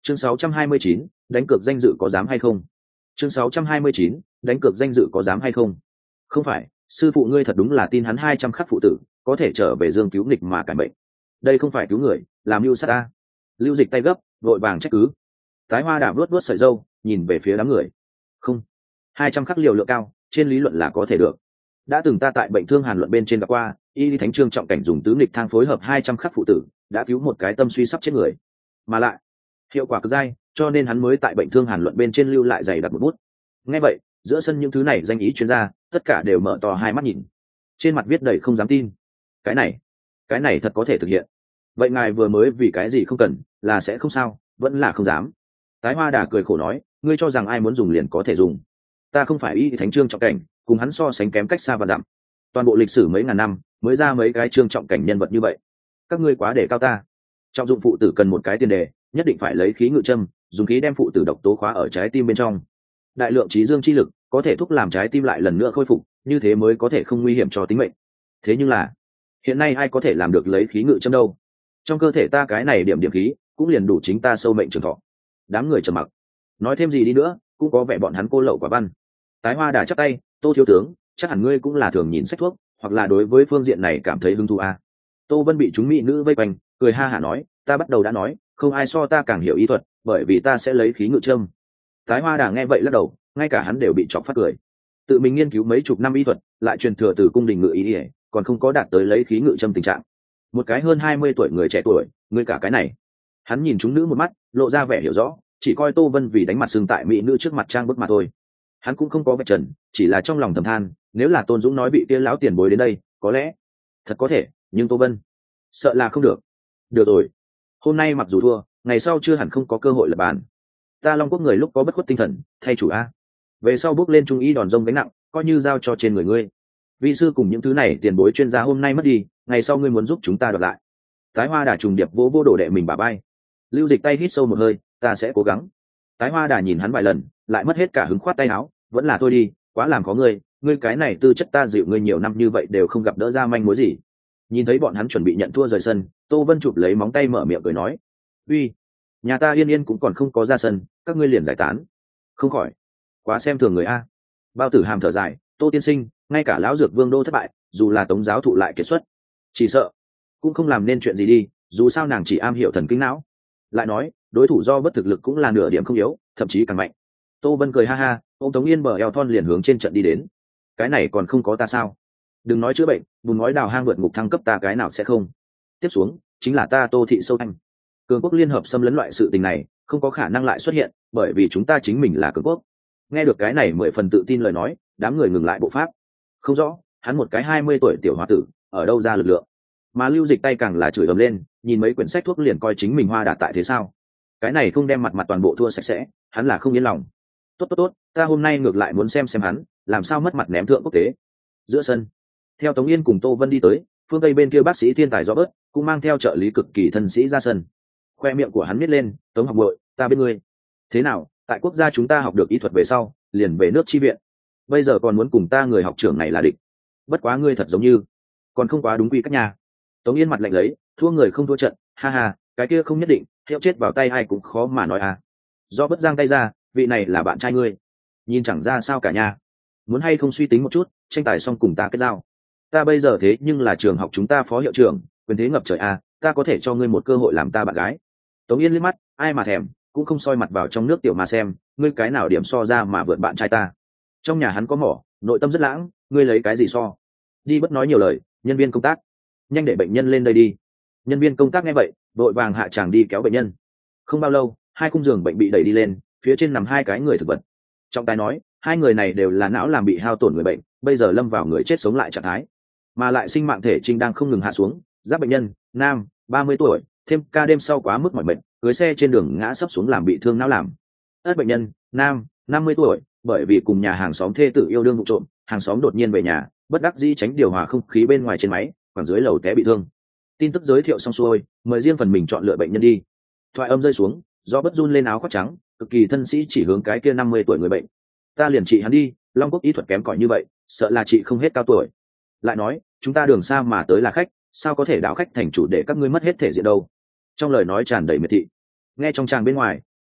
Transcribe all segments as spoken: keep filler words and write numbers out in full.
chương sáu trăm hai mươi chín, đánh cược danh dự có dám hay không. chương sáu trăm hai mươi chín, đánh cược danh dự có dám hay không. Không phải, sư phụ ngươi thật đúng là tin hắn hai trăm khắc phụ tử có thể trở về dương cứu nghịch mà cải bệnh. Đây không phải cứu người, làm mưu sát ta. Lưu Dịch tay gấp, vội vàng trách cứ. Tái Hoa Đà vuốt vuốt sợi râu, nhìn về phía đám người. Không, hai trăm khắc liều lượng cao, trên lý luận là có thể được. Đã từng ta tại bệnh thương hàn luận bên trên gặp qua, y lý thánh trương trọng cảnh dùng tứ nghịch thang phối hợp hai trăm khắc phụ tử, đã cứu một cái tâm suy sắp chết người. Mà lại, hiệu quả cực dai, cho nên hắn mới tại bệnh thương hàn luận bên trên lưu lại dày đặt một bút. Nghe vậy, giữa sân những thứ này danh ý chuyên gia, tất cả đều mở to hai mắt nhìn, trên mặt viết đầy không dám tin. Cái này, cái này thật có thể thực hiện. Vậy ngài vừa mới vì cái gì không cần, là sẽ không sao, vẫn là không dám. Tái Hoa Đà cười khổ nói, ngươi cho rằng ai muốn dùng liền có thể dùng. Ta không phải y thánh trương trọng cảnh, cùng hắn so sánh kém cách xa và dặm. Toàn bộ lịch sử mấy ngàn năm mới ra mấy cái trương trọng cảnh nhân vật như vậy. Các ngươi quá để cao ta. Trọng dụng phụ tử cần một cái tiền đề, nhất định phải lấy khí ngự châm, dùng khí đem phụ tử độc tố khóa ở trái tim bên trong. Đại lượng trí dương chi lực có thể thúc làm trái tim lại lần nữa khôi phục, như thế mới có thể không nguy hiểm cho tính mệnh. Thế nhưng là, hiện nay ai có thể làm được lấy khí ngự châm đâu? Trong cơ thể ta cái này điểm điểm khí cũng liền đủ chính ta sâu mệnh trường thọ. Đám người trầm mặc, nói thêm gì đi nữa cũng có vẻ bọn hắn cô lậu quả văn. Tái Hoa Đà chắp tay, Tô thiếu tướng, chắc hẳn ngươi cũng là thường nhìn sách thuốc, hoặc là đối với phương diện này cảm thấy hứng thú à. Tô Vân bị chúng mỹ nữ vây quanh, cười ha hả nói, ta bắt đầu đã nói, không ai so ta càng hiểu y thuật, bởi vì ta sẽ lấy khí ngự châm. Tái Hoa Đà nghe vậy lắc đầu, ngay cả hắn đều bị chọc phát cười. Tự mình nghiên cứu mấy chục năm y thuật, lại truyền thừa từ cung đình ngự y, còn không có đạt tới lấy khí ngự châm tình trạng. Một cái hơn hai mươi tuổi người trẻ tuổi, ngươi cả cái này. Hắn nhìn chúng nữ một mắt, lộ ra vẻ hiểu rõ, chỉ coi Tô Vân vì đánh mặt sưng tại mỹ nữ trước mặt trang bức mà thôi. Hắn cũng không có vạch trần, chỉ là trong lòng thầm than, nếu là Tôn Dũng nói bị kia lão tiền bối đến đây, có lẽ thật có thể, nhưng Tô Vân sợ là không được. Được rồi, hôm nay mặc dù thua, ngày sau chưa hẳn không có cơ hội lập bàn. Ta Long Quốc người lúc có bất khuất tinh thần, thay chủ a. Về sau bước lên trung y đòn rông gánh nặng, coi như giao cho trên người ngươi. Vị sư cùng những thứ này tiền bối chuyên gia hôm nay mất đi, ngày sau ngươi muốn giúp chúng ta đoạt lại. Tái Hoa Đà trùng điệp vỗ vỗ đồ đệ mình bả vai. Lưu Dịch tay hít sâu một hơi, ta sẽ cố gắng. Tái Hoa Đà nhìn hắn vài lần, lại mất hết cả hứng, khoát tay áo, vẫn là thôi đi, quá làm khó ngươi, ngươi cái này tư chất ta dịu ngươi nhiều năm như vậy đều không gặp đỡ ra manh mối gì. Nhìn thấy bọn hắn chuẩn bị nhận thua rời sân, Tô Vân chụp lấy móng tay mở miệng cười nói, uy, nhà ta yên yên cũng còn không có ra sân, các ngươi liền giải tán. Không khỏi quá xem thường người a. Bao Tử Hàm thở dài, Tô tiên sinh, ngay cả lão dược vương đô thất bại, dù là Tống giáo thụ lại kiệt xuất, chỉ sợ cũng không làm nên chuyện gì đi, dù sao nàng chỉ am hiểu thần kinh não. Lại nói, đối thủ do bất thực lực cũng là nửa điểm không yếu, thậm chí càng mạnh. Tô Vân cười ha ha, ông Tống Yên bờ eo thon liền hướng trên trận đi đến. Cái này còn không có ta sao? Đừng nói chữa bệnh, bùn nói đào hang vượt ngục thăng cấp ta cái nào sẽ không. Tiếp xuống chính là ta Tô thị sâu thanh. Cường quốc liên hợp xâm lấn loại sự tình này không có khả năng lại xuất hiện, bởi vì chúng ta chính mình là cường quốc. Nghe được cái này mười phần tự tin lời nói, đám người ngừng lại bộ pháp. Không rõ, hắn một cái hai mươi tuổi tiểu hoa tử, ở đâu ra lực lượng? Mà Lưu Dịch tay càng là chửi ầm lên, nhìn mấy quyển sách thuốc liền coi chính mình Hoa Đà tại thế sao? Cái này không đem mặt mặt toàn bộ thua sạch sẽ, hắn là không yên lòng. Tốt tốt tốt, ta hôm nay ngược lại muốn xem xem hắn làm sao mất mặt ném thượng quốc tế. Giữa sân, theo Tống Yên cùng Tô Vân đi tới, phương tây bên kia bác sĩ thiên tài Robert cũng mang theo trợ lý cực kỳ thân sĩ ra sân. Khoe miệng của hắn nít lên, Tống học muội, ta biết ngươi. Thế nào, tại quốc gia chúng ta học được y thuật về sau, liền về nước chi viện. Bây giờ còn muốn cùng ta người học trưởng này là địch. Bất quá ngươi thật giống như còn không quá đúng quy cách nhà. Tống Yên mặt lạnh lấy, thua người không thua trận, ha ha, cái kia không nhất định, hiệu chết vào tay ai cũng khó mà nói à. Do bất giang tay ra, vị này là bạn trai ngươi, nhìn chẳng ra sao cả nhà. Muốn hay không suy tính một chút, tranh tài xong cùng ta kết giao. Ta bây giờ thế nhưng là trường học chúng ta phó hiệu trưởng, quyền thế ngập trời à, ta có thể cho ngươi một cơ hội làm ta bạn gái. Tống Yên liếc mắt, ai mà thèm, cũng không soi mặt vào trong nước tiểu mà xem, ngươi cái nào điểm so ra mà vượt bạn trai ta. Trong nhà hắn có mỏ, nội tâm rất lãng, ngươi lấy cái gì so? Đi bất nói nhiều lời, nhân viên công tác, nhanh để bệnh nhân lên đây đi. Nhân viên công tác nghe vậy, vội vàng hạ chàng đi kéo bệnh nhân. Không bao lâu, hai khung giường bệnh bị đẩy đi lên, phía trên nằm hai cái người thực vật. Trọng tài nói, hai người này đều là não làm bị hao tổn người bệnh, bây giờ lâm vào người chết sống lại trạng thái, mà lại sinh mạng thể trinh đang không ngừng hạ xuống. Giáp bệnh nhân, nam, ba mươi tuổi, thêm ca đêm sau quá mức mỏi mệt, cưới xe trên đường ngã sấp xuống làm bị thương não làm. Ất bệnh nhân, nam, năm mươi tuổi, bởi vì cùng nhà hàng xóm thê tử yêu đương vụ trộm, hàng xóm đột nhiên về nhà, bất đắc dĩ tránh điều hòa không khí bên ngoài trên máy, khoảng dưới lầu té bị thương. Tin tức giới thiệu xong xuôi, mời riêng phần mình chọn lựa bệnh nhân đi. Thoại âm rơi xuống, do bất run lên áo khoác trắng, cực kỳ thân sĩ chỉ hướng cái kia năm mươi tuổi người bệnh. Ta liền trị hắn đi, Long Quốc y thuật kém cỏi như vậy, sợ là chị không hết cao tuổi. Lại nói, chúng ta đường xa mà tới là khách, sao có thể đảo khách thành chủ để các ngươi mất hết thể diện đâu. Trong lời nói tràn đầy miệt thị. Nghe trong tràng bên ngoài,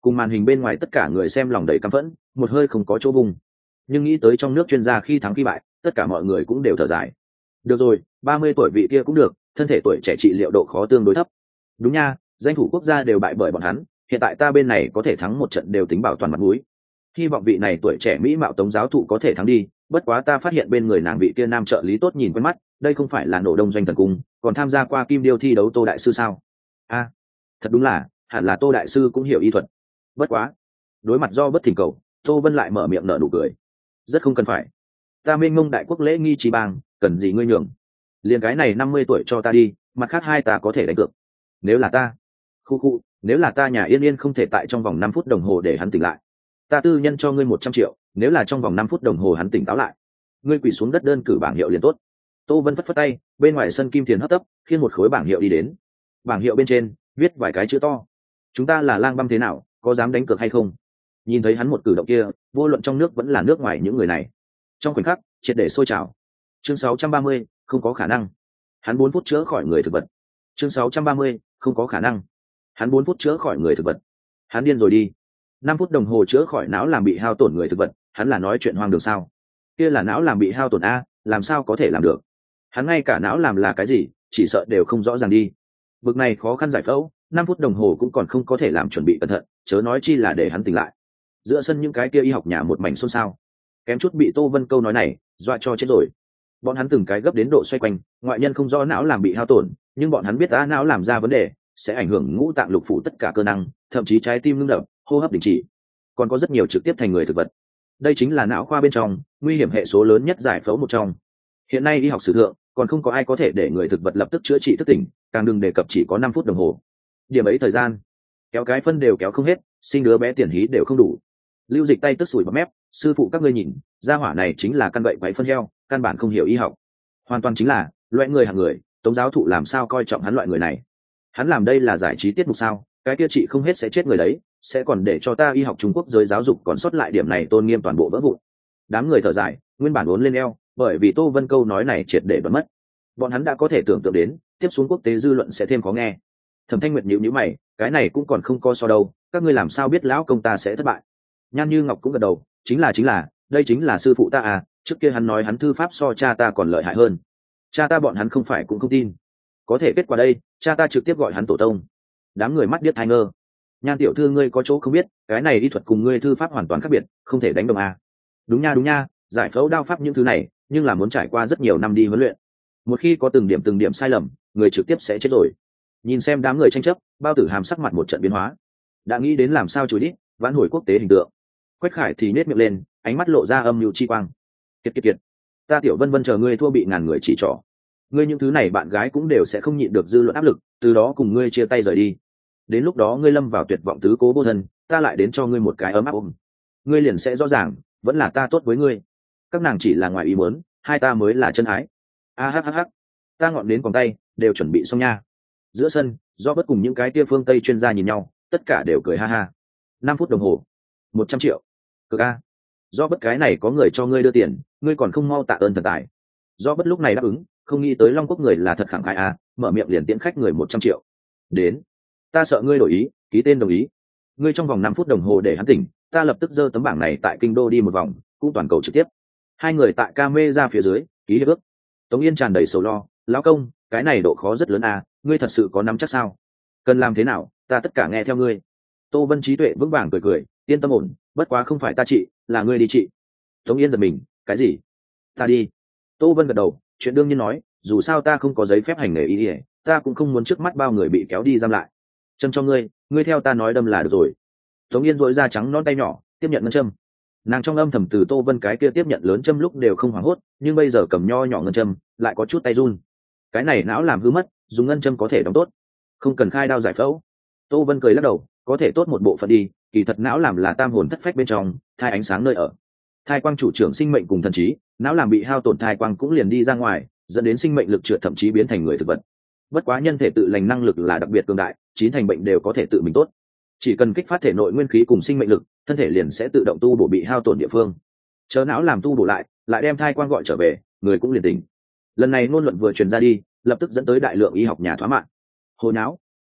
cùng màn hình bên ngoài tất cả người xem lòng đầy căm phẫn, một hơi không có chỗ vùng. Nhưng nghĩ tới trong nước chuyên gia khi thắng khi bại, tất cả mọi người cũng đều thở dài. Được rồi, ba mươi tuổi vị kia cũng được, thân thể tuổi trẻ trị liệu độ khó tương đối thấp. Đúng nha, danh thủ quốc gia đều bại bởi bọn hắn, hiện tại ta bên này có thể thắng một trận đều tính bảo toàn mặt mũi. Hy vọng vị này tuổi trẻ mỹ mạo Tống giáo thụ có thể thắng đi, bất quá ta phát hiện bên người nàng vị kia nam trợ lý tốt nhìn quen mắt, đây không phải là nổ đông doanh thần cung, còn tham gia qua kim điêu thi đấu Tô đại sư sao? A, thật đúng là, hẳn là Tô đại sư cũng hiểu y thuật. Bất quá, đối mặt do bất thỉnh cầu, Tô Vân lại mở miệng nở nụ cười. Rất không cần phải, ta mênh mông đại quốc lễ nghi trí bang, cần gì ngươi nhường? Liền cái này năm mươi tuổi cho ta đi, mặt khác hai ta có thể đánh cược. Nếu là ta, khu khu, nếu là ta nhà Yên Yên không thể tại trong vòng năm phút đồng hồ để hắn tỉnh lại, ta tư nhân cho ngươi một trăm triệu, nếu là trong vòng năm phút đồng hồ hắn tỉnh táo lại, ngươi quỳ xuống đất đơn cử bảng hiệu liền tốt. Tô Vân phất phất tay, bên ngoài sân kim tiền hấp tấp khiêng một khối bảng hiệu đi đến. Bảng hiệu bên trên viết vài cái chữ to: chúng ta là lang băm thế nào, có dám đánh cược hay không? Nhìn thấy hắn một cử động kia, vô luận trong nước vẫn là nước ngoài những người này trong khoảnh khắc triệt để sôi trào. Chương sáu trăm ba mươi, không có khả năng. Hắn bốn phút chữa khỏi người thực vật. Chương sáu trăm ba mươi, không có khả năng. Hắn bốn phút chữa khỏi người thực vật. Hắn điên rồi đi. Năm phút đồng hồ chữa khỏi não làm bị hao tổn người thực vật, hắn là nói chuyện hoang đường sao? Kia là não làm bị hao tổn a, làm sao có thể làm được? Hắn ngay cả não làm là cái gì, chỉ sợ đều không rõ ràng đi. Bực này khó khăn giải phẫu, năm phút đồng hồ cũng còn không có thể làm chuẩn bị cẩn thận, chớ nói chi là để hắn tỉnh lại. Giữa sân những cái kia y học nhà một mảnh xôn xao, kém chút bị Tô Vân câu nói này dọa cho chết rồi. Bọn hắn từng cái gấp đến độ xoay quanh, ngoại nhân không rõ não làm bị hao tổn, nhưng bọn hắn biết đã não làm ra vấn đề sẽ ảnh hưởng ngũ tạng lục phủ tất cả cơ năng, thậm chí trái tim ngưng đập, hô hấp đình chỉ, còn có rất nhiều trực tiếp thành người thực vật. Đây chính là não khoa bên trong nguy hiểm hệ số lớn nhất giải phẫu một trong. Hiện nay y học sử thượng còn không có ai có thể để người thực vật lập tức chữa trị thức tỉnh, càng đừng đề cập chỉ có năm phút đồng hồ. Điểm ấy thời gian kéo cái phân đều kéo không hết, sinh đứa bé tiền hí đều không đủ. Lưu Dịch tay tức sủi bọt mép, sư phụ các ngươi nhìn, gia hỏa này chính là căn bậy quấy phân heo, căn bản không hiểu y học, hoàn toàn chính là loại người hàng người. Tống giáo thụ làm sao coi trọng hắn loại người này? Hắn làm đây là giải trí tiết mục sao? Cái kia trị không hết sẽ chết người đấy, sẽ còn để cho ta y học Trung Quốc giới giáo dục còn sót lại điểm này tôn nghiêm toàn bộ vỡ vụn. Đám người thở dài, nguyên bản uốn lên eo, bởi vì Tô Vân câu nói này triệt để đoán mất. Bọn hắn đã có thể tưởng tượng đến, tiếp xuống quốc tế dư luận sẽ thêm khó nghe. Thẩm Thanh Nguyệt nhíu nhíu mày, cái này cũng còn không có so đâu, các ngươi làm sao biết lão công ta sẽ thất bại? Nhan Như Ngọc cũng gật đầu, chính là chính là, đây chính là sư phụ ta à, trước kia hắn nói hắn thư pháp so cha ta còn lợi hại hơn. Cha ta bọn hắn không phải cũng không tin. Có thể kết quả đây, cha ta trực tiếp gọi hắn tổ tông. Đám người mắt điếc tai ngơ. Nhan tiểu thư ngươi có chỗ không biết, cái này y thuật cùng ngươi thư pháp hoàn toàn khác biệt, không thể đánh đồng à. Đúng nha đúng nha, giải phẫu đao pháp những thứ này, nhưng là muốn trải qua rất nhiều năm đi huấn luyện. Một khi có từng điểm từng điểm sai lầm, người trực tiếp sẽ chết rồi. Nhìn xem đám người tranh chấp, Bao Tử Hàm sắc mặt một trận biến hóa. Đã nghĩ đến làm sao chối đi, vãn hồi quốc tế hình tượng. Quách Khải thì nết miệng lên, ánh mắt lộ ra âm mưu chi quang. Kiệt kiệt kiệt, ta Tiểu Vân Vân chờ ngươi thua bị ngàn người chỉ trỏ. Ngươi những thứ này bạn gái cũng đều sẽ không nhịn được dư luận áp lực, từ đó cùng ngươi chia tay rời đi. Đến lúc đó ngươi lâm vào tuyệt vọng tứ cố vô thân, ta lại đến cho ngươi một cái ấm áp ôm. Ngươi liền sẽ rõ ràng, vẫn là ta tốt với ngươi. Các nàng chỉ là ngoài ý muốn, hai ta mới là chân ái. A hắc hắc hắc, ta ngọn đến vòng tay, đều chuẩn bị xong nha. Giữa sân, do bất cùng những cái kia phương Tây chuyên gia nhìn nhau, tất cả đều cười ha ha. Năm phút đồng hồ, một trăm triệu. Cực a. Do bất cái này có người cho ngươi đưa tiền, ngươi còn không mau tạ ơn thần tài. Do bất lúc này đáp ứng, không nghĩ tới Long Quốc người là thật khẳng khái a, mở miệng liền tiễn khách người một trăm triệu. Đến, ta sợ ngươi đổi ý, ký tên đồng ý. Ngươi trong vòng năm phút đồng hồ để hắn tỉnh, ta lập tức giơ tấm bảng này tại kinh đô đi một vòng, cũng toàn cầu trực tiếp. Hai người tại ca mê ra phía dưới, ký hiệp ước. Tống Yên tràn đầy sầu lo, lão công, cái này độ khó rất lớn à, ngươi thật sự có nắm chắc sao? Cần làm thế nào, ta tất cả nghe theo ngươi. Tô Vân trí tuệ vững vàng cười cười, yên tâm ổn, bất quá không phải ta trị, là ngươi đi trị. Tống Yên giật mình, cái gì? Ta đi. Tô Vân gật đầu, chuyện đương nhiên nói, dù sao ta không có giấy phép hành nghề y, ta cũng không muốn trước mắt bao người bị kéo đi giam lại. Châm cho ngươi, ngươi theo ta nói đâm là được rồi. Tống Yên dội da trắng non tay nhỏ, tiếp nhận ngân châm. Nàng trong âm thầm từ Tô Vân cái kia tiếp nhận lớn châm lúc đều không hoảng hốt, nhưng bây giờ cầm nho nhỏ ngân châm, lại có chút tay run. Cái này não làm hư mất, dùng ngân châm có thể đóng tốt, không cần khai đao giải phẫu. Tô Vân cười lắc đầu, có thể tốt một bộ phận đi, kỳ thật não làm là tam hồn thất phách bên trong, thai ánh sáng nơi ở. Thai quang chủ trưởng sinh mệnh cùng thần trí, não làm bị hao tổn thai quang cũng liền đi ra ngoài, dẫn đến sinh mệnh lực trượt thậm chí biến thành người thực vật. Bất quá nhân thể tự lành năng lực là đặc biệt cường đại, chín thành bệnh đều có thể tự mình tốt. Chỉ cần kích phát thể nội nguyên khí cùng sinh mệnh lực, thân thể liền sẽ tự động tu bổ bị hao tổn địa phương. Chớ não làm tu bổ lại, lại đem thai quang gọi trở về, người cũng liền tỉnh. Lần này ngôn luận vừa truyền ra đi, lập tức dẫn tới đại lượng y học nhà thoá mạng. Hồi não,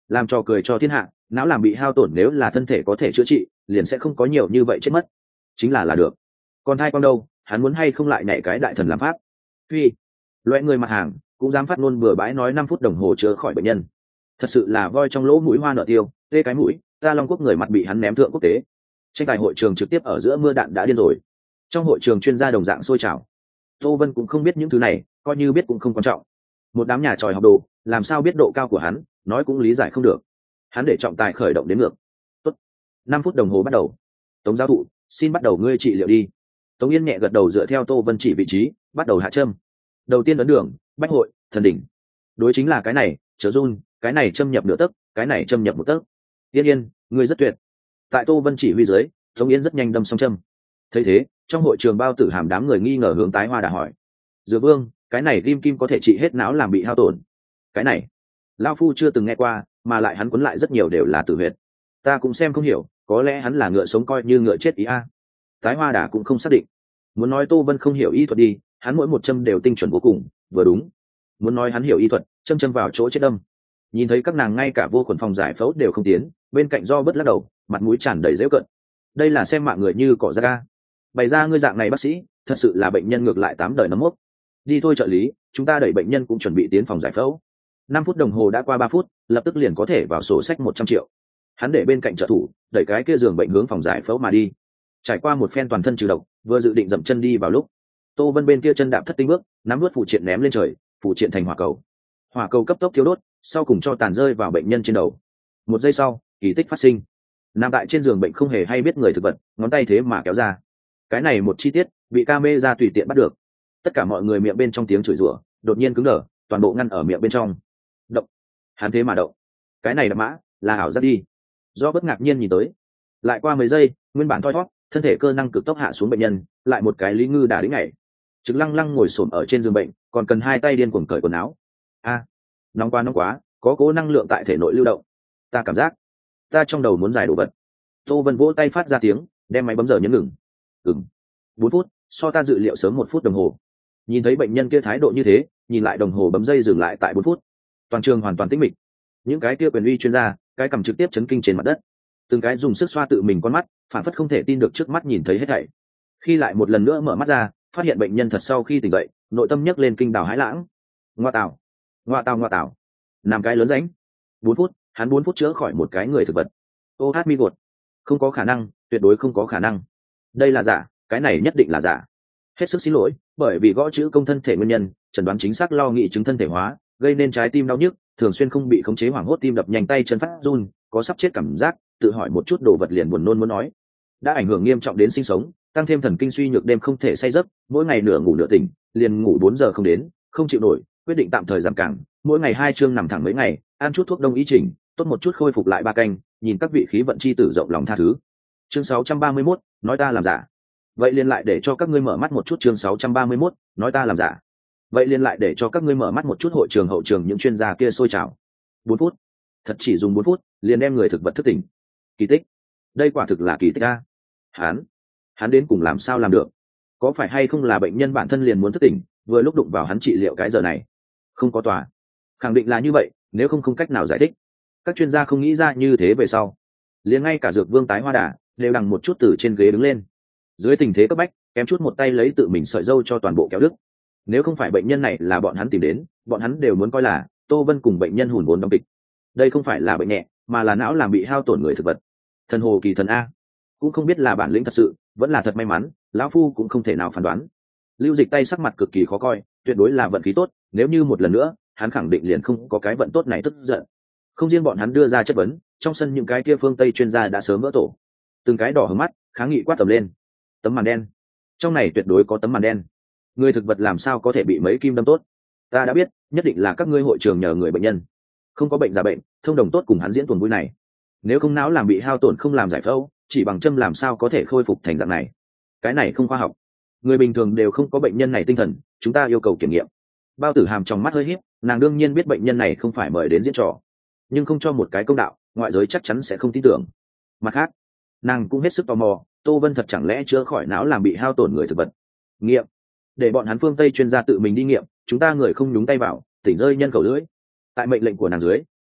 làm trò cười cho thiên hạ, não làm bị hao tổn nếu là thân thể có thể chữa trị liền sẽ không có nhiều như vậy chết mất, chính là là được. Còn thai con đâu, hắn muốn hay không lại nhảy cái đại thần làm pháp? Phi, loại người mặt hàng cũng dám phát ngôn bừa bãi nói năm phút đồng hồ chữa khỏi bệnh nhân, thật sự là voi trong lỗ mũi hoa nở tiêu, tê cái mũi. Ta Long Quốc người mặt bị hắn ném thượng quốc tế. Tranh tài hội trường trực tiếp ở giữa mưa đạn đã điên rồi, trong hội trường chuyên gia đồng dạng sôi trào. Tô Vân cũng không biết những thứ này, coi như biết cũng không quan trọng. Một đám nhà tròi học đồ làm sao biết độ cao của hắn, nói cũng lý giải không được. Hắn để trọng tài khởi động đến ngược. Tốt, năm phút đồng hồ bắt đầu. Tống giáo thụ, xin bắt đầu ngươi trị liệu đi. Tống Yên nhẹ gật đầu dựa theo Tô Vân chỉ vị trí, bắt đầu hạ châm. Đầu tiên ấn đường, bách hội, thần đỉnh. Đối chính là cái này, chớ run, cái này châm nhập nửa tấc, cái này châm nhập một tấc. Yên Yên, ngươi rất tuyệt. Tại Tô Vân chỉ huy dưới, Tống Yên rất nhanh đâm xong châm. Thấy thế, trong hội trường bao tử hàm đám người nghi ngờ hướng Tái Hoa đã hỏi: Dược Vương, cái này rim kim có thể trị hết não làm bị hao tổn? Cái này, lão phu chưa từng nghe qua, mà lại hắn quấn lại rất nhiều đều là tử huyệt. Ta cũng xem không hiểu, có lẽ hắn là ngựa sống coi như ngựa chết ý a. Tái Hoa Đà cũng không xác định. Muốn nói Tô Vân không hiểu y thuật đi, hắn mỗi một châm đều tinh chuẩn vô cùng, vừa đúng. Muốn nói hắn hiểu y thuật, châm châm vào chỗ chết đâm. Nhìn thấy các nàng ngay cả vô khuẩn phòng giải phẫu đều không tiến, bên cạnh do bất lắc đầu, mặt mũi tràn đầy dễu cận. Đây là xem mạng người như cỏ da ga. Bày ra ngươi dạng này bác sĩ, thật sự là bệnh nhân ngược lại tám đời nấm mốc. Đi thôi trợ lý, chúng ta đẩy bệnh nhân cũng chuẩn bị tiến phòng giải phẫu. Năm phút đồng hồ đã qua ba phút, lập tức liền có thể vào sổ sách một trăm triệu. Hắn để bên cạnh trợ thủ đẩy cái kia giường bệnh hướng phòng giải phẫu mà đi. Trải qua một phen toàn thân trừ độc, vừa dự định dậm chân đi vào lúc, Tô Vân bên kia chân đạp thất tinh bước, nắm nuốt phụ triện ném lên trời, phụ triện thành hỏa cầu. Hỏa cầu cấp tốc thiếu đốt, sau cùng cho tàn rơi vào bệnh nhân trên đầu. Một giây sau, kỳ tích phát sinh. Nằm tại trên giường bệnh không hề hay biết người thực vật, ngón tay thế mà kéo ra. Cái này một chi tiết bị camera tùy tiện bắt được. Tất cả mọi người miệng bên trong tiếng chửi rủa đột nhiên cứng đờ, toàn bộ ngăn ở miệng bên trong. Động, hắn thế mà động. Cái này đập mã là ảo giác đi. Do bất ngạc nhiên nhìn tới, lại qua mấy giây, nguyên bản thoi thoát, thân thể cơ năng cực tốc hạ xuống bệnh nhân, lại một cái Lý Ngư đã đĩnh nhảy. Trực lăng lăng ngồi xổm ở trên giường bệnh, còn cần hai tay điên cuồng cởi quần áo. A, nóng quá nóng quá, có cố năng lượng tại thể nội lưu động. Ta cảm giác, ta trong đầu muốn giải đồ vật. Tô Vân vỗ tay phát ra tiếng, đem máy bấm giờ nhấn ngừng. Ừm, bốn phút, so ta dự liệu sớm một phút đồng hồ. Nhìn thấy bệnh nhân kia thái độ như thế, nhìn lại đồng hồ bấm dây dừng lại tại bốn phút. Toàn trường hoàn toàn tĩnh mịch. Những cái kia quyền uy chuyên gia, cái cầm trực tiếp chấn kinh trên mặt đất. Từng cái dùng sức xoa tự mình con mắt, phản phất không thể tin được trước mắt nhìn thấy hết thảy. Khi lại một lần nữa mở mắt ra, phát hiện bệnh nhân thật sau khi tỉnh dậy, nội tâm nhấc lên kinh đào hãi lãng. Ngoa tào, ngoa tào ngoa tào. Làm cái lớn ránh. Bốn phút, hắn bốn phút chữa khỏi một cái người thực vật. Ô hát mi gột. Không có khả năng, tuyệt đối không có khả năng. Đây là giả, cái này nhất định là giả. Hết sức xin lỗi, bởi vì gõ chữ công thân thể nguyên nhân, chẩn đoán chính xác lo nghị chứng thân thể hóa, gây nên trái tim đau nhức, thường xuyên không bị khống chế hoảng hốt tim đập nhanh tay chân phát run, có sắp chết cảm giác, tự hỏi một chút đồ vật liền buồn nôn muốn nói. Đã ảnh hưởng nghiêm trọng đến sinh sống, tăng thêm thần kinh suy nhược đêm không thể say giấc, mỗi ngày nửa ngủ nửa tỉnh, liền ngủ bốn giờ không đến, không chịu nổi, quyết định tạm thời giảm cảng, mỗi ngày hai chương nằm thẳng mấy ngày, ăn chút thuốc đông y chỉnh, tốt một chút khôi phục lại ba canh, nhìn các vị khí vận chi tử rộng lòng tha thứ. Chương sáu trăm ba mươi mốt, nói ta làm giả. Vậy liền lại để cho các ngươi mở mắt một chút. Chương sáu trăm ba mươi mốt, nói ta làm giả. Vậy liền lại để cho các ngươi mở mắt một chút. Hội trường hậu trường những chuyên gia kia sôi trào. Bốn phút, thật chỉ dùng bốn phút, liền đem người thực vật thức tỉnh. Kỳ tích, đây quả thực là kỳ tích a. Hắn, hắn đến cùng làm sao làm được? Có phải hay không là bệnh nhân bản thân liền muốn thức tỉnh, vừa lúc đụng vào hắn trị liệu cái giờ này? Không có tòa, khẳng định là như vậy, nếu không không cách nào giải thích. Các chuyên gia không nghĩ ra như thế về sau, liền ngay cả Dược Vương Tái Hoa Đà đều đằng một chút từ trên ghế đứng lên. Dưới tình thế cấp bách, kém chút một tay lấy tự mình sợi dâu cho toàn bộ kéo đứt. Nếu không phải bệnh nhân này là bọn hắn tìm đến, bọn hắn đều muốn coi là Tô Vân cùng bệnh nhân hùn vốn đóng kịch. Đây không phải là bệnh nhẹ, mà là não làm bị hao tổn người thực vật. Thần hồ kỳ thần a, cũng không biết là bản lĩnh thật sự, vẫn là thật may mắn, lão phu cũng không thể nào phán đoán. Lưu Dịch tay sắc mặt cực kỳ khó coi, tuyệt đối là vận khí tốt, nếu như một lần nữa, hắn khẳng định liền không có cái vận tốt này tức giận. Không riêng bọn hắn đưa ra chất vấn, trong sân những cái kia phương Tây chuyên gia đã sớm vỡ tổ. Từng cái đỏ hứng mắt, kháng nghị quát tầm lên. Tấm màn đen, trong này tuyệt đối có tấm màn đen. Người thực vật làm sao có thể bị mấy kim đâm tốt? Ta đã biết, nhất định là các ngươi hội trường nhờ người bệnh nhân, không có bệnh giả bệnh, thông đồng tốt cùng hắn diễn tuần vui này. Nếu không não làm bị hao tổn không làm giải phẫu, chỉ bằng châm làm sao có thể khôi phục thành dạng này? Cái này không khoa học. Người bình thường đều không có bệnh nhân này tinh thần, chúng ta yêu cầu kiểm nghiệm. Bao Tử Hàm trong mắt hơi híp, nàng đương nhiên biết bệnh nhân này không phải mời đến diễn trò, nhưng không cho một cái công đạo, ngoại giới chắc chắn sẽ không tin tưởng. Mặt khác, nàng cũng hết sức tò mò, Tô Vân thật chẳng lẽ chữa khỏi não làm bị hao tổn người thực vật? Nghiệm, để bọn hắn phương Tây chuyên gia tự mình đi nghiệm, chúng ta người không nhúng tay vào, tỉnh rơi nhân khẩu lưỡi. Tại mệnh lệnh của nàng dưới,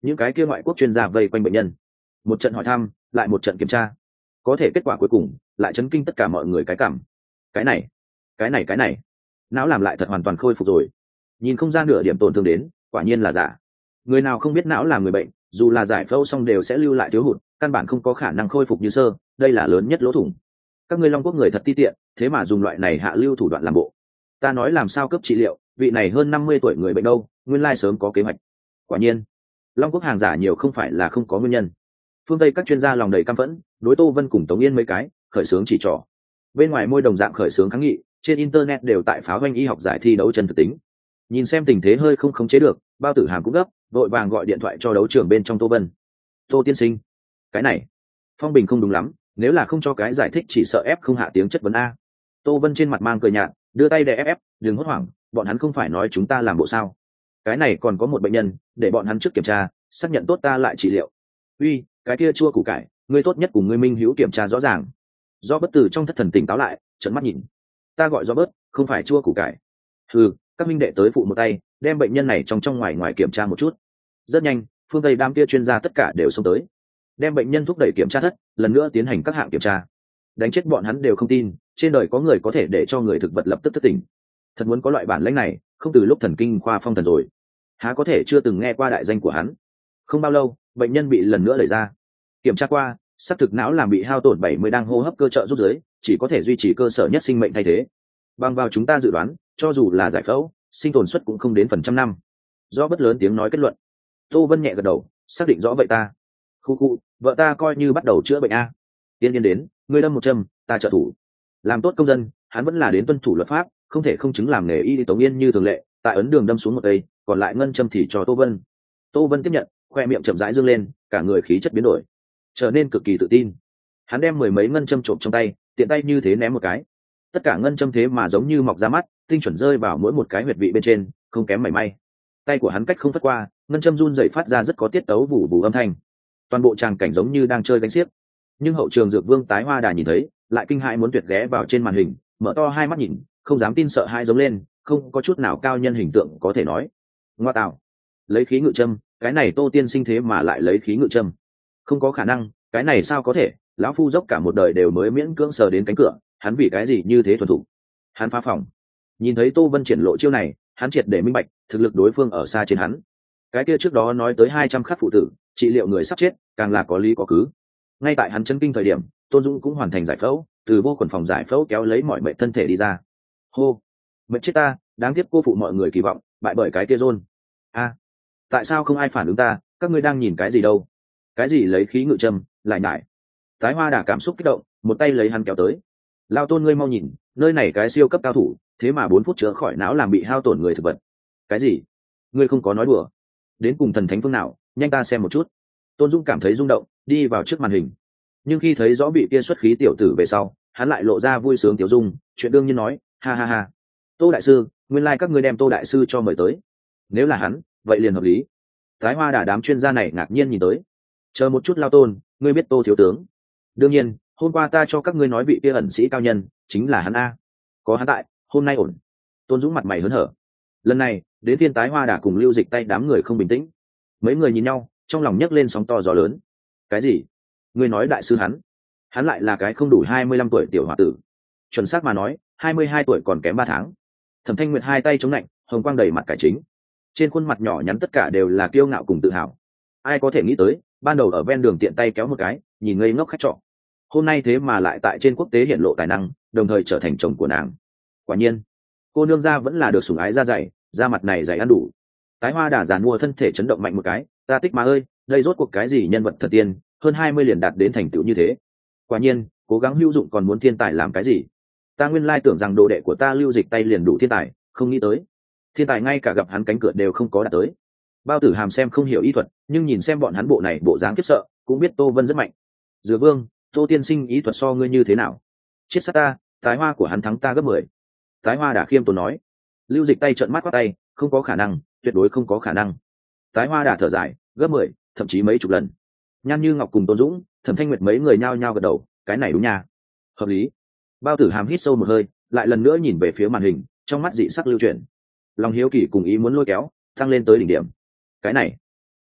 những cái kia ngoại quốc chuyên gia vây quanh bệnh nhân, một trận hỏi thăm lại một trận kiểm tra, có thể kết quả cuối cùng lại chấn kinh tất cả mọi người cái cảm. Cái này cái này cái này não làm lại thật hoàn toàn khôi phục rồi, nhìn không ra nửa điểm tổn thương đến, quả nhiên là giả. Người nào không biết não làm người bệnh dù là giải phẫu xong đều sẽ lưu lại thiếu hụt, căn bản không có khả năng khôi phục như sơ, đây là lớn nhất lỗ thủng. Các ngươi Long Quốc người thật ti tiện, thế mà dùng loại này hạ lưu thủ đoạn làm bộ. Ta nói làm sao cấp trị liệu, vị này hơn năm mươi tuổi người bệnh đâu, nguyên lai sớm có kế hoạch. Quả nhiên Long Quốc hàng giả nhiều không phải là không có nguyên nhân. Phương Tây các chuyên gia lòng đầy căm phẫn, đối Tô Vân cùng Tống Yên mấy cái khởi xướng chỉ trỏ. Bên ngoài môi đồng dạng khởi xướng kháng nghị, trên internet đều tại pháo hoanh y học giải thi đấu chân thực tính. Nhìn xem tình thế hơi không khống chế được, Bao Tử Hàm cũng gấp, vội vàng gọi điện thoại cho đấu trưởng bên trong Tô Vân. Tô tiên sinh, cái này phong bình không đúng lắm, nếu là không cho cái giải thích chỉ sợ ép không hạ tiếng chất vấn a. Tô Vân trên mặt mang cười nhạt, đưa tay để ép ép, đừng hốt hoảng, bọn hắn không phải nói chúng ta làm bộ sao? Cái này còn có một bệnh nhân, để bọn hắn trước kiểm tra, xác nhận tốt ta lại trị liệu. Uy, cái kia chua củ cải, ngươi tốt nhất cùng ngươi minh hữu kiểm tra rõ ràng. Do bất tử trong thất thần tỉnh táo lại, trợn mắt nhìn. Ta gọi do bớt, không phải chua củ cải. Ừ, các minh đệ tới phụ một tay, đem bệnh nhân này trong trong ngoài ngoài kiểm tra một chút. Rất nhanh, phương Tây đám kia chuyên gia tất cả đều xông tới, đem bệnh nhân thúc đẩy kiểm tra thất, lần nữa tiến hành các hạng kiểm tra. Đánh chết bọn hắn đều không tin, trên đời có người có thể để cho người thực vật lập tức thất tỉnh. Thật muốn có loại bản lĩnh này, không từ lúc thần kinh khoa phong thần rồi, há có thể chưa từng nghe qua đại danh của hắn. Không bao lâu, bệnh nhân bị lần nữa đẩy ra. Kiểm tra qua, xác thực não làm bị hao tổn bảy mươi đang hô hấp cơ trợ rút dưới, chỉ có thể duy trì cơ sở nhất sinh mệnh thay thế. Bằng vào chúng ta dự đoán, cho dù là giải phẫu, sinh tồn suất cũng không đến phần trăm năm. Do bất lớn tiếng nói kết luận. Tô Vân nhẹ gật đầu, xác định rõ vậy ta. Khu khu, vợ ta coi như bắt đầu chữa bệnh a. Tiên yên đến, ngươi đâm một châm, ta trợ thủ. Làm tốt công dân, hắn vẫn là đến tuân thủ luật pháp, không thể không chứng làm nghề y Tống Yên như thường lệ, tại ấn đường đâm xuống một cây, còn lại ngân châm thì cho Tô Vân. Tô Vân tiếp nhận, khoe miệng chậm rãi dương lên, cả người khí chất biến đổi, trở nên cực kỳ tự tin. Hắn đem mười mấy ngân châm trộm trong tay, tiện tay như thế ném một cái. Tất cả ngân châm thế mà giống như mọc ra mắt, tinh chuẩn rơi vào mỗi một cái huyệt vị bên trên, không kém mảy may. Tay của hắn cách không phất qua, ngân châm run rẩy phát ra rất có tiết tấu vụ vụ âm thanh. Toàn bộ tràng cảnh giống như đang chơi gánh xiếc. Nhưng hậu trường dược vương Tái Hoa Đà nhìn thấy, lại kinh hãi muốn tuyệt ghé vào trên màn hình, mở to hai mắt nhìn, không dám tin sợ hãi giống lên, không có chút nào cao nhân hình tượng có thể nói. Ngoa tạo, lấy khí ngự châm, cái này Tô tiên sinh thế mà lại lấy khí ngự châm. Không có khả năng, cái này sao có thể, lão phu dốc cả một đời đều mới miễn cưỡng sờ đến cánh cửa, hắn vì cái gì như thế thuần thủ. Hắn phá phòng. Nhìn thấy Tô Vân triển lộ chiêu này, hắn triệt để minh bạch, thực lực đối phương ở xa trên hắn. Cái kia trước đó nói tới hai trăm khắc phụ tử, trị liệu người sắp chết, càng là có lý có cứ. Ngay tại hắn chấn kinh thời điểm, Tôn Dũng cũng hoàn thành giải phẫu, từ vô quần phòng giải phẫu kéo lấy mọi mệnh thân thể đi ra. Hô, mệnh chết ta, đáng tiếc cô phụ mọi người kỳ vọng, bại bởi cái kia rôn. A, tại sao không ai phản ứng ta, các ngươi đang nhìn cái gì đâu? Cái gì lấy khí ngự châm, lại nại. Tái Hoa Đà cảm xúc kích động, một tay lấy hắn kéo tới. Lao Tôn ngươi mau nhìn, nơi này cái siêu cấp cao thủ, thế mà bốn phút chữa khỏi não làm bị hao tổn người thực vật. Cái gì? Ngươi không có nói đùa. Đến cùng thần thánh phương nào, nhanh ta xem một chút. Tôn Dung cảm thấy rung động, đi vào trước màn hình. Nhưng khi thấy rõ bị kia xuất khí tiểu tử về sau, hắn lại lộ ra vui sướng tiểu dung, chuyện đương nhiên nói, ha ha ha. Tô đại sư, nguyên lai like các ngươi đem Tô đại sư cho mời tới. Nếu là hắn, vậy liền hợp lý. Thái Hoa Đà đám chuyên gia này ngạc nhiên nhìn tới. Chờ một chút Lao Tôn, ngươi biết Tô thiếu tướng? Đương nhiên, hôm qua ta cho các ngươi nói vị kia ẩn sĩ cao nhân, chính là hắn a. Có hắn tại, hôm nay ổn. Tôn Dũng mặt mày hớn hở. Lần này, đến phiên Tái Hoa Đà cùng Lưu Dịch tay đám người không bình tĩnh. Mấy người nhìn nhau, trong lòng nhấc lên sóng to gió lớn. Cái gì? Ngươi nói đại sư hắn? Hắn lại là cái không đủ hai mươi lăm tuổi tiểu hòa tử. Chuẩn xác mà nói, hai mươi hai tuổi còn kém ba tháng. Thẩm Thanh Nguyệt hai tay chống lạnh, hồng quang đầy mặt cải chính. Trên khuôn mặt nhỏ nhắn tất cả đều là kiêu ngạo cùng tự hào. Ai có thể nghĩ tới, ban đầu ở ven đường tiện tay kéo một cái, nhìn ngây ngốc khách trọ. Hôm nay thế mà lại tại trên quốc tế hiện lộ tài năng, đồng thời trở thành chồng của nàng. Quả nhiên, cô nương gia vẫn là được sủng ái da dày, da mặt này dày ăn đủ. Tái Hoa Đà giàn mua thân thể chấn động mạnh một cái, ta tích mà ơi, đây rốt cuộc cái gì nhân vật thật tiên, hơn hai mươi liền đạt đến thành tựu như thế. Quả nhiên, cố gắng hữu dụng còn muốn thiên tài làm cái gì? Ta nguyên lai tưởng rằng đồ đệ của ta Lưu Dịch tay liền đủ thiên tài, không nghĩ tới, thiên tài ngay cả gặp hắn cánh cửa đều không có đạt tới. Bao Tử Hàm xem không hiểu y thuật, nhưng nhìn xem bọn hắn bộ này bộ dáng khiếp sợ, cũng biết Tô Vân rất mạnh. Dừa Vương, Tô tiên sinh ý thuật so ngươi như thế nào? Chết sát ta, Tái Hoa của hắn thắng ta gấp mười. Tái Hoa Đà khiêm tốn nói. Lưu Dịch tay trợn mắt quát tay, không có khả năng, tuyệt đối không có khả năng. Tái Hoa Đà thở dài, gấp mười, thậm chí mấy chục lần. Nhan Như Ngọc cùng Tôn Dũng, Thẩm Thanh Nguyệt mấy người nhao nhao gật đầu, cái này đúng nha, hợp lý. Bao Tử Hàm hít sâu một hơi, lại lần nữa nhìn về phía màn hình, trong mắt dị sắc lưu chuyển. Lòng hiếu kỳ cùng ý muốn lôi kéo tăng lên tới đỉnh điểm. Cái này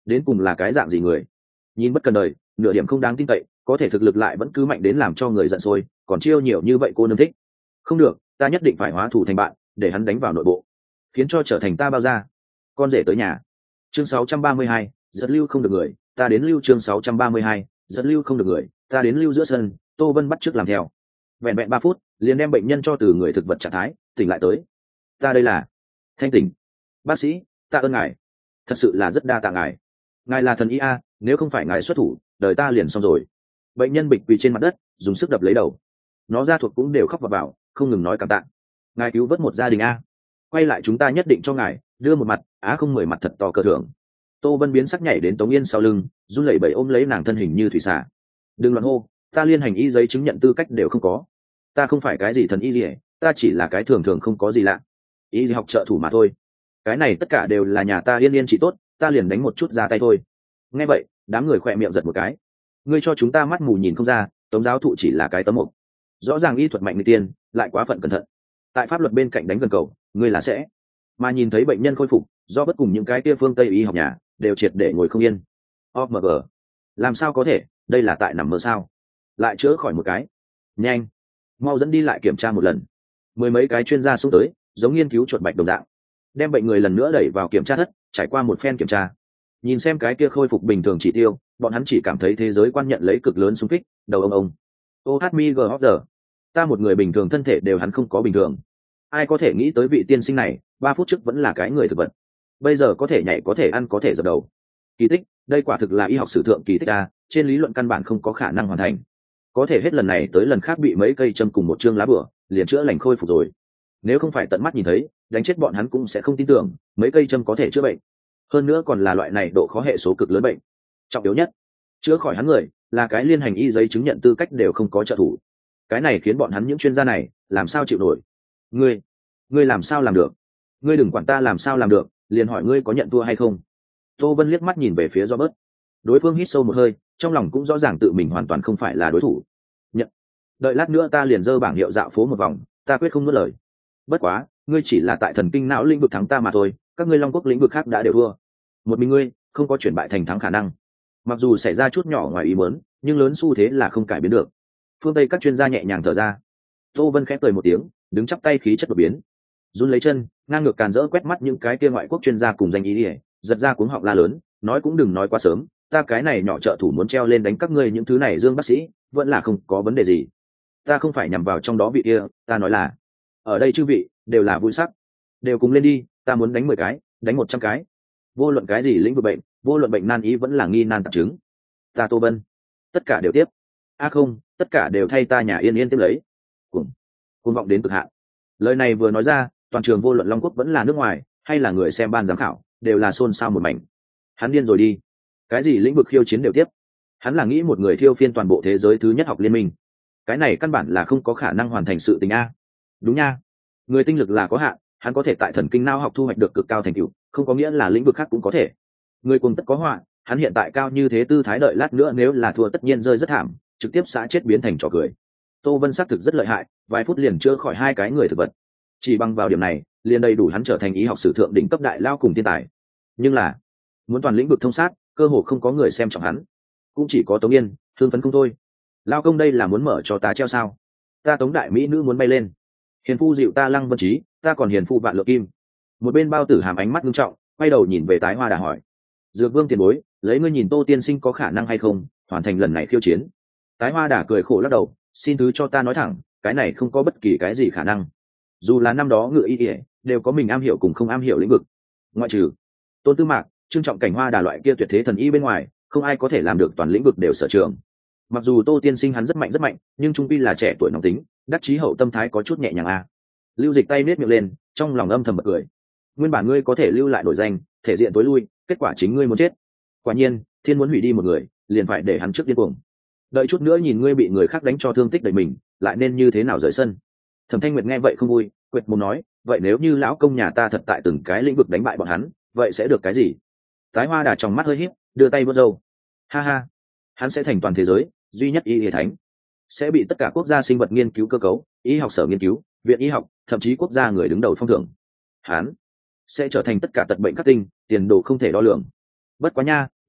đến cùng là cái dạng gì người? Nhìn bất cần đời, nửa điểm không đáng tin cậy, có thể thực lực lại vẫn cứ mạnh đến làm cho người giận sôi, còn chiêu nhiều như vậy cô nương thích. Không được, ta nhất định phải hóa thủ thành bạn, để hắn đánh vào nội bộ, khiến cho trở thành ta bao ra. Con rể tới nhà. Chương sáu trăm ba mươi hai, dẫn lưu không được người, ta đến lưu. Chương sáu trăm ba mươi hai, dẫn lưu không được người, ta đến lưu. Giữa sân, Tô Vân bắt chước làm theo. Vẹn vẹn ba phút, liền đem bệnh nhân cho từ người thực vật trạng thái tỉnh lại tới. Ta đây là thanh tỉnh. Bác sĩ, tạ ơn ngài, thật sự là rất đa tạ ngài. Ngài là thần y a, nếu không phải ngài xuất thủ, đời ta liền xong rồi. Bệnh nhân bịch quỳ trên mặt đất, dùng sức đập lấy đầu. Nó ra thuộc cũng đều khóc vào vào, không ngừng nói cảm tạ. Ngài cứu vớt một gia đình a, quay lại chúng ta nhất định cho ngài đưa một mặt á không mười mặt thật to cờ thưởng. Tô Vân biến sắc nhảy đến Tống Yên sau lưng, run lẩy bẩy ôm lấy nàng thân hình như thủy xả. Đừng loạn hô, ta liên hành y giấy chứng nhận tư cách đều không có. Ta không phải cái gì thần y gì, ta chỉ là cái thường thường không có gì lạ, y học trợ thủ mà thôi. Cái này tất cả đều là nhà ta yên yên trị tốt, ta liền đánh một chút ra tay thôi. Nghe vậy, đám người khỏe miệng giật một cái. Ngươi cho chúng ta mắt mù nhìn không ra, Tống giáo thụ chỉ là cái tấm mộc. Rõ ràng y thuật mạnh người tiên, lại quá phận cẩn thận. Tại pháp luật bên cạnh đánh gần cầu, ngươi là sẽ. Mà nhìn thấy bệnh nhân khôi phục, do bất cùng những cái kia phương Tây y học nhà, đều triệt để ngồi không yên. o em giê, làm sao có thể, đây là tại nằm mơ sao? Lại chữa khỏi một cái. Nhanh, mau dẫn đi lại kiểm tra một lần. Mười mấy cái chuyên gia xuống tới, giống nghiên cứu chuột bạch đồng dạng, đem bệnh người lần nữa đẩy vào kiểm tra thất, trải qua một phen kiểm tra. Nhìn xem cái kia khôi phục bình thường chỉ tiêu, bọn hắn chỉ cảm thấy thế giới quan nhận lấy cực lớn xung kích, đầu ông ông. ô hát em giê hóc giờ, ta một người bình thường thân thể đều hắn không có bình thường. Ai có thể nghĩ tới vị tiên sinh này, ba phút trước vẫn là cái người thực vật, bây giờ có thể nhảy, có thể ăn, có thể dập đầu. Kỳ tích, đây quả thực là y học sử thượng kỳ tích a, trên lý luận căn bản không có khả năng hoàn thành. Có thể hết lần này tới lần khác bị mấy cây châm cùng một chương lá bửa, liền chữa lành khôi phục rồi. Nếu không phải tận mắt nhìn thấy, đánh chết bọn hắn cũng sẽ không tin tưởng mấy cây châm có thể chữa bệnh. Hơn nữa còn là loại này độ khó hệ số cực lớn bệnh. Trọng yếu nhất, chữa khỏi hắn người là cái liên hành y giấy chứng nhận tư cách đều không có trợ thủ. Cái này khiến bọn hắn những chuyên gia này làm sao chịu nổi. Ngươi, ngươi làm sao làm được? Ngươi đừng quản ta làm sao làm được, liền hỏi ngươi có nhận thua hay không. Tô Vân liếc mắt nhìn về phía Robert. Đối phương hít sâu một hơi, trong lòng cũng rõ ràng tự mình hoàn toàn không phải là đối thủ. Nhận. Đợi lát nữa ta liền dơ bảng hiệu dạo phố một vòng, ta quyết không nuốt lời. Bất quá, ngươi chỉ là tại thần kinh não lĩnh vực thắng ta mà thôi, các ngươi Long Quốc lĩnh vực khác đã đều thua. Một mình ngươi không có chuyển bại thành thắng khả năng. Mặc dù xảy ra chút nhỏ ngoài ý muốn, nhưng lớn xu thế là không cải biến được. Phương Tây các chuyên gia nhẹ nhàng thở ra. Tô Vân khẽ cười một tiếng, đứng chắp tay khí chất đột biến, run lấy chân, ngang ngược càn rỡ quét mắt những cái kia ngoại quốc chuyên gia cùng danh ý ỉa, giật ra cuống họng la lớn, nói cũng đừng nói quá sớm, ta cái này nhỏ trợ thủ muốn treo lên đánh các ngươi những thứ này Dương bác sĩ, vẫn là không có vấn đề gì. Ta không phải nhằm vào trong đó vị kia, ta nói là ở đây chư vị đều là vui sắc, đều cùng lên đi, ta muốn đánh mười cái, đánh một trăm cái. Vô luận cái gì lĩnh vực bệnh, vô luận bệnh nan ý vẫn là nghi nan tạp chứng, ta Tô Vân tất cả đều tiếp. A à không, tất cả đều thay ta nhà yên yên tiếp lấy. Cùng cuồng vọng đến cực hạn. Lời này vừa nói ra, toàn trường vô luận Long Quốc vẫn là nước ngoài, hay là người xem ban giám khảo, đều là xôn xao một mảnh. Hắn điên rồi đi, cái gì lĩnh vực khiêu chiến đều tiếp. Hắn là nghĩ một người thiêu phiên toàn bộ thế giới thứ nhất học liên minh, cái này căn bản là không có khả năng hoàn thành sự tình a. Đúng nha, người tinh lực là có hạn, hắn có thể tại thần kinh não học thu hoạch được cực cao thành tựu, không có nghĩa là lĩnh vực khác cũng có thể. Người cuồng tất có họa, hắn hiện tại cao như thế tư thái, đợi lát nữa nếu là thua tất nhiên rơi rất thảm, trực tiếp xã chết biến thành trò cười. Tô Vân xác thực rất lợi hại, vài phút liền chữa khỏi hai cái người thực vật. Chỉ bằng vào điểm này, liền đầy đủ hắn trở thành y học sử thượng đỉnh cấp đại lao cùng thiên tài. Nhưng là, muốn toàn lĩnh vực thông sát, cơ hồ không có người xem trọng hắn. Cũng chỉ có Tống Yên, thương phấn không thôi. Lao công đây là muốn mở cho ta treo sao? Ta Tống đại mỹ nữ muốn bay lên. Hiền phu dịu ta Lăng Vân Trí, ta còn hiền phu vạn lượng kim. Một bên Bao Tử Hàm ánh mắt nghiêm trọng, quay đầu nhìn về Tái Hoa Đà hỏi: Dược Vương tiền bối, lấy ngươi nhìn Tô tiên sinh có khả năng hay không hoàn thành lần này khiêu chiến? Tái Hoa Đà cười khổ lắc đầu, xin thứ cho ta nói thẳng, cái này không có bất kỳ cái gì khả năng. Dù là năm đó ngựa y ỉa đều có mình am hiểu cùng không am hiểu lĩnh vực, ngoại trừ Tôn Tư Mạc, Trương Trọng Cảnh Hoa Đà loại kia tuyệt thế thần y bên ngoài, không ai có thể làm được toàn lĩnh vực đều sở trường. Mặc dù Tô tiên sinh hắn rất mạnh rất mạnh, nhưng trung quy là trẻ tuổi nóng tính, đắc chí hậu tâm thái có chút nhẹ nhàng a. À. Lưu Dịch tay nết miệng lên, trong lòng âm thầm bật cười. Nguyên bản ngươi có thể lưu lại nổi danh, thể diện tối lui, kết quả chính ngươi muốn chết. Quả nhiên, thiên muốn hủy đi một người, liền phải để hắn trước điên cuồng. Đợi chút nữa nhìn ngươi bị người khác đánh cho thương tích đầy mình, lại nên như thế nào rời sân. Thẩm Thanh Nguyệt nghe vậy không vui, quệt mồm nói, vậy nếu như lão công nhà ta thật tại từng cái lĩnh vực đánh bại bọn hắn, vậy sẽ được cái gì? Tái Hoa Đà trong mắt hơi híp, đưa tay vuốt râu. Ha ha, hắn sẽ thành toàn thế giới duy nhất y y thánh, sẽ bị tất cả quốc gia sinh vật nghiên cứu cơ cấu, y học sở nghiên cứu, viện y học, thậm chí quốc gia người đứng đầu phong thưởng. Hắn sẽ trở thành tất cả tật bệnh các tinh, tiền đồ không thể đo lường. Bất quá nha,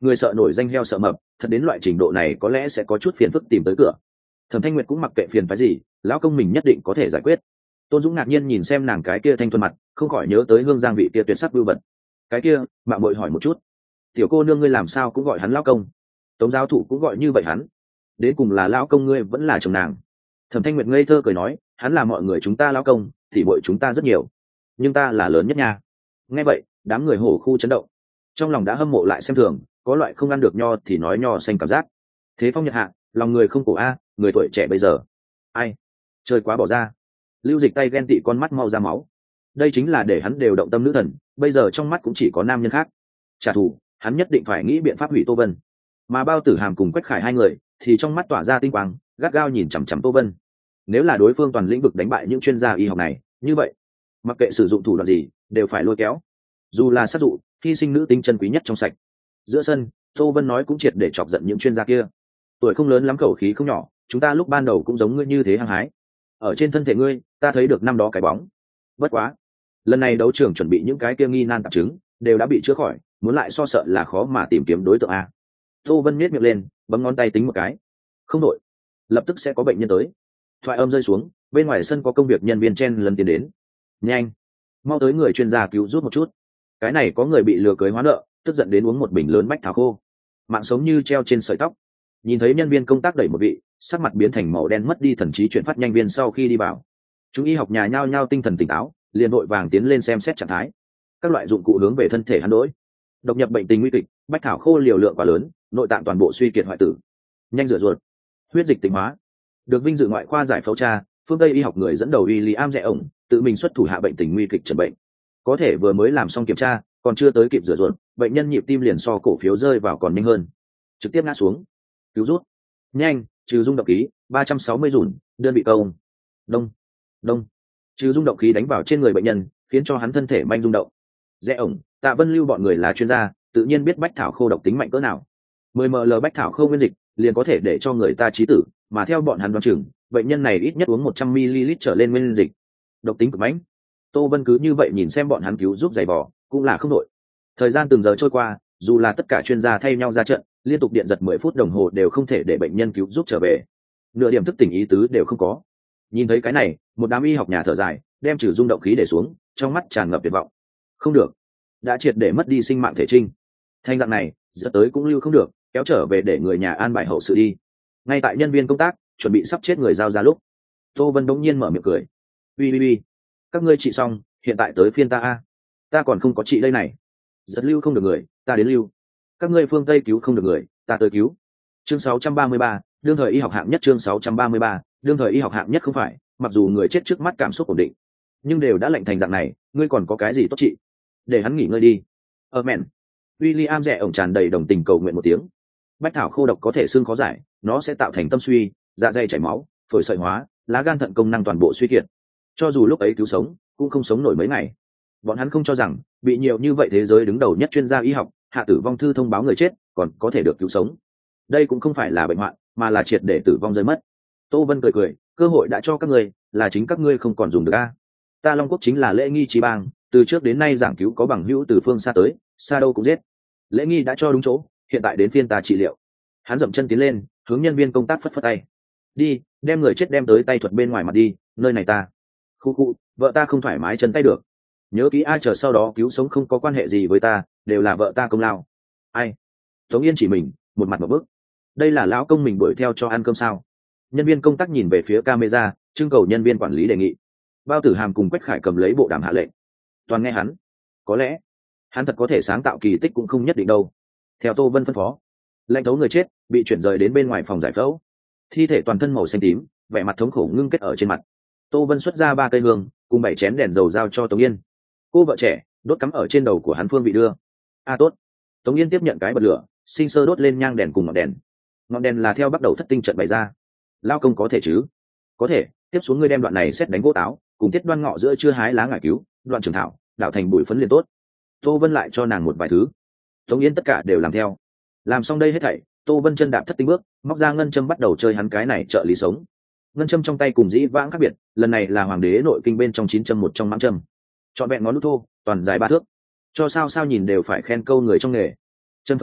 người sợ nổi danh heo sợ mập, thật đến loại trình độ này có lẽ sẽ có chút phiền phức tìm tới cửa. Thẩm Thanh Nguyệt cũng mặc kệ phiền phái gì, lão công mình nhất định có thể giải quyết. Tôn Dũng ngạc nhiên nhìn xem nàng cái kia thanh thuần mặt, không khỏi nhớ tới Hương Giang vị kia tuyệt sắc vưu vật. Cái kia, mạng muội hỏi một chút, tiểu cô nương ngươi làm sao cũng gọi hắn lão công? Tống giáo thụ cũng gọi như vậy hắn, đến cùng là lão công ngươi vẫn là chồng nàng? Thẩm Thanh Nguyệt ngây thơ cười nói, hắn là mọi người chúng ta lão công, thì muội chúng ta rất nhiều, nhưng ta là lớn nhất nha. Nghe vậy, đám người hổ khu chấn động, trong lòng đã hâm mộ lại xem thường, có loại không ăn được nho thì nói nho xanh cảm giác. Thế phong nhật hạ, lòng người không cổ a, người tuổi trẻ bây giờ, ai chơi quá bỏ ra. Lưu Dịch tay ghen tị con mắt mau ra máu, đây chính là để hắn đều động tâm nữ thần, bây giờ trong mắt cũng chỉ có nam nhân khác. Trả thù, hắn nhất định phải nghĩ biện pháp hủy Tô Vân. Mà Bao Tử Hàm cùng Quách Khải hai người thì trong mắt tỏa ra tinh quang, gắt gao nhìn chằm chằm Tô Vân. Nếu là đối phương toàn lĩnh vực đánh bại những chuyên gia y học này, như vậy mặc kệ sử dụng thủ đoạn gì đều phải lôi kéo, dù là sát dụ, hy sinh nữ tính chân quý nhất trong sạch. Giữa sân, Tô Vân nói cũng triệt để chọc giận những chuyên gia kia. Tuổi không lớn lắm, khẩu khí không nhỏ, chúng ta lúc ban đầu cũng giống ngươi như thế hăng hái, ở trên thân thể ngươi ta thấy được năm đó cái bóng. Bất quá lần này đấu trường chuẩn bị những cái kia nghi nan tạp chứng đều đã bị chữa khỏi, muốn lại so sợ là khó mà tìm kiếm đối tượng a. Tô Vân nhếch miệng lên, bấm ngón tay tính một cái, không đội, lập tức sẽ có bệnh nhân tới. Thoại âm rơi xuống, bên ngoài sân có công việc nhân viên chen lần tiến đến. Nhanh, mau tới người chuyên gia cứu giúp một chút, cái này có người bị lừa cưới hóa nợ, tức giận đến uống một bình lớn bách thảo khô, mạng sống như treo trên sợi tóc. Nhìn thấy nhân viên công tác đẩy một vị sắc mặt biến thành màu đen mất đi thần trí chuyển phát nhanh viên sau khi đi vào, chúng y học nhà nhao nhao tinh thần tỉnh táo, liền vội vàng tiến lên xem xét trạng thái. Các loại dụng cụ hướng về thân thể hắn đối, độc nhập bệnh tình nguy kịch, bách thảo khô liều lượng quá lớn, nội tạng toàn bộ suy kiệt hoại tử, nhanh rửa ruột, huyết dịch tịnh hóa. Được vinh dự ngoại khoa giải phẫu cha, phương Tây y học người dẫn đầu William Rẽ ổng tự mình xuất thủ hạ bệnh tình nguy kịch chẩn bệnh. Có thể vừa mới làm xong kiểm tra, còn chưa tới kịp rửa ruột, bệnh nhân nhịp tim liền so cổ phiếu rơi vào còn nhanh hơn, trực tiếp ngã xuống. Cứu rút, nhanh, trừ rung động khí ba trăm sáu mươi dùn, đơn vị công. Đông đông, trừ rung động khí đánh vào trên người bệnh nhân, khiến cho hắn thân thể manh rung động. Rẽ ổng, Tạ Vân Lưu bọn người là chuyên gia, tự nhiên biết bách thảo khô độc tính mạnh cỡ nào. mười ml bách thảo khô nguyên dịch liền có thể để cho người ta chí tử, mà theo bọn hắn đoán chừng, bệnh nhân này ít nhất uống một trăm mi-li-lít trở lên nguyên dịch, độc tính cực mạnh. Tô Vân cứ như vậy nhìn xem bọn hắn cứu giúp giày vò, cũng là không đội. Thời gian từng giờ trôi qua, dù là tất cả chuyên gia thay nhau ra trận, liên tục điện giật mười phút đồng hồ đều không thể để bệnh nhân cứu giúp trở về, nửa điểm thức tỉnh ý tứ đều không có. Nhìn thấy cái này, một đám y học nhà thở dài, đem trừ rung động khí để xuống, trong mắt tràn ngập tuyệt vọng. Không được, đã triệt để mất đi sinh mạng thể trinh. Thanh dạng này, giờ tới cũng lưu không được, kéo trở về để người nhà an bài hậu sự đi. Ngay tại nhân viên công tác chuẩn bị sắp chết người giao ra lúc, Tô Vân đống nhiên mở miệng cười. Ui ui ui, các ngươi trị xong, hiện tại tới phiên ta a. Ta còn không có trị đây này. Giật lưu không được người, ta đến lưu. Các ngươi phương Tây cứu không được người, ta tới cứu. Chương sáu trăm ba mươi ba, đương thời y học hạng nhất. Chương sáu trăm ba mươi ba, đương thời y học hạng nhất. Không phải, mặc dù người chết trước mắt cảm xúc ổn định, nhưng đều đã lệnh thành dạng này, ngươi còn có cái gì tốt trị? Để hắn nghỉ ngơi đi. Ờ mẹn. William Rẽ ổng tràn đầy đồng tình cầu nguyện một tiếng. Bách thảo khô độc có thể xương khó giải, nó sẽ tạo thành tâm suy, dạ dày chảy máu, phổi sợi hóa, lá gan thận công năng toàn bộ suy kiệt. Cho dù lúc ấy cứu sống, cũng không sống nổi mấy ngày. Bọn hắn không cho rằng bị nhiều như vậy thế giới đứng đầu nhất chuyên gia y học hạ tử vong thư thông báo người chết còn có thể được cứu sống. Đây cũng không phải là bệnh hoạn, mà là triệt để tử vong rơi mất. Tô Vân cười cười, cơ hội đã cho các ngươi, là chính các ngươi không còn dùng được a. Ta Long Quốc chính là lễ nghi trí bang, từ trước đến nay giảng cứu có bằng hữu từ phương xa tới, xa đâu cũng giết. Lễ nghi đã cho đúng chỗ, hiện tại đến phiên ta trị liệu. Hắn dậm chân tiến lên, hướng nhân viên công tác phất phất tay. Đi, đem người chết đem tới tay thuật bên ngoài mặt đi, nơi này ta. Khu khu, vợ ta không thoải mái chân tay được. Nhớ kỹ ai chờ sau đó cứu sống không có quan hệ gì với ta, đều là vợ ta công lao. Ai? Tống Yên chỉ mình, một mặt một bước. Đây là lão công mình đuổi theo cho ăn cơm sao? Nhân viên công tác nhìn về phía camera, trưng cầu nhân viên quản lý đề nghị. Bao Tử Hàm cùng Quách Khải cầm lấy bộ đàm hạ lệnh. Toàn nghe hắn. Có lẽ hắn thật có thể sáng tạo kỳ tích cũng không nhất định đâu. Theo Tô Vân phân phó, lệnh thấu người chết bị chuyển rời đến bên ngoài phòng giải phẫu. Thi thể toàn thân màu xanh tím, vẻ mặt thống khổ ngưng kết ở trên mặt. Tô Vân xuất ra ba cây hương cùng bảy chén đèn dầu giao cho Tống Yên. Cô vợ trẻ đốt cắm ở trên đầu của hắn phương vị đưa. A tốt. Tống Yên tiếp nhận cái bật lửa, sinh sơ đốt lên nhang đèn cùng ngọn đèn. Ngọn đèn là theo bắt đầu thất tinh trận bày ra. Lao công có thể chứ? Có thể. Tiếp xuống ngươi đem đoạn này xét đánh gỗ táo, cùng tiết đoan ngọ giữa chưa hái lá ngải cứu, đoạn trường thảo, đảo thành bụi phấn liền tốt. Tô Vân lại cho nàng một vài thứ. Tống Yên tất cả đều làm theo. Làm xong đây hết thảy, Tô Vân chân đạp thất tinh bước, móc ra ngân châm bắt đầu chơi hắn cái này trợ lý sống. Ngân châm trong tay cùng dĩ vãng khác biệt, lần này là hoàng đế nội kinh bên trong chín châm một trong mãng châm. Chọn vẹn ngón nút thô, toàn dài ba thước. Cho sao sao nhìn đều phải khen câu người trong nghề. Chân phần đuôi,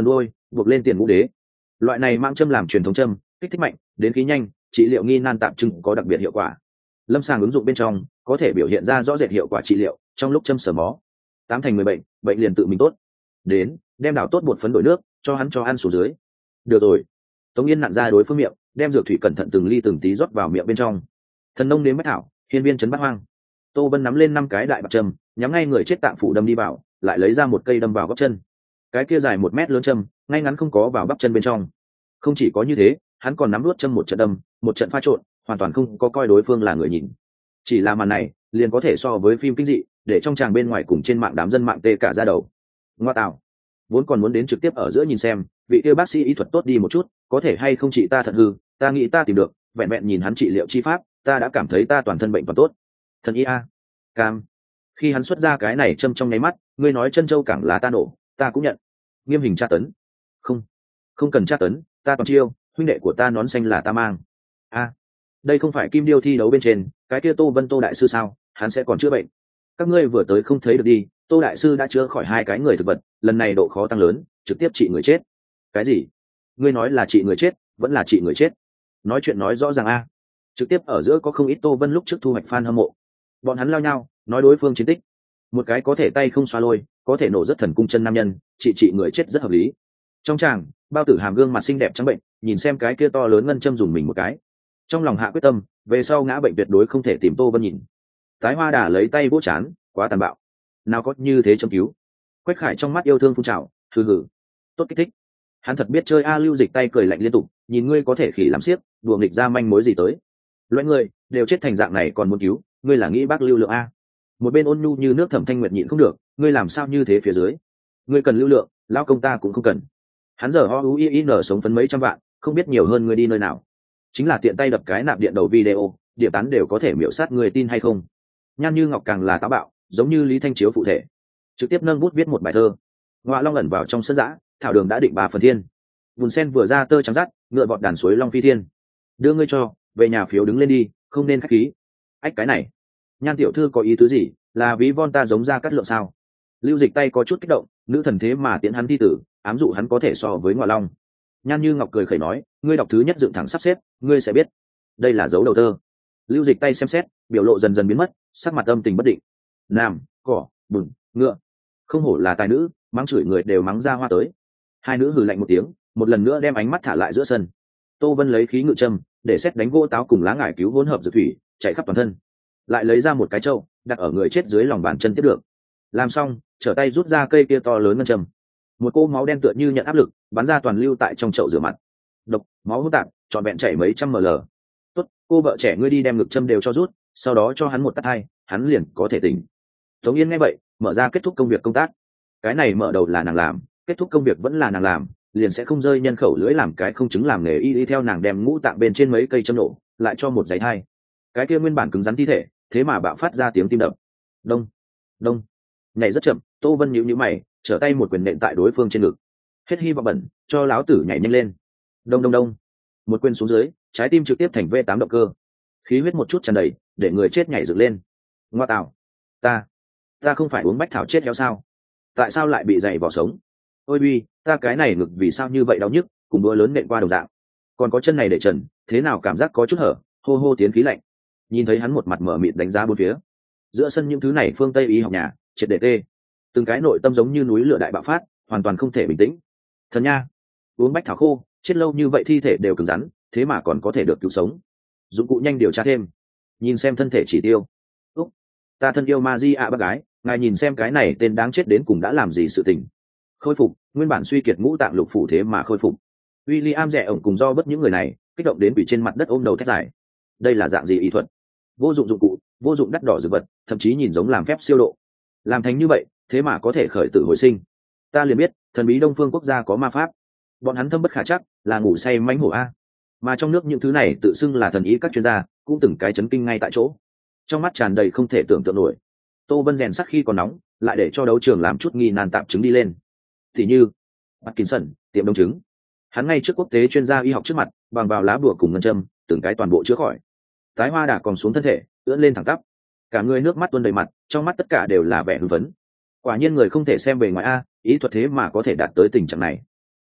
buộc lên tiền ngũ đế. Loại này mang châm làm truyền thống châm, kích thích mạnh, đến khí nhanh, trị liệu nghi nan tạm trưng có đặc biệt hiệu quả. Lâm sàng ứng dụng bên trong có thể biểu hiện ra rõ rệt hiệu quả trị liệu trong lúc châm sờ mó. Tám thành người bệnh, bệnh liền tự mình tốt. Đến, đem đảo tốt bột phấn đổi nước, cho hắn cho ăn xuống dưới. Được rồi. Tống Yên nặn ra đối phương miệng, đem dược thủy cẩn thận từng ly từng tí rót vào miệng bên trong. Thần nông đến bách thảo, hiên viên trấn bát hoang. Tô Vân nắm lên năm cái đại bạc châm, nhắm ngay người chết tạng phủ đâm đi vào, lại lấy ra một cây đâm vào bắp chân. Cái kia dài một mét lớn châm, ngay ngắn không có vào bắp chân bên trong. Không chỉ có như thế, hắn còn nắm nuốt châm một trận đâm, một trận pha trộn, hoàn toàn không có coi đối phương là người nhìn. Chỉ là màn này, liền có thể so với phim kinh dị, để trong tràng bên ngoài cùng trên mạng đám dân mạng tê cả da đầu. Ngoa tạo, vốn còn muốn đến trực tiếp ở giữa nhìn xem, vị kia bác sĩ y thuật tốt đi một chút, có thể hay không trị ta thật hư, ta nghĩ ta tìm được, vẹn vẹn nhìn hắn trị liệu chi pháp, ta đã cảm thấy ta toàn thân bệnh toàn tốt. Thần y a, cam. Khi hắn xuất ra cái này châm trong nháy mắt, ngươi nói chân châu cẳng lá ta nổ, ta cũng nhận. Nghiêm hình tra tấn. Không, không cần tra tấn, ta toàn chiêu, huynh đệ của ta nón xanh là ta mang. A, đây không phải kim điêu thi đấu bên trên, cái kia Tô Vân Tô đại sư sao, hắn sẽ còn chữa bệnh. Các ngươi vừa tới không thấy được đi, Tô đại sư đã chữa khỏi hai cái người thực vật, lần này độ khó tăng lớn, trực tiếp trị người chết. Cái gì? Ngươi nói là trị người chết, vẫn là trị người chết? Nói chuyện nói rõ ràng a. Trực tiếp ở giữa có không ít Tô Vân lúc trước thu hoạch fan hâm mộ. Bọn hắn lao nhau, nói đối phương chiến tích. Một cái có thể tay không xoa lôi, có thể nổ rất thần cung chân nam nhân, trị trị người chết rất hợp lý. Trong tràng, Bao Tử Hàm gương mặt xinh đẹp trắng bệnh, nhìn xem cái kia to lớn ngân châm dùng mình một cái. Trong lòng hạ quyết tâm, về sau ngã bệnh tuyệt đối không thể tìm Tô Vân nhìn. Tái Hoa Đà lấy tay vỗ chán, quá tàn bạo. Nào có như thế châm cứu. Quách Khải trong mắt yêu thương phun trào, hừ hừ. Tốt kích thích. Hắn thật biết chơi a. Lưu Dịch tay cười lạnh liên tục, nhìn ngươi có thể khỉ làm xiếc, đùa nghịch ra manh mối gì tới. Loại người đều chết thành dạng này còn muốn cứu, ngươi là nghĩ bác lưu lượng a. Một bên ôn nhu như nước Thẩm Thanh Nguyệt nhịn không được, ngươi làm sao như thế phía dưới. Ngươi cần lưu lượng, lão công ta cũng không cần. Hắn giờ ho u i n sống phấn mấy trăm vạn, không biết nhiều hơn ngươi đi nơi nào. Chính là tiện tay đập cái nạp điện đầu video, điểm tán đều có thể miểu sát người tin hay không. Nhan Như Ngọc càng là táo bạo, giống như Lý Thanh Chiếu phụ thể, trực tiếp nâng bút viết một bài thơ. Ngoại Long ẩn vào trong sân dã, thảo đường đã định ba phần thiên. Bùn sen vừa ra tơ trắng rắt, ngựa vọt đàn suối long phi thiên. Đưa ngươi cho, về nhà phiếu đứng lên đi, không nên khách khí. Ách cái này, Nhan tiểu thư có ý tứ gì, là ví von ta giống ra cắt lượng sao? Lưu Dịch tay có chút kích động, nữ thần thế mà tiễn hắn thi tử, ám dụ hắn có thể so với Ngoại Long. Nhan Như Ngọc cười khẩy nói, ngươi đọc thứ nhất dựng thẳng sắp xếp, ngươi sẽ biết, đây là dấu đầu tơ. Lưu Dịch tay xem xét, biểu lộ dần dần biến mất, sắc mặt âm tình bất định. Nam, cỏ, bùn, ngựa, không hổ là tài nữ, mắng chửi người đều mắng ra hoa tới. Hai nữ hừ lạnh một tiếng, một lần nữa đem ánh mắt thả lại giữa sân. Tô Vân lấy khí ngự châm, để xét đánh gỗ táo cùng lá ngải cứu hỗn hợp dược thủy, chạy khắp toàn thân. Lại lấy ra một cái trâu, đặt ở người chết dưới lòng bàn chân tiếp được. Làm xong, trở tay rút ra cây kia to lớn ngân châm. Một cô máu đen tựa như nhận áp lực, bắn ra toàn lưu tại trong chậu rửa mặt. Độc, máu hỗn tạp, trọn vẹn chảy mấy trăm ml. Tốt, cô vợ trẻ ngươi đi đem ngực châm đều cho rút, sau đó cho hắn một tát hai, hắn liền có thể tỉnh. Tống Yên nghe vậy, mở ra kết thúc công việc công tác. Cái này mở đầu là nàng làm, kết thúc công việc vẫn là nàng làm, liền sẽ không rơi nhân khẩu lưỡi làm cái không chứng làm nghề y y theo nàng đem ngũ tạng bên trên mấy cây châm nổ, lại cho một giấy hai. Cái kia nguyên bản cứng rắn thi thể, thế mà bạo phát ra tiếng tim đập. Đông, đông. Nhảy rất chậm, Tô Vân nhíu nhíu mày, trở tay một quyền nện tại đối phương trên ngực. Hết hy vọng bẩn, cho láo tử nhảy nhanh lên. Đông đông đông. Một quyền xuống dưới, trái tim trực tiếp thành vê tám động cơ. Khí huyết một chút tràn đầy, để người chết nhảy dựng lên. Ngoa tạo, ta, ta không phải uống bách thảo chết héo sao? Tại sao lại bị dày vỏ sống? Ôi bi, ta cái này ngực vì sao như vậy đau nhức, cùng đũa lớn nện qua đồng dạng. Còn có chân này để trần, thế nào cảm giác có chút hở, hô hô tiến khí lạnh. Nhìn thấy hắn một mặt mở mịt đánh giá bốn phía. Giữa sân những thứ này phương Tây y học nhà, triệt để tê. Từng cái nội tâm giống như núi lửa đại bạo phát, hoàn toàn không thể bình tĩnh. Thần nha, uống bách thảo khô, chết lâu như vậy thi thể đều cứng rắn, thế mà còn có thể được cứu sống. Dụng cụ nhanh điều tra thêm, nhìn xem thân thể chỉ tiêu. Úc, ta thân yêu ma di ạ bác gái, ngài nhìn xem cái này tên đáng chết đến cùng đã làm gì sự tình. Khôi phục, nguyên bản suy kiệt ngũ tạng lục phủ thế mà khôi phục. William rẻ ổng cùng do bất những người này kích động đến bị trên mặt đất ôm đầu thét dài. Đây là dạng gì y thuật? Vô dụng dụng cụ, vô dụng đắt đỏ dược vật, thậm chí nhìn giống làm phép siêu độ. Làm thành như vậy, thế mà có thể khởi tử hồi sinh. Ta liền biết, thần bí Đông Phương quốc gia có ma pháp. Bọn hắn thâm bất khả chắc, là ngủ say mánh hổ a. Mà trong nước những thứ này tự xưng là thần ý các chuyên gia, cũng từng cái chấn kinh ngay tại chỗ. Trong mắt tràn đầy không thể tưởng tượng nổi. Tô Vân rèn sắc khi còn nóng, lại để cho đấu trường làm chút nghi nan tạm chứng đi lên. Thì như Parkinson, tiệm đông chứng. Hắn ngay trước quốc tế chuyên gia y học trước mặt, bằng vào lá bùa cùng ngân châm, từng cái toàn bộ chữa khỏi. Tái Hoa Đà còn xuống thân thể, ưỡn lên thẳng tắp. Cả người nước mắt tuôn đầy mặt, trong mắt tất cả đều là vẻ hưng phấn. Quả nhiên người không thể xem bề ngoài a, ý thuật thế mà có thể đạt tới tình trạng này.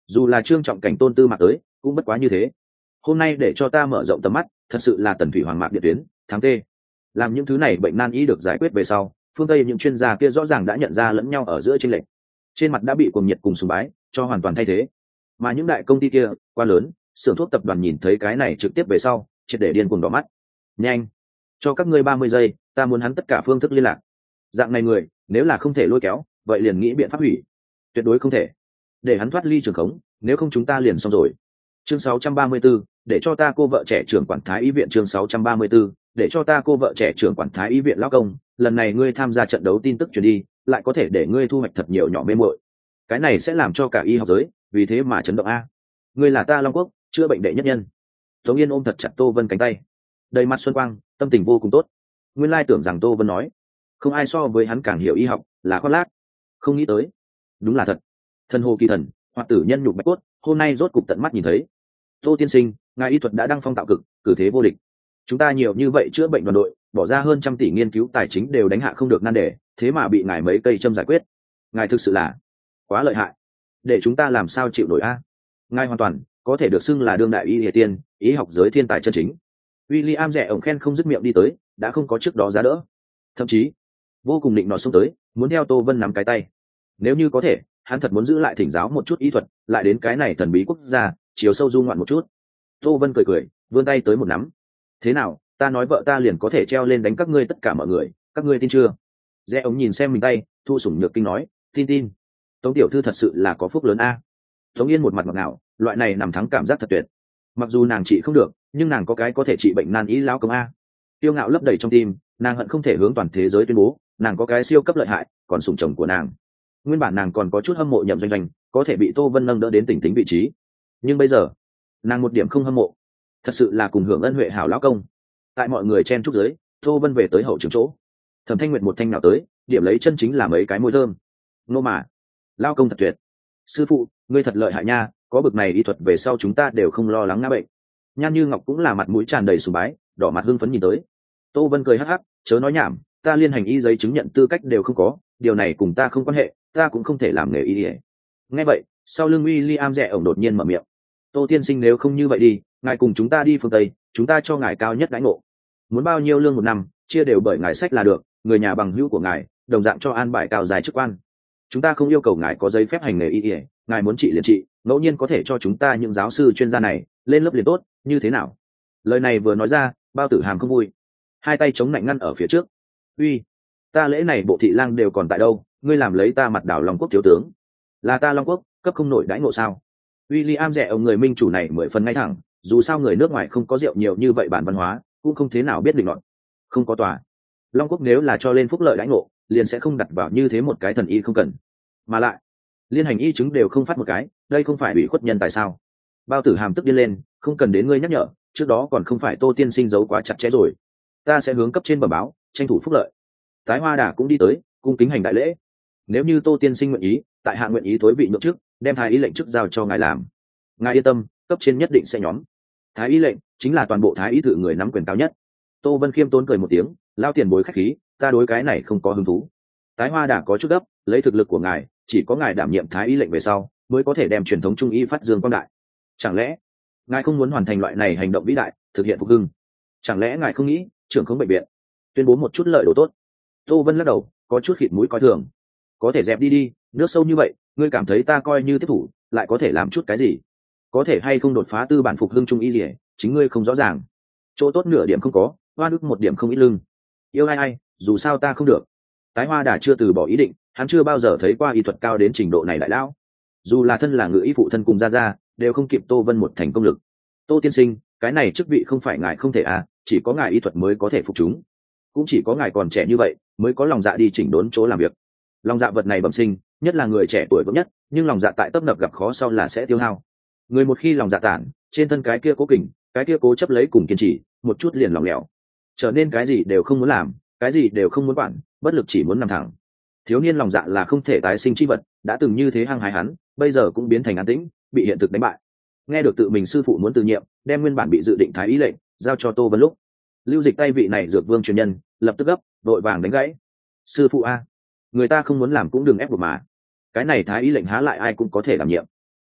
dù là trương trọng cảnh tôn tư mạc tới cũng bất quá như thế. Hôm nay để cho ta mở rộng tầm mắt, thật sự là tần thủy hoàng mạc điện tuyến thắng tê. Làm những thứ này bệnh nan y được giải quyết về sau, phương tây những chuyên gia kia rõ ràng đã nhận ra lẫn nhau ở giữa chênh lệch, trên mặt đã bị cuồng nhiệt cùng sùng bái cho hoàn toàn thay thế. Mà những đại công ty kia quá lớn, xưởng thuốc tập đoàn nhìn thấy cái này trực tiếp về sau triệt để điên cuồng đỏ mắt. Nhanh, cho các ngươi ba mươi giây, ta muốn hắn tất cả phương thức liên lạc. Dạng này người nếu là không thể lôi kéo, vậy liền nghĩ biện pháp hủy. Tuyệt đối không thể để hắn thoát ly trường khống, nếu không chúng ta liền xong rồi. Chương sáu trăm ba mươi 634, để cho ta cô vợ trẻ trưởng quản thái y viện. Chương sáu trăm ba mươi 634, để cho ta cô vợ trẻ trưởng quản thái y viện. Lão công, lần này ngươi tham gia trận đấu tin tức truyền đi, lại có thể để ngươi thu hoạch thật nhiều nhỏ mê muội. Cái này sẽ làm cho cả y học giới vì thế mà chấn động a. Ngươi là ta Long Quốc chữa bệnh đệ nhất nhân. Tống Yên ôm thật chặt Tô Vân cánh tay, đầy mặt xuân quang, tâm tình vô cùng tốt. Nguyên lai tưởng rằng Tô Vân nói không ai so với hắn càng hiểu y học là khoác lác, không nghĩ tới đúng là thật. Thần hồ kỳ thần, hoặc tử nhân nhục bạch cốt, hôm nay rốt cục tận mắt nhìn thấy. Tô tiên sinh, ngài y thuật đã đăng phong tạo cực, cử thế vô địch. Chúng ta nhiều như vậy chữa bệnh đoàn đội, bỏ ra hơn trăm tỷ nghiên cứu tài chính đều đánh hạ không được nan đề, thế mà bị ngài mấy cây châm giải quyết. Ngài thực sự là quá lợi hại, để chúng ta làm sao chịu nổi a? Ngài hoàn toàn có thể được xưng là đương đại y địa tiên, y học giới thiên tài chân chính. William rẻ ổng khen không dứt miệng đi tới, đã không có trước đó giá đỡ, thậm chí vô cùng định nọ xông tới, muốn theo Tô Vân nắm cái tay. Nếu như có thể, hắn thật muốn giữ lại thỉnh giáo một chút y thuật, lại đến cái này thần bí quốc gia chiều sâu du ngoạn một chút. Tô Vân cười cười, vươn tay tới một nắm. Thế nào, ta nói vợ ta liền có thể treo lên đánh các ngươi tất cả mọi người, các ngươi tin chưa? Rẽ ống nhìn xem mình tay, thu sủng nhược kinh nói, tin tin. Tống tiểu thư thật sự là có phúc lớn a. Tống Yên một mặt ngọt ngào, loại này nằm thắng cảm giác thật tuyệt. Mặc dù nàng trị không được, nhưng nàng có cái có thể trị bệnh nan y lão công a. Tiêu ngạo lấp đầy trong tim, nàng hận không thể hướng toàn thế giới tuyên bố, nàng có cái siêu cấp lợi hại, còn sủng chồng của nàng. Nguyên bản nàng còn có chút hâm mộ Nhậm Doanh Doanh, có thể bị Tô Vân nâng đỡ đến tỉnh tính vị trí, nhưng bây giờ nàng một điểm không hâm mộ, thật sự là cùng hưởng ân huệ hảo lão công. Tại mọi người chen chúc dưới, Tô Vân về tới hậu trường chỗ. Thẩm Thanh Nguyệt một thanh nào tới, điểm lấy chân chính là mấy cái môi thơm. Nô mà, lão công thật tuyệt. Sư phụ, ngươi thật lợi hại nha, có bực này y thuật về sau chúng ta đều không lo lắng ngã bệnh. Nhan Như Ngọc cũng là mặt mũi tràn đầy sùng bái, đỏ mặt hưng phấn nhìn tới. Tô Vân cười hắc hắc, chớ nói nhảm, ta liên hành y giấy chứng nhận tư cách đều không có, điều này cùng ta không quan hệ, ta cũng không thể làm nghề y. Nghe vậy, sau lưng William rẻ ổng đột nhiên mở miệng. Tô tiên sinh nếu không như vậy đi, ngài cùng chúng ta đi phương Tây, chúng ta cho ngài cao nhất đãi ngộ. Muốn bao nhiêu lương một năm, chia đều bởi ngài sách là được, người nhà bằng hữu của ngài, đồng dạng cho an bài cao dài chức quan. Chúng ta không yêu cầu ngài có giấy phép hành nghề y, ngài muốn trị liền trị, ngẫu nhiên có thể cho chúng ta những giáo sư chuyên gia này lên lớp liền tốt, như thế nào? Lời này vừa nói ra, Bao Tử Hàm không vui, hai tay chống lạnh ngăn ở phía trước. Uy, ta lễ này bộ thị lang đều còn tại đâu, ngươi làm lấy ta mặt đảo Long Quốc thiếu tướng, là ta Long Quốc cấp không nổi đãi ngộ sao? William rẻ ông người minh chủ này mười phần ngay thẳng, dù sao người nước ngoài không có rượu nhiều như vậy bản văn hóa, cũng không thế nào biết định luận. Không có tòa, Long Quốc nếu là cho lên phúc lợi đãi ngộ, liền sẽ không đặt vào như thế một cái thần y không cần. Mà lại, liên hành y chứng đều không phát một cái, đây không phải bị khuất nhân tại sao? Bao Tử Hàm tức điên lên, không cần đến ngươi nhắc nhở, trước đó còn không phải Tô tiên sinh giấu quá chặt chẽ rồi. Ta sẽ hướng cấp trên bẩm báo, tranh thủ phúc lợi. Tái Hoa Đà cũng đi tới, cung kính hành đại lễ. Nếu như Tô tiên sinh nguyện ý, tại hạ nguyện ý thối vị nhượng chức, đem thái y lệnh chức giao cho ngài làm. Ngài yên tâm, cấp trên nhất định sẽ nhóm. Thái y lệnh chính là toàn bộ thái y tự người nắm quyền cao nhất. Tô Vân khiêm tốn cười một tiếng, lao tiền bối khách khí, ta đối cái này không có hứng thú. Tái Hoa Đà có chút gấp, lấy thực lực của ngài, chỉ có ngài đảm nhiệm thái y lệnh về sau, mới có thể đem truyền thống trung y phát dương quang đại. Chẳng lẽ ngài không muốn hoàn thành loại này hành động vĩ đại, thực hiện phục hưng? Chẳng lẽ ngài không nghĩ trưởng không bệnh viện tuyên bố một chút lợi đồ tốt? Tô Vân lắc đầu, có chút khịt mũi coi thường. Có thể dẹp đi đi, nước sâu như vậy, ngươi cảm thấy ta coi như tiếp thủ, lại có thể làm chút cái gì? Có thể hay không đột phá tư bản phục hưng trung y gì, chính ngươi không rõ ràng. Chỗ tốt nửa điểm không có, hoa đức một điểm không ít lưng. Yêu ai ai, dù sao ta không được. Tái Hoa Đà chưa từ bỏ ý định, hắn chưa bao giờ thấy qua y thuật cao đến trình độ này đại lão. Dù là thân là ngự y phụ thân cùng gia gia, đều không kịp Tô Vân một thành công lực. Tô tiên sinh, cái này chức vị không phải ngài không thể à, chỉ có ngài y thuật mới có thể phục chúng. Cũng chỉ có ngài còn trẻ như vậy, mới có lòng dạ đi chỉnh đốn chỗ làm việc. Lòng dạ vật này bẩm sinh, nhất là người trẻ tuổi vững nhất, nhưng lòng dạ tại tấp nập gặp khó sau là sẽ tiêu hao. Người một khi lòng dạ tản, trên thân cái kia cố kình, cái kia cố chấp lấy cùng kiên trì, một chút liền lỏng lẻo, trở nên cái gì đều không muốn làm, cái gì đều không muốn quản, bất lực chỉ muốn nằm thẳng. Thiếu niên lòng dạ là không thể tái sinh chi vật, đã từng như thế hăng hái hắn, bây giờ cũng biến thành an tĩnh, bị hiện thực đánh bại. Nghe được tự mình sư phụ muốn từ nhiệm, đem nguyên bản bị dự định thái ý lệnh giao cho Tô Vân lúc, Lưu Dịch tay vị này dược vương truyền nhân, lập tức gấp, đội vàng đánh gãy. Sư phụ a, người ta không muốn làm cũng đừng ép buộc mà. Cái này thái ý lệnh há lại ai cũng có thể đảm nhiệm.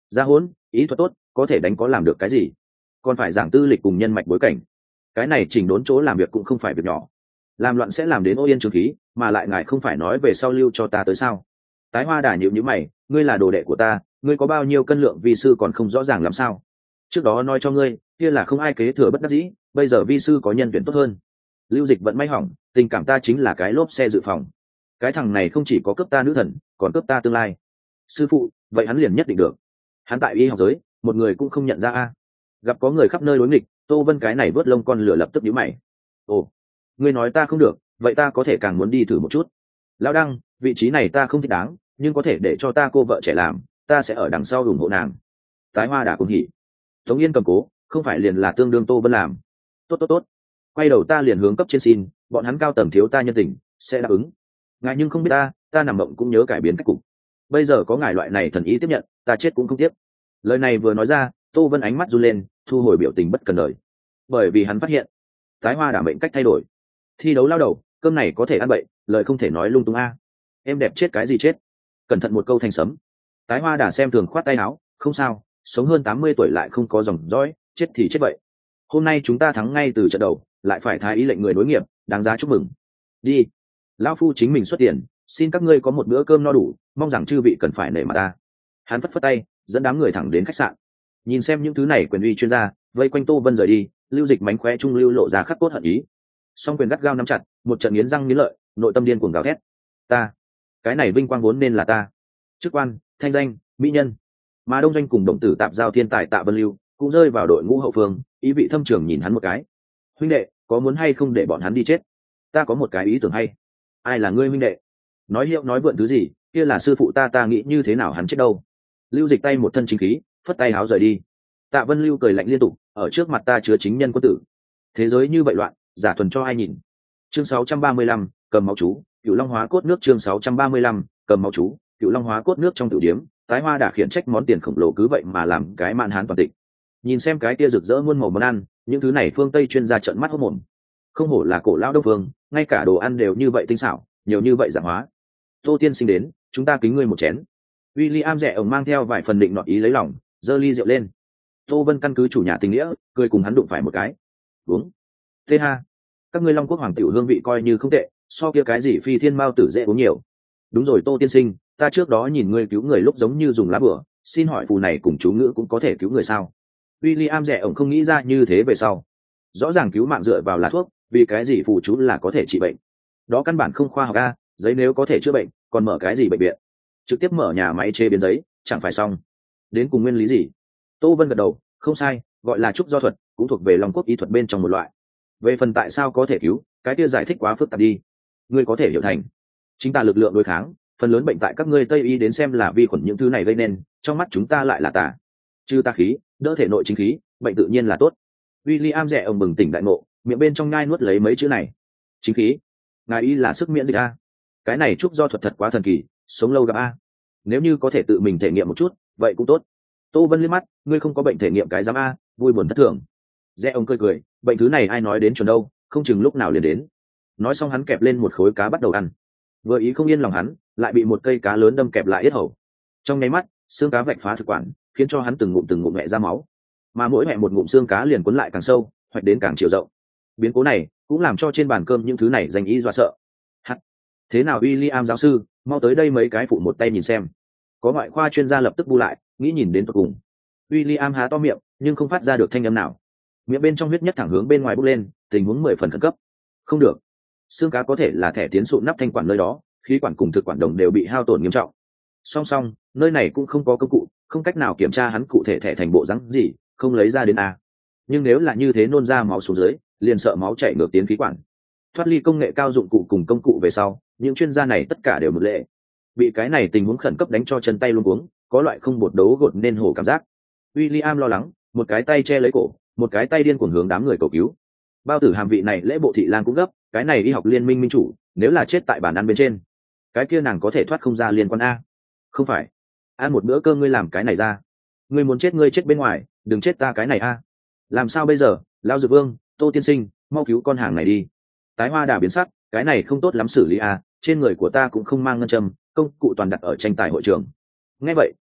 Ra hỗn, ý thuật tốt, có thể đánh có làm được cái gì? Còn phải giảng tư lịch cùng nhân mạch bối cảnh. Cái này chỉnh đốn chỗ làm việc cũng không phải việc nhỏ. Làm loạn sẽ làm đến ô yên trường khí, mà lại ngài không phải nói về sau lưu cho ta tới sao? Tái Hoa Đà nhíu nhíu mày, ngươi là đồ đệ của ta, ngươi có bao nhiêu cân lượng vi sư còn không rõ ràng làm sao? Trước đó nói cho ngươi, kia là không ai kế thừa bất đắc dĩ, bây giờ vi sư có nhân tuyển tốt hơn. Lưu Dịch vẫn may hỏng, tình cảm ta chính là cái lốp xe dự phòng. Cái thằng này không chỉ có cướp ta nữ thần, còn cướp ta tương lai. Sư phụ, vậy hắn liền nhất định được. Hắn tại y học giới, một người cũng không nhận ra a. Gặp có người khắp nơi đối nghịch, Tô Vân cái này vớt lông con lửa lập tức nhíu mày. Ồ, ngươi nói ta không được, vậy ta có thể càng muốn đi thử một chút. Lão Đăng, vị trí này ta không thích đáng, nhưng có thể để cho ta cô vợ trẻ làm, ta sẽ ở đằng sau ủng hộ nàng. Tái Hoa Đà cũng hỉ. Tống Yên cầm cố, không phải liền là tương đương Tô Vân làm. Tốt tốt tốt. Quay đầu ta liền hướng cấp trên xin, bọn hắn cao tầng thiếu ta nhân tình, sẽ đáp ứng. Ngài nhưng không biết ta, ta nằm mộng cũng nhớ cải biến cách cục. Bây giờ có ngài loại này thần ý tiếp nhận, ta chết cũng không tiếc. Lời này vừa nói ra, Tô Vân ánh mắt run lên, thu hồi biểu tình bất cần đời. Bởi vì hắn phát hiện, Tái Hoa Đà mệnh cách thay đổi. Thi đấu lao đầu, cơm này có thể ăn bậy, lời không thể nói lung tung a. Em đẹp chết cái gì chết? Cẩn thận một câu thành sấm. Tái Hoa Đà xem thường khoát tay áo, không sao, sống hơn tám mươi tuổi lại không có dòng dõi, chết thì chết vậy. Hôm nay chúng ta thắng ngay từ trận đầu, lại phải thái ý lệnh người đối nghiệp, đáng giá chúc mừng. Đi, lão phu chính mình xuất tiền, xin các ngươi có một bữa cơm no đủ, mong rằng chư vị cần phải nể mặt ta. Hắn phất phất tay, dẫn đám người thẳng đến khách sạn. Nhìn xem những thứ này quyền uy chuyên gia vây quanh Tô Vân rời đi, Lưu Dịch mánh khóe trung lưu lộ ra khắc cốt hận ý. Song quyền gắt gao nắm chặt, một trận nghiến răng nghiến lợi, nội tâm điên cuồng gào thét. Ta, cái này vinh quang vốn nên là ta. Chức quan, thanh danh, mỹ nhân. Mà Đông Doanh cùng đồng tử tạm giao thiên tài Tạ Vân Lưu cũng rơi vào đội ngũ hậu phương, ý vị thâm trường nhìn hắn một cái. Huynh đệ, có muốn hay không để bọn hắn đi chết? Ta có một cái ý tưởng hay. Ai là ngươi huynh đệ? Nói hiệu nói vượn thứ gì, kia là sư phụ ta, ta nghĩ như thế nào hắn chết đâu. Lưu Dịch tay một thân chính khí, phất tay háo rời đi. Tạ Vân Lưu cười lạnh liên tục, ở trước mặt ta chứa chính nhân quân tử. Thế giới như vậy loạn, giả thuần cho ai nhìn. Chương sáu trăm ba mươi lăm, cầm máu chú, Cựu Long hóa cốt nước. Chương sáu trăm ba mươi lăm, cầm máu chú, Cựu Long hóa cốt nước. Trong tiểu điếm, Tái Hoa đã khiển trách món tiền khổng lồ cứ vậy mà làm cái mạn hán toàn tịch. Nhìn xem cái kia rực rỡ muôn màu món ăn, những thứ này phương Tây chuyên gia trợn mắt hốt mồm. Không hổ là cổ lão Đông phương, ngay cả đồ ăn đều như vậy tinh xảo, nhiều như vậy dạng hóa. Tô tiên sinh đến, chúng ta kính ngươi một chén. William rẻ ổng mang theo vài phần định nọt ý lấy lòng, giơ ly rượu lên. Tô Vân căn cứ chủ nhà tình nghĩa, cười cùng hắn đụng phải một cái. Uống. Thế ha, các ngươi Long Quốc hoàng tiểu hương vị coi như không tệ, so kia cái gì phi thiên mao tử dễ uống nhiều. Đúng rồi Tô tiên sinh, ta trước đó nhìn ngươi cứu người lúc giống như dùng lá bửa, xin hỏi phù này cùng chú ngữ cũng có thể cứu người sao? William rẻ ổng không nghĩ ra như thế về sau. Rõ ràng cứu mạng dựa vào lá thuốc, vì cái gì phù chú là có thể trị bệnh? Đó căn bản không khoa học a, giấy nếu có thể chữa bệnh, còn mở cái gì bệnh viện? Trực tiếp mở nhà máy chế biến giấy, chẳng phải xong? Đến cùng nguyên lý gì? Tô Vân gật đầu, không sai, gọi là trúc do thuật, cũng thuộc về Long Quốc y thuật bên trong một loại. Về phần tại sao có thể cứu, cái kia giải thích quá phức tạp đi. Ngươi có thể hiểu thành, chính ta lực lượng đối kháng, phần lớn bệnh tại các ngươi Tây y đến xem là vi khuẩn những thứ này gây nên, trong mắt chúng ta lại là tà. Trừ tà khí, đỡ thể nội chính khí, bệnh tự nhiên là tốt. William rẻ ông bừng tỉnh đại ngộ, miệng bên trong nhai nuốt lấy mấy chữ này. Chính khí, ngài y là sức miễn dịch a. Cái này trúc do thuật thật quá thần kỳ, sống lâu gặp a. Nếu như có thể tự mình thể nghiệm một chút, vậy cũng tốt. Tô Vân liếc mắt, ngươi không có bệnh thể nghiệm cái giám a, vui buồn thất thường. Rẽ ông cười cười, bệnh thứ này ai nói đến chuẩn đâu, không chừng lúc nào liền đến. Nói xong hắn kẹp lên một khối cá bắt đầu ăn. Vừa ý không yên lòng hắn, lại bị một cây cá lớn đâm kẹp lại yết hầu. Trong nháy mắt, xương cá vạch phá thực quản, khiến cho hắn từng ngụm từng ngụm mẹ ra máu. Mà mỗi mẹ một ngụm xương cá liền cuốn lại càng sâu, hoạch đến càng chiều rộng. Biến cố này cũng làm cho trên bàn cơm những thứ này danh ý dọa sợ. Hắc, thế nào William giáo sư, mau tới đây mấy cái phụ một tay nhìn xem. Có ngoại khoa chuyên gia lập tức bu lại, nghĩ nhìn đến tận cùng. William há to miệng, nhưng không phát ra được thanh âm nào. Miệng bên trong huyết nhất thẳng hướng bên ngoài bốc lên, tình huống mười phần khẩn cấp. Không được, xương cá có thể là thẻ tiến sụn nắp thanh quản nơi đó, khí quản cùng thực quản đồng đều bị hao tổn nghiêm trọng. Song song, nơi này cũng không có công cụ, không cách nào kiểm tra hắn cụ thể thẻ thành bộ rắn gì, không lấy ra đến a. Nhưng nếu là như thế nôn ra máu xuống dưới, liền sợ máu chảy ngược tiến khí quản. Thoát ly công nghệ cao dụng cụ cùng công cụ về sau, những chuyên gia này tất cả đều một lệ. Bị cái này tình huống khẩn cấp đánh cho chân tay luống cuống, có loại không bột đấu gột nên hổ cảm giác. William lo lắng, một cái tay che lấy cổ, một cái tay điên cuồng hướng đám người cầu cứu. Bao tử hàm vị này lễ bộ thị lang cũng gấp, cái này y học liên minh minh chủ, nếu là chết tại bàn ăn bên trên, cái kia nàng có thể thoát không ra liên quan a. Không phải, ăn một bữa cơm ngươi làm cái này ra, ngươi muốn chết ngươi chết bên ngoài, đừng chết ta cái này a. Làm sao bây giờ, Lão Dược Vương, Tô tiên sinh, mau cứu con hàng này đi. Tái Hoa Đà biến sắc, cái này không tốt lắm xử lý a, trên người của ta cũng không mang ngân châm, công cụ toàn đặt ở tranh tài hội trường. Nghe vậy,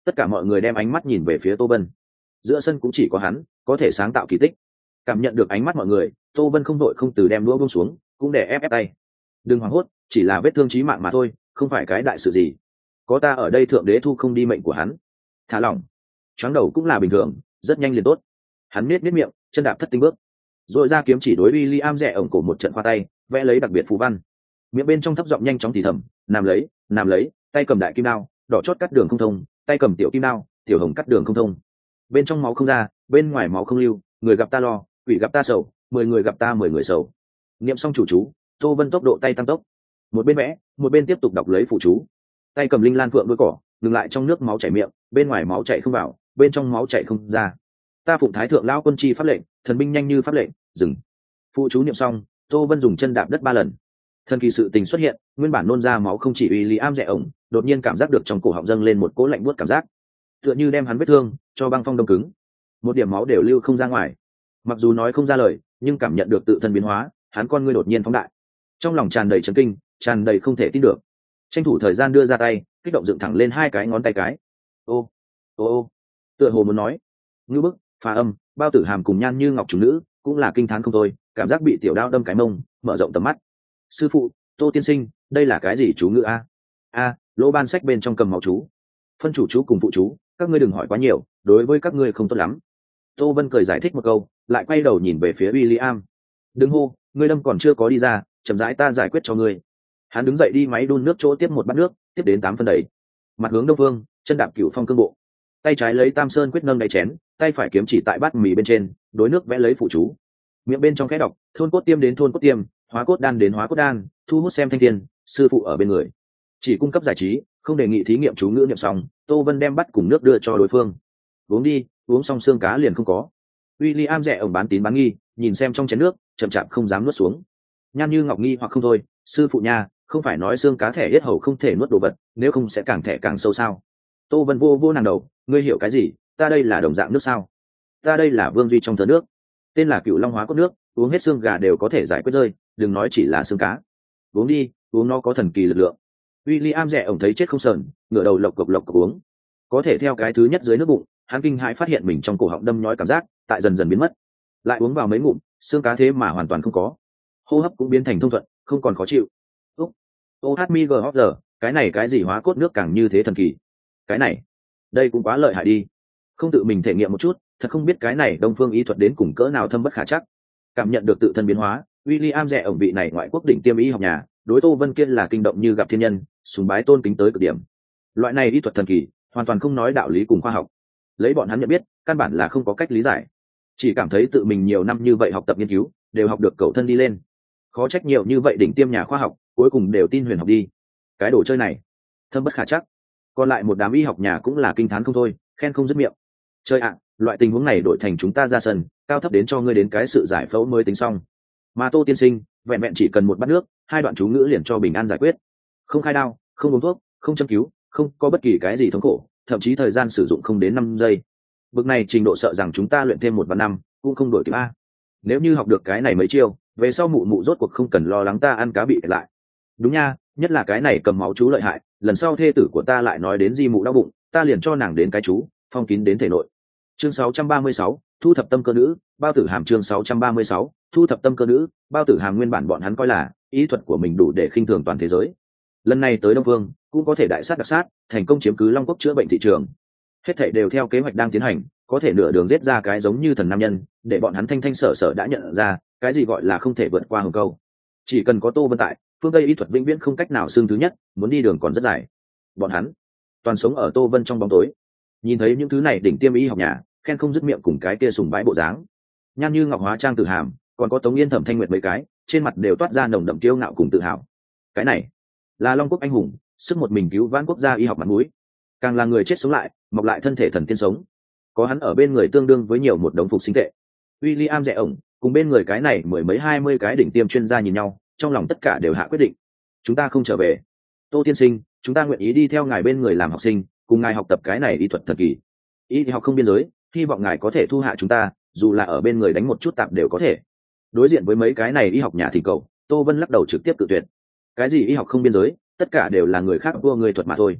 Tất cả mọi người đem ánh mắt nhìn về phía Tô Vân. Giữa sân cũng chỉ có hắn có thể sáng tạo kỳ tích. Cảm nhận được ánh mắt mọi người, Tô Vân không đội không từ đem đũa buông xuống, cũng để ép ép tay. Đừng hoảng hốt, chỉ là vết thương chí mạng mà thôi, không phải cái đại sự gì. Có ta ở đây, thượng đế thu không đi mệnh của hắn. Thả lỏng. Choáng đầu cũng là bình thường, rất nhanh liền tốt. Hắn miết miết miệng, chân đạp thất tinh bước, rồi ra kiếm chỉ đối William rẽ ổng cổ một trận khoa tay, vẽ lấy đặc biệt phù văn. Miệng bên trong thấp giọng nhanh chóng thì thầm, nằm lấy, nằm lấy, tay cầm đại kim đao, đỏ chót cắt đường không thông, tay cầm tiểu kim đao, tiểu hồng cắt đường không thông. Bên trong máu không ra, bên ngoài máu không lưu, người gặp ta lo, quỷ gặp ta sầu, mười người gặp ta mười người sầu. Niệm xong chủ chú, Tô Vân tốc độ tay tăng tốc, một bên vẽ, một bên tiếp tục đọc lấy phụ chú. Tay cầm linh lan phượng đuôi cỏ, ngừng lại trong nước máu chảy miệng, bên ngoài máu chảy không vào, bên trong máu chảy không ra. Ta phụng thái thượng lão quân chi pháp lệnh, thần binh nhanh như pháp lệnh, dừng. Phụ chú niệm xong, Tô Vân dùng chân đạp đất ba lần. Thần kỳ sự tình xuất hiện, nguyên bản nôn ra máu không chỉ uy lý am rẽ ổng, đột nhiên cảm giác được trong cổ họng dâng lên một cỗ lạnh buốt cảm giác, tựa như đem hắn vết thương cho băng phong đông cứng, một điểm máu đều lưu không ra ngoài. Mặc dù nói không ra lời, nhưng cảm nhận được tự thân biến hóa, hắn con ngươi đột nhiên phóng đại, trong lòng tràn đầy chấn kinh, tràn đầy không thể tin được. Tranh thủ thời gian đưa ra tay, kích động dựng thẳng lên hai cái ngón tay cái. Ô, ô ô, tựa hồ muốn nói, ngư bức, phá âm, bao tử hàm cùng nhan như ngọc chủ nữ cũng là kinh thán không thôi, cảm giác bị tiểu đao đâm cái mông, mở rộng tầm mắt. Sư phụ, Tô tiên sinh, đây là cái gì chú ngữ a? A, lỗ ban sách bên trong cầm máu chú, phân chủ chú cùng phụ chú, các ngươi đừng hỏi quá nhiều, đối với các ngươi không tốt lắm. Tô Vân cười giải thích một câu, lại quay đầu nhìn về phía William. Đừng hô, ngươi đâm còn chưa có đi ra, chậm rãi ta giải quyết cho ngươi. Hắn đứng dậy đi máy đun nước chỗ tiếp một bát nước, tiếp đến tám phân đầy. Mặt hướng đông phương, chân đạp cửu phong cương bộ, tay trái lấy tam sơn quyết nâng đáy chén, tay phải kiếm chỉ tại bát mì bên trên, đối nước vẽ lấy phụ chú. Miệng bên trong khẽ đọc, thôn cốt tiêm đến thôn cốt tiêm, hóa cốt đan đến hóa cốt đan, thu hút xem thanh thiên, sư phụ ở bên người. Chỉ cung cấp giải trí, không đề nghị thí nghiệm chú ngữ niệm xong, Tô Vân đem bắt cùng nước đưa cho đối phương. Uống đi, uống xong xương cá liền không có. William rẽ ổng bán tín bán nghi, nhìn xem trong chén nước, chậm chạp không dám nuốt xuống. Nhan như ngọc nghi hoặc không thôi, sư phụ nha, không phải nói xương cá thẻ yết hầu không thể nuốt đồ vật, nếu không sẽ càng thẻ càng sâu sao? Tô Vân vô vô nàng đầu, ngươi hiểu cái gì? Ta đây là đồng dạng nước sao? Ta đây là vương duy trong thớ nước, tên là cựu long hóa cốt nước, uống hết xương gà đều có thể giải quyết rơi, đừng nói chỉ là xương cá. Uống đi, uống nó có thần kỳ lực lượng. William rẽ ổng thấy chết không sờn, ngửa đầu lộc cộc lộc cộc uống. Có thể theo cái thứ nhất dưới nước bụng, hắn kinh hãi phát hiện mình trong cổ họng đâm nhói cảm giác, tại dần dần biến mất. Lại uống vào mấy ngụm, xương cá thế mà hoàn toàn không có. Hô hấp cũng biến thành thông thuận, không còn khó chịu. Úc, ô hát mi gờ giờ, cái này cái gì hóa cốt nước càng như thế thần kỳ. Cái này, đây cũng quá lợi hại đi. Không tự mình thể nghiệm một chút, thật không biết cái này đông phương y thuật đến cùng cỡ nào thâm bất khả chắc. Cảm nhận được tự thân biến hóa, William rẽ ổng vị này ngoại quốc đỉnh tiêm y học nhà, đối Tô Vân Kiên là kinh động như gặp thiên nhân, sùng bái tôn kính tới cực điểm. Loại này y thuật thần kỳ, hoàn toàn không nói đạo lý cùng khoa học. Lấy bọn hắn nhận biết, căn bản là không có cách lý giải. Chỉ cảm thấy tự mình nhiều năm như vậy học tập nghiên cứu, đều học được cầu thân đi lên. Khó trách nhiều như vậy đỉnh tiêm nhà khoa học, cuối cùng đều tin huyền học đi. Cái đồ chơi này, thâm bất khả chắc. Còn lại một đám y học nhà cũng là kinh thán không thôi, khen không dứt miệng. Chơi ạ, loại tình huống này đổi thành chúng ta ra sân, cao thấp đến cho ngươi đến cái sự giải phẫu mới tính xong. Mà Tô tiên sinh, vẹn vẹn chỉ cần một bát nước, hai đoạn chú ngữ liền cho bình an giải quyết. Không khai đao, không uống thuốc, không châm cứu, không có bất kỳ cái gì thống khổ, thậm chí thời gian sử dụng không đến năm giây. Bực này trình độ sợ rằng chúng ta luyện thêm một vạn năm cũng không đổi kịp a. Nếu như học được cái này mấy chiêu, về sau mụ mụ rốt cuộc không cần lo lắng ta ăn cá bị lại. Đúng nha, nhất là cái này cầm máu chú lợi hại, lần sau thê tử của ta lại nói đến di mụ đau bụng, ta liền cho nàng đến cái chú phong kín đến thể nội. Chương sáu trăm ba mươi sáu, thu thập tâm cơ nữ, bao tử hàm. Chương sáu trăm ba mươi sáu, thu thập tâm cơ nữ, bao tử hàm. Nguyên bản bọn hắn coi là ý thuật của mình đủ để khinh thường toàn thế giới, lần này tới đông vương cũng có thể đại sát đặc sát, thành công chiếm cứ long quốc chữa bệnh thị trường. Hết thảy đều theo kế hoạch đang tiến hành, có thể nửa đường giết ra cái giống như thần nam nhân, để bọn hắn thanh thanh sở sở đã nhận ra cái gì gọi là không thể vượt qua hồng câu. Chỉ cần có Tô Vân tại, phương tây y thuật vĩnh viễn không cách nào xương thứ nhất, muốn đi đường còn rất dài. Bọn hắn toàn sống ở Tô Vân trong bóng tối, nhìn thấy những thứ này đỉnh tiêm y học nhà, khen không dứt miệng cùng cái kia sùng bái bộ dáng. Nhan như ngọc hóa trang Tử Hàm, còn có Tống Yên Thẩm Thanh Nguyệt mấy cái, trên mặt đều toát ra nồng đậm kiêu ngạo cùng tự hào. Cái này là long quốc anh hùng, sức một mình cứu vãn quốc gia y học mặt mũi, càng là người chết sống lại, mọc lại thân thể thần tiên sống. Có hắn ở bên người tương đương với nhiều một đống phục sinh tệ. William rẽ ổng cùng bên người cái này mười mấy hai mươi cái đỉnh tiêm chuyên gia nhìn nhau, trong lòng tất cả đều hạ quyết định. Chúng ta không trở về. Tô tiên sinh, chúng ta nguyện ý đi theo ngài bên người làm học sinh, cùng ngài học tập cái này y thuật thần kỳ. Y học không biên giới, hy vọng ngài có thể thu hạ chúng ta, dù là ở bên người đánh một chút tạp đều có thể. Đối diện với mấy cái này y học nhà thì cầu, Tô Vân lắc đầu trực tiếp cự tuyệt. Cái gì y học không biên giới, tất cả đều là người khác vua người thuật mà thôi.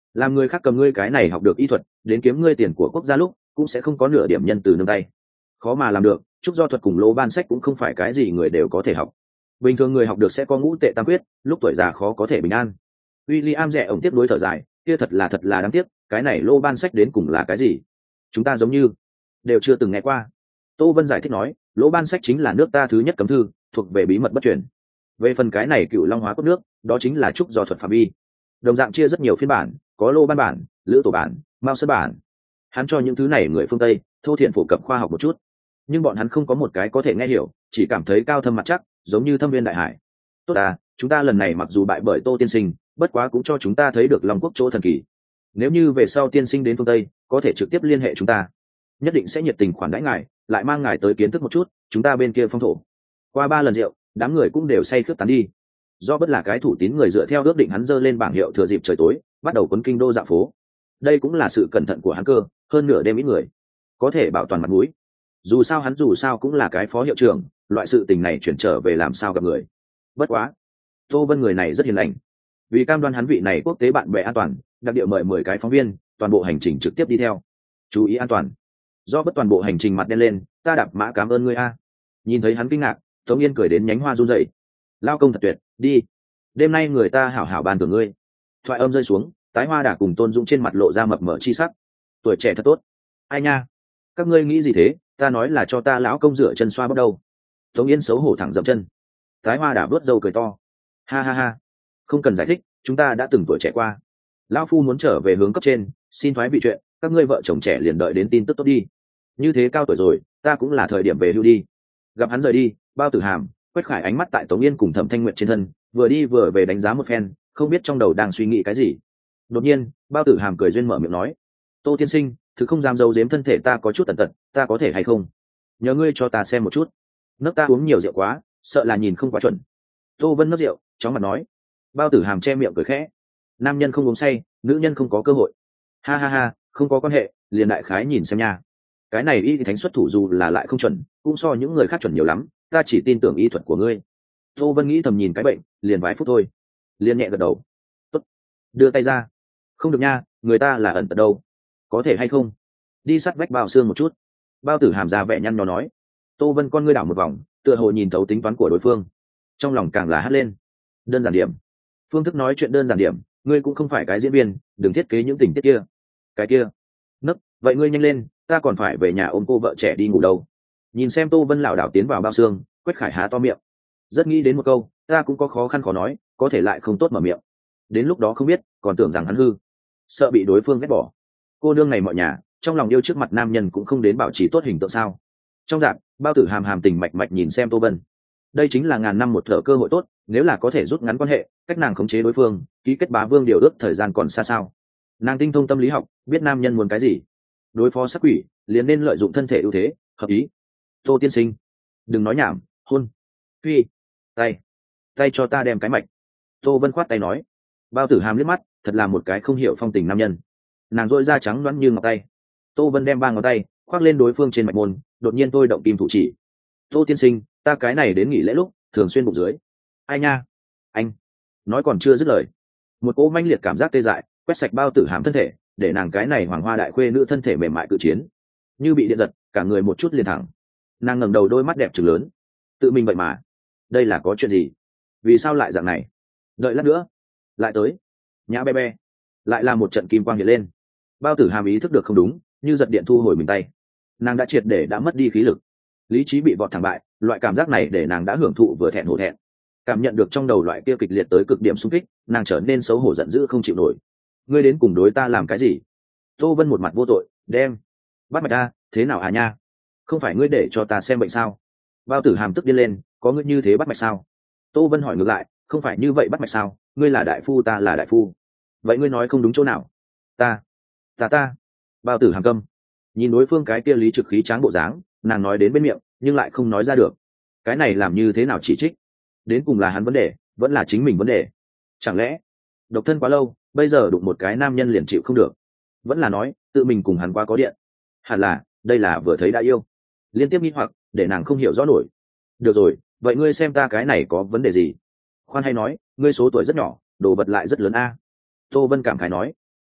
làm người khác cầm ngươi cái này học được y thuật đến kiếm ngươi tiền của quốc gia lúc cũng sẽ không có nửa điểm nhân từ nương tay. Khó mà làm được, trúc do thuật cùng lỗ ban sách cũng không phải cái gì người đều có thể học. Bình thường người học được sẽ có ngũ tệ tam quyết, lúc tuổi già khó có thể bình an. William rẻ ổng tiếp nối thở dài, kia thật là thật là đáng tiếc, cái này lô ban sách đến cùng là cái gì? Chúng ta giống như đều chưa từng nghe qua. Tô Vân giải thích nói, lỗ ban sách chính là nước ta thứ nhất cấm thư, thuộc về bí mật bất truyền. Về phần cái này cựu long hóa cốt nước, đó chính là trúc do thuật phạm vi. Đồng dạng chia rất nhiều phiên bản, có lô ban bản, lữ tổ bản, mao sơn bản. Hắn cho những thứ này người phương Tây thô thiện phổ cập khoa học một chút, nhưng bọn hắn không có một cái có thể nghe hiểu, chỉ cảm thấy cao thâm mặt chắc, giống như thâm viên đại hải. Tốt à, chúng ta lần này mặc dù bại bởi Tô tiên sinh, bất quá cũng cho chúng ta thấy được Long quốc chỗ thần kỳ. Nếu như về sau tiên sinh đến phương Tây, có thể trực tiếp liên hệ chúng ta, nhất định sẽ nhiệt tình khoản đãi ngài, lại mang ngài tới kiến thức một chút chúng ta bên kia phong thổ. Qua ba lần rượu, đám người cũng đều say khướt tán đi. Do bất là cái thủ tín người dựa theo ước định, hắn dơ lên bảng hiệu thừa dịp trời tối, bắt đầu quấn kinh đô dạo phố. Đây cũng là sự cẩn thận của hắn cơ, hơn nửa đêm ít người, có thể bảo toàn mặt mũi. Dù sao hắn dù sao cũng là cái phó hiệu trưởng, loại sự tình này chuyển trở về làm sao gặp người. Bất quá, Tô Vân người này rất hiền lành, vì cam đoan hắn vị này quốc tế bạn bè an toàn, đặc địa mời mười cái phóng viên, toàn bộ hành trình trực tiếp đi theo, chú ý an toàn. Do bất toàn bộ hành trình mặt đen lên, ta đạp mã cảm ơn ngươi a. Nhìn thấy hắn kinh ngạc, Tống Yên cười đến nhánh hoa run rẩy. Lao công thật tuyệt, đi, đêm nay người ta hảo hảo bàn thưởng ngươi. Thoại âm rơi xuống, tái hoa đà cùng Tôn Dũng trên mặt lộ ra mập mờ chi sắc. Tuổi trẻ thật tốt. Ai nha, các ngươi nghĩ gì thế, ta nói là cho ta lão công rửa chân xoa bắt đầu. Tống Yên xấu hổ thẳng dậm chân. Tái hoa đà vớt râu cười to. Ha ha ha, không cần giải thích, chúng ta đã từng tuổi trẻ qua. Lão phu muốn trở về hướng cấp trên, xin thoái vị chuyện, các ngươi vợ chồng trẻ liền đợi đến tin tức tốt đi. Như thế cao tuổi rồi, ta cũng là thời điểm về hưu đi. Gặp hắn rời đi, Bao Tử Hàm, Quách Khải ánh mắt tại Tống Yên cùng Thẩm Thanh Nguyệt trên thân, vừa đi vừa về đánh giá một phen, không biết trong đầu đang suy nghĩ cái gì. Đột nhiên, Bao Tử Hàm cười duyên mở miệng nói: Tô tiên sinh, thực không dám giấu giếm thân thể ta có chút tần tật, ta có thể hay không? Nhờ ngươi cho ta xem một chút. Nước ta uống nhiều rượu quá, sợ là nhìn không quá chuẩn. Tô Vân nấp rượu, chóng mặt nói. Bao Tử Hàm che miệng cười khẽ. Nam nhân không uống say, nữ nhân không có cơ hội. Ha ha ha, không có quan hệ, liền đại khái nhìn xem nha. Cái này y thánh xuất thủ dù là lại không chuẩn, cũng so những người khác chuẩn nhiều lắm, ta chỉ tin tưởng y thuật của ngươi. Tô Vân nghĩ thầm nhìn cái bệnh, liền vài phút thôi. Liền nhẹ gật đầu. Tốt. Đưa tay ra. Không được nha, người ta là ẩn tật đâu. Có thể hay không? Đi sắt vách bao xương một chút. Bao Tử Hàm ra vẻ nhăn nhó nói. Tô Vân con ngươi đảo một vòng, tựa hồ nhìn thấu tính toán của đối phương. Trong lòng càng là hắt lên. Đơn giản điểm. Phương thức nói chuyện đơn giản điểm, ngươi cũng không phải cái diễn viên, đừng thiết kế những tình tiết kia. Cái kia. Nấc, vậy ngươi nhanh lên, ta còn phải về nhà ôm cô vợ trẻ đi ngủ đâu. Nhìn xem Tô Vân lảo đảo tiến vào bao xương, Quách Khải há to miệng. Rất nghĩ đến một câu, ta cũng có khó khăn khó nói, có thể lại không tốt mở miệng. Đến lúc đó không biết, còn tưởng rằng hắn hư, sợ bị đối phương ghét bỏ. Cô nương này mọi nhà, trong lòng yêu trước mặt nam nhân cũng không đến bảo trì tốt hình tượng sao? Trong dạng, Bao Tử Hàm hàm tình mạch mạch nhìn xem Tô Vân. Đây chính là ngàn năm một thở cơ hội tốt, nếu là có thể rút ngắn quan hệ, cách nàng khống chế đối phương, ký kết bá vương điều ước thời gian còn xa sao. Nàng tinh thông tâm lý học, biết nam nhân muốn cái gì. Đối phó sắc quỷ, liền nên lợi dụng thân thể ưu thế, hợp ý. Tô tiên sinh, đừng nói nhảm, hôn. Phi, tay, tay cho ta đem cái mạch. Tô Vân khoát tay nói. Bao Tử Hàm liếc mắt, thật là một cái không hiểu phong tình nam nhân. Nàng dội da trắng loãng như ngọc tay. Tô Vân đem ba ngón tay khoác lên đối phương trên mạch môn, đột nhiên tôi động kim thủ chỉ. Tô tiên sinh, ta cái này đến nghỉ lễ lúc thường xuyên bụng dưới. Ai nha, anh. Nói còn chưa dứt lời, một cỗ manh liệt cảm giác tê dại quét sạch Bao Tử Hàm thân thể, để nàng cái này hoàng hoa đại khuê nữ thân thể mềm mại cự chiến, như bị điện giật, cả người một chút liền thẳng. Nàng ngẩng đầu đôi mắt đẹp trừng lớn, tự mình vậy mà, đây là có chuyện gì? Vì sao lại dạng này? Đợi lát nữa, lại tới. Nhã be be, lại là một trận kim quang hiện lên. Bao Tử Hàm ý thức được không đúng, như giật điện thu hồi mình tay. Nàng đã triệt để đã mất đi khí lực, lý trí bị vọt thẳng bại. Loại cảm giác này để nàng đã hưởng thụ vừa thẹn hổ thẹn. Cảm nhận được trong đầu loại kia kịch liệt tới cực điểm xung kích, nàng trở nên xấu hổ giận dữ không chịu nổi. Ngươi đến cùng đối ta làm cái gì? Tô Vân một mặt vô tội, đem bắt mạch ta, thế nào à nha? Không phải ngươi để cho ta xem bệnh sao? Bao Tử Hàm tức điên lên, có ngươi như thế bắt mạch sao? Tô Vân hỏi ngược lại, không phải như vậy bắt mạch sao? Ngươi là đại phu, ta là đại phu, vậy ngươi nói không đúng chỗ nào? Ta, ta ta. Bao Tử Hàm câm, nhìn đối phương cái kia lý trực khí tráng bộ dáng, nàng nói đến bên miệng nhưng lại không nói ra được. Cái này làm như thế nào chỉ trích? Đến cùng là hắn vấn đề, vẫn là chính mình vấn đề? Chẳng lẽ độc thân quá lâu, bây giờ đụng một cái nam nhân liền chịu không được? Vẫn là nói tự mình cùng hắn quá có điện? Hẳn là đây là vừa thấy đã yêu, liên tiếp nghi hoặc để nàng không hiểu rõ nổi. Được rồi, vậy ngươi xem ta cái này có vấn đề gì? Khoan hay nói, ngươi số tuổi rất nhỏ, đồ vật lại rất lớn a. Tô Vân cảm khái nói.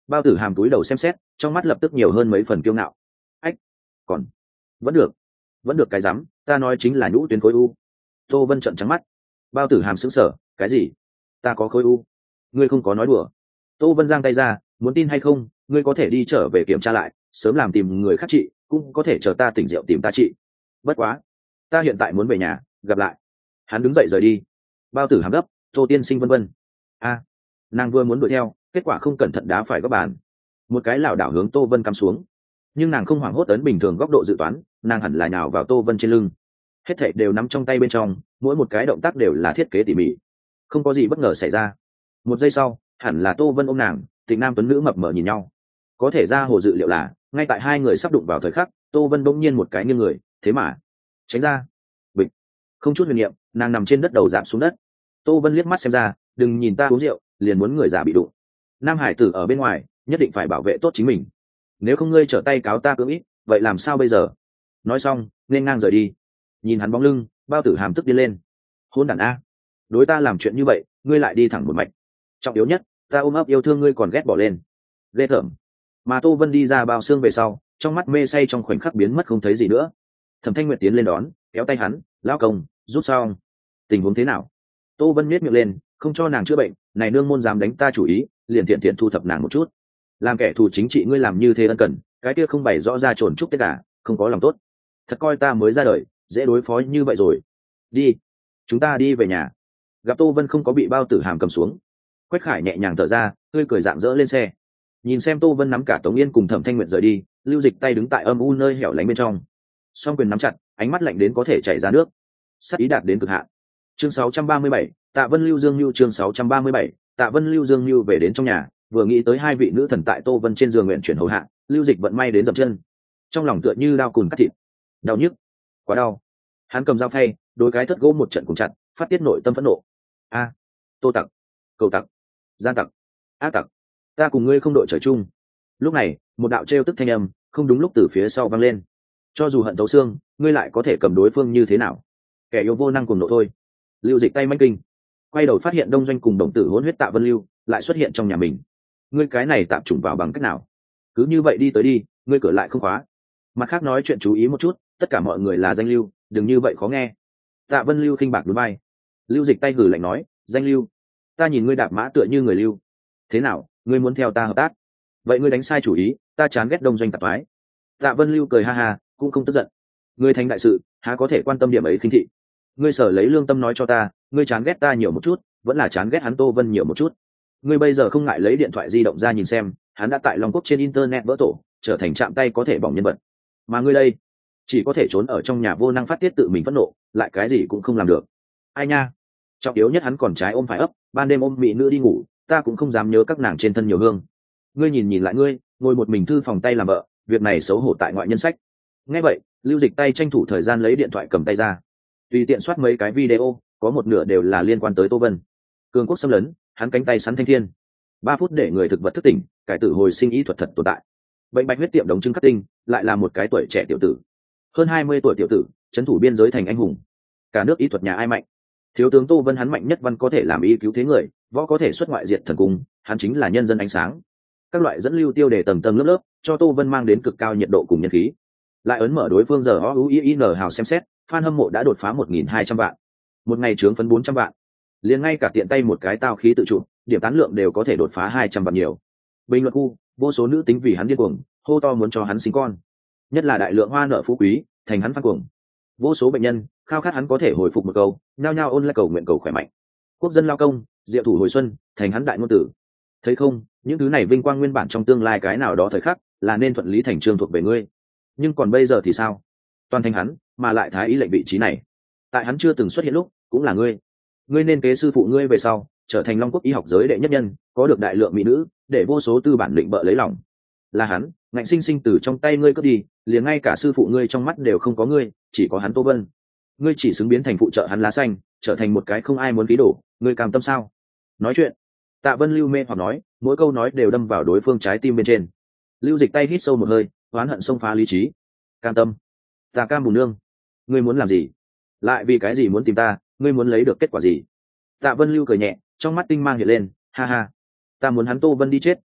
Bao tử hàm túi đầu xem xét, trong mắt lập tức nhiều hơn mấy phần kiêu ngạo. Ách, còn vẫn được, vẫn được cái rắm, ta nói chính là nhũ tuyến khối u. Tô Vân trợn trắng mắt. Bao tử hàm sững sờ, cái gì? Ta có khối u? Ngươi không có nói đùa. Tô Vân giang tay ra, muốn tin hay không, ngươi có thể đi trở về kiểm tra lại, sớm làm tìm người khác trị, cũng có thể chờ ta tỉnh rượu tìm ta trị. Bất quá, ta hiện tại muốn về nhà, gặp lại. Hắn đứng dậy rời đi. Bao tử hàm gấp, Tô tiên sinh vân vân. A, nàng vừa muốn đuổi theo, kết quả không cẩn thận đá phải góc bàn. Một cái lảo đảo hướng Tô Vân cắm xuống. Nhưng nàng không hoảng hốt ấn bình thường góc độ dự toán, nàng hẳn là nhào vào Tô Vân trên lưng. Hết thảy đều nắm trong tay bên trong, mỗi một cái động tác đều là thiết kế tỉ mỉ, không có gì bất ngờ xảy ra. Một giây sau, hẳn là Tô Vân ôm nàng, Tịnh nam tuấn nữ mập mờ nhìn nhau. Có thể ra hồ dự liệu là, ngay tại hai người sắp đụng vào thời khắc, Tô Vân bỗng nhiên một cái nghiêng người, thế mà tránh ra. Bịch, không chút huyền niệm, nàng nằm trên đất đầu giảm xuống đất. Tô Vân liếc mắt xem ra, đừng nhìn ta uống rượu, liền muốn người già bị đụng. Nam hải tử ở bên ngoài, nhất định phải bảo vệ tốt chính mình. Nếu không ngươi trở tay cáo ta cưỡng ít, vậy làm sao bây giờ? Nói xong, nên ngang rời đi. Nhìn hắn bóng lưng, bao tử hàm tức điên lên. Hôn đàn a, đối ta làm chuyện như vậy, ngươi lại đi thẳng một mạch. Trọng yếu nhất, ta ôm ấp yêu thương ngươi còn ghét bỏ lên. Ghê tởm. Mà Tô Vân đi ra bao xương về sau, trong mắt mê say trong khoảnh khắc biến mất không thấy gì nữa. Thẩm Thanh Nguyệt tiến lên đón, kéo tay hắn, lao công, rút xong. Tình huống thế nào? Tô Vân nhếch miệng lên, không cho nàng chữa bệnh, này nương môn dám đánh ta chủ ý, liền tiện tiện thu thập nàng một chút. Làm kẻ thù chính trị ngươi làm như thế ân cần, cái kia không bày rõ ra trồn chúc tất cả, không có lòng tốt. Thật coi ta mới ra đời, dễ đối phó như vậy rồi. Đi, chúng ta đi về nhà. Gặp Tô Vân không có bị bao tử hàm cầm xuống, Quách Khải nhẹ nhàng thở ra, tươi cười rạng rỡ lên xe. Nhìn xem Tô Vân nắm cả Tống Yên cùng Thẩm Thanh Nguyệt rời đi, Lưu Dịch tay đứng tại âm u nơi hẻo lánh bên trong, song quyền nắm chặt, ánh mắt lạnh đến có thể chảy ra nước, sắc ý đạt đến cực hạn. Chương sáu trăm ba mươi bảy, Tạ Vân Lưu Dương Nưu. Chương sáu trăm ba mươi bảy, Tạ Vân Lưu Dương Nưu về đến trong nhà, vừa nghĩ tới hai vị nữ thần tại Tô Vân trên giường nguyện chuyển hầu hạ, Lưu Dịch vận may đến dậm chân, trong lòng tựa như đau cùn cắt thịt, đau nhức, quá đau. Hắn cầm dao phay, đối cái thất gỗ một trận cùng chặt, phát tiết nội tâm phẫn nộ. A, Tô Tặc, cầu tặc, gian tặc, ác tặc, ta cùng ngươi không đội trời chung. Lúc này, một đạo trêu tức thanh âm không đúng lúc từ phía sau vang lên. Cho dù hận thấu xương, ngươi lại có thể cầm đối phương như thế nào? Kẻ yếu vô năng cùng nộ thôi. Lưu Dịch tay manh kinh, quay đầu phát hiện Đông Doanh cùng đồng tử hỗn huyết Tạ Vân Lưu lại xuất hiện trong nhà mình. Ngươi cái này tạm trùng vào bằng cách nào? Cứ như vậy đi tới đi, ngươi cửa lại không khóa. Mặt khác nói chuyện chú ý một chút, tất cả mọi người là danh lưu, đừng như vậy khó nghe. Tạ Vân Lưu khinh bạc núi bay. Lưu Dịch tay gửi lạnh nói, danh lưu, ta nhìn ngươi đạp mã tựa như người lưu. Thế nào, ngươi muốn theo ta hợp tác? Vậy ngươi đánh sai chủ ý, ta chán ghét Đông Doanh tạp thoái. Tạ Vân Lưu cười ha ha, cũng không tức giận. Ngươi thành đại sự, há có thể quan tâm điểm ấy khinh thị? Ngươi sở lấy lương tâm nói cho ta, ngươi chán ghét ta nhiều một chút, vẫn là chán ghét hắn Tô Vân nhiều một chút. Ngươi bây giờ không ngại lấy điện thoại di động ra nhìn xem, hắn đã tại Long Quốc trên internet vỡ tổ, trở thành chạm tay có thể bỏng nhân vật. Mà ngươi đây, chỉ có thể trốn ở trong nhà vô năng phát tiết tự mình phẫn nộ, lại cái gì cũng không làm được. Ai nha, trọng yếu nhất hắn còn trái ôm phải ấp, ban đêm ôm mỹ nữ đi ngủ, ta cũng không dám nhớ các nàng trên thân nhiều hương. Ngươi nhìn nhìn lại ngươi, ngồi một mình thư phòng tay làm vợ, việc này xấu hổ tại ngoại nhân sách. Nghe vậy, Lưu Dịch tay tranh thủ thời gian lấy điện thoại cầm tay ra, tùy tiện soát mấy cái video, có một nửa đều là liên quan tới Tô Vân. Cường quốc xâm lấn, hắn cánh tay sắn thanh thiên, ba phút để người thực vật thức tỉnh, cải tử hồi sinh ý thuật thật tồn tại. Bệnh bạch huyết tiệm đống trứng cắt tinh, lại là một cái tuổi trẻ tiểu tử, hơn hai mươi tuổi tiểu tử, trấn thủ biên giới thành anh hùng. Cả nước y thuật nhà ai mạnh? Thiếu tướng Tô Vân hắn mạnh nhất, văn có thể làm y cứu thế người, võ có thể xuất ngoại diệt thần cung, hắn chính là nhân dân ánh sáng. Các loại dẫn lưu tiêu đề tầng tầng lớp lớp, cho Tô Vân mang đến cực cao nhiệt độ cùng nhân khí. Lại ấn mở đối phương giờ o u i n hào xem xét, fan hâm mộ đã đột phá một nghìn hai trăm vạn, một ngày trướng phấn bốn trăm vạn, liền ngay cả tiện tay một cái tao khí tự chụp, điểm tán lượng đều có thể đột phá hai trăm vạn nhiều. Bình luận khu, vô số nữ tính vì hắn điên cuồng, hô to muốn cho hắn sinh con, nhất là đại lượng hoa nợ phú quý, thành hắn phát cuồng. Vô số bệnh nhân khao khát hắn có thể hồi phục một câu, nhao nhao ôn lại cầu nguyện cầu khỏe mạnh. Quốc dân lao công, diệu thủ hồi xuân, thành hắn đại ngôn tử. Thấy không, những thứ này vinh quang nguyên bản trong tương lai cái nào đó thời khắc là nên thuận lý thành trương thuộc về ngươi, nhưng còn bây giờ thì sao? Toàn thành hắn, mà lại thái ý lệnh vị trí này, tại hắn chưa từng xuất hiện lúc cũng là ngươi. Ngươi nên kế sư phụ ngươi về sau, trở thành Long Quốc y học giới đệ nhất nhân, có được đại lượng mỹ nữ, để vô số tư bản định bợ lấy lòng. Là hắn ngạnh sinh sinh từ trong tay ngươi cướp đi, liền ngay cả sư phụ ngươi trong mắt đều không có ngươi, chỉ có hắn Tô Vân. Ngươi chỉ xứng biến thành phụ trợ hắn lá xanh, trở thành một cái không ai muốn ký đổ, ngươi cam tâm sao? Nói chuyện, Tạ Vân Lưu mê hoặc nói, mỗi câu nói đều đâm vào đối phương trái tim bên trên. Lưu Dịch tay hít sâu một hơi, oán hận xông phá lý trí. Cam tâm? Ta cam bùn nương. Ngươi muốn làm gì? Lại vì cái gì muốn tìm ta? Ngươi muốn lấy được kết quả gì? Tạ Vân Lưu cười nhẹ, trong mắt tinh mang hiện lên, ha ha. Ta muốn hắn Tô Vân đi chết,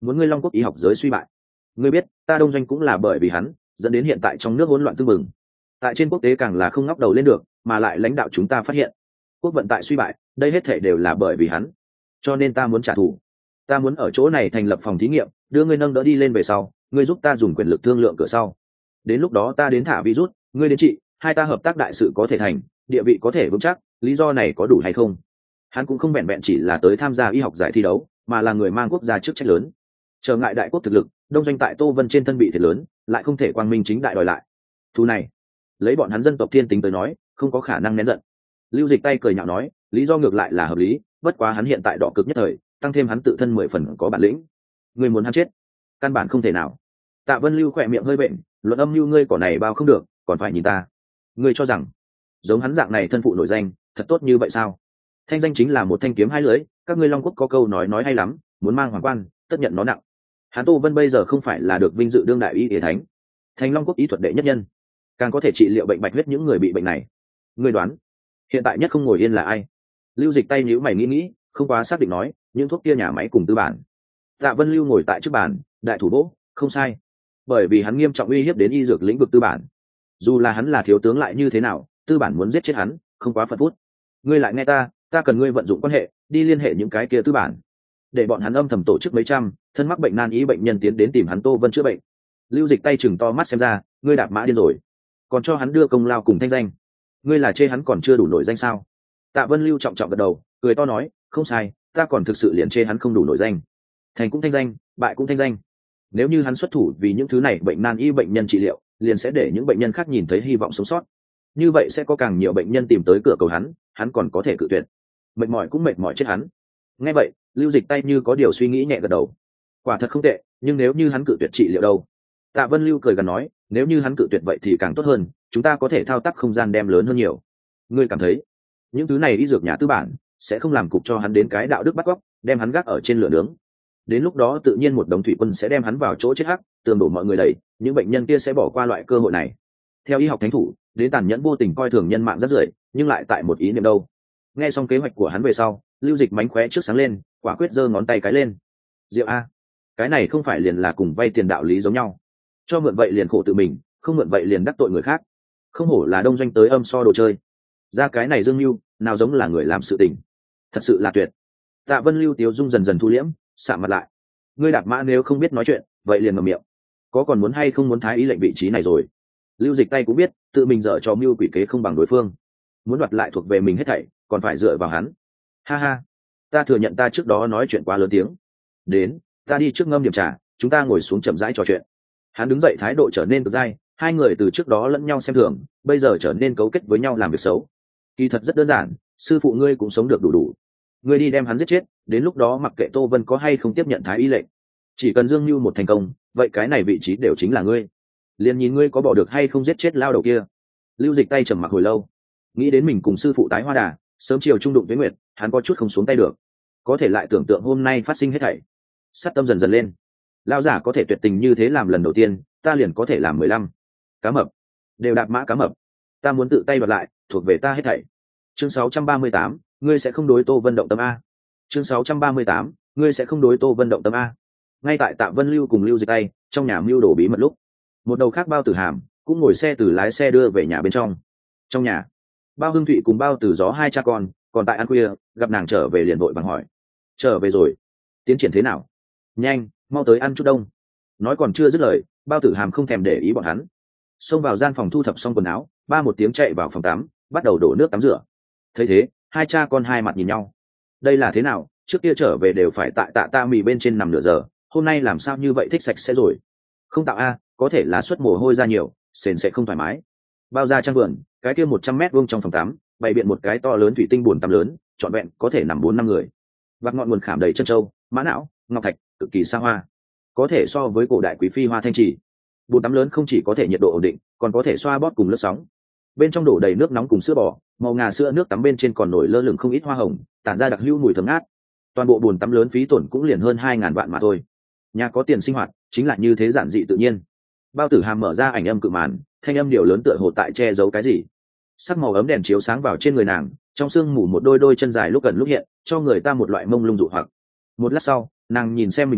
muốn ngươi Long Quốc y học giới suy bại. Ngươi biết ta đông doanh cũng là bởi vì hắn dẫn đến hiện tại trong nước hỗn loạn tương mừng, tại trên quốc tế càng là không ngóc đầu lên được, mà lại lãnh đạo chúng ta phát hiện quốc vận tại suy bại, đây hết thể đều là bởi vì hắn, cho nên ta muốn trả thù. Ta muốn ở chỗ này thành lập phòng thí nghiệm, đưa ngươi nâng đỡ đi lên về sau, ngươi giúp ta dùng quyền lực thương lượng cửa sau, đến lúc đó ta đến thả virus, ngươi đến trị, hai ta hợp tác đại sự có thể thành, địa vị có thể vững chắc. Lý do này có đủ hay không? Hắn cũng không vẹn vẹn chỉ là tới tham gia y học giải thi đấu, mà là người mang quốc gia chức trách lớn. Trở ngại đại quốc thực lực, đông doanh tại Tô Vân trên thân bị thiệt lớn, lại không thể quang minh chính đại đòi lại. Thu này, lấy bọn hắn dân tộc thiên tính tới nói, không có khả năng nén giận. Lưu Dịch tay cười nhạo nói, lý do ngược lại là hợp lý, bất quá hắn hiện tại đỏ cực nhất thời, tăng thêm hắn tự thân mười phần có bản lĩnh, người muốn hắn chết, căn bản không thể nào. Tạ Vân Lưu khỏe miệng hơi bệnh, luận âm lưu ngươi cỏ này bao không được, còn phải nhìn ta. Ngươi cho rằng giống hắn dạng này thân phụ nổi danh, thật tốt như vậy sao? Thanh danh chính là một thanh kiếm hai lưỡi, các ngươi Long Quốc có câu nói nói hay lắm, muốn mang hoàng quan, tất nhận nó nặng. Hắn Tô Vân bây giờ không phải là được vinh dự đương đại y y thánh, thành Long Quốc y thuật đệ nhất nhân, càng có thể trị liệu bệnh bạch huyết những người bị bệnh này. Ngươi đoán, hiện tại nhất không ngồi yên là ai? Lưu Dịch tay nhíu mày nghĩ nghĩ, không quá xác định nói, những thuốc kia nhà máy cùng tư bản. Tạ Vân Lưu ngồi tại trước bàn, đại thủ bố, không sai, bởi vì hắn nghiêm trọng uy hiếp đến y dược lĩnh vực tư bản. Dù là hắn là thiếu tướng lại như thế nào, tư bản muốn giết chết hắn, không quá phật phút. Ngươi lại nghe ta, ta cần ngươi vận dụng quan hệ, đi liên hệ những cái kia tư bản, để bọn hắn âm thầm tổ chức mấy trăm thân mắc bệnh nan y bệnh nhân tiến đến tìm hắn Tô Vân chữa bệnh. Lưu Dịch tay chừng to mắt xem ra, ngươi đạp mã điên rồi, còn cho hắn đưa công lao cùng thanh danh. Ngươi là chê hắn còn chưa đủ nổi danh sao? Tạ Vân Lưu trọng trọng gật đầu, cười to nói, không sai, ta còn thực sự liền chê hắn không đủ nổi danh. Thành cũng thanh danh, bại cũng thanh danh. Nếu như hắn xuất thủ vì những thứ này bệnh nan y bệnh nhân trị liệu, liền sẽ để những bệnh nhân khác nhìn thấy hy vọng sống sót. Như vậy sẽ có càng nhiều bệnh nhân tìm tới cửa cầu hắn, hắn còn có thể cự tuyệt. Mệt mỏi cũng mệt mỏi chết hắn. Nghe vậy, Lưu Dịch tay như có điều suy nghĩ nhẹ gật đầu. Quả thật không tệ, nhưng nếu như hắn cự tuyệt trị liệu đâu? Tạ Vân Lưu cười gần nói, nếu như hắn cự tuyệt vậy thì càng tốt hơn, chúng ta có thể thao tác không gian đem lớn hơn nhiều. Ngươi cảm thấy những thứ này y dược nhà tư bản sẽ không làm cục cho hắn đến cái đạo đức bắt cóc, đem hắn gác ở trên lửa nướng? Đến lúc đó tự nhiên một đống thủy quân sẽ đem hắn vào chỗ chết hắc, tường đổ mọi người đẩy, những bệnh nhân kia sẽ bỏ qua loại cơ hội này. Theo y học thánh thủ, đến tàn nhẫn vô tình coi thường nhân mạng rất rưởi, nhưng lại tại một ý niệm đâu. Nghe xong kế hoạch của hắn về sau, Lưu Dịch mánh khóe trước sáng lên, quả quyết giơ ngón tay cái lên. Diệu a, cái này không phải liền là cùng vay tiền đạo lý giống nhau? Cho mượn vậy liền khổ tự mình, không mượn vậy liền đắc tội người khác. Không hổ là đông doanh tới âm so đồ chơi. Ra cái này Dương Lưu, nào giống là người làm sự tình. Thật sự là tuyệt. Tạ Vân Lưu tiếu dung dần dần thu liễm, sạm mặt lại. Ngươi đạp mã nếu không biết nói chuyện, vậy liền ngậm miệng. Có còn muốn hay không muốn thái ý lệnh vị trí này rồi? Lưu Dịch tay cũng biết, tự mình dở cho mưu quỷ kế không bằng đối phương, muốn đoạt lại thuộc về mình hết thảy, còn phải dựa vào hắn. Ha ha, ta thừa nhận ta trước đó nói chuyện quá lớn tiếng. Đến, ta đi trước ngâm điểm trà, chúng ta ngồi xuống chậm rãi trò chuyện. Hắn đứng dậy, thái độ trở nên cực dai, hai người từ trước đó lẫn nhau xem thường, bây giờ trở nên cấu kết với nhau làm việc xấu. Kỳ thật rất đơn giản, sư phụ ngươi cũng sống được đủ đủ. Ngươi đi đem hắn giết chết, đến lúc đó mặc kệ Tô Vân có hay không tiếp nhận thái y lệnh, chỉ cần Dương Nhu một thành công, vậy cái này vị trí đều chính là ngươi. Liền nhìn ngươi có bỏ được hay không giết chết lao đầu kia. Lưu Dịch tay trầm mặc hồi lâu, nghĩ đến mình cùng sư phụ tái hoa đà, sớm chiều trung đụng với nguyệt, hắn có chút không xuống tay được. Có thể lại tưởng tượng hôm nay phát sinh hết thảy, sát tâm dần dần lên. Lao giả có thể tuyệt tình như thế làm lần đầu tiên, ta liền có thể làm mười lăm. Cá mập đều đạp mã cá mập, ta muốn tự tay đoạt lại, thuộc về ta hết thảy. Chương sáu trăm ba mươi tám, ngươi sẽ không đối Tô Vân động tâm a. Chương sáu trăm ba mươi tám, ngươi sẽ không đối Tô Vân động tâm a. Ngay tại Tạ Vân Lưu cùng Lưu Dịch tay trong nhà mưu đồ bí mật lúc, một đầu khác Bao Tử Hàm cũng ngồi xe từ lái xe đưa về nhà bên trong. Trong nhà, Bao Hưng Thụy cùng Bao Tử Gió hai cha con còn tại ăn khuya, gặp nàng trở về liền vội vàng hỏi, trở về rồi, tiến triển thế nào? Nhanh, mau tới ăn chút đông. Nói còn chưa dứt lời, Bao Tử Hàm không thèm để ý bọn hắn, xông vào gian phòng thu thập xong quần áo, ba một tiếng chạy vào phòng tắm, bắt đầu đổ nước tắm rửa. Thấy thế, hai cha con hai mặt nhìn nhau. Đây là thế nào, trước kia trở về đều phải tại tạ ta mì bên trên nằm nửa giờ, hôm nay làm sao như vậy thích sạch sẽ rồi? Không tạo a, có thể là xuất mồ hôi ra nhiều, sền sẽ không thoải mái. Bao ra trang vườn, cái kia một trăm mét vuông trong phòng tắm, bày biện một cái to lớn thủy tinh bồn tắm lớn, trọn vẹn có thể nằm bốn năm người. Vạc ngọn nguồn khảm đầy chân châu, mã não, ngọc thạch, cực kỳ xa hoa, có thể so với cổ đại quý phi hoa thanh trì. Bồn tắm lớn không chỉ có thể nhiệt độ ổn định, còn có thể xoa bóp cùng lướt sóng. Bên trong đổ đầy nước nóng cùng sữa bò, màu ngà sữa nước tắm bên trên còn nổi lơ lửng không ít hoa hồng, tản ra đặc hữu mùi thơm ngát. Toàn bộ bồn tắm lớn phí tổn cũng liền hơn hai ngàn vạn mà thôi. Nhà có tiền sinh hoạt chính là như thế giản dị tự nhiên. Bao Tử Hàm mở ra ảnh âm cự màn, thanh âm điều lớn tựa hồ tại che giấu cái gì. Sắc màu ấm đèn chiếu sáng vào trên người nàng, trong sương mù một đôi đôi chân dài lúc gần lúc hiện, cho người ta một loại mông lung dụ hoặc. Một lát sau, nàng nhìn xem mình tay,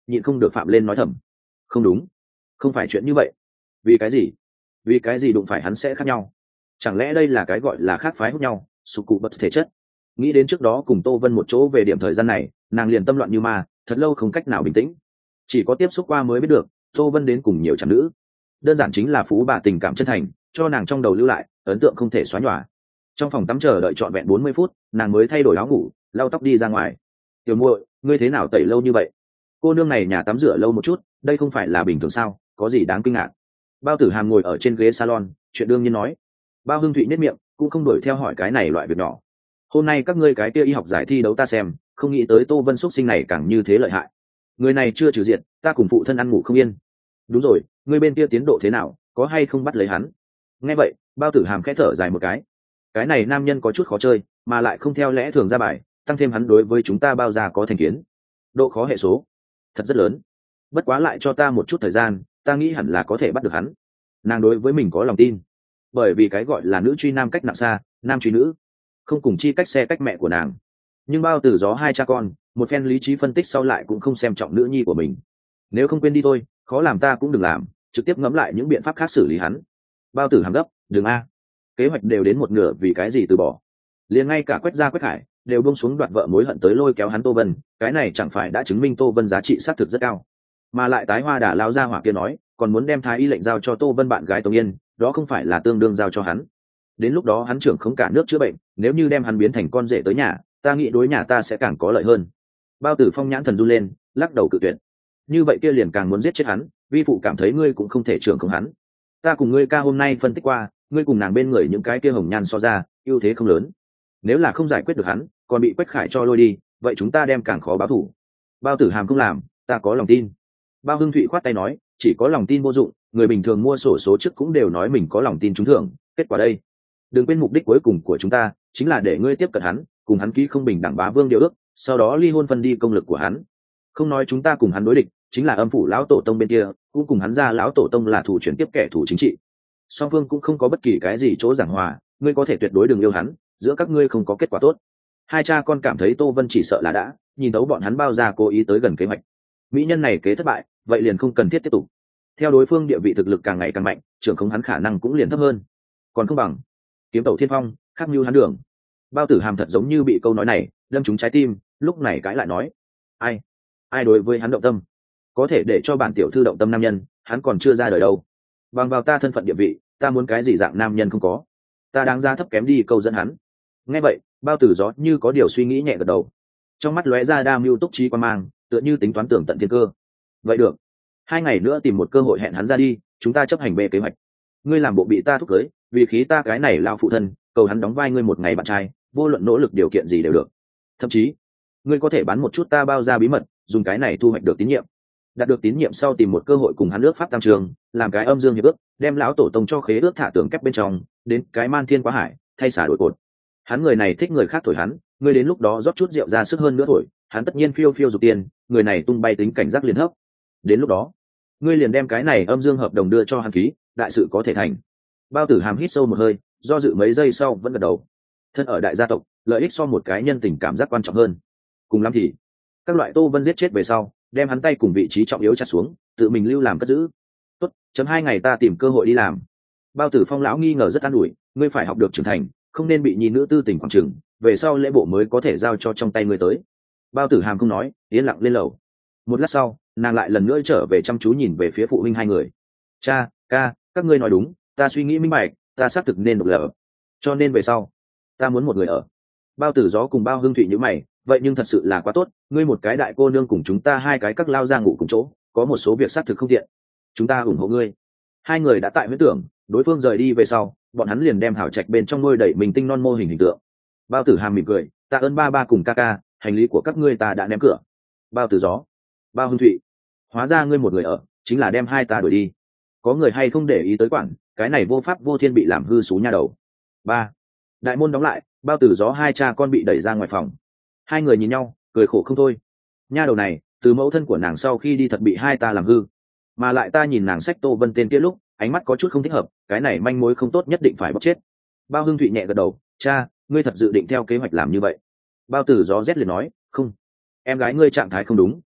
nhịn không được phạm lên nói thầm. Không đúng, không phải chuyện như vậy. Vì cái gì? Vì cái gì đụng phải hắn sẽ khác nhau? Chẳng lẽ đây là cái gọi là khác phái hút nhau, sụp cụ bật thể chất? Nghĩ đến trước đó cùng Tô Vân một chỗ về điểm thời gian này, nàng liền tâm loạn như ma, thật lâu không cách nào bình tĩnh. Chỉ có tiếp xúc qua mới biết được, Tô Vân đến cùng nhiều chẳng nữ. Đơn giản chính là phú bà tình cảm chân thành, cho nàng trong đầu lưu lại ấn tượng không thể xóa nhòa. Trong phòng tắm chờ đợi trọn vẹn bốn mươi phút, nàng mới thay đổi áo ngủ, lau tóc đi ra ngoài. Tiểu muội, ngươi thế nào tẩy lâu như vậy? Cô nương này nhà tắm rửa lâu một chút, đây không phải là bình thường sao? Có gì đáng kinh ngạc? Bao Tử Hàm ngồi ở trên ghế salon, chuyện đương nhiên nói. Bao Hưng Thụy nhếch miệng, cũng không đuổi theo hỏi cái này loại việc nhỏ. Hôm nay các ngươi cái kia y học giải thi đấu ta xem, không nghĩ tới Tô Vân xúc sinh này càng như thế lợi hại. Người này chưa trừ diện, ta cùng phụ thân ăn ngủ không yên. Đúng rồi, ngươi bên kia tiến độ thế nào, có hay không bắt lấy hắn? Nghe vậy, Bao Tử Hàm khẽ thở dài một cái. Cái này nam nhân có chút khó chơi, mà lại không theo lẽ thường ra bài, tăng thêm hắn đối với chúng ta bao ra có thành kiến. Độ khó hệ số thật rất lớn. Bất quá lại cho ta một chút thời gian, ta nghĩ hẳn là có thể bắt được hắn. Nàng đối với mình có lòng tin, bởi vì cái gọi là nữ truy nam cách nặng xa, nam truy nữ không cùng chi cách xe cách mẹ của nàng. Nhưng Bao Tử Gió hai cha con, một phen lý trí phân tích sau lại cũng không xem trọng nữ nhi của mình. Nếu không quên đi thôi, khó làm ta cũng đừng làm, trực tiếp ngẫm lại những biện pháp khác xử lý hắn. Bao Tử Hàm gấp, đừng a, kế hoạch đều đến một nửa vì cái gì từ bỏ? Liền ngay cả Quách Gia Quách Hải đều buông xuống đoạt vợ mối hận tới lôi kéo hắn Tô Vân, cái này chẳng phải đã chứng minh Tô Vân giá trị xác thực rất cao? Mà lại tái hoa đà lao ra hỏa kia nói, còn muốn đem thái y lệnh giao cho Tô Vân bạn gái Tống Yên, đó không phải là tương đương giao cho hắn? Đến lúc đó hắn trưởng không cả nước chữa bệnh, nếu như đem hắn biến thành con rể tới nhà, ta nghĩ đối nhà ta sẽ càng có lợi hơn. Bao Tử Phong nhãn thần run lên, lắc đầu cự tuyệt. Như vậy kia liền càng muốn giết chết hắn, vi phụ cảm thấy ngươi cũng không thể trưởng không hắn. Ta cùng ngươi ca hôm nay phân tích qua, ngươi cùng nàng bên người những cái kia hồng nhan so ra, ưu thế không lớn. Nếu là không giải quyết được hắn, còn bị Quách Khải cho lôi đi, vậy chúng ta đem càng khó báo thù. Bao Tử Hàm không làm, ta có lòng tin. Bao Hưng Thụy khoát tay nói, chỉ có lòng tin vô dụng, người bình thường mua sổ số trước cũng đều nói mình có lòng tin trúng thưởng, kết quả đây. Đừng quên mục đích cuối cùng của chúng ta chính là để ngươi tiếp cận hắn, cùng hắn ký không bình đẳng bá vương điều ước, sau đó ly hôn phân đi công lực của hắn. Không nói chúng ta cùng hắn đối địch, chính là âm phủ lão tổ tông bên kia cũng cùng hắn ra lão tổ tông là thủ chuyển tiếp kẻ thù chính trị. Song phương cũng không có bất kỳ cái gì chỗ giảng hòa, ngươi có thể tuyệt đối đừng yêu hắn, giữa các ngươi không có kết quả tốt. Hai cha con cảm thấy Tô Vân chỉ sợ là đã nhìn thấu bọn hắn bao ra cố ý tới gần kế hoạch. Mỹ nhân này kế thất bại, vậy liền không cần thiết tiếp tục. Theo đối phương địa vị thực lực càng ngày càng mạnh, trưởng không hắn khả năng cũng liền thấp hơn. Còn không bằng kiếm tẩu thiên phong, khác như hắn đường. Bao Tử Hàm thật giống như bị câu nói này đâm trúng trái tim, lúc này cãi lại nói, ai ai đối với hắn động tâm? Có thể để cho bản tiểu thư động tâm nam nhân, hắn còn chưa ra đời đâu. Bằng vào ta thân phận địa vị, ta muốn cái gì dạng nam nhân không có, ta đáng ra thấp kém đi câu dẫn hắn. Nghe vậy, Bao Tử Gió như có điều suy nghĩ nhẹ gật đầu, trong mắt lóe ra đa mưu túc trí quan mang, tựa như tính toán tưởng tận thiên cơ. Vậy được, hai ngày nữa tìm một cơ hội hẹn hắn ra đi, chúng ta chấp hành bê kế hoạch. Ngươi làm bộ bị ta thúc cưới, vì khí ta cái này lao phụ thân, cầu hắn đóng vai ngươi một ngày bạn trai, vô luận nỗ lực điều kiện gì đều được. Thậm chí ngươi có thể bán một chút ta bao ra bí mật, dùng cái này thu hoạch được tín nhiệm. Đạt được tín nhiệm sau tìm một cơ hội cùng hắn ước pháp tam trường, làm cái âm dương hiệp ước, đem lão tổ tông cho khế ước thả tường kép bên trong, đến cái man thiên quá hải, thay xả đổi cột. Hắn người này thích người khác thổi hắn, ngươi đến lúc đó rót chút rượu ra sức hơn nữa thổi, hắn tất nhiên phiêu phiêu dục tiền, người này tung bay tính cảnh giác liền hấp. Đến lúc đó, ngươi liền đem cái này âm dương hợp đồng đưa cho hắn ký, đại sự có thể thành. Bao Tử Hàm hít sâu một hơi, do dự mấy giây sau vẫn gật đầu. Thân ở đại gia tộc, lợi ích so một cái nhân tình cảm giác quan trọng hơn. Cùng lắm thì các loại Tô Vân giết chết về sau, đem hắn tay cùng vị trí trọng yếu chặt xuống, tự mình lưu làm cất giữ. Tốt, chấm hai ngày ta tìm cơ hội đi làm. Bao Tử Phong lão nghi ngờ rất an ủi, ngươi phải học được trưởng thành, không nên bị nhi nữ tư tình khoảng chừng, về sau lễ bộ mới có thể giao cho trong tay ngươi tới. Bao Tử Hàm không nói, yên lặng lên lầu. Một lát sau, nàng lại lần nữa trở về chăm chú nhìn về phía phụ huynh hai người. Cha, ca, các ngươi nói đúng, ta suy nghĩ minh bạch, ta xác thực nên độc lập, cho nên về sau ta muốn một người ở. Bao Tử Gió cùng Bao Hưng Thụy như mày, vậy nhưng thật sự là quá tốt, ngươi một cái đại cô nương cùng chúng ta hai cái các lao ra ngủ cùng chỗ, có một số việc xác thực không tiện, chúng ta ủng hộ ngươi. Hai người đã tại huyễn tưởng đối phương rời đi về sau, bọn hắn liền đem hảo trạch bên trong nuôi đẩy mình tinh non mô hình hình tượng. Bao Tử Hàm mỉm cười, tạ ơn ba ba cùng ca ca, hành lý của các ngươi ta đã ném cửa. Bao Tử Gió, Bao Hưng Thụy, hóa ra ngươi một người ở, chính là đem hai ta đuổi đi. Có người hay không để ý tới quản, cái này vô pháp vô thiên bị làm hư xú nha đầu. Ba, đại môn đóng lại, Bao Tử Gió hai cha con bị đẩy ra ngoài phòng. Hai người nhìn nhau, cười khổ không thôi. Nha đầu này, từ mẫu thân của nàng sau khi đi thật bị hai ta làm hư, mà lại ta nhìn nàng xách Tô Vân tên kia lúc, ánh mắt có chút không thích hợp, cái này manh mối không tốt, nhất định phải bóc chết. Bao Hưng Thụy nhẹ gật đầu, cha, ngươi thật dự định theo kế hoạch làm như vậy? Bao Tử Gió rét liền nói, không, em gái ngươi trạng thái không đúng,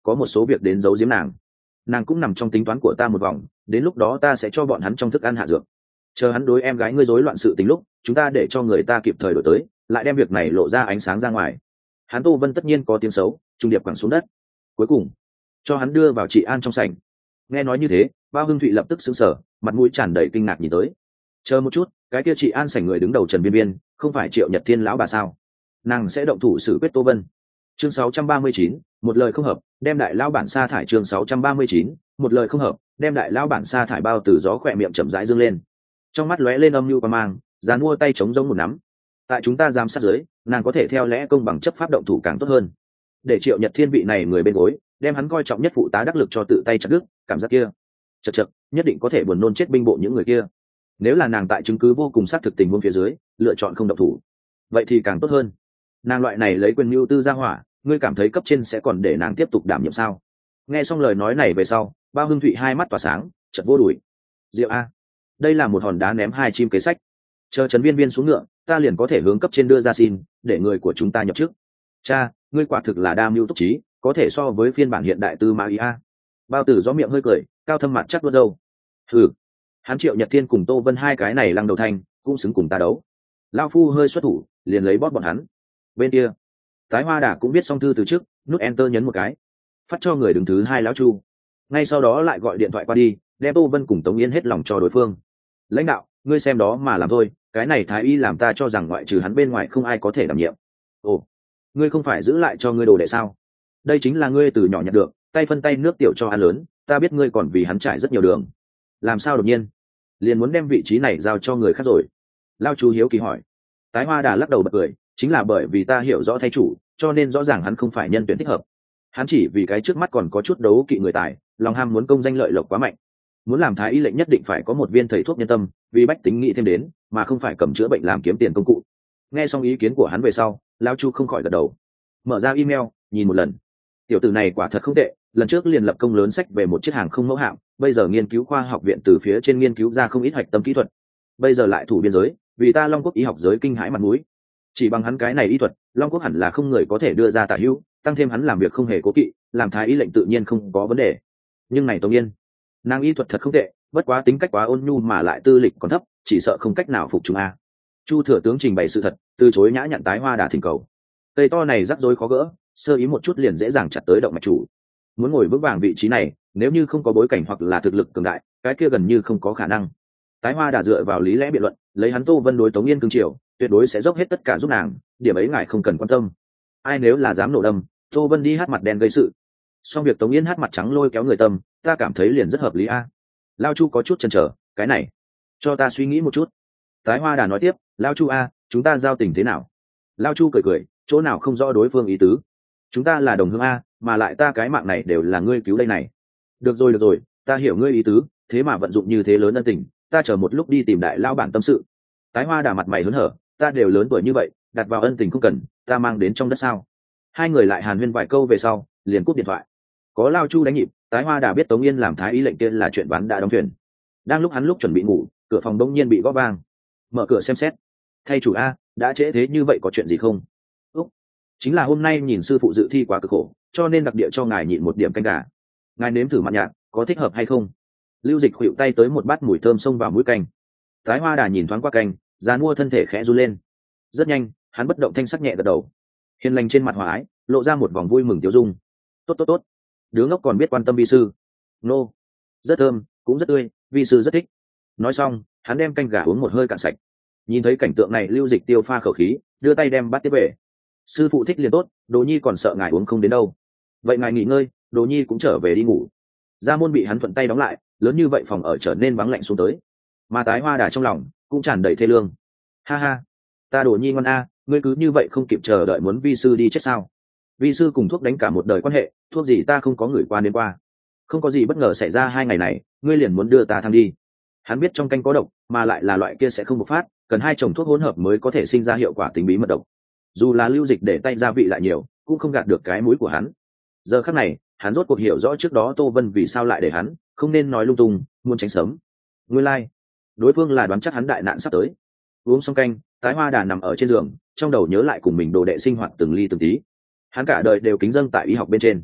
có một số việc đến giấu giếm nàng. Nàng cũng nằm trong tính toán của ta một vòng, đến lúc đó ta sẽ cho bọn hắn trong thức ăn hạ dược, chờ hắn đối em gái ngươi rối loạn sự tình lúc, chúng ta để cho người ta kịp thời đổi tới, lại đem việc này lộ ra ánh sáng ra ngoài. Hắn Tô Vân tất nhiên có tiếng xấu, trung điệp quẳng xuống đất. Cuối cùng cho hắn đưa vào trị an trong sảnh. Nghe nói như thế, Bao Hưng Thụy lập tức sững sờ, mặt mũi tràn đầy kinh ngạc nhìn tới. Chờ một chút, cái kia trị an sảnh người đứng đầu Trần Biên Biên, không phải Triệu Nhật Thiên lão bà sao? Nàng sẽ động thủ xử quyết Tô Vân. Chương sáu trăm ba mươi chín, một lời không hợp, đem đại lão bản sa thải. Chương sáu trăm ba mươi chín, một lời không hợp, đem đại lão bản sa thải. Bao Tử gió khỏe miệng chậm rãi dương lên, trong mắt lóe lên âm nhu qua mang, dàn mua tay chống giống một nắm. Tại chúng ta giám sát dưới, nàng có thể theo lẽ công bằng chấp pháp động thủ càng tốt hơn. Để Triệu Nhật Thiên vị này người bên gối, đem hắn coi trọng nhất phụ tá đắc lực cho tự tay chặt đứt, cảm giác kia chật chật nhất định có thể buồn nôn chết binh bộ những người kia. Nếu là nàng tại chứng cứ vô cùng xác thực tình huống phía dưới lựa chọn không động thủ, vậy thì càng tốt hơn. Nàng loại này lấy quyền mưu tư ra hỏa, ngươi cảm thấy cấp trên sẽ còn để nàng tiếp tục đảm nhiệm sao? Nghe xong lời nói này về sau, Bao Hưng Thụy hai mắt tỏa sáng, chợt vô đùi. Diệu a, đây là một hòn đá ném hai chim kế sách. Chờ Trần Viên Viên xuống ngựa, ta liền có thể hướng cấp trên đưa ra xin, để người của chúng ta nhập chức. Cha, ngươi quả thực là đa mưu túc trí, có thể so với phiên bản hiện đại tư mã ý a. Bao Tử gió miệng hơi cười, cao thâm mặt chắc đuôi râu. Hừ, hắn Triệu Nhật Thiên cùng Tô Vân hai cái này lăng đầu thanh, cũng xứng cùng ta đấu. Lão phu hơi xuất thủ, liền lấy bóp bọn hắn. Bên kia, Tái Hoa Đà cũng biết xong thư từ trước, nút enter nhấn một cái, phát cho người đứng thứ hai lão Chu. Ngay sau đó lại gọi điện thoại qua đi, đem Tô Vân cùng Tống Yên hết lòng cho đối phương. Lãnh đạo, ngươi xem đó mà làm thôi, cái này thái y làm ta cho rằng ngoại trừ hắn bên ngoài không ai có thể đảm nhiệm. Ồ, ngươi không phải giữ lại cho ngươi đồ đệ sao? Đây chính là ngươi từ nhỏ nhận được, tay phân tay nước tiểu cho ăn lớn, ta biết ngươi còn vì hắn trải rất nhiều đường. Làm sao đột nhiên liền muốn đem vị trí này giao cho người khác rồi? Lao Chu hiếu kỳ hỏi. Tái Hoa Đà lắc đầu bật cười, chính là bởi vì ta hiểu rõ thay chủ, cho nên rõ ràng hắn không phải nhân tuyển thích hợp. Hắn chỉ vì cái trước mắt còn có chút đấu kỵ người tài, lòng ham muốn công danh lợi lộc quá mạnh. Muốn làm thái y lệnh nhất định phải có một viên thầy thuốc nhân tâm, vì bách tính nghĩ thêm đến, mà không phải cầm chữa bệnh làm kiếm tiền công cụ. Nghe xong ý kiến của hắn về sau, Lao Chu không khỏi gật đầu. Mở ra email, nhìn một lần. Tiểu tử này quả thật không tệ, lần trước liền lập công lớn sách về một chiếc hàng không mẫu hạm, bây giờ nghiên cứu khoa học viện từ phía trên nghiên cứu ra không ít hạch tâm kỹ thuật. Bây giờ lại thủ biên giới, vì ta Long Quốc y học giới kinh hãi mặt mũi. Chỉ bằng hắn cái này y thuật, Long Quốc hẳn là không người có thể đưa ra tả hữu, tăng thêm hắn làm việc không hề cố kỵ, làm thái y lệnh tự nhiên không có vấn đề. Nhưng này Tống Yên, nàng y thuật thật không tệ, bất quá tính cách quá ôn nhu mà lại tư lịch còn thấp, chỉ sợ không cách nào phục chúng a. Chu thừa tướng trình bày sự thật, từ chối nhã nhặn Tái Hoa Đà thỉnh cầu. Cây to này rắc rối khó gỡ, sơ ý một chút liền dễ dàng chặt tới động mạch chủ. Muốn ngồi vững vàng vị trí này, nếu như không có bối cảnh hoặc là thực lực cường đại, cái kia gần như không có khả năng. Tái Hoa Đà dựa vào lý lẽ biện luận, lấy hắn Tô Vân đối Tống Yên cương triều, tuyệt đối sẽ dốc hết tất cả giúp nàng, điểm ấy ngài không cần quan tâm. Ai nếu là dám nổ đâm, Tô Vân đi hát mặt đen gây sự. Xong việc Tống Yên hát mặt trắng lôi kéo người tâm, ta cảm thấy liền rất hợp lý a. Lao Chu có chút chần chờ, cái này, cho ta suy nghĩ một chút. Tái Hoa Đà nói tiếp, Lao Chu a, chúng ta giao tình thế nào? Lao Chu cười cười, chỗ nào không rõ đối phương ý tứ. Chúng ta là đồng hương a, mà lại ta cái mạng này đều là ngươi cứu đây này. Được rồi được rồi, ta hiểu ngươi ý tứ, thế mà vận dụng như thế lớn ân tình, ta chờ một lúc đi tìm đại lao bản tâm sự. Tái Hoa Đà mặt mày hớn hở, ta đều lớn tuổi như vậy, đặt vào ân tình không cần, ta mang đến trong đất sao? Hai người lại hàn huyên vài câu về sau, liền cúp điện thoại. Có Lao Chu đánh nhịp, Tái Hoa Đà biết Tống Yên làm thái y lệnh kia là chuyện ván đã đóng thuyền. Đang lúc hắn lúc chuẩn bị ngủ, cửa phòng đông nhiên bị gõ vang. Mở cửa xem xét. Thay chủ a, đã trễ thế như vậy có chuyện gì không? Úc, chính là hôm nay nhìn sư phụ dự thi quá cực khổ, cho nên đặc địa cho ngài nhịn một điểm canh gà. Ngài nếm thử mặn nhạt, có thích hợp hay không? Lưu Dịch khuỵu tay tới một bát mùi thơm xông vào mũi canh. Tái Hoa Đà nhìn thoáng qua canh, dàn mua thân thể khẽ run lên. Rất nhanh, hắn bất động thanh sắc nhẹ gật đầu. Hiền lành trên mặt hòa ái, lộ ra một vòng vui mừng tiêu dung. Tốt tốt tốt, đứa ngốc còn biết quan tâm vi sư. Nô, rất thơm, cũng rất tươi, vi sư rất thích. Nói xong, hắn đem canh gà uống một hơi cạn sạch. Nhìn thấy cảnh tượng này, Lưu Dịch tiêu pha khẩu khí, đưa tay đem bát tiếp về. Sư phụ thích liền tốt, Đồ Nhi còn sợ ngài uống không đến đâu. Vậy ngài nghỉ ngơi, Đồ Nhi cũng trở về đi ngủ. Gia môn bị hắn thuận tay đóng lại, lớn như vậy phòng ở trở nên vắng lạnh xuống tới. Mà Tái Hoa Đà trong lòng cũng tràn đầy thê lương. Ha ha, ta Đồ Nhi ngoan a, ngươi cứ như vậy không kịp chờ đợi muốn vi sư đi chết sao? Vi sư cùng thuốc đánh cả một đời quan hệ, thuốc gì ta không có gửi qua đến qua. Không có gì bất ngờ xảy ra hai ngày này, ngươi liền muốn đưa ta thăng đi. Hắn biết trong canh có độc, mà lại là loại kia sẽ không bộc phát, cần hai chồng thuốc hỗn hợp mới có thể sinh ra hiệu quả tính bí mật độc. Dù là Lưu Dịch để tay gia vị lại nhiều, cũng không gạt được cái mũi của hắn. Giờ khắc này, hắn rốt cuộc hiểu rõ trước đó Tô Vân vì sao lại để hắn không nên nói lung tung, muốn tránh sớm. Nguyên lai, like. Đối phương là đoán chắc hắn đại nạn sắp tới. Uống xong canh, Tái Hoa Đà nằm ở trên giường, trong đầu nhớ lại cùng mình đồ đệ sinh hoạt từng ly từng tí. Hắn cả đời đều kính dâng tại y học bên trên,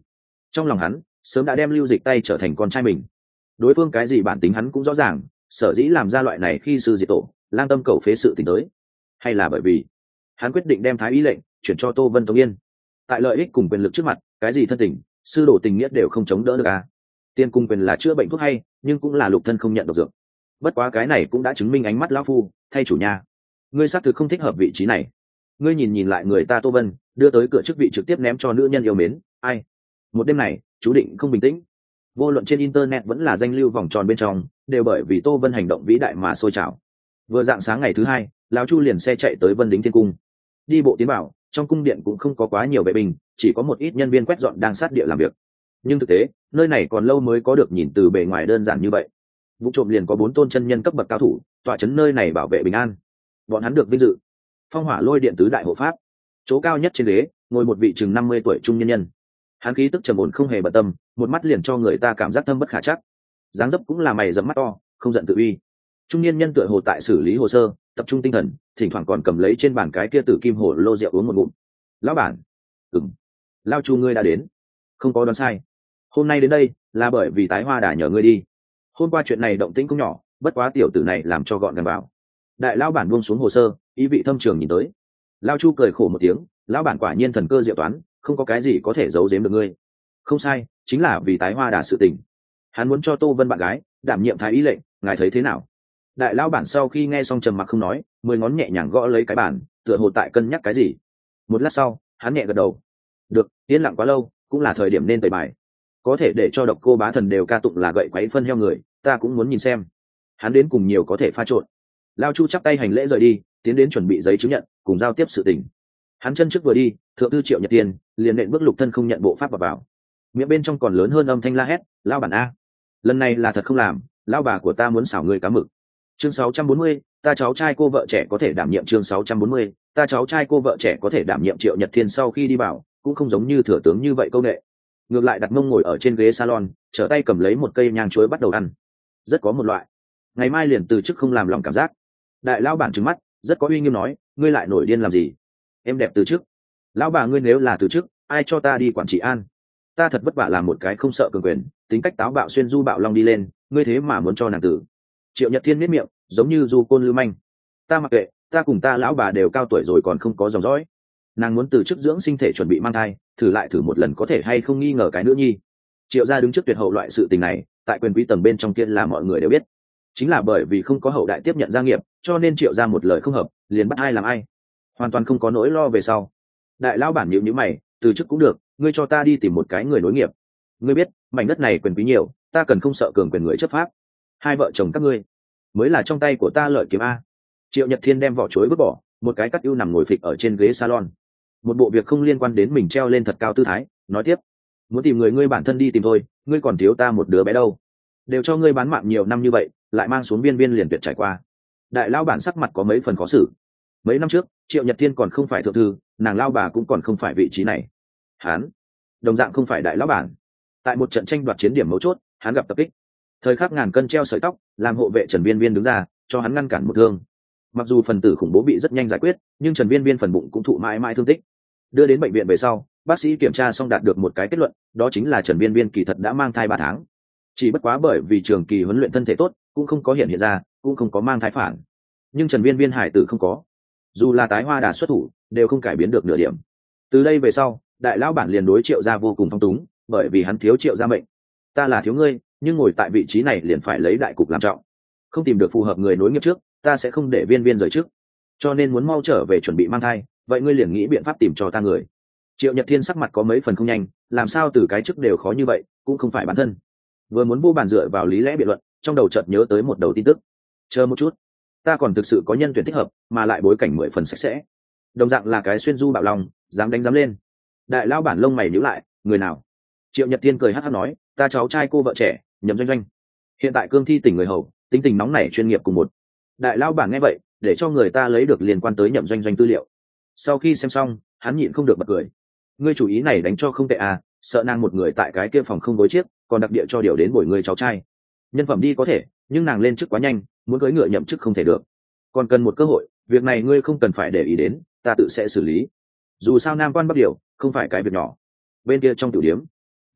Trong lòng hắn sớm đã đem Lưu Dịch tay trở thành con trai mình. Đối phương cái gì bản tính hắn cũng rõ ràng, sở dĩ làm ra loại này khi sư diệt tổ, lang tâm cầu phế sự tình tới, hay là bởi vì hắn quyết định đem thái ý lệnh chuyển cho Tô Vân Tống Yên. Tại lợi ích cùng quyền lực trước mặt, cái gì thân tình, sư đồ tình nghĩa đều không chống đỡ được à. Tiền cùng quyền là chữa bệnh thuốc hay, nhưng cũng là lục thân không nhận độc dược. Bất quá cái này cũng đã chứng minh ánh mắt lão phu, thay chủ nhà. Ngươi xác thực không thích hợp vị trí này. Ngươi nhìn nhìn lại người ta Tô Vân, đưa tới cửa chức vị trực tiếp ném cho nữ nhân yêu mến, ai? Một đêm này, chú định không bình tĩnh. Vô luận trên internet vẫn là danh lưu vòng tròn bên trong, đều bởi vì Tô Vân hành động vĩ đại mà sôi trào. Vừa dạng sáng ngày thứ hai, lão Chu liền xe chạy tới Vân Đính Thiên Cung. Đi bộ tiến vào, trong cung điện cũng không có quá nhiều vệ binh, chỉ có một ít nhân viên quét dọn đang sát địa làm việc. Nhưng thực tế, nơi này còn lâu mới có được nhìn từ bề ngoài đơn giản như vậy. Vụ trộm liền có bốn tôn chân nhân cấp bậc cao thủ, tọa chấn nơi này bảo vệ bình an. Bọn hắn được vinh dự. Phong Hỏa Lôi Điện tứ đại hộ pháp. Chỗ cao nhất trên ghế, ngồi một vị chừng năm mươi tuổi trung nhân nhân. Hắn khí tức trầm ổn không hề bận tâm, một mắt liền cho người ta cảm giác thâm bất khả trắc. Dáng dấp cũng là mày rậm mắt to, không giận tự uy. Trung niên nhân tựa hồ tại xử lý hồ sơ, tập trung tinh thần, thỉnh thoảng còn cầm lấy trên bàn cái kia tử kim hồ lô rượu uống một ngụm. Lão bản, ừm, Lao Chu ngươi đã đến. Không có đoán sai, hôm nay đến đây là bởi vì tái hoa đã nhờ ngươi đi. Hôm qua chuyện này động tĩnh cũng nhỏ, bất quá tiểu tử này làm cho gọn gàng vào. Đại lão bản buông xuống hồ sơ, ý vị thâm trường nhìn tới. Lao Chu cười khổ một tiếng, lão bản quả nhiên thần cơ diệu toán, không có cái gì có thể giấu giếm được ngươi. Không sai, chính là vì tái hoa đà sự tình. Hắn muốn cho Tô Vân bạn gái đảm nhiệm thái ý lệnh, ngài thấy thế nào? Đại lão bản sau khi nghe xong trầm mặc không nói, mười ngón nhẹ nhàng gõ lấy cái bàn, tựa hồ tại cân nhắc cái gì. Một lát sau, hắn nhẹ gật đầu. Được, yên lặng quá lâu, cũng là thời điểm nên tẩy bài. Có thể để cho độc cô bá thần đều ca tụng là gậy quấy phân heo người, ta cũng muốn nhìn xem. Hắn đến cùng nhiều có thể pha trộn. Lao Chu chắp tay hành lễ rời đi, tiến đến chuẩn bị giấy chứng nhận, cùng giao tiếp sự tình. Hắn chân trước vừa đi, thượng thư Triệu Nhật Tiên liền nện bước lục thân không nhận bộ pháp vào vào. Miệng bên trong còn lớn hơn âm thanh la hét, lao bản a, lần này là thật không làm, lao bà của ta muốn xảo người cá mực. Chương sáu trăm bốn mươi, ta cháu trai cô vợ trẻ có thể đảm nhiệm. Chương sáu trăm bốn mươi, ta cháu trai cô vợ trẻ có thể đảm nhiệm. Triệu Nhật Thiên sau khi đi vào, cũng không giống như thừa tướng như vậy câu nệ, ngược lại đặt mông ngồi ở trên ghế salon, trở tay cầm lấy một cây nhang chuối bắt đầu ăn. Rất có một loại ngày mai liền từ chức không làm lòng cảm giác. Đại lão bản trừng mắt, rất có uy nghiêm nói, ngươi lại nổi điên làm gì? Em đẹp từ chức? Lão bà ngươi nếu là từ chức, ai cho ta đi quản trị an? Ta thật vất vả làm một cái không sợ cường quyền, tính cách táo bạo xuyên du bạo long đi lên, ngươi thế mà muốn cho nàng tử? Triệu Nhật Thiên miết miệng, giống như du côn lưu manh. Ta mặc kệ, ta cùng ta lão bà đều cao tuổi rồi còn không có dòng dõi. Nàng muốn từ chức dưỡng sinh thể chuẩn bị mang thai, thử lại thử một lần có thể hay không nghi ngờ cái nữ nhi. Triệu gia đứng trước tuyệt hậu loại sự tình này, tại quyền quý tầng bên trong kia là mọi người đều biết. Chính là bởi vì không có hậu đại tiếp nhận gia nghiệp, cho nên Triệu gia một lời không hợp, liền bắt ai làm ai, hoàn toàn không có nỗi lo về sau. Đại lão bản nhíu nhíu mày, từ chức cũng được, ngươi cho ta đi tìm một cái người nối nghiệp. Ngươi biết, mảnh đất này quyền quý nhiều, ta cần không sợ cường quyền người chấp pháp. Hai vợ chồng các ngươi mới là trong tay của ta lợi kiếm a. Triệu Nhật Thiên đem vỏ chuối vứt bỏ, một cái cắt ưu nằm ngồi phịch ở trên ghế salon. Một bộ việc không liên quan đến mình treo lên thật cao tư thái, nói tiếp, muốn tìm người ngươi bản thân đi tìm thôi, ngươi còn thiếu ta một đứa bé đâu. Đều cho ngươi bán mạng nhiều năm như vậy, lại mang xuống biên biên liền tuyệt trải qua. Đại lao bản sắc mặt có mấy phần khó xử. Mấy năm trước, Triệu Nhật Thiên còn không phải thượng thư, nàng lao bà cũng còn không phải vị trí này. Hán đồng dạng không phải đại lão bản. Tại một trận tranh đoạt chiến điểm mấu chốt, hắn gặp tập kích. Thời khắc ngàn cân treo sợi tóc, làm hộ vệ Trần Viên Viên đứng ra, cho hắn ngăn cản một thương. Mặc dù phần tử khủng bố bị rất nhanh giải quyết, nhưng Trần Viên Viên phần bụng cũng thụ mãi mãi thương tích. Đưa đến bệnh viện về sau, bác sĩ kiểm tra xong đạt được một cái kết luận, đó chính là Trần Viên Viên kỳ thật đã mang thai ba tháng. Chỉ bất quá bởi vì trường kỳ huấn luyện thân thể tốt, cũng không có hiện hiện ra, cũng không có mang thai phản. Nhưng Trần Viên Viên hải tử không có. Dù là tái hoa đà xuất thủ, đều không cải biến được nửa điểm. Từ đây về sau, đại lão bản liền đối Triệu gia vô cùng phong túng, bởi vì hắn thiếu Triệu gia mệnh. Ta là thiếu ngươi, nhưng ngồi tại vị trí này liền phải lấy đại cục làm trọng. Không tìm được phù hợp người nối nghiệp trước, ta sẽ không để Viên Viên rời trước. Cho nên muốn mau trở về chuẩn bị mang thai, vậy ngươi liền nghĩ biện pháp tìm cho ta người. Triệu Nhật Thiên sắc mặt có mấy phần không nhanh, làm sao từ cái chức đều khó như vậy, cũng không phải bản thân. Vừa muốn vô bàn dựa vào lý lẽ biện luận, trong đầu chợt nhớ tới một đầu tin tức. Chờ một chút, ta còn thực sự có nhân tuyển thích hợp, mà lại bối cảnh mười phần sạch sẽ. Đồng dạng là cái xuyên du bạo lòng, dám đánh dám lên. Đại lão bản lông mày nhíu lại, người nào? Triệu Nhật Thiên cười hắc hắc nói, ta cháu trai cô vợ trẻ, Nhậm Doanh Doanh. Hiện tại cương thi tỉnh người hầu, tính tình nóng nảy chuyên nghiệp cùng một. Đại lão bản nghe vậy, để cho người ta lấy được liên quan tới Nhậm Doanh Doanh tư liệu. Sau khi xem xong, hắn nhịn không được bật cười. Ngươi chủ ý này đánh cho không tệ à, sợ nàng một người tại cái kia phòng không gối chiếc, còn đặc địa cho điều đến bồi người cháu trai. Nhân phẩm đi có thể, nhưng nàng lên chức quá nhanh, muốn cưỡi ngựa nhậm chức không thể được. Còn cần một cơ hội, việc này ngươi không cần phải để ý đến, ta tự sẽ xử lý. Dù sao nam quan bắc điều, không phải cái việc nhỏ. Bên kia trong tiểu điếm,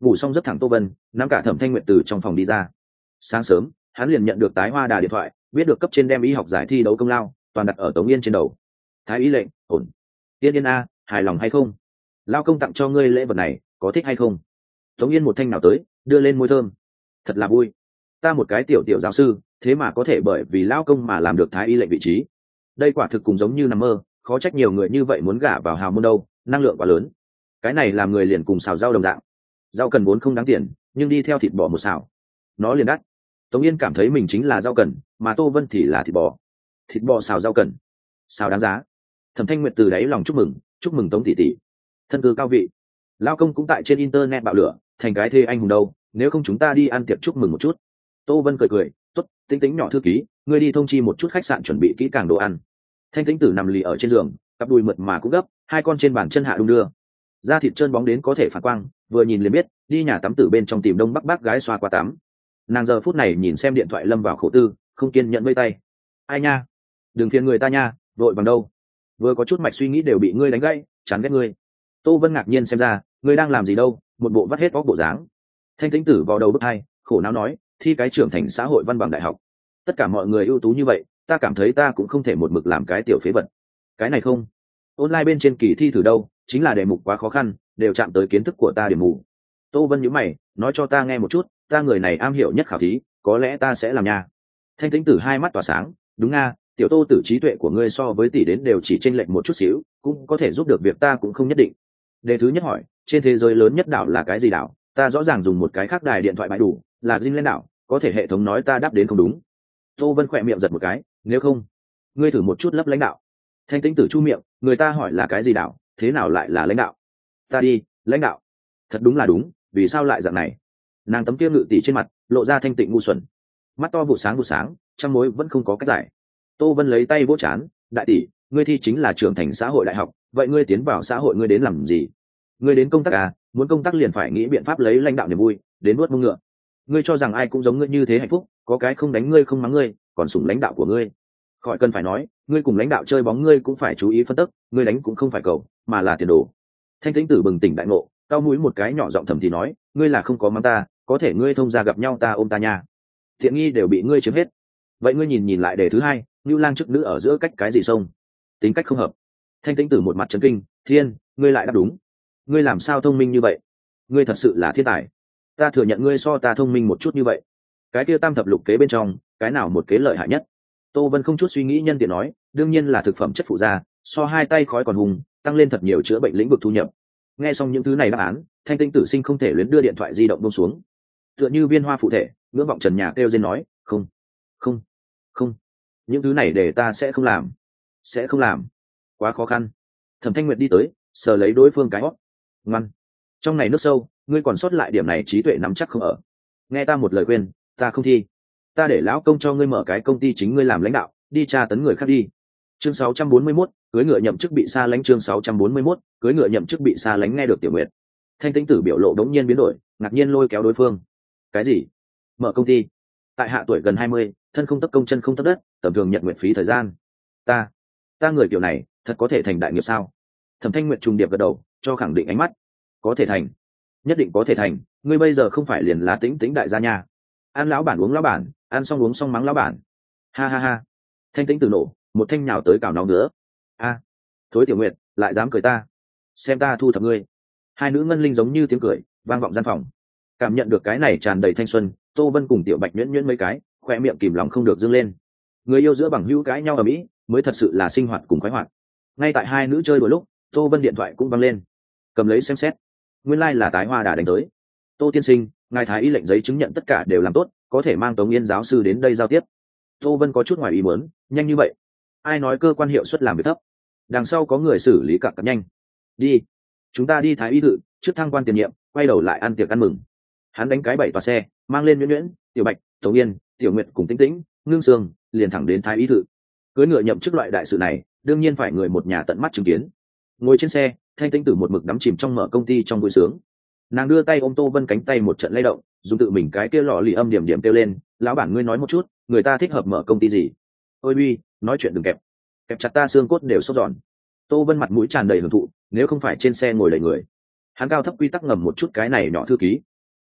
ngủ xong rất thẳng Tô Vân nắm cả Thẩm Thanh Nguyệt từ trong phòng đi ra. Sáng sớm hắn liền nhận được tái hoa đà điện thoại, biết được cấp trên đem y học giải thi đấu công lao toàn đặt ở Tống Yên trên đầu. Thái y lệnh ổn. Yên Yên a, hài lòng hay không? Lao công tặng cho ngươi lễ vật này có thích hay không? Tống Yên một thanh nào tới đưa lên môi thơm. Thật là vui, ta một cái tiểu tiểu giáo sư thế mà có thể bởi vì lao công mà làm được thái y lệnh vị trí. Đây quả thực cùng giống như nằm mơ, khó trách nhiều người như vậy muốn gả vào hào môn đâu, năng lượng quá lớn. Cái này làm người liền cùng xào rau đồng dạng. Rau cần vốn không đáng tiền, nhưng đi theo thịt bò một xào nó liền đắt. Tống Yên cảm thấy mình chính là rau cần, mà Tô Vân thì là thịt bò. Thịt bò xào rau cần, xào đáng giá. Thẩm Thanh Nguyệt từ đáy lòng chúc mừng, chúc mừng Tống tỷ tỷ thân cư cao vị. Lao công cũng tại trên internet bạo lửa thành cái thê anh hùng đâu, nếu không chúng ta đi ăn tiệc chúc mừng một chút. Tô Vân cười cười, tốt, Tính Tính nhỏ thư ký, ngươi đi thông chi một chút khách sạn chuẩn bị kỹ càng đồ ăn. Thanh Tĩnh Tử nằm lì ở trên giường, cặp đùi mượt mà cũng gấp, hai con trên bàn chân hạ đung đưa, da thịt trơn bóng đến có thể phản quang, vừa nhìn liền biết đi nhà tắm tử bên trong tìm đông bắc bác gái xoa qua tắm. Nàng giờ phút này nhìn xem điện thoại lâm vào khổ tư, không kiên nhẫn vây tay. Ai nha, đừng phiền người ta nha, vội bằng đâu, vừa có chút mạch suy nghĩ đều bị ngươi đánh gãy, chán ghét ngươi. Tô Vân ngạc nhiên xem ra, ngươi đang làm gì đâu, một bộ vắt hết óc bộ dáng. Thanh Tĩnh Tử vào đầu bức hai, khổ não nói, thi cái trưởng thành xã hội văn bằng đại học, tất cả mọi người ưu tú như vậy, ta cảm thấy ta cũng không thể một mực làm cái tiểu phế vật. Cái này không, online bên trên kỳ thi thử đâu, chính là đề mục quá khó khăn, đều chạm tới kiến thức của ta điểm mù. Tô Vân nhíu mày, nói cho ta nghe một chút, ta người này am hiểu nhất khảo thí, có lẽ ta sẽ làm nha. Thanh Tĩnh Tử hai mắt tỏa sáng, đúng nga, tiểu Tô Tử trí tuệ của ngươi so với tỷ đến đều chỉ chênh lệch một chút xíu, cũng có thể giúp được việc ta cũng không nhất định. Đề thứ nhất hỏi, trên thế giới lớn nhất đảo là cái gì đảo? Ta rõ ràng dùng một cái khác đài điện thoại bãi đủ, là Greenland đảo, có thể hệ thống nói ta đáp đến không đúng. Tô Vân khỏe miệng giật một cái, nếu không, ngươi thử một chút lấp lãnh đạo. Thanh Tĩnh Tử chu miệng, người ta hỏi là cái gì đảo, thế nào lại là lãnh đạo? Ta đi, lãnh đạo. Thật đúng là đúng, vì sao lại dạng này? Nàng tấm kia ngự tỷ trên mặt lộ ra thanh tịnh ngu xuẩn, mắt to vụ sáng vụ sáng, trong mối vẫn không có cách giải. Tô Vân lấy tay vỗ chán, đại tỷ, ngươi thi chính là trưởng thành xã hội đại học, vậy ngươi tiến vào xã hội ngươi đến làm gì? Ngươi đến công tác à? Muốn công tác liền phải nghĩ biện pháp lấy lãnh đạo niềm vui, đến nuốt mông ngựa. Ngươi cho rằng ai cũng giống ngươi như thế hạnh phúc, có cái không đánh ngươi không mắng ngươi, còn sủng lãnh đạo của ngươi. Khỏi cần phải nói, ngươi cùng lãnh đạo chơi bóng ngươi cũng phải chú ý phân tích, ngươi đánh cũng không phải cầu, mà là tiền đồ. Thanh Tĩnh Tử bừng tỉnh đại ngộ, cao mũi một cái nhỏ giọng thầm thì nói, ngươi là không có mắng ta, có thể ngươi thông gia gặp nhau ta ôm ta nha. Thiện nghi đều bị ngươi chiếm hết. Vậy ngươi nhìn nhìn lại đề thứ hai, Nưu Lang chức nữ ở giữa cách cái gì sông? Tính cách không hợp. Thanh Tĩnh Tử một mặt chấn kinh, thiên, ngươi lại đáp đúng. Ngươi làm sao thông minh như vậy? Ngươi thật sự là thiên tài. Ta thừa nhận ngươi so ta thông minh một chút như vậy. Cái kia tam thập lục kế bên trong, cái nào một kế lợi hại nhất? Tô Vân không chút suy nghĩ nhân tiện nói, đương nhiên là thực phẩm chất phụ gia, so hai tay khói còn hùng, tăng lên thật nhiều chữa bệnh lĩnh vực thu nhập. Nghe xong những thứ này đáp án, Thanh Tĩnh Tử sinh không thể luyến đưa điện thoại di động buông xuống, tựa như viên hoa phụ thể, ngưỡng vọng trần nhà kêu rên nói, không, không, không, những thứ này để ta sẽ không làm, sẽ không làm, quá khó khăn. Thẩm Thanh Nguyệt đi tới, sờ lấy đối phương cái hót, ngoan, trong này nước sâu, ngươi còn sót lại điểm này trí tuệ nắm chắc không ở. Nghe ta một lời khuyên, ta không thi, ta để lão công cho ngươi mở cái công ty chính ngươi làm lãnh đạo, đi tra tấn người khác đi. Chương sáu trăm bốn mươi mốt, cưới ngựa nhậm chức bị xa lánh. Chương sáu trăm bốn mươi mốt, cưới ngựa nhậm chức bị xa lánh. Nghe được Tiểu Nguyệt, Thanh Tĩnh Tử biểu lộ đống nhiên biến đổi, ngạc nhiên lôi kéo đối phương. Cái gì? Mở công ty? Tại hạ tuổi gần hai mươi, thân không tấc công chân không tấc đất, tầm thường nhận nguyện phí thời gian. Ta, ta người kiểu này, thật có thể thành đại nghiệp sao? Thẩm Thanh Nguyệt trùng điệp gật đầu, cho khẳng định ánh mắt. Có thể thành, nhất định có thể thành. Ngươi bây giờ không phải liền là Tĩnh Tĩnh đại gia nha? Ăn lão bản uống lão bản, ăn xong uống xong mắng lão bản. Ha ha ha. Thanh Tĩnh Tử nổ, một thanh nhào tới cào nó nữa. A, thối Tiểu Nguyệt, lại dám cười ta, xem ta thu thập ngươi. Hai nữ ngân linh giống như tiếng cười vang vọng gian phòng. Cảm nhận được cái này tràn đầy thanh xuân, Tô Vân cùng Tiểu Bạch nhuyễn nhuyễn mấy cái, khoe miệng kìm lòng không được dâng lên. Người yêu giữa bằng hữu cãi nhau ở mỹ mới thật sự là sinh hoạt cùng khoái hoạt. Ngay tại hai nữ chơi đôi lúc, Tô Vân điện thoại cũng vang lên, cầm lấy xem xét, nguyên lai là tái hoa đà đánh tới. Tô tiên sinh, ngài thái y lệnh giấy chứng nhận tất cả đều làm tốt, có thể mang Tống Yên giáo sư đến đây giao tiếp. Tô Vân có chút ngoài ý muốn, nhanh như vậy? Ai nói cơ quan hiệu suất làm việc thấp? Đằng sau có người xử lý cặp cặp nhanh. Đi, chúng ta đi thái y thự, trước thăng quan tiền nhiệm, quay đầu lại ăn tiệc ăn mừng. Hắn đánh cái bảy tòa xe, mang lên Nhuyễn Nhuyễn, Tiểu Bạch, Tống Yên, Tiểu Nguyệt cùng Tĩnh Tĩnh, Ngưng Sương, liền thẳng đến thái y thự. Cưới ngựa nhậm chức loại đại sự này, đương nhiên phải người một nhà tận mắt chứng kiến. Ngồi trên xe, Thanh Tĩnh Tử một mực đắm chìm trong mở công ty trong vui sướng. Nàng đưa tay ôm Tô Vân cánh tay một trận lay động, dùng tự mình cái kia lọ lì âm điểm điểm kêu lên, lão bản ngươi nói một chút, người ta thích hợp mở công ty gì? Ôi uy, nói chuyện đừng kẹp, kẹp chặt ta xương cốt đều sốt giòn. Tô Vân mặt mũi tràn đầy hưởng thụ, nếu không phải trên xe ngồi đầy người, hắn cao thấp quy tắc ngầm một chút cái này nhỏ thư ký,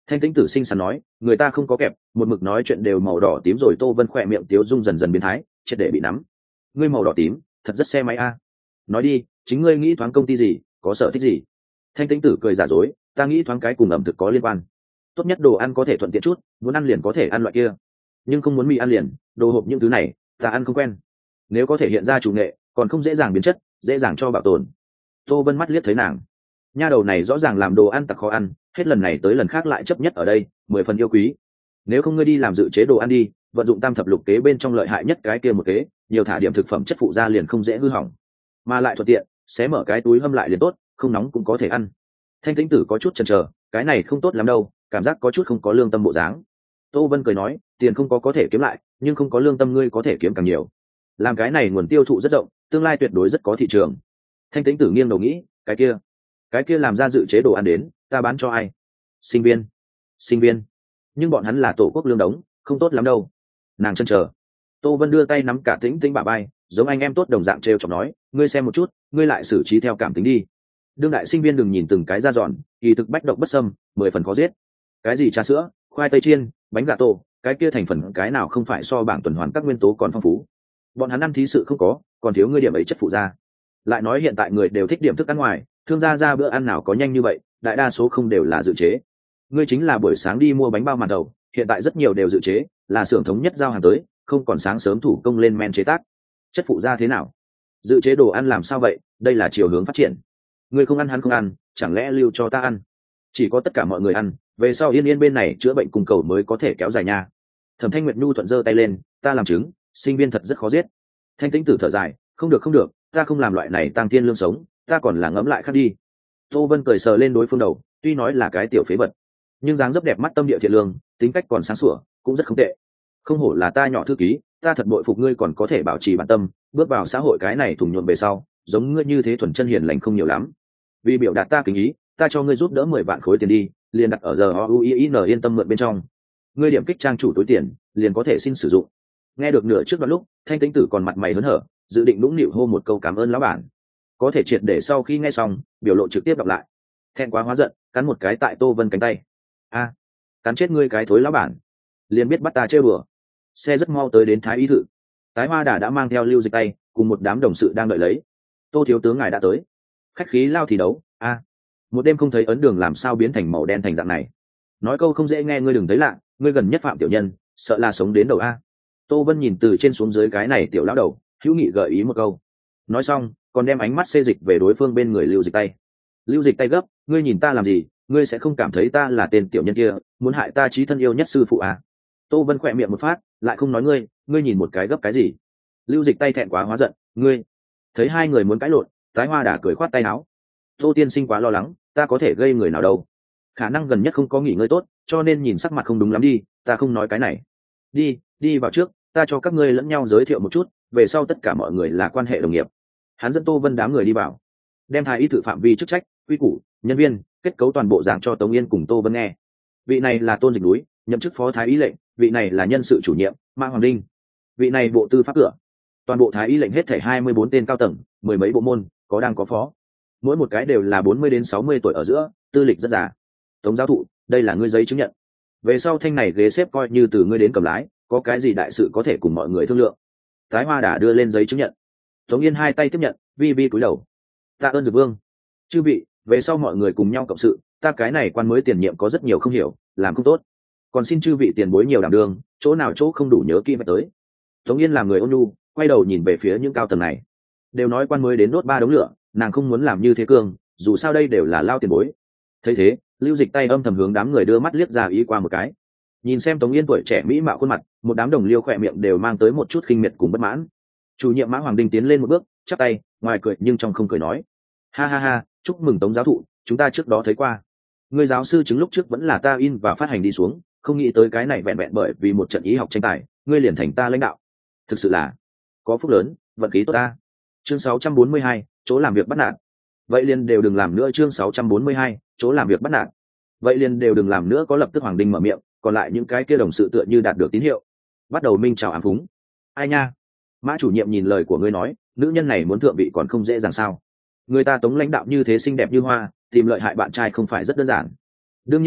Thanh Tĩnh Tử xinh xắn nói, người ta không có kẹp, một mực nói chuyện đều màu đỏ tím rồi. Tô Vân khỏe miệng tiếu dung dần dần biến thái, triệt để bị nắm. Ngươi màu đỏ tím, thật rất xe máy a. Nói đi, chính ngươi nghĩ thoáng công ty gì, có sở thích gì? Thanh Tĩnh Tử cười giả dối, ta nghĩ thoáng cái cùng ẩm thực có liên quan. Tốt nhất đồ ăn có thể thuận tiện chút, muốn ăn liền có thể ăn loại kia, nhưng không muốn mì ăn liền, đồ hộp những thứ này, ta ăn không quen. Nếu có thể hiện ra chủ nghệ, còn không dễ dàng biến chất, dễ dàng cho bảo tồn. Tô Vân mắt liếc thấy nàng, nha đầu này rõ ràng làm đồ ăn tặc khó ăn, hết lần này tới lần khác lại chấp nhất ở đây, mười phần yêu quý. Nếu không ngươi đi làm dự chế đồ ăn đi, vận dụng tam thập lục kế bên trong lợi hại nhất cái kia một kế, nhiều thả điểm thực phẩm chất phụ ra liền không dễ hư hỏng, mà lại thuận tiện, xé mở cái túi hâm lại liền tốt, không nóng cũng có thể ăn. Thanh Tĩnh Tử có chút chần chờ, cái này không tốt lắm đâu, cảm giác có chút không có lương tâm bộ dáng. Tô Vân cười nói, tiền không có có thể kiếm lại, nhưng không có lương tâm ngươi có thể kiếm càng nhiều. Làm cái này nguồn tiêu thụ rất rộng, tương lai tuyệt đối rất có thị trường. Thanh Tĩnh Tử nghiêng đầu nghĩ, cái kia, cái kia làm ra dự chế đồ ăn đến, ta bán cho ai? Sinh viên, sinh viên, nhưng bọn hắn là tổ quốc lương đống, không tốt lắm đâu. Nàng chần chờ. Tô Vân đưa tay nắm cả Tĩnh Tĩnh bả vai, giống anh em tốt đồng dạng trêu chọc nói, ngươi xem một chút, ngươi lại xử trí theo cảm tính đi. Đương đại sinh viên đừng nhìn từng cái ra giòn, kỳ thực bách độc bất xâm, mười phần khó giết. Cái gì trà sữa, khoai tây chiên, bánh gà tổ, cái kia thành phần cái nào không phải so bảng tuần hoàn các nguyên tố còn phong phú. Bọn hắn ăn thí sự không có, còn thiếu ngươi điểm ấy chất phụ ra. Lại nói hiện tại người đều thích điểm thức ăn ngoài, thương gia ra bữa ăn nào có nhanh như vậy, đại đa số không đều là dự chế. Ngươi chính là buổi sáng đi mua bánh bao màn đầu, hiện tại rất nhiều đều dự chế, là xưởng thống nhất giao hàng tới, không còn sáng sớm thủ công lên men chế tác. Chất phụ ra thế nào? Dự chế đồ ăn làm sao vậy? Đây là chiều hướng phát triển. Ngươi không ăn hắn không ăn, chẳng lẽ lưu cho ta ăn? Chỉ có tất cả mọi người ăn, về sau yên yên bên này chữa bệnh cung cầu mới có thể kéo dài nha. Thẩm Thanh Nguyệt nhu thuận giơ tay lên, ta làm chứng, sinh viên thật rất khó giết. Thanh Tĩnh Tử thở dài, không được không được, ta không làm loại này tăng tiên lương sống, ta còn là ngẫm lại khác đi. Tô Vân cười sờ lên đối phương đầu, tuy nói là cái tiểu phế vật, nhưng dáng dấp đẹp mắt, tâm địa thiện lương, tính cách còn sáng sủa, cũng rất không tệ. Không hổ là ta nhỏ thư ký, ta thật bội phục ngươi còn có thể bảo trì bản tâm, bước vào xã hội cái này thủng nhuộm về sau, giống ngươi như thế thuần chân hiền lành không nhiều lắm. Vì biểu đạt ta kính ý, ta cho ngươi giúp đỡ mười vạn khối tiền đi, liền đặt ở giờ o u i n yên tâm mượn bên trong. Ngươi điểm kích trang chủ túi tiền, liền có thể xin sử dụng. Nghe được nửa trước đoạn lúc, Thanh Tĩnh Tử còn mặt mày hớn hở, dự định nũng nịu hô một câu cảm ơn lão bản, có thể triệt để sau khi nghe xong, biểu lộ trực tiếp đọc lại. Thẹn quá hóa giận, cắn một cái tại Tô Vân cánh tay. A, cắn chết ngươi cái thối lão bản, liền biết bắt ta chơi bừa. Xe rất mau tới đến Thái Y thự, Tái Hoa Đà đã mang theo Lưu Dịch Tay, cùng một đám đồng sự đang đợi lấy. Tô thiếu tướng ngài đã tới. Khách khí lao thì đấu. A, một đêm không thấy ấn đường làm sao biến thành màu đen thành dạng này. Nói câu không dễ nghe ngươi đừng thấy lạ, ngươi gần nhất phạm tiểu nhân, sợ là sống đến đầu a. Tô Vân nhìn từ trên xuống dưới cái này tiểu lão đầu, hữu nghị gợi ý một câu. Nói xong, còn đem ánh mắt xê dịch về đối phương bên người Lưu Dịch Tay. Lưu Dịch Tay gấp, ngươi nhìn ta làm gì, ngươi sẽ không cảm thấy ta là tên tiểu nhân kia muốn hại ta chí thân yêu nhất sư phụ à? Tô Vân khỏe miệng một phát, lại không nói ngươi, ngươi nhìn một cái gấp cái gì? Lưu Dịch Tay thẹn quá hóa giận, ngươi. Thấy hai người muốn cãi lộn, Tái Hoa Đà cười khoát tay áo. Tô tiên sinh quá lo lắng, ta có thể gây người nào đâu? Khả năng gần nhất không có nghỉ ngơi tốt, cho nên nhìn sắc mặt không đúng lắm đi, ta không nói cái này. Đi, đi vào trước, ta cho các ngươi lẫn nhau giới thiệu một chút, về sau tất cả mọi người là quan hệ đồng nghiệp. Hắn dẫn Tô Vân đám người đi vào, đem Thái Y thự phạm vi chức trách, quy củ, nhân viên, kết cấu toàn bộ giảng cho Tống Yên cùng Tô Vân nghe. Vị này là Tôn Dịch Núi, nhậm chức phó Thái Y lệnh, vị này là nhân sự chủ nhiệm Mã Hoàng Linh, vị này bộ tư pháp cửa. Toàn bộ Thái Y lệnh hết thảy hai mươi bốn tên cao tầng, mười mấy bộ môn, có đang có phó, mỗi một cái đều là bốn mươi đến sáu mươi tuổi ở giữa, tư lịch rất già. Tống giáo thụ, đây là ngươi giấy chứng nhận, về sau thanh này ghế xếp coi như từ ngươi đến cầm lái, có cái gì đại sự có thể cùng mọi người thương lượng. Tái Hoa Đà đưa lên giấy chứng nhận, Tống Yên hai tay tiếp nhận, vi vi cúi đầu. Tạ ơn Dược Vương. Chư vị, về sau mọi người cùng nhau cộng sự, ta cái này quan mới tiền nhiệm có rất nhiều không hiểu, làm không tốt, còn xin chư vị tiền bối nhiều đảm đương, chỗ nào chỗ không đủ nhớ kỹ phải tới. Tống Yên làm người ôn nhu, quay đầu nhìn về phía những cao tầng này, đều nói quan mới đến đốt ba đống lửa, nàng không muốn làm như thế cương, dù sao đây đều là lao tiền bối. Thấy thế, Lưu Dịch Tay âm thầm hướng đám người đưa mắt liếc ra ý qua một cái, nhìn xem Tống Yên tuổi trẻ mỹ mạo khuôn mặt, một đám đồng liêu khỏe miệng đều mang tới một chút khinh miệt cùng bất mãn. Chủ nhiệm Mã Hoàng Đình tiến lên một bước, chắp tay, ngoài cười nhưng trong không cười nói, ha ha ha, chúc mừng Tống giáo thụ, chúng ta trước đó thấy qua, người giáo sư chứng lúc trước vẫn là ta in và phát hành đi xuống, không nghĩ tới cái này vẹn vẹn bởi vì một trận y học tranh tài, ngươi liền thành ta lãnh đạo, thực sự là có phúc lớn, vận khí tốt ta. Chương sáu trăm bốn mươi hai, chỗ làm việc bắt nạt. Vậy liền đều đừng làm nữa. Chương sáu trăm bốn mươi hai, chỗ làm việc bắt nạt. Vậy liền đều đừng làm nữa. Có lập tức Hoàng Đinh mở miệng, còn lại những cái kia đồng sự tựa như đạt được tín hiệu, bắt đầu minh chào ám phúng. Ai nha, Mã chủ nhiệm nhìn lời của ngươi nói, nữ nhân này muốn thượng vị còn không dễ dàng sao? Người ta Tống lãnh đạo như thế xinh đẹp như hoa, tìm lợi hại bạn trai không phải rất đơn giản. Đương nhiên rồi,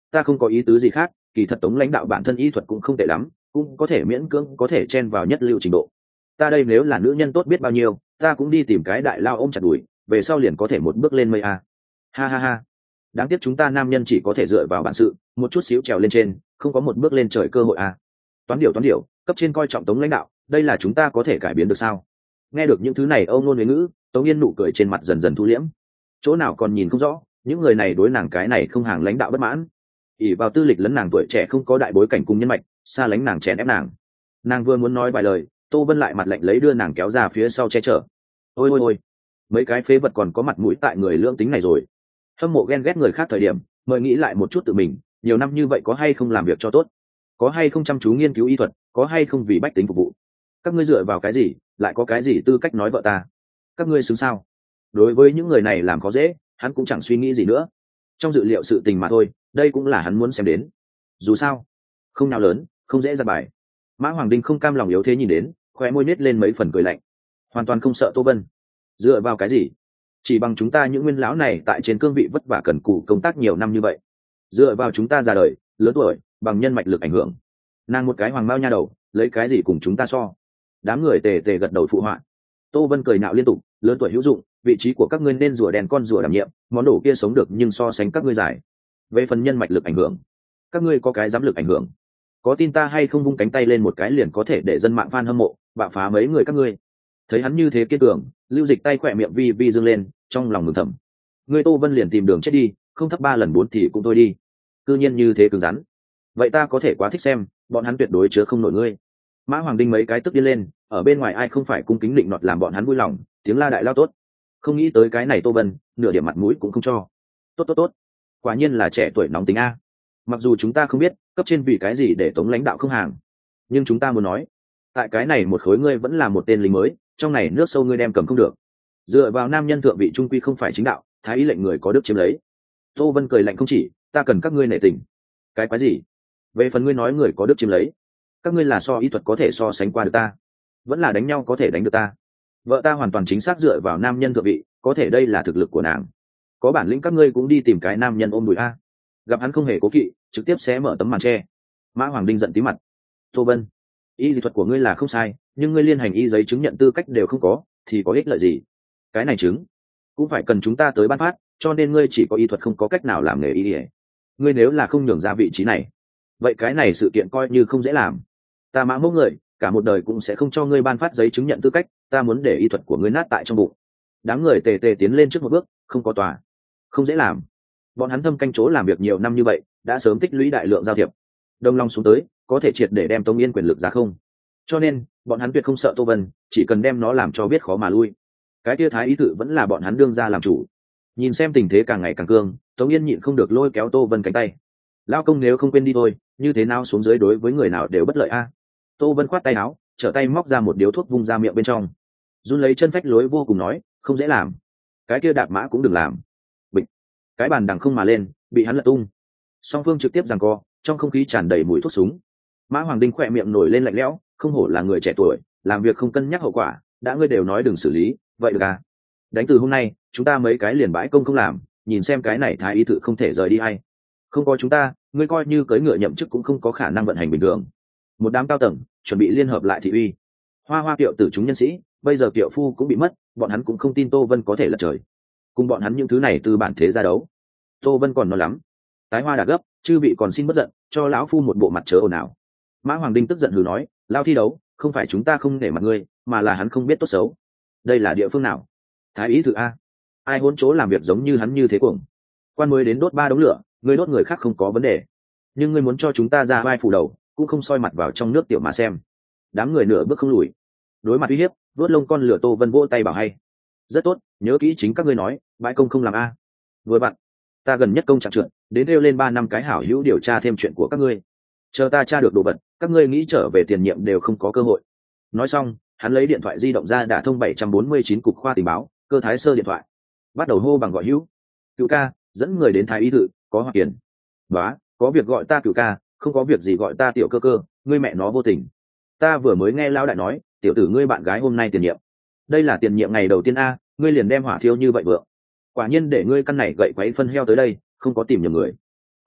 ta không có ý tứ gì khác, kỳ thật Tống lãnh đạo bản thân y thuật cũng không tệ lắm, cũng có thể miễn cưỡng có thể chen vào nhất lưu trình độ. Ta đây nếu là nữ nhân tốt biết bao nhiêu, ta cũng đi tìm cái đại lao ôm chặt đùi, về sau liền có thể một bước lên mây a. Ha ha ha. Đáng tiếc chúng ta nam nhân chỉ có thể dựa vào bản sự, một chút xíu trèo lên trên, không có một bước lên trời cơ hội a. Toán điều toán điều, cấp trên coi trọng Tống lãnh đạo, đây là chúng ta có thể cải biến được sao? Nghe được những thứ này âu ngôn huế ngữ, Tống Yên nụ cười trên mặt dần dần thu liễm. Chỗ nào còn nhìn không rõ, những người này đối nàng cái này không hàng lãnh đạo bất mãn, ỷ vào tư lịch lấn nàng tuổi trẻ không có đại bối cảnh cùng nhân mạch, xa lánh nàng chèn ép nàng. Nàng vừa muốn nói vài lời, Tô Vân lại mặt lạnh lấy đưa nàng kéo ra phía sau che chở. Ôi ôi ôi, mấy cái phế vật còn có mặt mũi tại người lưỡng tính này rồi. Hâm mộ ghen ghét người khác thời điểm, mời nghĩ lại một chút tự mình, nhiều năm như vậy có hay không làm việc cho tốt, có hay không chăm chú nghiên cứu y thuật, có hay không vì bách tính phục vụ. Các ngươi dựa vào cái gì, lại có cái gì tư cách nói vợ ta? Các ngươi xứng sao? Đối với những người này làm khó dễ, hắn cũng chẳng suy nghĩ gì nữa. Trong dự liệu sự tình mà thôi, đây cũng là hắn muốn xem đến. Dù sao, không nào lớn, không dễ ra bài. Mã Hoàng Đinh không cam lòng yếu thế nhìn đến, khóe môi nết lên mấy phần cười lạnh, hoàn toàn không sợ Tô Vân. Dựa vào cái gì? Chỉ bằng chúng ta những nguyên lão này tại trên cương vị vất vả cần cù công tác nhiều năm như vậy, dựa vào chúng ta già đời lớn tuổi bằng nhân mạch lực ảnh hưởng, nàng một cái hoàng mao nha đầu lấy cái gì cùng chúng ta so? Đám người tề tề gật đầu phụ họa. Tô Vân cười nạo liên tục, lớn tuổi hữu dụng, vị trí của các ngươi nên rùa đèn con rùa đảm nhiệm, món đồ kia sống được nhưng so sánh các ngươi giải. Về phần nhân mạch lực ảnh hưởng, các ngươi có cái dám lực ảnh hưởng? Có tin ta hay không vung cánh tay lên một cái liền có thể để dân mạng fan hâm mộ bạo phá mấy người các ngươi? Thấy hắn như thế kiên cường, Lưu Dịch tay khỏe miệng vi vi dương lên, trong lòng mừng thầm. Ngươi Tô Vân liền tìm đường chết đi, không thấp ba lần bốn thì cũng thôi đi. Cư nhiên như thế cứng rắn. Vậy ta có thể quá thích xem, bọn hắn tuyệt đối chứa không nổi ngươi. Mã Hoàng Đinh mấy cái tức điên lên, ở bên ngoài ai không phải cung kính định nọt làm bọn hắn vui lòng, tiếng la đại lao tốt. Không nghĩ tới cái này Tô Vân, nửa điểm mặt mũi cũng không cho. Tốt tốt tốt, quả nhiên là trẻ tuổi nóng tính a. Mặc dù chúng ta không biết cấp trên vì cái gì để Tống lãnh đạo không hàng, nhưng chúng ta muốn nói, tại cái này một khối ngươi vẫn là một tên lính mới, trong này nước sâu ngươi đem cầm không được. Dựa vào nam nhân thượng vị trung quy không phải chính đạo, thái ý lệnh người có đức chiếm lấy. Tô Vân cười lạnh không chỉ, ta cần các ngươi nể tình. Cái quái gì? Về phần ngươi nói người có đức chiếm lấy, các ngươi là so y thuật có thể so sánh qua được ta, vẫn là đánh nhau có thể đánh được ta? Vợ ta hoàn toàn chính xác dựa vào nam nhân thượng vị, có thể đây là thực lực của nàng. Có bản lĩnh các ngươi cũng đi tìm cái nam nhân ôm đùi a. Gặp hắn không hề cố kỵ, trực tiếp xé mở tấm màn tre. Mã Hoàng Đinh giận tí mặt. Tô Vân, y dị thuật của ngươi là không sai, nhưng ngươi liên hành y giấy chứng nhận tư cách đều không có, thì có ích lợi gì? Cái này chứng cũng phải cần chúng ta tới ban phát, cho nên ngươi chỉ có y thuật không có cách nào làm nghề y. Ngươi nếu là không nhường ra vị trí này, vậy cái này sự kiện coi như không dễ làm. Ta Mã Mẫu người cả một đời cũng sẽ không cho ngươi ban phát giấy chứng nhận tư cách, ta muốn để y thuật của ngươi nát tại trong bụng. Đám người tề tề tiến lên trước một bước, không có tòa, không dễ làm. Bọn hắn thâm canh chỗ làm việc nhiều năm như vậy, đã sớm tích lũy đại lượng giao thiệp, đông long xuống tới có thể triệt để đem Tống Yên quyền lực ra không. Cho nên bọn hắn tuyệt không sợ Tô Vân, chỉ cần đem nó làm cho biết khó mà lui. Cái tia thái ý tự vẫn là bọn hắn đương ra làm chủ. Nhìn xem tình thế càng ngày càng cương, Tống Yên nhịn không được lôi kéo Tô Vân cánh tay. Lao công nếu không quên đi thôi, như thế nào xuống dưới đối với người nào đều bất lợi a. Tô Vân khoát tay áo, trở tay móc ra một điếu thuốc vung ra miệng bên trong, run lấy chân phách lối vô cùng nói, không dễ làm. Cái kia đạp mã cũng đừng làm. Bịch, cái bàn đằng không mà lên, bị hắn lật tung. Song phương trực tiếp giằng co, trong không khí tràn đầy mùi thuốc súng. Mã Hoàng Đinh khỏe miệng nổi lên lạnh lẽo, không hổ là người trẻ tuổi, làm việc không cân nhắc hậu quả, đã ngươi đều nói đừng xử lý, vậy được à? Đánh từ hôm nay, chúng ta mấy cái liền bãi công không làm, nhìn xem cái này thái y tự không thể rời đi hay. Không có chúng ta, ngươi coi như cưỡi ngựa nhậm chức cũng không có khả năng vận hành bình thường. Một đám cao tầng chuẩn bị liên hợp lại thị uy. Hoa hoa kiệu tử chúng nhân sĩ, bây giờ kiệu phu cũng bị mất, bọn hắn cũng không tin Tô Vân có thể lật trời. Cùng bọn hắn những thứ này từ bản thế ra đấu, Tô Vân còn nói lắm. Tái hoa đã gấp, chư vị còn xin bất giận, cho lão phu một bộ mặt chớ ồn ào. Mã Hoàng Đinh tức giận hừ nói, lao thi đấu, không phải chúng ta không nể mặt ngươi, mà là hắn không biết tốt xấu. Đây là địa phương nào? Thái ý thử a, ai hôn chỗ làm việc giống như hắn như thế cuồng. Quan mới đến đốt ba đống lửa, ngươi đốt người khác không có vấn đề, nhưng ngươi muốn cho chúng ta ra vai phủ đầu, cũng không soi mặt vào trong nước tiểu mà xem. Đám người nửa bước không lùi, đối mặt uy hiếp, vớt lông con lửa. Tô Vân vỗ tay bảo hay, rất tốt, nhớ kỹ chính các ngươi nói, bãi công không làm a. Vừa bạn, ta gần nhất công trạng trượt, đến đeo lên ba năm cái hảo hữu điều tra thêm chuyện của các ngươi, chờ ta tra được đồ vật, các ngươi nghĩ trở về tiền nhiệm đều không có cơ hội. Nói xong, hắn lấy điện thoại di động ra đả thông bảy trăm bốn mươi chín cục khoa tình báo, cơ thái sơ điện thoại, bắt đầu hô bằng gọi hữu. Cựu ca, dẫn người đến thái y tự, có hoặc tiền. Bá, có việc gọi ta cựu ca, không có việc gì gọi ta tiểu cơ cơ, ngươi mẹ nó vô tình. Ta vừa mới nghe lão đại nói, tiểu tử ngươi bạn gái hôm nay tiền nhiệm. Đây là tiền nhiệm ngày đầu tiên a, ngươi liền đem hỏa thiêu như vậy vượng. Quả nhiên để ngươi căn này gậy quấy phân heo tới đây, không có tìm nhầm người.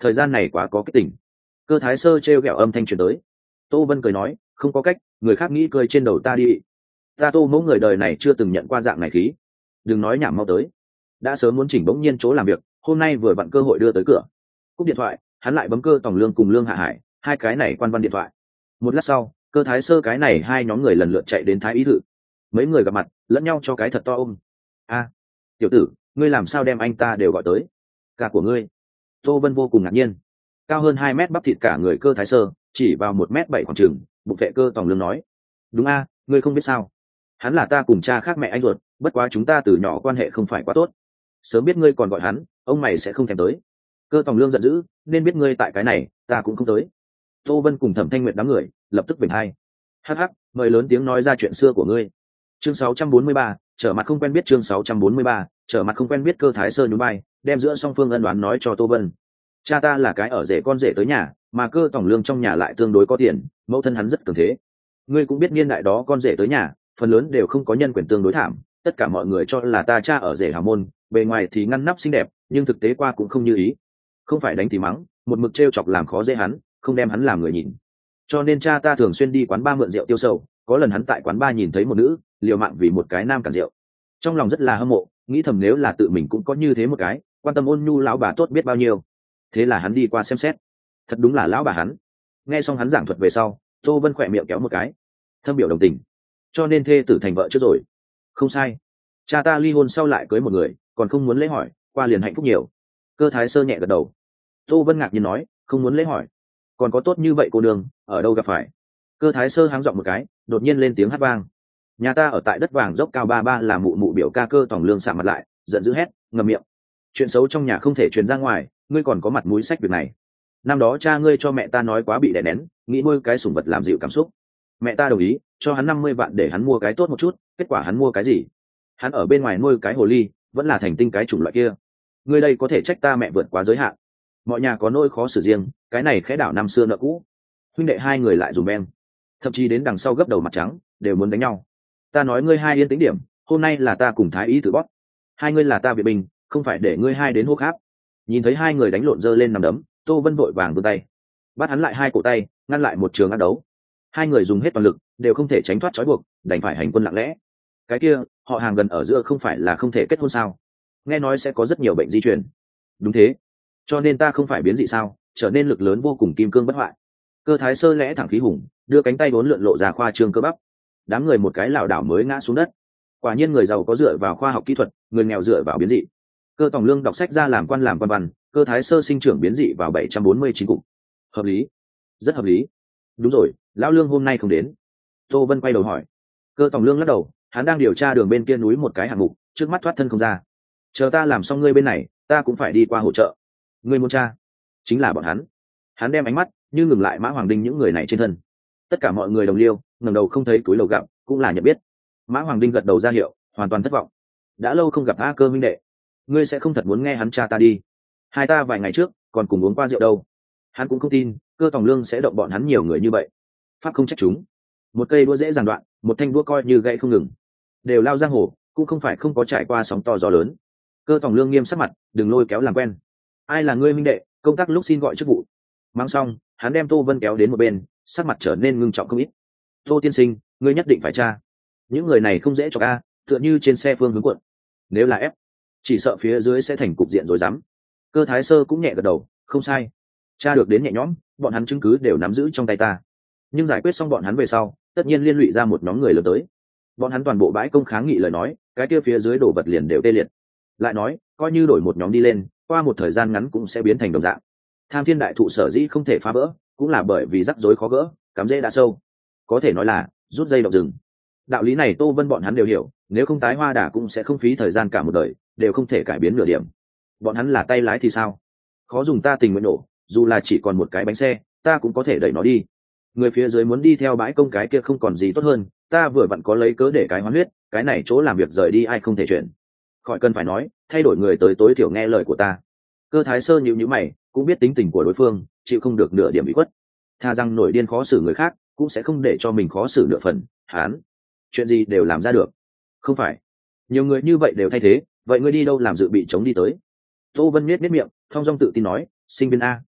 thời gian này quá có kích tỉnh. Cơ thái sơ t r e o g ẹ o âm thanh truyền tới. Tô vân cười nói, không có cách, người khác nghĩ cười trên đầu ta đi. Ta tô mẫu người đời này chưa từng nhận qua dạng này khí. Đừng nói nhảm mau tới. Đã sớm muốn chỉnh bỗng nhiên chỗ làm việc, hôm nay vừa vặn cơ hội đưa tới cửa. Cúp điện thoại, hắn lại bấm Cơ Tòng Lương cùng Lương Hạ Hải, hai cái này quan văn điện thoại. Một lát sau, Cơ thái sơ cái này hai nhóm người lần lượt chạy đến thái ý thự. Mấy người gặp mặt lẫn nhau cho cái thật to ôm. A, tiểu tử, ngươi làm sao đem anh ta đều gọi tới? Cả của ngươi. Tô vân vô cùng ngạc nhiên. Cao hơn hai mét bắp thịt cả người Cơ thái sơ chỉ vào một mét bảy khoảng chừng, bụng vệ Cơ Tòng Lương nói, đúng a, ngươi không biết sao, hắn là ta cùng cha khác mẹ anh ruột, bất quá chúng ta từ nhỏ quan hệ không phải quá tốt, sớm biết ngươi còn gọi hắn, ông mày sẽ không thèm tới. Cơ Tòng Lương giận dữ, nên biết ngươi tại cái này ta cũng không tới. Tô vân cùng Thẩm Thanh Nguyệt đám người lập tức bình hai. Hắc hắc, mời lớn tiếng nói ra chuyện xưa của ngươi. Chương sáu trăm bốn mươi ba, trở mặt không quen biết. Chương sáu trăm bốn mươi ba, trở mặt không quen biết. Cơ thái sơ nhún vai, đem giữa song phương ân đoán nói cho Tô vân. Cha ta là cái ở rể con rể tới nhà, mà Cơ Tòng Lương trong nhà lại tương đối có tiền, mẫu thân hắn rất cường thế. Ngươi cũng biết niên đại đó con rể tới nhà phần lớn đều không có nhân quyền tương đối thảm, tất cả mọi người cho là ta cha ở rể hào môn, bề ngoài thì ngăn nắp xinh đẹp, nhưng thực tế qua cũng không như ý. Không phải đánh thì mắng, một mực t chọc làm khó dễ hắn, không đem hắn làm người nhìn. Cho nên cha ta thường xuyên đi quán bar mượn rượu tiêu sầu, có lần hắn tại quán bar nhìn thấy một nữ, liều mạng vì một cái nam cản rượu. Trong lòng rất là hâm mộ, nghĩ thầm nếu là tự mình cũng có như thế một cái quan tâm ôn nhu lão bà tốt biết bao nhiêu. Thế là hắn đi qua xem xét, thật đúng là lão bà hắn. Nghe xong hắn giảng thuật về sau, Tô vân khỏe miệng kéo một cái, thâm biểu đồng tình. Cho nên thê tử thành vợ trước rồi. Không sai, cha ta ly hôn sau lại cưới một người, còn không muốn lễ hỏi, qua liền hạnh phúc nhiều. Cơ thái sơ nhẹ gật đầu. Tô vân ngạc nhiên nói, không muốn lễ hỏi, còn có tốt như vậy cô đường ở đâu gặp phải? Cơ thái sơ háng giọng một cái, đột nhiên lên tiếng hát vang. Nhà ta ở tại đất vàng dốc cao ba ba là mụ mụ biểu ca. Cơ Tòng Lương sạm mặt lại, giận dữ hét, ngậm miệng. Chuyện xấu trong nhà không thể truyền ra ngoài, ngươi còn có mặt mũi sách việc này. Năm đó cha ngươi cho mẹ ta nói quá bị đè nén, nghĩ nuôi cái sủng vật làm dịu cảm xúc. Mẹ ta đồng ý cho hắn năm mươi vạn để hắn mua cái tốt một chút, kết quả hắn mua cái gì? Hắn ở bên ngoài nuôi cái hồ ly, vẫn là thành tinh cái chủng loại kia. Ngươi đây có thể trách ta mẹ vượt quá giới hạn. Mọi nhà có nỗi khó xử riêng, cái này khẽ đảo năm xưa nợ cũ. Huynh đệ hai người lại dùm beng, thậm chí đến đằng sau gấp đầu mặt trắng, đều muốn đánh nhau. Ta nói ngươi hai yên tĩnh điểm, hôm nay là ta cùng thái ý tự bóp, hai ngươi là ta viện binh, không phải để ngươi hai đến hô kháp. Nhìn thấy hai người đánh lộn giơ lên nằm đấm, Tô vân vội vàng vươn tay bắt hắn lại hai cổ tay, ngăn lại một trường ác đấu. Hai người dùng hết toàn lực đều không thể tránh thoát trói buộc, đành phải hành quân lặng lẽ. Cái kia họ hàng gần ở giữa không phải là không thể kết hôn sao? Nghe nói sẽ có rất nhiều bệnh di truyền. Đúng thế, cho nên ta không phải biến dị sao, trở nên lực lớn vô cùng, kim cương bất hoại. Cơ thái sơ lẽ thẳng khí hùng, đưa cánh tay bốn lượn lộ ra khoa trương cơ bắp. Đám người một cái lảo đảo mới ngã xuống đất. Quả nhiên người giàu có dựa vào khoa học kỹ thuật, người nghèo dựa vào biến dị. Cơ Tòng Lương đọc sách ra làm quan làm quan văn, Cơ thái sơ sinh trưởng biến dị vào bảy trăm bốn mươi chín cục. Hợp lý, rất hợp lý. Đúng rồi, lão Lương hôm nay không đến. Tô vân quay đầu hỏi. Cơ Tòng Lương lắc đầu, hắn đang điều tra đường bên kia núi một cái hạng mục, trước mắt thoát thân không ra. Chờ ta làm xong ngươi bên này, ta cũng phải đi qua hỗ trợ. Ngươi muốn tra chính là bọn hắn. Hắn đem ánh mắt như ngừng lại Mã Hoàng Đinh những người này trên thân. Tất cả mọi người đồng liêu ngẩng đầu không thấy túi lầu gặp, cũng là nhận biết. Mã Hoàng Đinh gật đầu ra hiệu, hoàn toàn thất vọng. Đã lâu không gặp A Cơ minh đệ, ngươi sẽ không thật muốn nghe hắn tra ta đi? Hai ta vài ngày trước còn cùng uống qua rượu đâu. Hắn cũng không tin Cơ Tòng Lương sẽ động bọn hắn nhiều người như vậy. Pháp không trách chúng, một cây đũa dễ dàng đoạn, một thanh đũa coi như gãy không ngừng. Đều lao giang hồ, cũng không phải không có trải qua sóng to gió lớn. Cơ Tòng Lương nghiêm sắc mặt, đừng lôi kéo làm quen. Ai là ngươi minh đệ, công tác lúc xin gọi chức vụ. Mang xong, hắn đem Tô Vân kéo đến một bên, sắc mặt trở nên ngưng trọng không ít. Tô tiên sinh, ngươi nhất định phải tra. Những người này không dễ cho a, tựa như trên xe phương hướng cuộn. Nếu là ép, chỉ sợ phía dưới sẽ thành cục diện rối rắm. Cơ thái sơ cũng nhẹ gật đầu, không sai. Tra được đến nhẹ nhõm, bọn hắn chứng cứ đều nắm giữ trong tay ta. Nhưng giải quyết xong bọn hắn về sau, tất nhiên liên lụy ra một nhóm người lớn tới. Bọn hắn toàn bộ bãi công kháng nghị lời nói, cái kia phía dưới đổ vật liền đều tê liệt. Lại nói, coi như đổi một nhóm đi lên, qua một thời gian ngắn cũng sẽ biến thành đồng dạng. Tham Thiên đại thụ sở dĩ không thể phá vỡ, cũng là bởi vì rắc rối khó gỡ, cắm rễ đã sâu. Có thể nói là rút dây động rừng. Đạo lý này Tô Vân bọn hắn đều hiểu, nếu không tái hoa đà cũng sẽ không phí thời gian cả một đời, đều không thể cải biến nửa điểm. Bọn hắn là tay lái thì sao? Khó dùng ta tình nguyện nổ, dù là chỉ còn một cái bánh xe, ta cũng có thể đẩy nó đi. Người phía dưới muốn đi theo bãi công cái kia không còn gì tốt hơn, ta vừa vặn có lấy cớ để cái hoán huyết, cái này chỗ làm việc rời đi ai không thể chuyển. Khỏi cần phải nói, thay đổi người tới tối thiểu nghe lời của ta. Cơ thái sơ nhíu nhíu mày, cũng biết tính tình của đối phương, chịu không được nửa điểm bị khuất. Tha rằng nổi điên khó xử người khác, cũng sẽ không để cho mình khó xử nửa phần. Hán, chuyện gì đều làm ra được. Không phải, nhiều người như vậy đều thay thế, vậy ngươi đi đâu làm dự bị chống đi tới? Tô Vân nhếch nhếch miệng, thong dong tự tin nói, sinh viên a.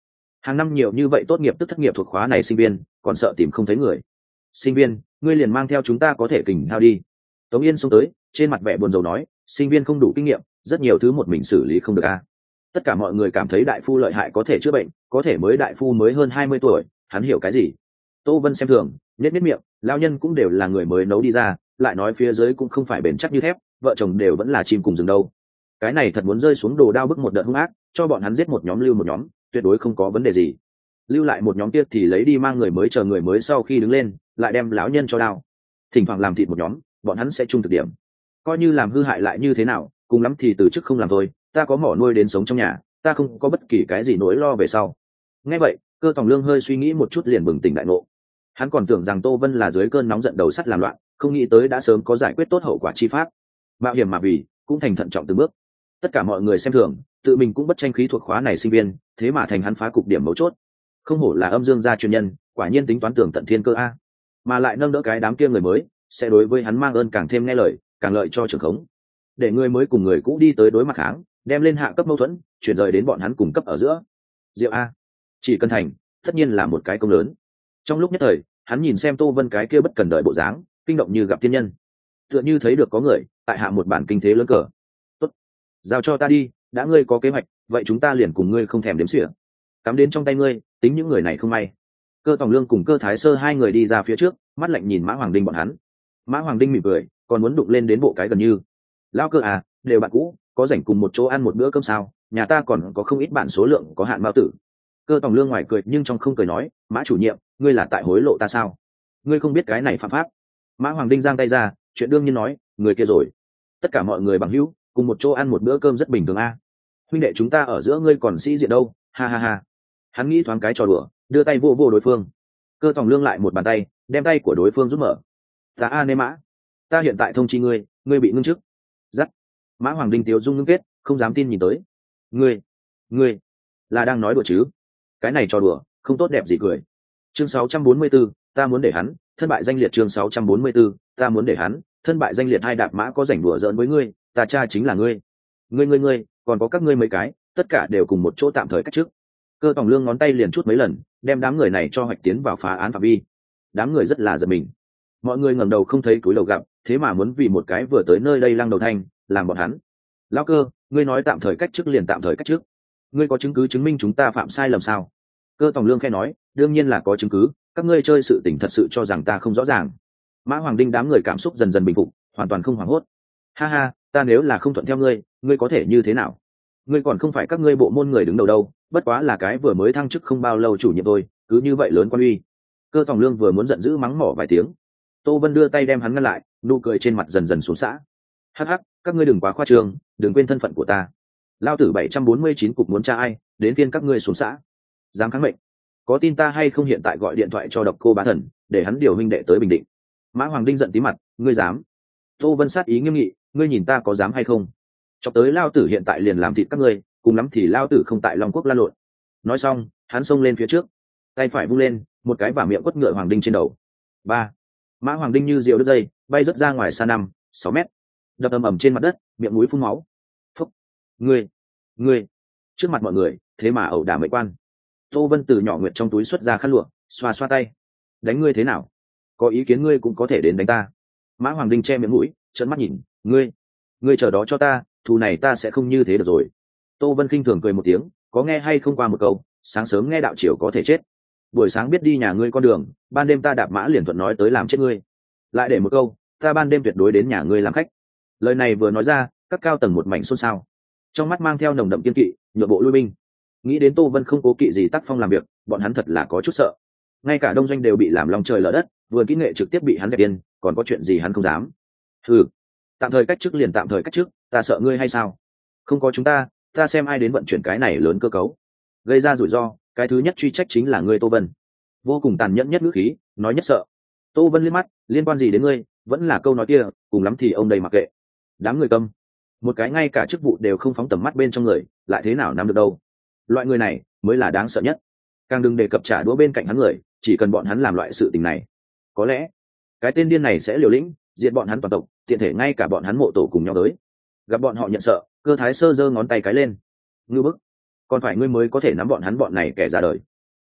Hàng năm nhiều như vậy tốt nghiệp tức thất nghiệp thuộc khóa này sinh viên còn sợ tìm không thấy người. Sinh viên, ngươi liền mang theo chúng ta có thể kình thao đi. Tống Yên xông tới, trên mặt vẻ buồn rầu nói, sinh viên không đủ kinh nghiệm, rất nhiều thứ một mình xử lý không được a. Tất cả mọi người cảm thấy đại phu lợi hại có thể chữa bệnh, có thể mới đại phu mới hơn hai mươi tuổi, hắn hiểu cái gì? Tô Vân xem thường, nhếch nhếch miệng, lão nhân cũng đều là người mới nấu đi ra, lại nói phía dưới cũng không phải bền chắc như thép, vợ chồng đều vẫn là chim cùng rừng đâu. Cái này thật muốn rơi xuống đồ đao bức một đợt hung ác, cho bọn hắn giết một nhóm lưu một nhóm, tuyệt đối không có vấn đề gì. Lưu lại một nhóm kia thì lấy đi mang người mới, chờ người mới sau khi đứng lên, lại đem lão nhân cho đao. Thỉnh thoảng làm thịt một nhóm, bọn hắn sẽ chung thực điểm. Coi như làm hư hại lại như thế nào, cùng lắm thì từ chức không làm thôi, ta có mỏ nuôi đến sống trong nhà, ta không có bất kỳ cái gì nỗi lo về sau. Nghe vậy, Cơ Tòng Lương hơi suy nghĩ một chút liền bừng tỉnh đại ngộ. Hắn còn tưởng rằng Tô Vân là dưới cơn nóng giận đầu sắt làm loạn, không nghĩ tới đã sớm có giải quyết tốt hậu quả chi pháp. Mạo hiểm mà vì, cũng thành thận trọng từng bước. Tất cả mọi người xem thường, tự mình cũng bất tranh khí thuộc khóa này sinh viên, thế mà thành hắn phá cục điểm mấu chốt. Không hổ là âm dương gia chuyên nhân, quả nhiên tính toán tưởng tận thiên cơ a. Mà lại nâng đỡ cái đám kia người mới, sẽ đối với hắn mang ơn càng thêm nghe lời, càng lợi cho trưởng khống. Để người mới cùng người cũ đi tới đối mặt kháng, đem lên hạ cấp mâu thuẫn, chuyển rời đến bọn hắn cùng cấp ở giữa. Diệu a, chỉ cần thành, tất nhiên là một cái công lớn. Trong lúc nhất thời, hắn nhìn xem Tô Vân cái kia bất cần đợi bộ dáng, kinh động như gặp thiên nhân. Tựa như thấy được có người tại hạ một bản kinh thế lớn cờ. Tốt, giao cho ta đi, đã ngươi có kế hoạch, vậy chúng ta liền cùng ngươi không thèm đếm xỉa. Cắm đến trong tay ngươi, tính những người này không may. Cơ Tòng Lương cùng Cơ Thái Sơ hai người đi ra phía trước, mắt lạnh nhìn Mã Hoàng Đinh bọn hắn. Mã Hoàng Đinh mỉm cười, còn muốn đụng lên đến bộ cái gần như. Lao Cơ à, đều bạn cũ, có rảnh cùng một chỗ ăn một bữa cơm sao? Nhà ta còn có không ít bản số lượng có hạn mao tử. Cơ Tòng Lương ngoài cười nhưng trong không cười nói, Mã chủ nhiệm, ngươi là tại hối lộ ta sao? Ngươi không biết cái này phạm pháp. Mã Hoàng Đinh giang tay ra, chuyện đương nhiên nói, người kia rồi. Tất cả mọi người bằng hữu, cùng một chỗ ăn một bữa cơm rất bình thường a. Huynh đệ chúng ta ở giữa ngươi còn sĩ diện đâu, ha ha ha. Hắn nghĩ thoáng cái trò đùa, đưa tay vô vô đối phương. Cơ Tòng Lương lại một bàn tay, đem tay của đối phương rút mở. Ta a nê mã, ta hiện tại thông chi ngươi, ngươi bị ngưng chức. Dắt. Mã Hoàng Đinh tiếu dung ngưng kết, không dám tin nhìn tới. Ngươi, ngươi là đang nói đùa chứ? Cái này trò đùa, không tốt đẹp gì cười. Chương sáu trăm bốn mươi 44, ta muốn để hắn thân bại danh liệt. Chương sáu trăm bốn mươi 44, ta muốn để hắn thân bại danh liệt. Hai đạp mã có rảnh đùa giỡn với ngươi, ta cha chính là ngươi. Ngươi ngươi ngươi, còn có các ngươi mấy cái, tất cả đều cùng một chỗ tạm thời cách chức. Cơ Tòng Lương ngón tay liền chút mấy lần, đem đám người này cho hoạch tiến vào phá án phạm vi. Đám người rất là giật mình. Mọi người ngẩng đầu không thấy cúi đầu gặp, thế mà muốn vì một cái vừa tới nơi đây lăng đầu thanh, làm bọn hắn. Lão Cơ, ngươi nói tạm thời cách chức liền tạm thời cách chức. Ngươi có chứng cứ chứng minh chúng ta phạm sai lầm sao? Cơ Tòng Lương khẽ nói, đương nhiên là có chứng cứ, các ngươi chơi sự tình thật sự cho rằng ta không rõ ràng. Mã Hoàng Đinh đám người cảm xúc dần dần bình phục, hoàn toàn không hoảng hốt. Ha ha, ta nếu là không thuận theo ngươi, ngươi có thể như thế nào? Ngươi còn không phải các ngươi bộ môn người đứng đầu đâu, bất quá là cái vừa mới thăng chức không bao lâu chủ nhiệm thôi, cứ như vậy lớn quan uy. Cơ Tòng Lương vừa muốn giận dữ mắng mỏ vài tiếng, Tô Vân đưa tay đem hắn ngăn lại, nụ cười trên mặt dần dần xuống xã. Hắc hắc, các ngươi đừng quá khoa trương, đừng quên thân phận của ta. Lao tử bảy trăm bốn mươi chín cục muốn tra ai, đến phiên các ngươi xuống xã. Dám kháng mệnh, có tin ta hay không hiện tại gọi điện thoại cho Độc Cô Bá Thần, để hắn điều huynh đệ tới Bình Định. Mã Hoàng Đinh giận tí mặt, ngươi dám? Tô Vân sát ý nghiêm nghị, ngươi nhìn ta có dám hay không? Chọc tới lao tử hiện tại liền làm thịt các ngươi, cùng lắm thì lao tử không tại Long Quốc lan lộn. Nói xong, hắn xông lên phía trước, tay phải vung lên, một cái bả miệng quất ngựa Hoàng Đinh trên đầu. Ba, Mã Hoàng Đinh như diều đứt dây, bay rất ra ngoài xa năm, sáu mét, đập ầm ầm trên mặt đất, miệng mũi phun máu. Phúc, ngươi, ngươi, trước mặt mọi người, thế mà ẩu đả mệnh quan. Tô Vân từ nhỏ nguyệt trong túi xuất ra khăn lụa, xoa xoa tay. Đánh ngươi thế nào? Có ý kiến ngươi cũng có thể đến đánh ta. Mã Hoàng Đinh che miệng mũi, trợn mắt nhìn, ngươi, ngươi chờ đó cho ta, thù này ta sẽ không như thế được rồi. Tô Vân khinh thường cười một tiếng, có nghe hay không qua một câu, sáng sớm nghe đạo chiều có thể chết. Buổi sáng biết đi nhà ngươi con đường, ban đêm ta đạp mã liền thuận nói tới làm chết ngươi. Lại để một câu, ta ban đêm tuyệt đối đến nhà ngươi làm khách. Lời này vừa nói ra, các cao tầng một mảnh xôn xao. Trong mắt mang theo nồng đậm kiên kỵ, nhượng bộ lui binh. Nghĩ đến Tô Vân không cố kỵ gì tác phong làm việc, bọn hắn thật là có chút sợ. Ngay cả đông doanh đều bị làm lòng trời lở đất, vừa kỹ nghệ trực tiếp bị hắn dẹp điên, còn có chuyện gì hắn không dám. Hừ, tạm thời cách chức liền tạm thời cách chức, ta sợ ngươi hay sao? Không có chúng ta, ta xem ai đến vận chuyển cái này lớn cơ cấu, gây ra rủi ro, cái thứ nhất truy trách chính là ngươi Tô Vân. Vô cùng tàn nhẫn nhất ngữ khí, nói nhất sợ. Tô Vân liếc mắt, liên quan gì đến ngươi, vẫn là câu nói kia, cùng lắm thì ông đây mặc kệ. Đám người câm, một cái ngay cả chức vụ đều không phóng tầm mắt bên trong người, lại thế nào nắm được đâu. Loại người này mới là đáng sợ nhất. Càng đừng đề cập trả đũa bên cạnh hắn người, chỉ cần bọn hắn làm loại sự tình này, có lẽ cái tên điên này sẽ liều lĩnh diệt bọn hắn toàn tộc, tiện thể ngay cả bọn hắn mộ tổ cùng nhau tới. Gặp bọn họ nhận sợ, Cơ Thái Sơ giơ ngón tay cái lên. Ngư bức, còn phải ngươi mới có thể nắm bọn hắn bọn này kẻ ra đời.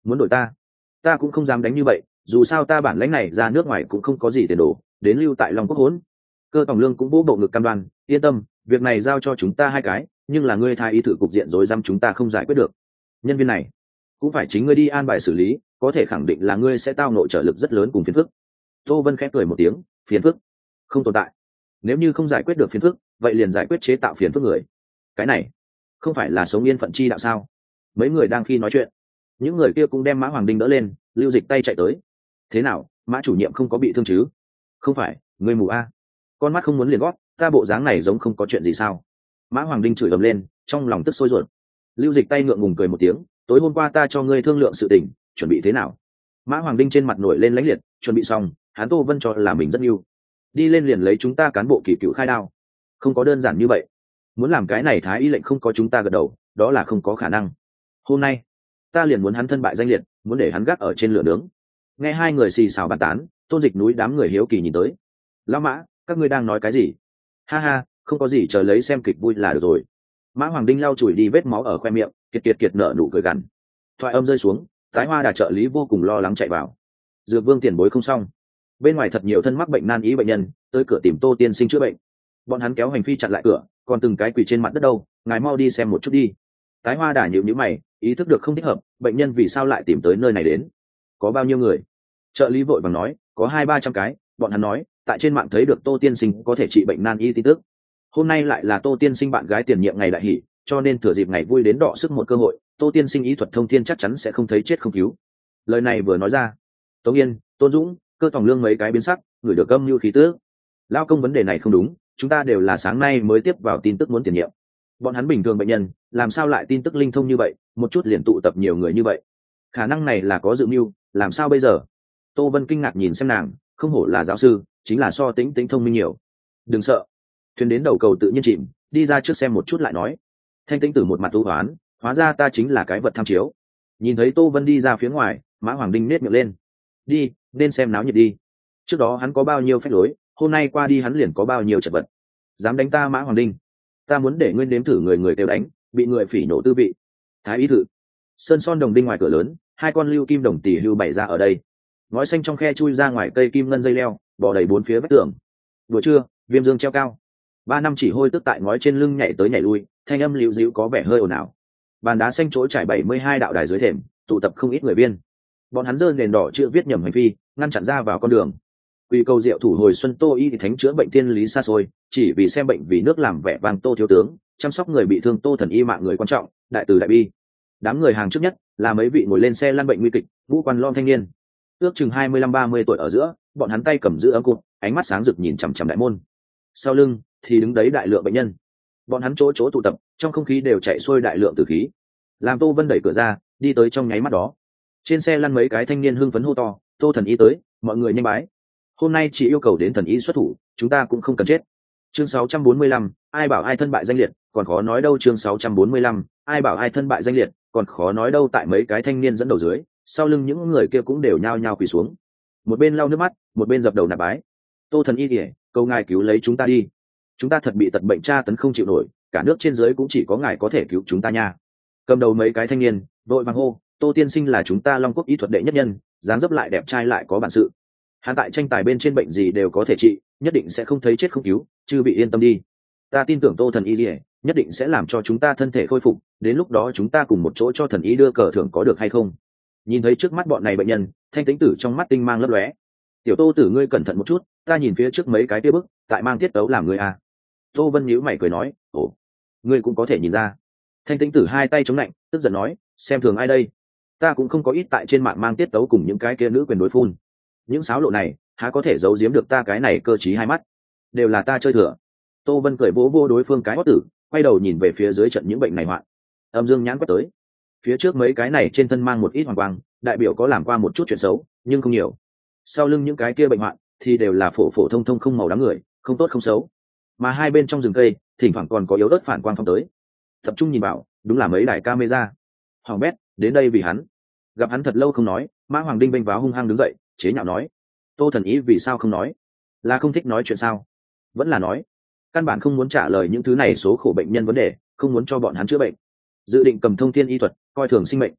muốn đổi ta, ta cũng không dám đánh như vậy, dù sao ta bản lãnh này ra nước ngoài cũng không có gì tiền đồ, đến lưu tại Long Quốc hỗn. Cơ Tòng Lương cũng vỗ bộ ngực cam đoan, yên tâm, việc này giao cho chúng ta hai cái, nhưng là ngươi thái y thử cục diện rồi dăm chúng ta không giải quyết được. Nhân viên này cũng phải chính ngươi đi an bài xử lý, có thể khẳng định là ngươi sẽ tao nội trở lực rất lớn cùng phiền phức. Tô Vân khẽ cười một tiếng, phiền phức không tồn tại, nếu như không giải quyết được phiền phức, vậy liền giải quyết chế tạo phiền phức người. Cái này không phải là sống yên phận chi đạo sao? Mấy người đang khi nói chuyện, những người kia cũng đem Mã Hoàng Đinh đỡ lên, Lưu Dịch tay chạy tới. Thế nào, Mã chủ nhiệm không có bị thương chứ? Không phải, ngươi mù a, con mắt không muốn liền gót, ta bộ dáng này giống không có chuyện gì sao? Mã Hoàng Đinh chửi ầm lên, trong lòng tức sôi ruột. Lưu Dịch tay ngượng ngùng cười một tiếng, tối hôm qua ta cho ngươi thương lượng sự tình, chuẩn bị thế nào? Mã Hoàng Đinh trên mặt nổi lên lãnh liệt, chuẩn bị xong, hắn Tô Vân cho là mình rất yêu, đi lên liền lấy chúng ta cán bộ kỳ cựu khai đao. Không có đơn giản như vậy, muốn làm cái này thái y lệnh không có chúng ta gật đầu, đó là không có khả năng. Hôm nay ta liền muốn hắn thân bại danh liệt, muốn để hắn gác ở trên lửa nướng. Nghe hai người xì xào bàn tán, Tôn Dịch núi đám người hiếu kỳ nhìn tới. Lão Mã, các ngươi đang nói cái gì? Ha ha, không có gì, chờ lấy xem kịch vui là được rồi. Mã Hoàng Đinh lau chùi đi vết máu ở khoe miệng, kiệt kiệt kiệt nở nụ cười gằn. Thoại âm rơi xuống, Tái Hoa Đà trợ lý vô cùng lo lắng chạy vào. Dược Vương tiền bối không xong, bên ngoài thật nhiều thân mắc bệnh nan y bệnh nhân tới cửa tìm Tô tiên sinh chữa bệnh. Bọn hắn kéo hành phi chặn lại cửa, còn từng cái quỳ trên mặt đất đâu, ngài mau đi xem một chút đi. Tái Hoa Đà nhíu nhíu mày, ý thức được không thích hợp, bệnh nhân vì sao lại tìm tới nơi này đến? Có bao nhiêu người? Trợ lý vội vàng nói, có hai ba trăm cái. Bọn hắn nói, tại trên mạng thấy được Tô tiên sinh có thể trị bệnh nan y tin tức. Hôm nay lại là Tô tiên sinh bạn gái tiền nhiệm ngày đại hỷ, cho nên thừa dịp ngày vui đến đọ sức một cơ hội, Tô tiên sinh ý thuật thông thiên chắc chắn sẽ không thấy chết không cứu. Lời này vừa nói ra, Tống Yên, Tôn Dũng, Cơ Tòng Lương mấy cái biến sắc, người được âm như khí tước. Lao công, vấn đề này không đúng, chúng ta đều là sáng nay mới tiếp vào tin tức muốn tiền nhiệm. Bọn hắn bình thường bệnh nhân, làm sao lại tin tức linh thông như vậy, một chút liền tụ tập nhiều người như vậy? Khả năng này là có dự mưu, làm sao bây giờ? Tô Vân kinh ngạc nhìn xem nàng, không hổ là giáo sư, chính là so tính tính thông minh nhiều. Đừng sợ, thuyền đến đầu cầu tự nhiên chìm, đi ra trước xem một chút lại nói. Thanh Tĩnh Tử một mặt u hoán, hóa ra ta chính là cái vật tham chiếu. Nhìn thấy Tô Vân đi ra phía ngoài, Mã Hoàng Đinh nết miệng lên. Đi, nên xem náo nhiệt đi. Trước đó hắn có bao nhiêu phách lối, hôm nay qua đi hắn liền có bao nhiêu chật vật. Dám đánh ta Mã Hoàng Đinh, ta muốn để nguyên đếm thử người người kêu đánh, bị người phỉ nổ tư vị. Thái y thử. Sơn son đồng đinh ngoài cửa lớn, hai con lưu kim đồng tỷ hưu bày ra ở đây. Ngói xanh trong khe chui ra ngoài cây kim ngân dây leo, bò đầy bốn phía vách tường. Buổi trưa, Viêm Dương treo cao. Ba năm chỉ hôi tức tại ngói trên lưng nhảy tới nhảy lui, thanh âm liễu dĩu có vẻ hơi ồn ào. Bàn đá xanh chỗ trải bảy mươi hai đạo đài dưới thềm, tụ tập không ít người viên. Bọn hắn giơ nền đỏ chữ viết nhầm hành phi, ngăn chặn ra vào con đường. Quy cầu diệu thủ hồi xuân Tô y thì thánh chữa bệnh thiên lý xa xôi, chỉ vì xem bệnh vì nước làm vẻ vang Tô thiếu tướng, chăm sóc người bị thương Tô thần y mạng người quan trọng, đại từ đại bi. Đám người hàng trước nhất là mấy vị ngồi lên xe lăn bệnh nguy kịch, ngũ quan lom thanh niên, ước chừng hai mươi lăm ba mươi tuổi ở giữa, bọn hắn tay cầm giữ ấm cụt, ánh mắt sáng rực nhìn chằm chằm đại môn. Sau lưng thì đứng đấy đại lượng bệnh nhân, bọn hắn chỗ chỗ tụ tập, trong không khí đều chạy xuôi đại lượng tử khí. Làm Tô Vân đẩy cửa ra, đi tới trong nháy mắt đó, trên xe lăn mấy cái thanh niên hưng phấn hô to, Tô thần y tới, mọi người nhanh bái. Hôm nay chỉ yêu cầu đến thần y xuất thủ, chúng ta cũng không cần chết. Chương sáu trăm bốn mươi lăm, ai bảo ai thân bại danh liệt, còn khó nói đâu. Chương sáu trăm bốn mươi lăm, ai bảo ai thân bại danh liệt, còn khó nói đâu. Tại mấy cái thanh niên dẫn đầu dưới, sau lưng những người kia cũng đều nhao nhao quỳ xuống, một bên lau nước mắt, một bên dập đầu nạp bái. Tô thần y kìa, cầu ngài cứu lấy chúng ta đi, chúng ta thật bị tật bệnh tra tấn không chịu nổi, cả nước trên dưới cũng chỉ có ngài có thể cứu chúng ta nha. Cầm đầu mấy cái thanh niên vội vàng hô, Tô tiên sinh là chúng ta Long Quốc y thuật đệ nhất nhân, dáng dấp lại đẹp trai lại có bản sự, hắn tại tranh tài bên trên bệnh gì đều có thể trị, nhất định sẽ không thấy chết không cứu, chư bị yên tâm đi. Ta tin tưởng Tô thần y kìa, nhất định sẽ làm cho chúng ta thân thể khôi phục, đến lúc đó chúng ta cùng một chỗ cho thần y đưa cờ thưởng có được hay không? Nhìn thấy trước mắt bọn này bệnh nhân, Thanh Tĩnh Tử trong mắt tinh mang lấp lóe. Tiểu Tô tử ngươi cẩn thận một chút, ta nhìn phía trước mấy cái kia bức, tại mang tiết tấu làm ngươi à? Tô Vân nhíu mày cười nói, ồ, ngươi cũng có thể nhìn ra. Thanh Tĩnh Tử hai tay chống lạnh, tức giận nói, xem thường ai đây? Ta cũng không có ít tại trên mạng mang tiết tấu cùng những cái kia nữ quyền đối phun. Những sáo lộ này, há có thể giấu giếm được ta cái này cơ trí hai mắt? Đều là ta chơi thừa. Tô Vân cười vỗ vỗ đối phương cái hót tử, quay đầu nhìn về phía dưới trận những bệnh này hoạn. Âm dương nhãn quét tới. Phía trước mấy cái này trên thân mang một ít hoàng quang, đại biểu có làm qua một chút chuyện xấu, nhưng không nhiều. Sau lưng những cái kia bệnh hoạn thì đều là phổ phổ thông thông không màu đám người, không tốt không xấu. Mà hai bên trong rừng cây, thỉnh thoảng còn có yếu ớt phản quang phong tới. Tập trung nhìn vào, đúng là mấy đài camera. Hoàng bét, đến đây vì hắn. Gặp hắn thật lâu không nói, Mã Hoàng Đinh bênh váo hung hăng đứng dậy, chế nhạo nói, Tô thần ý vì sao không nói? Là không thích nói chuyện sao? Vẫn là nói, căn bản không muốn trả lời những thứ này số khổ bệnh nhân vấn đề, không muốn cho bọn hắn chữa bệnh, dự định cầm thông thiên y thuật coi thường sinh mệnh.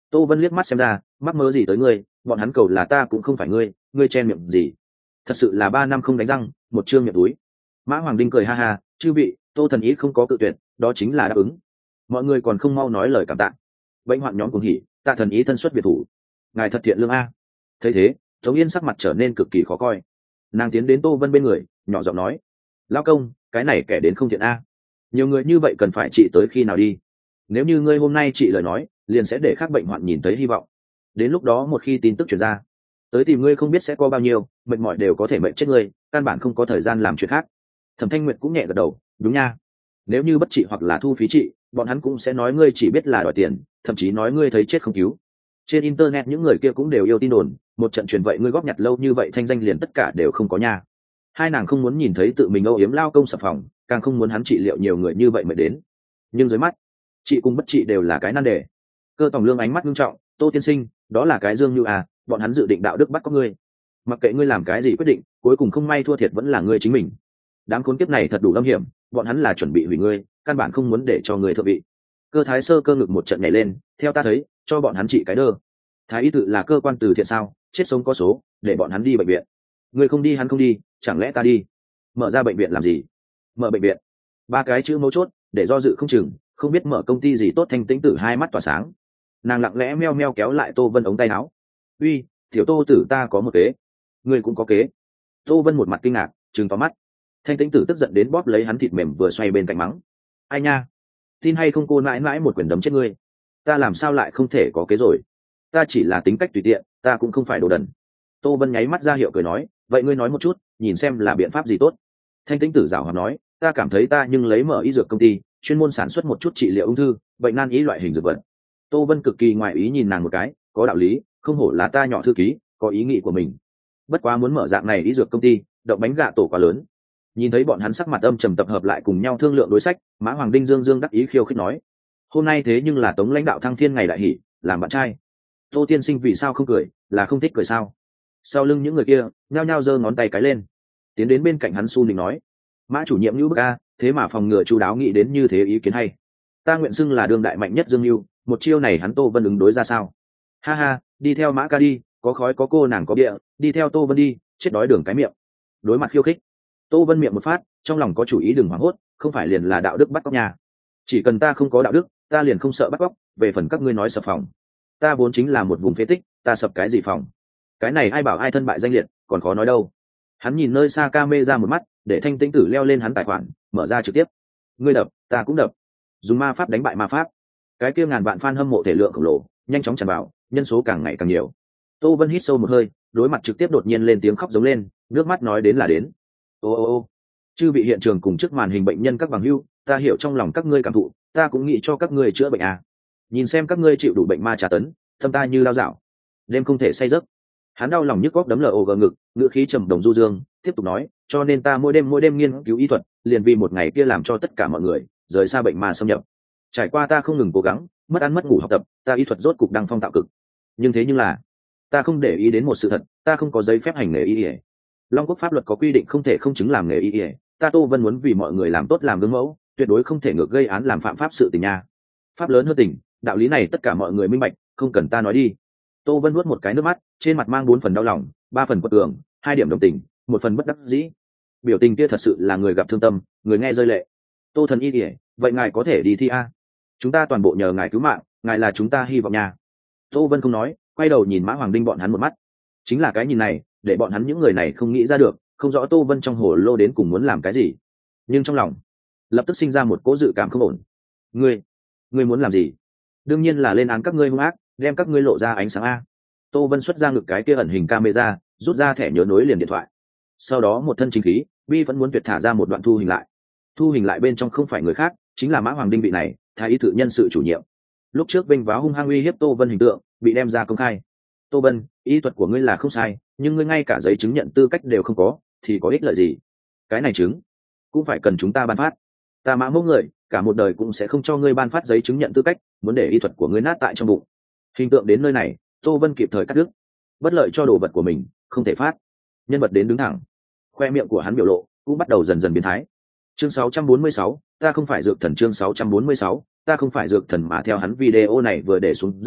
Tô Vân liếc mắt xem ra, mắc mớ gì tới ngươi, bọn hắn cầu là ta cũng không phải ngươi, ngươi chen miệng gì. Thật sự là ba năm không đánh răng, một chương miệng túi. Mã Hoàng Đinh cười ha ha, chư vị, Tô thần ý không có cự tuyệt, đó chính là đáp ứng. Mọi người còn không mau nói lời cảm tạ. Bệnh hoạn nhóm cùng hỉ, tạ thần ý thân xuất biệt thủ. Ngài thật thiện lương a. Thấy thế, Tống Yên sắc mặt trở nên cực kỳ khó coi. Nàng tiến đến Tô Vân bên người, nhỏ giọng nói: "Lão công, cái này kẻ đến không thiện a. Nhiều người như vậy cần phải trị tới khi nào đi? Nếu như ngươi hôm nay trị lời nói, liền sẽ để các bệnh hoạn nhìn thấy hy vọng. Đến lúc đó một khi tin tức truyền ra, tới tìm ngươi không biết sẽ có bao nhiêu, mệt mỏi đều có thể mệt chết ngươi, căn bản không có thời gian làm chuyện khác." Thẩm Thanh Nguyệt cũng nhẹ gật đầu, đúng nha. Nếu như bất trị hoặc là thu phí trị, bọn hắn cũng sẽ nói ngươi chỉ biết là đòi tiền, thậm chí nói ngươi thấy chết không cứu. Trên internet những người kia cũng đều yêu tin đồn, một trận truyền vậy ngươi góp nhặt lâu như vậy thanh danh liền tất cả đều không có nha. Hai nàng không muốn nhìn thấy tự mình âu yếm lao công sập phòng, càng không muốn hắn trị liệu nhiều người như vậy mới đến. Nhưng dưới mắt, chị cùng bất trị đều là cái nan đề. Cơ Tòng Lương ánh mắt nghiêm trọng, Tô tiên sinh, đó là cái dương như à, bọn hắn dự định đạo đức bắt có ngươi. Mặc kệ ngươi làm cái gì quyết định, cuối cùng không may thua thiệt vẫn là ngươi chính mình. Đám khốn kiếp này thật đủ âm hiểm, bọn hắn là chuẩn bị hủy ngươi, căn bản không muốn để cho ngươi thượng vị. Cơ Thái Sơ cơ ngực một trận nhảy lên, theo ta thấy, cho bọn hắn trị cái đơ. Thái y tự là cơ quan từ thiện sao, chết sống có số, để bọn hắn đi bệnh viện. Ngươi không đi hắn không đi, chẳng lẽ ta đi? Mở ra bệnh viện làm gì? Mở bệnh viện. Ba cái chữ mấu chốt, để do dự không chừng, không biết mở công ty gì tốt. Thanh Tĩnh Tử hai mắt tỏa sáng. Nàng lặng lẽ meo meo kéo lại Tô Vân ống tay áo. "Uy, tiểu Tô tử, ta có một kế." "Ngươi cũng có kế?" Tô Vân một mặt kinh ngạc, trừng to mắt. Thanh Tĩnh Tử tức giận đến bóp lấy hắn thịt mềm vừa xoay bên cạnh mắng: "Ai nha, tin hay không cô mãi mãi một quyền đấm chết ngươi. Ta làm sao lại không thể có kế rồi? Ta chỉ là tính cách tùy tiện, ta cũng không phải đồ đần." Tô Vân nháy mắt ra hiệu cười nói: "Vậy ngươi nói một chút, nhìn xem là biện pháp gì tốt." Thanh Tĩnh Tử giảo hòa nói: "Ta cảm thấy ta nhưng lấy mở y dược công ty, chuyên môn sản xuất một chút trị liệu ung thư, bệnh nan y loại hình dược vật." Tô Vân cực kỳ ngoại ý nhìn nàng một cái, có đạo lý, không hổ là ta nhỏ thư ký, có ý nghĩ của mình. Bất quá muốn mở dạng này y dược công ty, động bánh gạ tổ quá lớn. Nhìn thấy bọn hắn sắc mặt âm trầm tập hợp lại cùng nhau thương lượng đối sách, Mã Hoàng Đinh dương dương đắc ý khiêu khích nói: "Hôm nay thế nhưng là Tống lãnh đạo thăng thiên ngày đại hỷ, làm bạn trai. Tô tiên sinh vì sao không cười, là không thích cười sao?" Sau lưng những người kia nhao nhao giơ ngón tay cái lên. Tiến đến bên cạnh hắn su nịnh nói: "Mã chủ nhiệm Nưu Bức a, thế mà phòng ngừa chu đáo nghĩ đến như thế ý kiến hay. Ta nguyện xưng là đương đại mạnh nhất Dương Nưu, một chiêu này hắn Tô Vân ứng đối ra sao?" "Ha ha, đi theo Mã ca đi, có khói có cô nàng có bia, đi theo Tô Vân đi, chết đói đường cái miệng." Đối mặt khiêu khích, Tô Vân miệng một phát, trong lòng có chủ ý đừng hoảng hốt, không phải liền là đạo đức bắt cóc nhà. Chỉ cần ta không có đạo đức, ta liền không sợ bắt cóc, về phần các ngươi nói sập phòng. Ta vốn chính là một vùng phế tích, ta sập cái gì phòng? Cái này ai bảo ai thân bại danh liệt, còn khó nói đâu. Hắn nhìn nơi xa ca mê ra một mắt, để Thanh Tĩnh Tử leo lên hắn tài khoản, mở ra trực tiếp. Ngươi đập, ta cũng đập. Dùng ma pháp đánh bại ma pháp. Cái kia ngàn vạn fan hâm mộ thể lượng khổng lồ, nhanh chóng tràn vào, nhân số càng ngày càng nhiều. Tô Vân hít sâu một hơi, đối mặt trực tiếp đột nhiên lên tiếng khóc giống lên, nước mắt nói đến là đến. Ô ô ô, chư vị hiện trường cùng trước màn hình bệnh nhân các bằng hữu, ta hiểu trong lòng các ngươi cảm thụ, ta cũng nghĩ cho các ngươi chữa bệnh à. Nhìn xem các ngươi chịu đủ bệnh ma trả tấn, tâm ta như lao dạo, đêm không thể say giấc. Hắn đau lòng nhức góc đấm lờ ồ gờ ngực, ngữ khí trầm đồng du dương, tiếp tục nói: "Cho nên ta mỗi đêm mỗi đêm nghiên cứu y thuật, liền vì một ngày kia làm cho tất cả mọi người rời xa bệnh ma xâm nhập. Trải qua ta không ngừng cố gắng, mất ăn mất ngủ học tập, ta y thuật rốt cục đăng phong tạo cực. Nhưng thế nhưng là, ta không để ý đến một sự thật, ta không có giấy phép hành nghề y y. Long Quốc pháp luật có quy định không thể không chứng làm nghề y y, ta Tô Vân muốn vì mọi người làm tốt làm gương mẫu, tuyệt đối không thể ngược gây án làm phạm pháp sự tình nha. Pháp lớn hơn tình, đạo lý này tất cả mọi người minh bạch, không cần ta nói đi." Tô Vân nuốt một cái nước mắt, trên mặt mang bốn phần đau lòng, ba phần quật cường, hai điểm đồng tình, một phần bất đắc dĩ. Biểu tình kia thật sự là người gặp thương tâm, người nghe rơi lệ. "Tô thần y kể, vậy ngài có thể đi thi a? Chúng ta toàn bộ nhờ ngài cứu mạng, ngài là chúng ta hy vọng nha." Tô Vân không nói, quay đầu nhìn Mã Hoàng Đinh bọn hắn một mắt. Chính là cái nhìn này, để bọn hắn những người này không nghĩ ra được, không rõ Tô Vân trong hồ lô đến cùng muốn làm cái gì. Nhưng trong lòng lập tức sinh ra một cỗ dự cảm không ổn. "Ngươi, ngươi muốn làm gì?" "Đương nhiên là lên án các ngươi hung ác, đem các ngươi lộ ra ánh sáng a." Tô Vân xuất ra ngực cái kia ẩn hình camera, rút ra thẻ nhớ nối liền điện thoại. Sau đó một thân chính khí, bi vẫn muốn tuyệt thả ra một đoạn thu hình lại. Thu hình lại bên trong không phải người khác, chính là Mã Hoàng Đinh vị này, thái y tự nhân sự chủ nhiệm. Lúc trước vênh váo hung hăng uy hiếp Tô Vân hình tượng, bị đem ra công khai. "Tô Vân, y thuật của ngươi là không sai, nhưng ngươi ngay cả giấy chứng nhận tư cách đều không có, thì có ích lợi gì? Cái này chứng cũng phải cần chúng ta ban phát. Ta Mã Mẫu người, cả một đời cũng sẽ không cho ngươi ban phát giấy chứng nhận tư cách, muốn để y thuật của ngươi nát tại trong bụng." Hình tượng đến nơi này, Tô Vân kịp thời cắt đứt. Bất lợi cho đồ vật của mình, không thể phát. Nhân vật đến đứng thẳng, khoe miệng của hắn biểu lộ cũng bắt đầu dần dần biến thái. Chương sáu trăm bốn mươi sáu, ta không phải dược thần. Chương sáu trăm bốn mươi sáu, ta không phải dược thần. Mà theo hắn video này vừa để xuống ra,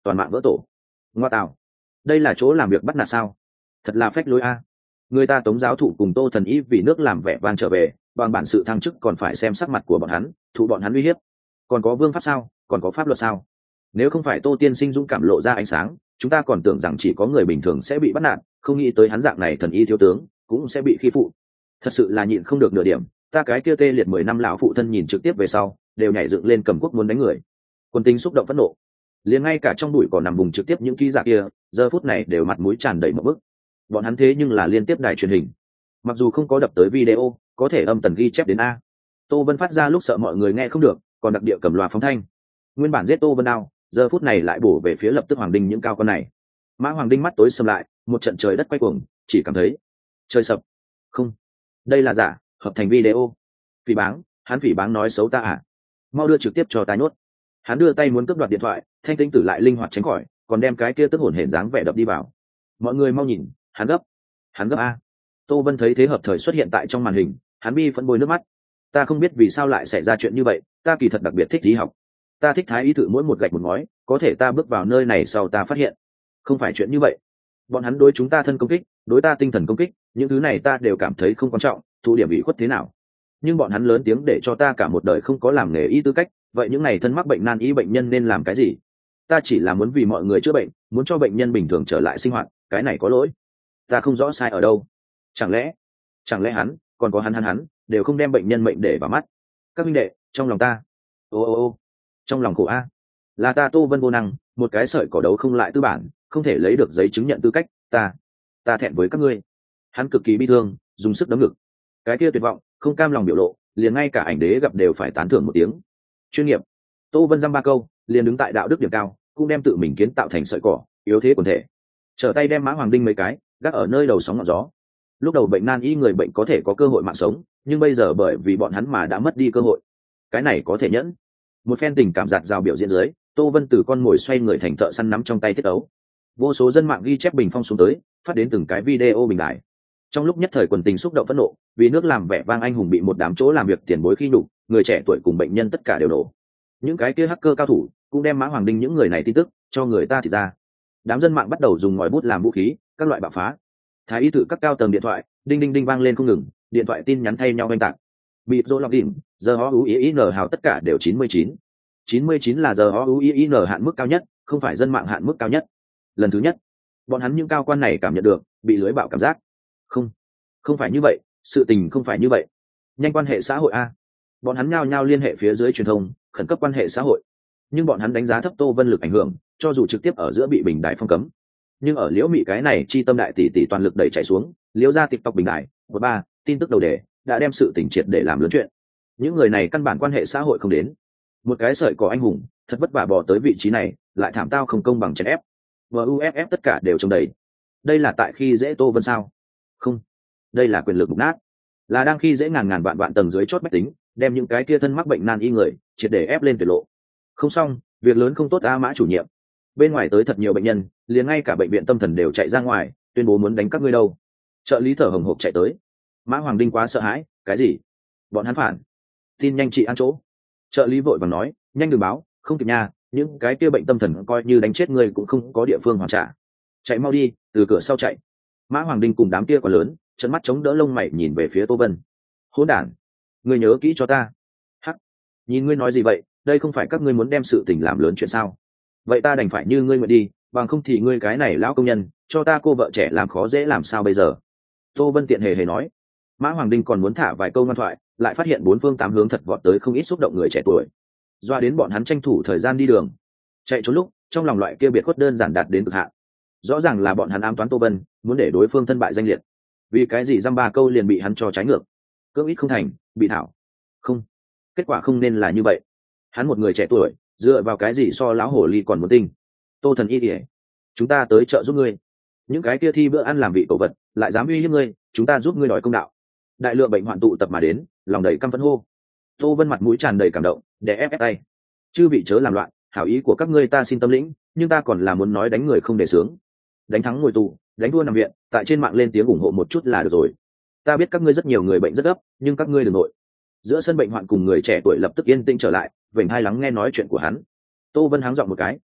toàn mạng vỡ tổ. Ngoa tạo, đây là chỗ làm việc bắt nạt sao? Thật là phách lối a. Người ta Tống giáo thụ cùng Tô Thần Y vì nước làm vẻ vang trở về, bằng bản sự thăng chức còn phải xem sắc mặt của bọn hắn, thụ bọn hắn uy hiếp. Còn có vương pháp sao? Còn có pháp luật sao? Nếu không phải Tô tiên sinh dũng cảm lộ ra ánh sáng, chúng ta còn tưởng rằng chỉ có người bình thường sẽ bị bắt nạt, không nghĩ tới hắn dạng này thần y thiếu tướng cũng sẽ bị khi phụ. Thật sự là nhịn không được nửa điểm, ta cái kia tê liệt mười năm lão phụ thân nhìn trực tiếp về sau, đều nhảy dựng lên cầm quốc muốn đánh người. Quân tính xúc động phẫn nộ, liền ngay cả trong bụi cỏ nằm vùng trực tiếp những ký giả kia, giờ phút này đều mặt mũi tràn đầy một bức. Bọn hắn thế nhưng là liên tiếp đài truyền hình, mặc dù không có đập tới video, có thể âm tần ghi chép đến a. Tô Vân phát ra lúc sợ mọi người nghe không được, còn đặc địa cầm loa phóng thanh. Nguyên bản giết Tô Vân đao, giờ phút này lại bổ về phía lập tức Hoàng Đinh những cao con này. Mã Hoàng Đinh mắt tối sầm lại, một trận trời đất quay cuồng, chỉ cảm thấy trời sập. Không, đây là giả, hợp thành video. Phỉ báng, hắn phỉ báng nói xấu ta à? Mau đưa trực tiếp cho ta nhốt. Hắn đưa tay muốn cướp đoạt điện thoại, Thanh Tinh Tử lại linh hoạt tránh khỏi, còn đem cái kia tức hổn hển dáng vẻ đập đi vào. Mọi người mau nhìn, hắn gấp, hắn gấp a. Tô Vân thấy thế hợp thời xuất hiện tại trong màn hình, hắn bi phẫn bôi nước mắt. Ta không biết vì sao lại xảy ra chuyện như vậy, ta kỳ thật đặc biệt thích y học. Ta thích thái y thử mỗi một gạch một ngói, có thể ta bước vào nơi này sau ta phát hiện không phải chuyện như vậy. Bọn hắn đối chúng ta thân công kích, đối ta tinh thần công kích, những thứ này ta đều cảm thấy không quan trọng, thụ điểm bị khuất thế nào. Nhưng bọn hắn lớn tiếng để cho ta cả một đời không có làm nghề y tư cách, vậy những này thân mắc bệnh nan y bệnh nhân nên làm cái gì? Ta chỉ là muốn vì mọi người chữa bệnh, muốn cho bệnh nhân bình thường trở lại sinh hoạt, cái này có lỗi. Ta không rõ sai ở đâu. Chẳng lẽ, chẳng lẽ hắn, còn có hắn hắn hắn, đều không đem bệnh nhân mệnh để vào mắt. Các huynh đệ, trong lòng ta, ô ô ô, trong lòng khổ a. Là ta Tô Vân vô năng, một cái sợi cỏ đấu không lại tư bản, không thể lấy được giấy chứng nhận tư cách, ta, ta thẹn với các ngươi. Hắn cực kỳ bi thương, dùng sức đấm ngực. Cái kia tuyệt vọng, không cam lòng biểu lộ, liền ngay cả ảnh đế gặp đều phải tán thưởng một tiếng. Chuyên nghiệp. Tô Vân dăm ba câu, liền đứng tại đạo đức điểm cao, cũng đem tự mình kiến tạo thành sợi cỏ, yếu thế quần thể. Trở tay đem Mã Hoàng Đinh mấy cái, gác ở nơi đầu sóng ngọn gió. Lúc đầu bệnh nan y người bệnh có thể có cơ hội mạng sống, nhưng bây giờ bởi vì bọn hắn mà đã mất đi cơ hội. Cái này có thể nhẫn. Một phen tình cảm giạt rào biểu diễn dưới, Tô Vân từ con ngồi xoay người thành thợ săn nắm trong tay tiết ấu. Vô số dân mạng ghi chép bình phong xuống tới, phát đến từng cái video bình đại. Trong lúc nhất thời quần tình xúc động phẫn nộ, vì nước làm vẻ vang anh hùng bị một đám chỗ làm việc tiền bối khi nhục, người trẻ tuổi cùng bệnh nhân tất cả đều đổ. Những cái kia hacker cao thủ cũng đem Mã Hoàng Đinh những người này tin tức cho người ta thì ra. Đám dân mạng bắt đầu dùng ngòi bút làm vũ khí, các loại bạo phá. Thái y tự các cao tầng điện thoại, đinh đinh đinh vang lên không ngừng, điện thoại tin nhắn thay nhau oanh tạc. Bịt rô lọc đỉnh, giờ ho u i n hào tất cả đều chín mươi chín. chín mươi chín là giờ ho u i n hạn mức cao nhất, không phải dân mạng hạn mức cao nhất. Lần thứ nhất, bọn hắn những cao quan này cảm nhận được bị lưới bạo cảm giác. Không, không phải như vậy, sự tình không phải như vậy. Nhanh quan hệ xã hội a. Bọn hắn nhao nhao liên hệ phía dưới truyền thông, khẩn cấp quan hệ xã hội. Nhưng bọn hắn đánh giá thấp Tô Vân lực ảnh hưởng, cho dù trực tiếp ở giữa bị bình đại phong cấm. Nhưng ở Liễu Mị cái này chi tâm đại tỷ tỷ toàn lực đẩy chạy xuống, Liễu ra TikTok bình đại, một ba, tin tức đầu đề, đã đem sự tình triệt để làm lớn chuyện. Những người này căn bản quan hệ xã hội không đến. Một cái sợi cỏ anh hùng, thật vất vả bò tới vị trí này, lại thảm tao không công bằng chèn ép. vê u ép ép tất cả đều trông đầy. Đây là tại khi dễ Tô Vân sao? Không, đây là quyền lực mục nát, là đang khi dễ ngàn ngàn vạn vạn tầng dưới chót bách tính, đem những cái kia thân mắc bệnh nan y người triệt để ép lên tuyệt lộ. Không xong, việc lớn không tốt a. Mã chủ nhiệm, bên ngoài tới thật nhiều bệnh nhân, liền ngay cả bệnh viện tâm thần đều chạy ra ngoài, tuyên bố muốn đánh các ngươi đâu. Trợ lý thở hồng hộc chạy tới. Mã Hoàng Đinh quá sợ hãi, cái gì? Bọn hắn phản? Tin nhanh chị ăn chỗ. Trợ lý vội vàng nói, nhanh đừng báo, không kịp nha, những cái kia bệnh tâm thần coi như đánh chết người cũng không có địa phương hoàn trả. Chạy mau đi, từ cửa sau chạy. Mã Hoàng Đinh cùng đám kia quá lớn, trận mắt chống đỡ lông mày nhìn về phía Tô Vân. Hỗn đản, ngươi nhớ kỹ cho ta. Hắc, nhìn ngươi nói gì vậy, đây không phải các ngươi muốn đem sự tình làm lớn chuyện sao? Vậy ta đành phải như ngươi nguyện đi, bằng không thì ngươi cái này lão công nhân, cho ta cô vợ trẻ làm khó dễ làm sao bây giờ? Tô Vân tiện hề hề nói. Mã Hoàng Đinh còn muốn thả vài câu ngoan thoại, lại phát hiện bốn phương tám hướng thật vọt tới không ít xúc động người trẻ tuổi, doa đến bọn hắn tranh thủ thời gian đi đường, chạy trốn lúc trong lòng loại kia biệt khuất đơn giản đạt đến cực hạn. Rõ ràng là bọn hắn ám toán Tô Vân, muốn để đối phương thân bại danh liệt. Vì cái gì dăm ba câu liền bị hắn cho trái ngược, cưỡng ít không thành, bị thảo không. Kết quả không nên là như vậy. Hắn một người trẻ tuổi, dựa vào cái gì so lão hồ ly còn muốn tinh? Tô Thần Y ỉa, chúng ta tới trợ giúp ngươi. Những cái kia thi bữa ăn làm vị cổ vật, lại dám uy hiếp ngươi, chúng ta giúp ngươi đòi công đạo. Đại lượng bệnh hoạn tụ tập mà đến, lòng đầy căm phẫn hô. Tô Vân mặt mũi tràn đầy cảm động, để ép ép tay. Chư vị chớ làm loạn, hảo ý của các ngươi ta xin tâm lĩnh, nhưng ta còn là muốn nói đánh người không để sướng. Đánh thắng ngồi tù, đánh đua nằm viện, tại trên mạng lên tiếng ủng hộ một chút là được rồi. Ta biết các ngươi rất nhiều người bệnh rất gấp, nhưng các ngươi đừng nội. Giữa sân bệnh hoạn cùng người trẻ tuổi lập tức yên tĩnh trở lại, vểnh hai lắng nghe nói chuyện của hắn. Tô Vân háng giọng một cái,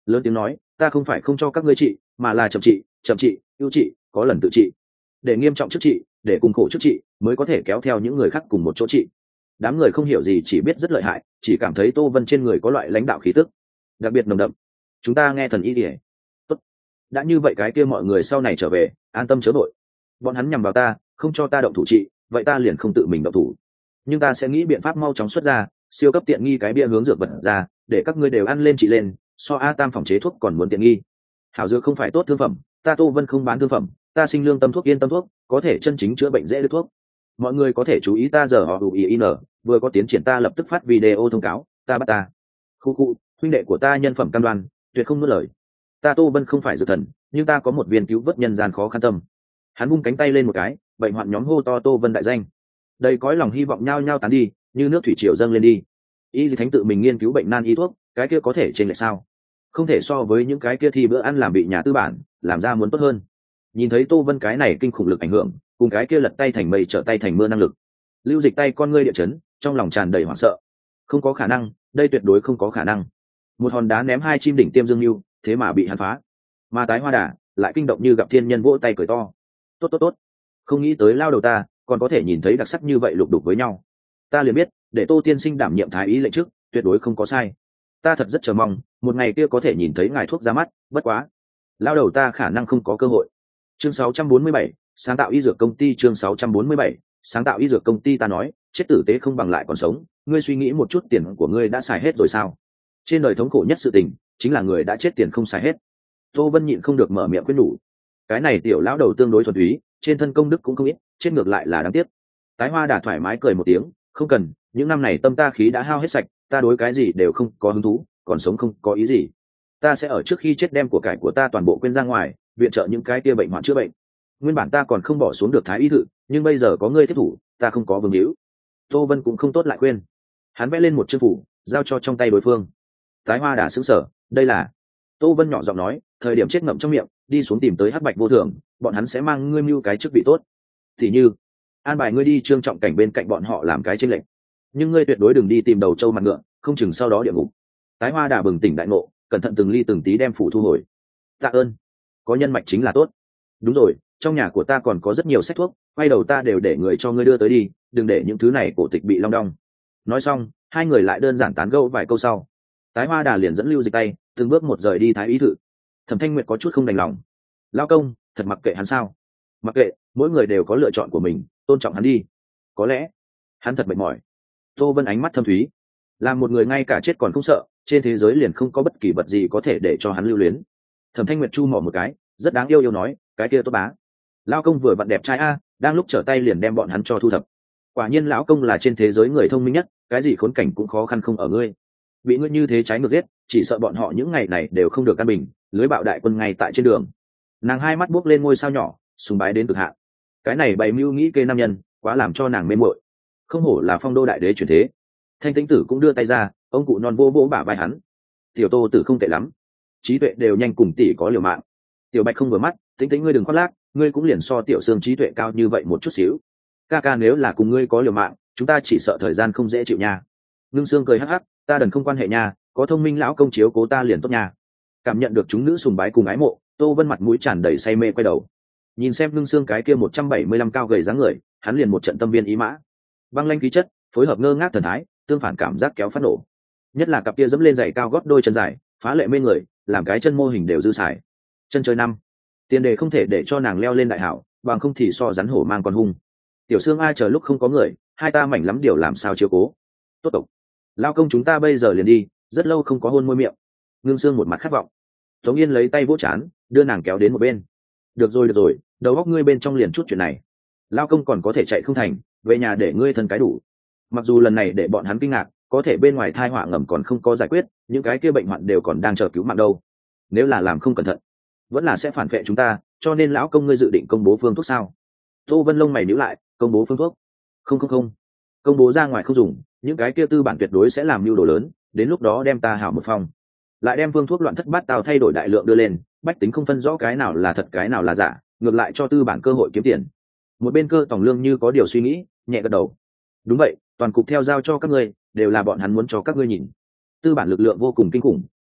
lớn tiếng nói, ta không phải không cho các ngươi trị, mà là chậm trị, chậm trị, ưu trị, có lần tự trị, để nghiêm trọng trước trị, để cùng khổ trước trị, mới có thể kéo theo những người khác cùng một chỗ trị. Đám người không hiểu gì, chỉ biết rất lợi hại, chỉ cảm thấy Tô Vân trên người có loại lãnh đạo khí tức đặc biệt nồng đậm. Chúng ta nghe thần y đi. Tốt, đã như vậy cái kia mọi người sau này trở về, an tâm chớ vội. Bọn hắn nhằm vào ta, không cho ta động thủ trị, vậy ta liền không tự mình động thủ, nhưng ta sẽ nghĩ biện pháp mau chóng xuất ra siêu cấp tiện nghi cái bia hướng dược vật ra, để các ngươi đều ăn lên trị lên, so a tam phòng chế thuốc còn muốn tiện nghi. Hảo dược không phải tốt thương phẩm, ta Tô Vân không bán thương phẩm, ta sinh lương tâm thuốc yên tâm thuốc, có thể chân chính chữa bệnh dễ được thuốc. Mọi người có thể chú ý ta giờ họ ù ý in, vừa có tiến triển ta lập tức phát video thông cáo, ta bắt ta. Khu khu, huynh đệ của ta nhân phẩm cam đoan, tuyệt không nuốt lời. Ta Tô Vân không phải dược thần, nhưng ta có một viên cứu vớt nhân gian khó khăn tâm. Hắn vung cánh tay lên một cái, bệnh hoạn nhóm hô to Tô Vân đại danh. Đầy cõi lòng hy vọng nhao nhao tán đi, như nước thủy triều dâng lên đi. Y Lý Thánh tự mình nghiên cứu bệnh nan y thuốc, cái kia có thể trên lệch sao? Không thể so với những cái kia thì bữa ăn làm bị nhà tư bản làm ra muốn tốt hơn. Nhìn thấy Tô Vân cái này kinh khủng lực ảnh hưởng, cùng cái kia lật tay thành mây trở tay thành mưa năng lực, Lưu Dịch tay con ngươi địa chấn, trong lòng tràn đầy hoảng sợ. Không có khả năng, đây tuyệt đối không có khả năng. Một hòn đá ném hai chim đỉnh tiêm dương lưu, thế mà bị hắn phá. Mà tái hoa đà lại kinh động như gặp thiên nhân vỗ tay cười to. Tốt tốt tốt, không nghĩ tới lao đầu ta còn có thể nhìn thấy đặc sắc như vậy lục đục với nhau. Ta liền biết, để Tô tiên sinh đảm nhiệm thái ý lệnh trước, tuyệt đối không có sai. Ta thật rất chờ mong một ngày kia có thể nhìn thấy ngài thuốc ra mắt, bất quá lao đầu ta khả năng không có cơ hội. Chương sáu trăm bốn mươi bảy, sáng tạo y dược công ty. Chương sáu trăm bốn mươi bảy, sáng tạo y dược công ty. Ta nói, chết tử tế không bằng lại còn sống, ngươi suy nghĩ một chút, tiền của ngươi đã xài hết rồi sao? Trên đời thống khổ nhất sự tình chính là người đã chết tiền không xài hết. Tô Vân nhịn không được mở miệng khuyên nhủ. Cái này tiểu lão đầu tương đối thuần túy, trên thân công đức cũng không ít, chết ngược lại là đáng tiếc. Tái hoa đà thoải mái cười một tiếng, không cần, những năm này tâm ta khí đã hao hết sạch, ta đối cái gì đều không có hứng thú, còn sống không có ý gì. Ta sẽ ở trước khi chết đem của cải của ta toàn bộ quên ra ngoài, viện trợ những cái tia bệnh hoạn chữa bệnh. Nguyên bản ta còn không bỏ xuống được thái y thự, nhưng bây giờ có ngươi tiếp thủ, ta không có vương hữu. Tô Vân cũng không tốt lại khuyên. Hắn vẽ lên một chương phủ, giao cho trong tay đối phương. Tái hoa đà sững sờ, đây là. Tô Vân nhỏ giọng nói, thời điểm chết ngậm trong miệng, đi xuống tìm tới hắc bạch vô thường, bọn hắn sẽ mang ngươi mưu cái chức vị tốt. Thì như an bài ngươi đi trương trọng cảnh bên cạnh bọn họ làm cái chênh lệnh, nhưng ngươi tuyệt đối đừng đi tìm đầu trâu mặt ngựa, không chừng sau đó địa ngục. Tái hoa đà bừng tỉnh đại ngộ, cẩn thận từng ly từng tí đem phủ thu hồi. Tạ ơn, có nhân mạch chính là tốt. Đúng rồi, trong nhà của ta còn có rất nhiều sách thuốc, quay đầu ta đều để người cho ngươi đưa tới đi, đừng để những thứ này cổ tịch bị long đong. Nói xong, hai người lại đơn giản tán gẫu vài câu sau, Tái hoa đà liền dẫn Lưu Dịch tay từng bước một rời đi thái ý thự. Thẩm Thanh Nguyệt có chút không đành lòng. Lao công, thật mặc kệ hắn sao? Mặc kệ, mỗi người đều có lựa chọn của mình, tôn trọng hắn đi. Có lẽ hắn thật mệt mỏi. Tô Vân ánh mắt thâm thúy, làm một người ngay cả chết còn không sợ, trên thế giới liền không có bất kỳ vật gì có thể để cho hắn lưu luyến. Thẩm Thanh Nguyệt chu mỏ một cái, rất đáng yêu yêu nói, cái kia tốt bá. Lao công vừa vặn đẹp trai a, đang lúc trở tay liền đem bọn hắn cho thu thập. Quả nhiên lão công là trên thế giới người thông minh nhất, cái gì khốn cảnh cũng khó khăn không ở ngươi. Bị ngươi như thế trái ngược giết, chỉ sợ bọn họ những ngày này đều không được căn bình, lưới bạo đại quân ngay tại trên đường. Nàng hai mắt buốc lên ngôi sao nhỏ, sùng bái đến cực hạn. Cái này bày mưu nghĩ kê nam nhân, quá làm cho nàng mê muội. Không hổ là phong đô đại đế chuyển thế. Thanh Tĩnh Tử cũng đưa tay ra, ông cụ non vô vô bả vai hắn. Tiểu Tô Tử không tệ lắm, trí tuệ đều nhanh cùng tỷ có liều mạng. Tiểu Bạch không vừa mắt, Tĩnh Tĩnh ngươi đừng khoác lác, ngươi cũng liền so Tiểu Sương trí tuệ cao như vậy một chút xíu. Ca ca nếu là cùng ngươi có liều mạng, chúng ta chỉ sợ thời gian không dễ chịu nha. Ngưng Sương cười hắc hắc, ta đần không quan hệ nha, có thông minh lão công chiếu cố ta liền tốt nha. Cảm nhận được chúng nữ sùng bái cùng ái mộ, Tô Vân mặt mũi tràn đầy say mê quay đầu, nhìn xem Ngưng Sương cái kia một trăm bảy mươi lăm cao gầy dáng người, hắn liền một trận tâm viên ý mã. Băng lanh khí chất, phối hợp ngơ ngác thần thái, tương phản cảm giác kéo phát nổ. Nhất là cặp kia dẫm lên giày cao gót đôi chân dài, phá lệ mê người, làm cái chân mô hình đều dư xài. Chân chơi năm, tiền đề không thể để cho nàng leo lên đại hảo, bằng không thì so rắn hổ mang con hung. Tiểu Sương ai chờ lúc không có người, hai ta mảnh lắm điều làm sao chiếu cố. Tốt tục, lao công chúng ta bây giờ liền đi, rất lâu không có hôn môi miệng. Ngưng Sương một mặt khát vọng. Tống Yên lấy tay vỗ chán, đưa nàng kéo đến một bên. Được rồi được rồi, đầu óc ngươi bên trong liền chút chuyện này. Lao công còn có thể chạy không thành, về nhà để ngươi thân cái đủ. Mặc dù lần này để bọn hắn kinh ngạc, có thể bên ngoài thai họa ngầm còn không có giải quyết, những cái kia bệnh hoạn đều còn đang chờ cứu mạng đâu. Nếu là làm không cẩn thận, vẫn là sẽ phản vệ chúng ta, cho nên lão công ngươi dự định công bố phương thuốc sao? Tô Vân lông mày nhíu lại, công bố phương thuốc? Không không không, công bố ra ngoài không dùng, những cái kia tư bản tuyệt đối sẽ làm mưu đồ lớn, đến lúc đó đem ta hảo một phòng, lại đem phương thuốc loạn thất bát tao thay đổi đại lượng đưa lên, bách tính không phân rõ cái nào là thật cái nào là giả, ngược lại cho tư bản cơ hội kiếm tiền. Một bên Cơ Tòng Lương như có điều suy nghĩ, nhẹ gật đầu. Đúng vậy, toàn cục theo giao cho các ngươi, đều là bọn hắn muốn cho các ngươi nhìn. Tư bản lực lượng vô cùng kinh khủng,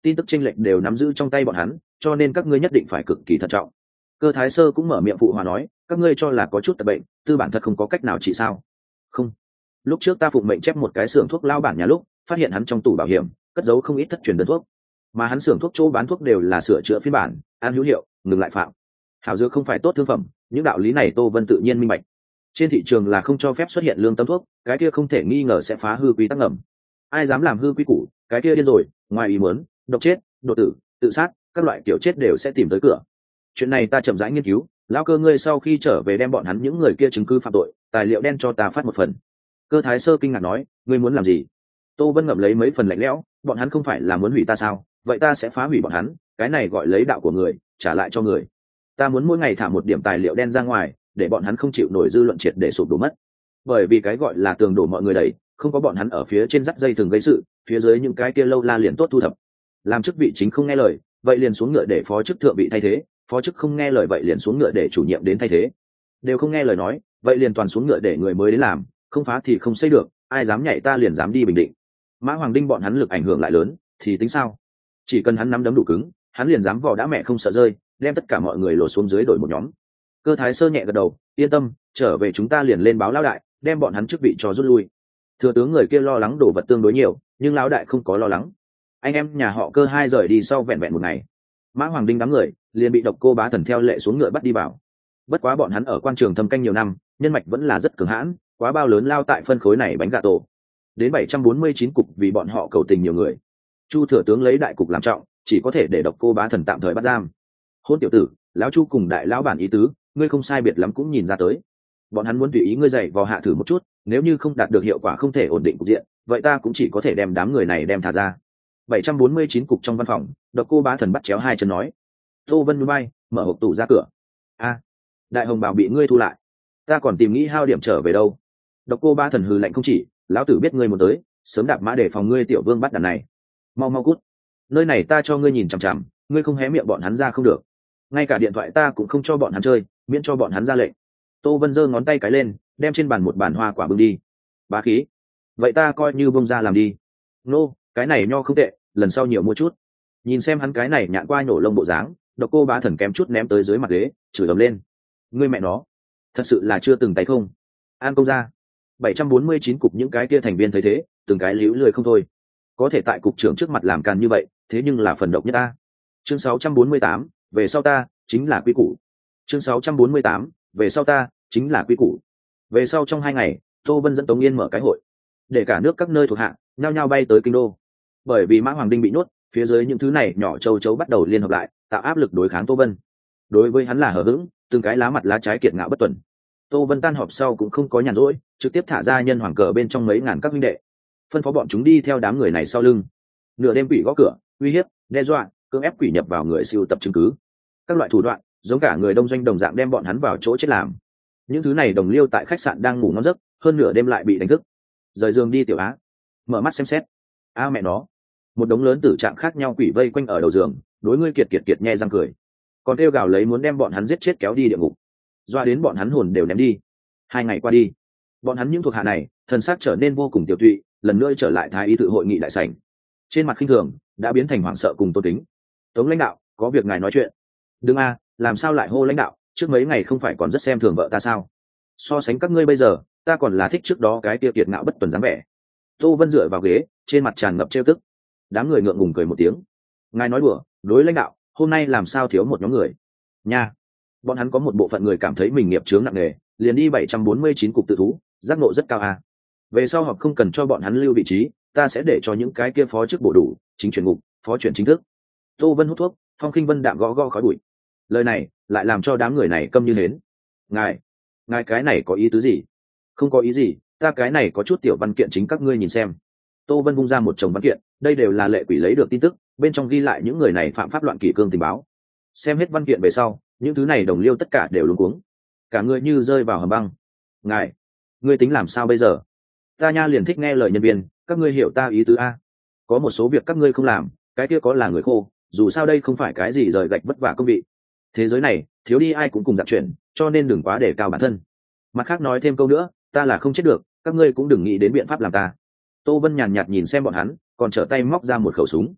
tin tức chênh lệch đều nắm giữ trong tay bọn hắn, cho nên các ngươi nhất định phải cực kỳ thận trọng. Cơ Thái Sơ cũng mở miệng phụ hòa nói, các ngươi cho là có chút tật bệnh, tư bản thật không có cách nào trị sao? Không. Lúc trước ta phụng mệnh chép một cái xưởng thuốc lao bản nhà lúc, phát hiện hắn trong tủ bảo hiểm cất giấu không ít thất truyền đơn thuốc, mà hắn xưởng thuốc chỗ bán thuốc đều là sửa chữa phiên bản, an hữu hiệu, ngừng lại phạm. Hảo dược không phải tốt thương phẩm, những đạo lý này Tô Vân tự nhiên minh bạch. Trên thị trường là không cho phép xuất hiện lương tâm thuốc, cái kia không thể nghi ngờ sẽ phá hư quy tắc ngầm. Ai dám làm hư quy củ, cái kia điên rồi, ngoài ý muốn, độc chết, đột tử, tự sát, các loại kiểu chết đều sẽ tìm tới cửa. Chuyện này ta chậm rãi nghiên cứu, lão Cơ ngươi sau khi trở về đem bọn hắn những người kia chứng cứ phạm tội, tài liệu đen cho ta phát một phần. Cơ Thái Sơ kinh ngạc nói, ngươi muốn làm gì? Tô Vân ngậm lấy mấy phần lạnh lẽo, bọn hắn không phải là muốn hủy ta sao? Vậy ta sẽ phá hủy bọn hắn, cái này gọi lấy đạo của người, trả lại cho người. Ta muốn mỗi ngày thả một điểm tài liệu đen ra ngoài, để bọn hắn không chịu nổi dư luận triệt để sụp đổ mất. Bởi vì cái gọi là tường đổ mọi người đẩy, không có bọn hắn ở phía trên dắt dây thường gây sự, phía dưới những cái kia lâu la liền tốt thu thập. Làm chức vị chính không nghe lời, vậy liền xuống ngựa để phó chức thượng bị thay thế, phó chức không nghe lời vậy liền xuống ngựa để chủ nhiệm đến thay thế. Đều không nghe lời nói, vậy liền toàn xuống ngựa để người mới đến làm, không phá thì không xây được, ai dám nhảy ta liền dám đi bình định. Mã Hoàng Đinh bọn hắn lực ảnh hưởng lại lớn, thì tính sao? Chỉ cần hắn nắm đấm đủ cứng, hắn liền dám vò đã mẹ không sợ rơi, đem tất cả mọi người lột xuống dưới đổi một nhóm. Cơ Thái Sơ nhẹ gật đầu, yên tâm, trở về chúng ta liền lên báo lão đại, đem bọn hắn chức vị cho rút lui. Thừa tướng người kia lo lắng đổ vật tương đối nhiều, nhưng lão đại không có lo lắng. Anh em nhà họ Cơ hai rời đi sau vẹn vẹn một ngày, Mã Hoàng Đinh đám người liền bị Độc Cô Bá Thần theo lệ xuống ngựa bắt đi vào. Bất quá bọn hắn ở quan trường thâm canh nhiều năm, nhân mạch vẫn là rất cường hãn, quá bao lớn lao tại phân khối này bánh gà tổ. Đến bảy trăm bốn mươi chín cục vì bọn họ cầu tình nhiều người. Chu thừa tướng lấy đại cục làm trọng, chỉ có thể để Độc Cô Bá Thần tạm thời bắt giam. Hôn tiểu tử, lão Chu cùng đại lão bản ý tứ, ngươi không sai biệt lắm cũng nhìn ra tới. Bọn hắn muốn tùy ý ngươi dạy vào hạ thử một chút, nếu như không đạt được hiệu quả không thể ổn định cục diện, vậy ta cũng chỉ có thể đem đám người này đem thả ra. bảy trăm bốn mươi chín cục trong văn phòng, Độc Cô Bá Thần bắt chéo hai chân nói. Tô Vân núi bay, mở hộp tủ ra cửa. A, đại hồng bào bị ngươi thu lại, ta còn tìm nghĩ hao điểm trở về đâu. Độc Cô Bá Thần hừ lạnh không chỉ, lão tử biết ngươi muốn tới, sớm đạp mã để phòng ngươi tiểu vương bắt đàn này. Mau mau cút, nơi này ta cho ngươi nhìn chằm chằm, ngươi không hé miệng bọn hắn ra không được. Ngay cả điện thoại ta cũng không cho bọn hắn chơi, miễn cho bọn hắn ra lệnh. Tô Vân giơ ngón tay cái lên, đem trên bàn một bàn hoa quả bưng đi. Bá khí, vậy ta coi như bông ra làm đi. Nô, cái này nho không tệ, lần sau nhiều mua chút. Nhìn xem hắn cái này nhạn qua nhổ lông bộ dáng, Độc Cô Bá Thần kém chút ném tới dưới mặt ghế, chửi ầm lên. Ngươi mẹ nó, thật sự là chưa từng tay không. An công ra. bảy trăm bốn mươi chín cục những cái kia thành viên thấy thế, từng cái liễu lười không thôi. Có thể tại cục trưởng trước mặt làm càn như vậy, thế nhưng là phần độc nhất ta. Chương sáu trăm bốn mươi tám, về sau ta chính là quy củ. Chương sáu trăm bốn mươi tám, về sau ta chính là quy củ. Về sau trong hai ngày, Tô Vân dẫn Tống Yên mở cái hội, để cả nước các nơi thuộc hạ nhao nhao bay tới kinh đô. Bởi vì Mã Hoàng Đinh bị nuốt, phía dưới những thứ này nhỏ châu chấu bắt đầu liên hợp lại, tạo áp lực đối kháng Tô Vân. Đối với hắn là hờ hững, từng cái lá mặt lá trái kiệt ngạo bất tuần. Tô Vân tan họp sau cũng không có nhàn rỗi, trực tiếp thả ra nhân hoàng cờ bên trong mấy ngàn các huynh đệ, phân phó bọn chúng đi theo đám người này sau lưng. Nửa đêm quỷ gõ cửa, uy hiếp, đe dọa, cưỡng ép quỷ nhập vào người siêu tập chứng cứ. Các loại thủ đoạn, giống cả người đông doanh đồng dạng đem bọn hắn vào chỗ chết làm. Những thứ này đồng liêu tại khách sạn đang ngủ ngon giấc, hơn nửa đêm lại bị đánh thức. Rời giường đi tiểu á, mở mắt xem xét. A mẹ nó, một đống lớn tử trạng khác nhau quỷ vây quanh ở đầu giường, đối ngươi kiệt kiệt kiệt nhe răng cười, còn kêu gào lấy muốn đem bọn hắn giết chết kéo đi địa ngục, doa đến bọn hắn hồn đều ném đi. Hai ngày qua đi, bọn hắn những thuộc hạ này thần sắc trở nên vô cùng tiểu tụy, lần nữa trở lại thái y tự hội nghị đại sảnh, trên mặt khinh thường đã biến thành hoảng sợ cùng tôn kính. Tống lãnh đạo, có việc ngài nói chuyện. Đừng a, làm sao lại hô lãnh đạo, trước mấy ngày không phải còn rất xem thường vợ ta sao? So sánh các ngươi bây giờ, ta còn là thích trước đó cái kia kiệt ngạo bất tuần dáng vẻ. Tô Vân dựa vào ghế, trên mặt tràn ngập trêu tức. Đám người ngượng ngùng cười một tiếng. Ngài nói đùa, đối lãnh đạo, hôm nay làm sao thiếu một nhóm người? Nha, bọn hắn có một bộ phận người cảm thấy mình nghiệp chướng nặng nề, liền đi bảy trăm bốn mươi chín cục tự thú, giác ngộ rất cao à. Về sau họp không cần cho bọn hắn lưu vị trí, ta sẽ để cho những cái kia phó chức bổ đủ, chính chuyển ngục, phó chuyển chính thức. Tô Vân hút thuốc, Phong Khinh Vân đạm gõ gõ khói bụi. Lời này lại làm cho đám người này câm như hến. Ngài, ngài cái này có ý tứ gì? Không có ý gì, ta cái này có chút tiểu văn kiện chính các ngươi nhìn xem. Tô Vân vung ra một chồng văn kiện, đây đều là lệ quỷ lấy được tin tức, bên trong ghi lại những người này phạm pháp loạn kỷ cương tình báo. Xem hết văn kiện về sau, những thứ này đồng liêu tất cả đều luống cuống, cả người như rơi vào hầm băng. Ngài, ngươi tính làm sao bây giờ? Ta nha liền thích nghe lời nhân viên, các ngươi hiểu ta ý tứ a. Có một số việc các ngươi không làm, cái kia có là người khô, dù sao đây không phải cái gì rời gạch vất vả công vị. Thế giới này thiếu đi ai cũng cùng dạng chuyện, cho nên đừng quá để cao bản thân. Mặt khác nói thêm câu nữa, ta là không chết được, các ngươi cũng đừng nghĩ đến biện pháp làm ta. Tô Vân nhàn nhạt nhìn xem bọn hắn, còn trở tay móc ra một khẩu súng.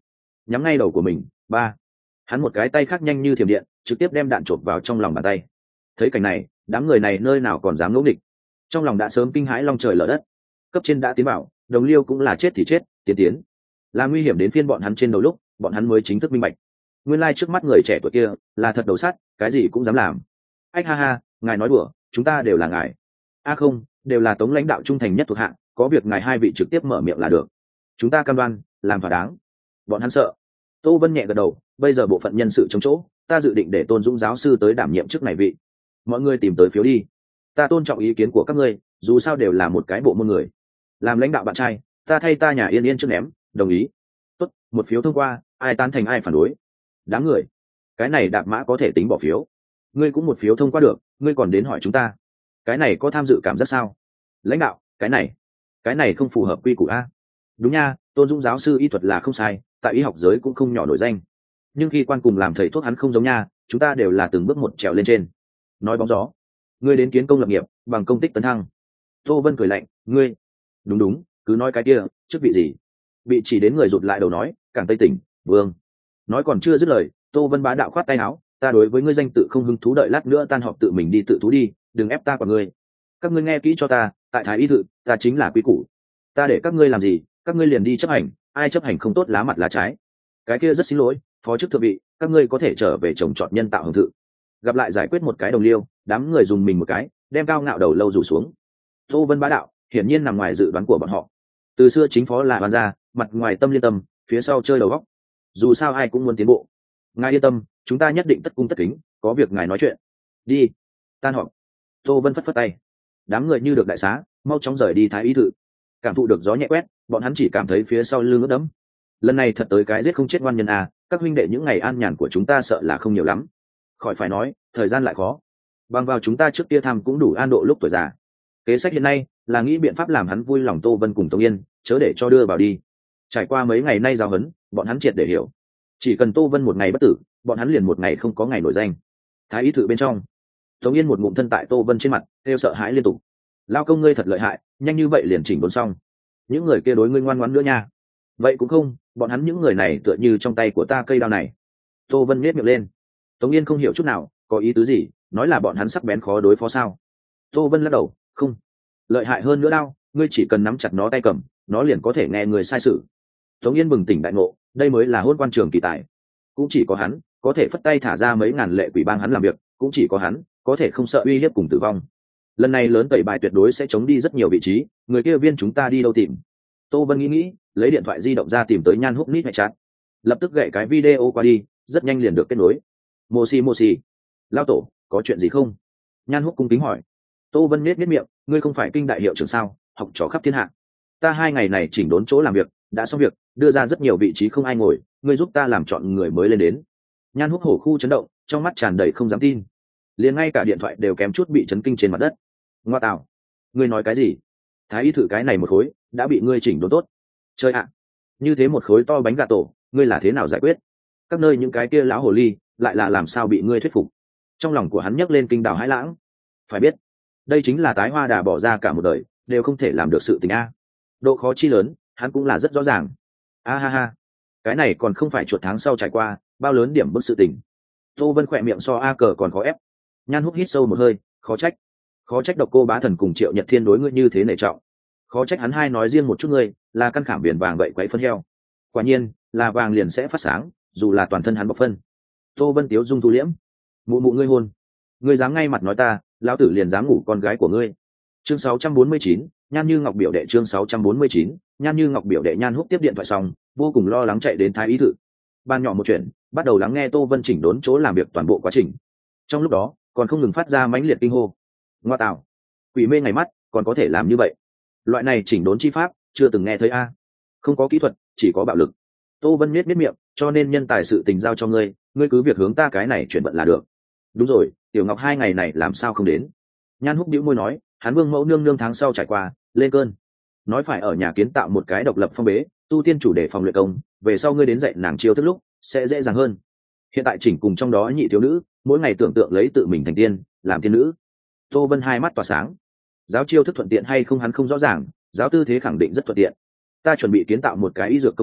nhắm ngay đầu của mình. Ba, hắn một cái tay khác nhanh như thiểm điện trực tiếp đem đạn chộp vào trong lòng bàn tay. Thấy cảnh này, đám người này nơi nào còn dám ngỗ nghịch, trong lòng đã sớm kinh hãi long trời lở đất. Cấp trên đã tiến bảo, đồng liêu cũng là chết thì chết, tiến tiến là nguy hiểm đến phiên bọn hắn trên đầu lúc, bọn hắn mới chính thức minh bạch, nguyên lai trước mắt người trẻ tuổi kia là thật đầu sắt, cái gì cũng dám làm. Anh ha ha, ngài nói đùa, chúng ta đều là ngài. A à không, đều là tống lãnh đạo trung thành nhất thuộc hạng, có việc ngài hai vị trực tiếp mở miệng là được, chúng ta cam đoan làm thỏa đáng. Bọn hắn sợ. Tô Vân nhẹ gật đầu, bây giờ bộ phận nhân sự chống chỗ, ta dự định để Tôn Dũng giáo sư tới đảm nhiệm chức này vị. Mọi người tìm tới phiếu đi, ta tôn trọng ý kiến của các ngươi, dù sao đều là một cái bộ môn người. Làm lãnh đạo bạn trai, ta thay ta nhà yên yên trước ném, đồng ý. Tốt, một phiếu thông qua, ai tán thành ai phản đối. Đáng người, cái này đạp mã có thể tính bỏ phiếu. Ngươi cũng một phiếu thông qua được, ngươi còn đến hỏi chúng ta, cái này có tham dự cảm giác sao? Lãnh đạo, cái này cái này không phù hợp quy củ a. Đúng nha, Tôn Dũng giáo sư y thuật là không sai, tại y học giới cũng không nhỏ nổi danh, nhưng khi quan cùng làm thầy thuốc hắn không giống nha, chúng ta đều là từng bước một trèo lên trên. Nói bóng gió, ngươi đến kiến công lập nghiệp bằng công tích tấn thăng. Tô Vân cười lạnh, ngươi đúng đúng, cứ nói cái kia, chức vị gì? Bị chỉ đến người rụt lại đầu nói, cảng Tây tỉnh vương. Nói còn chưa dứt lời, Tô Vân bá đạo khoát tay áo, ta đối với ngươi danh tự không hứng thú, đợi lát nữa tan họp tự mình đi tự thú đi, đừng ép ta qua ngươi. Các ngươi nghe kỹ cho ta, tại Thái Y Thự, ta chính là quy củ, ta để các ngươi làm gì, các ngươi liền đi chấp hành, ai chấp hành không tốt lá mặt lá trái. Cái kia rất xin lỗi, phó chức thượng vị, các ngươi có thể trở về trồng trọt nhân tạo hưởng thự. Gặp lại giải quyết một cái đồng liêu, đám người dùng mình một cái, đem cao ngạo đầu lâu rủ xuống. Tô Vân bá đạo, hiển nhiên nằm ngoài dự đoán của bọn họ. Từ xưa chính phó là hoàn gia, mặt ngoài tâm liên tâm, phía sau chơi đầu góc. Dù sao ai cũng muốn tiến bộ. Ngài yên tâm, chúng ta nhất định tất cung tất kính, có việc ngài nói chuyện. Đi. Tan họp. Tô Vân phất phất tay. Đám người như được đại xá, mau chóng rời đi Thái Y Thự. Cảm thụ được gió nhẹ quét, bọn hắn chỉ cảm thấy phía sau lưng ướt đẫm. Lần này thật tới cái giết không chết ngoan nhân à, các huynh đệ những ngày an nhàn của chúng ta sợ là không nhiều lắm. Khỏi phải nói, thời gian lại khó. Bằng vào chúng ta trước kia tham cũng đủ an độ lúc tuổi già. Kế sách hiện nay là nghĩ biện pháp làm hắn vui lòng Tô Vân cùng Tống Yên, chớ để cho đưa vào đi. Trải qua mấy ngày nay giao hấn, bọn hắn triệt để hiểu, chỉ cần Tô Vân một ngày bất tử, bọn hắn liền một ngày không có ngày nổi danh. Thái Y Thự bên trong, Tống Yên một ngụm thân tại Tô Vân trên mặt, kêu sợ hãi liên tục. Lao công ngươi thật lợi hại, nhanh như vậy liền chỉnh đốn xong. Những người kia đối ngươi ngoan ngoãn nữa nha. Vậy cũng không, bọn hắn những người này tựa như trong tay của ta cây đao này. Tô Vân nhếch miệng lên. Tống Yên không hiểu chút nào, có ý tứ gì, nói là bọn hắn sắc bén khó đối phó sao? Tô Vân lắc đầu, không, lợi hại hơn nữa đao, ngươi chỉ cần nắm chặt nó tay cầm, nó liền có thể nghe người sai sự. Tống Yên bừng tỉnh đại ngộ, đây mới là hôn quan trường kỳ tài. Cũng chỉ có hắn có thể phất tay thả ra mấy ngàn lệ quỷ bang hắn làm việc, cũng chỉ có hắn có thể không sợ uy hiếp cùng tử vong. Lần này lớn tẩy bài tuyệt đối sẽ chống đi rất nhiều vị trí, người kia viên chúng ta đi đâu tìm? Tô Vân nghĩ nghĩ, lấy điện thoại di động ra tìm tới Nhan Húc nít mẹ chat, lập tức gậy cái video qua đi, rất nhanh liền được kết nối. Mô xì mô xì, lao tổ, có chuyện gì không? Nhan Húc cung kính hỏi. Tô Vân nết nết miệng, ngươi không phải kinh đại hiệu trưởng sao, học trò khắp thiên hạ. Ta hai ngày này chỉnh đốn chỗ làm việc, đã xong việc, đưa ra rất nhiều vị trí không ai ngồi, ngươi giúp ta làm chọn người mới lên đến. Nhan Húc hổ khu chấn động, trong mắt tràn đầy không dám tin, liền ngay cả điện thoại đều kém chút bị chấn kinh trên mặt đất. Ngoa tạo, ngươi nói cái gì? Thái Y Thự cái này một khối đã bị ngươi chỉnh đốn tốt. Chơi ạ, như thế một khối to bánh gà tổ, ngươi là thế nào giải quyết? Các nơi những cái kia lão hồ ly lại là làm sao bị ngươi thuyết phục? Trong lòng của hắn nhấc lên kinh đào hãi lãng. Phải biết, đây chính là tái hoa đà bỏ ra cả một đời đều không thể làm được sự tình a. Độ khó chi lớn, hắn cũng là rất rõ ràng. A ha ha, cái này còn không phải chuột tháng sau trải qua, bao lớn điểm bức sự tình. Tô Vân khỏe miệng so a cờ còn khó ép. Nhan Húc hít sâu một hơi, khó trách, khó trách độc cô bá thần cùng Triệu Nhật Thiên đối ngươi như thế nể trọng. Khó trách hắn hai nói riêng một chút ngươi là căn khảm biển vàng vậy quấy phân heo. Quả nhiên là vàng liền sẽ phát sáng, dù là toàn thân hắn bọc phân. Tô Vân tiếu dung thu liễm, mụ mụ ngươi hôn, ngươi dám ngay mặt nói ta, lão tử liền dám ngủ con gái của ngươi. Chương sáu trăm bốn mươi chín, Nhan Như Ngọc biểu đệ. Chương sáu trăm bốn mươi chín, Nhan Như Ngọc biểu đệ. Nhan Húc tiếp điện thoại xong, vô cùng lo lắng chạy đến Thái Y Thự. Ban nhỏ một chuyện, bắt đầu lắng nghe Tô Vân chỉnh đốn chỗ làm việc toàn bộ quá trình. Trong lúc đó, còn không ngừng phát ra mãnh liệt kinh hô. Ngoa tạo, quỷ mê ngày mắt, còn có thể làm như vậy? Loại này chỉnh đốn chi pháp, chưa từng nghe thấy a. Không có kỹ thuật, chỉ có bạo lực. Tô Vân nhếch nhếch miệng, cho nên nhân tài sự tình giao cho ngươi, ngươi cứ việc hướng ta cái này chuyển vận là được. Đúng rồi, Tiểu Ngọc hai ngày này làm sao không đến? Nhan Húc bĩu môi nói, hắn Vương mẫu nương nương tháng sau trải qua, lên cơn, nói phải ở nhà kiến tạo một cái độc lập phong bế, tu tiên chủ đề phòng luyện công, về sau ngươi đến dạy nàng chiêu thức lúc sẽ dễ dàng hơn. Hiện tại chỉnh cùng trong đó nhị thiếu nữ, mỗi ngày tưởng tượng lấy tự mình thành tiên, làm tiên nữ. Tô Vân hai mắt tỏa sáng. Giáo chiêu thức thuận tiện hay không hắn không rõ ràng, giáo tư thế khẳng định rất thuận tiện. Ta chuẩn bị kiến tạo một cái y dược công ty,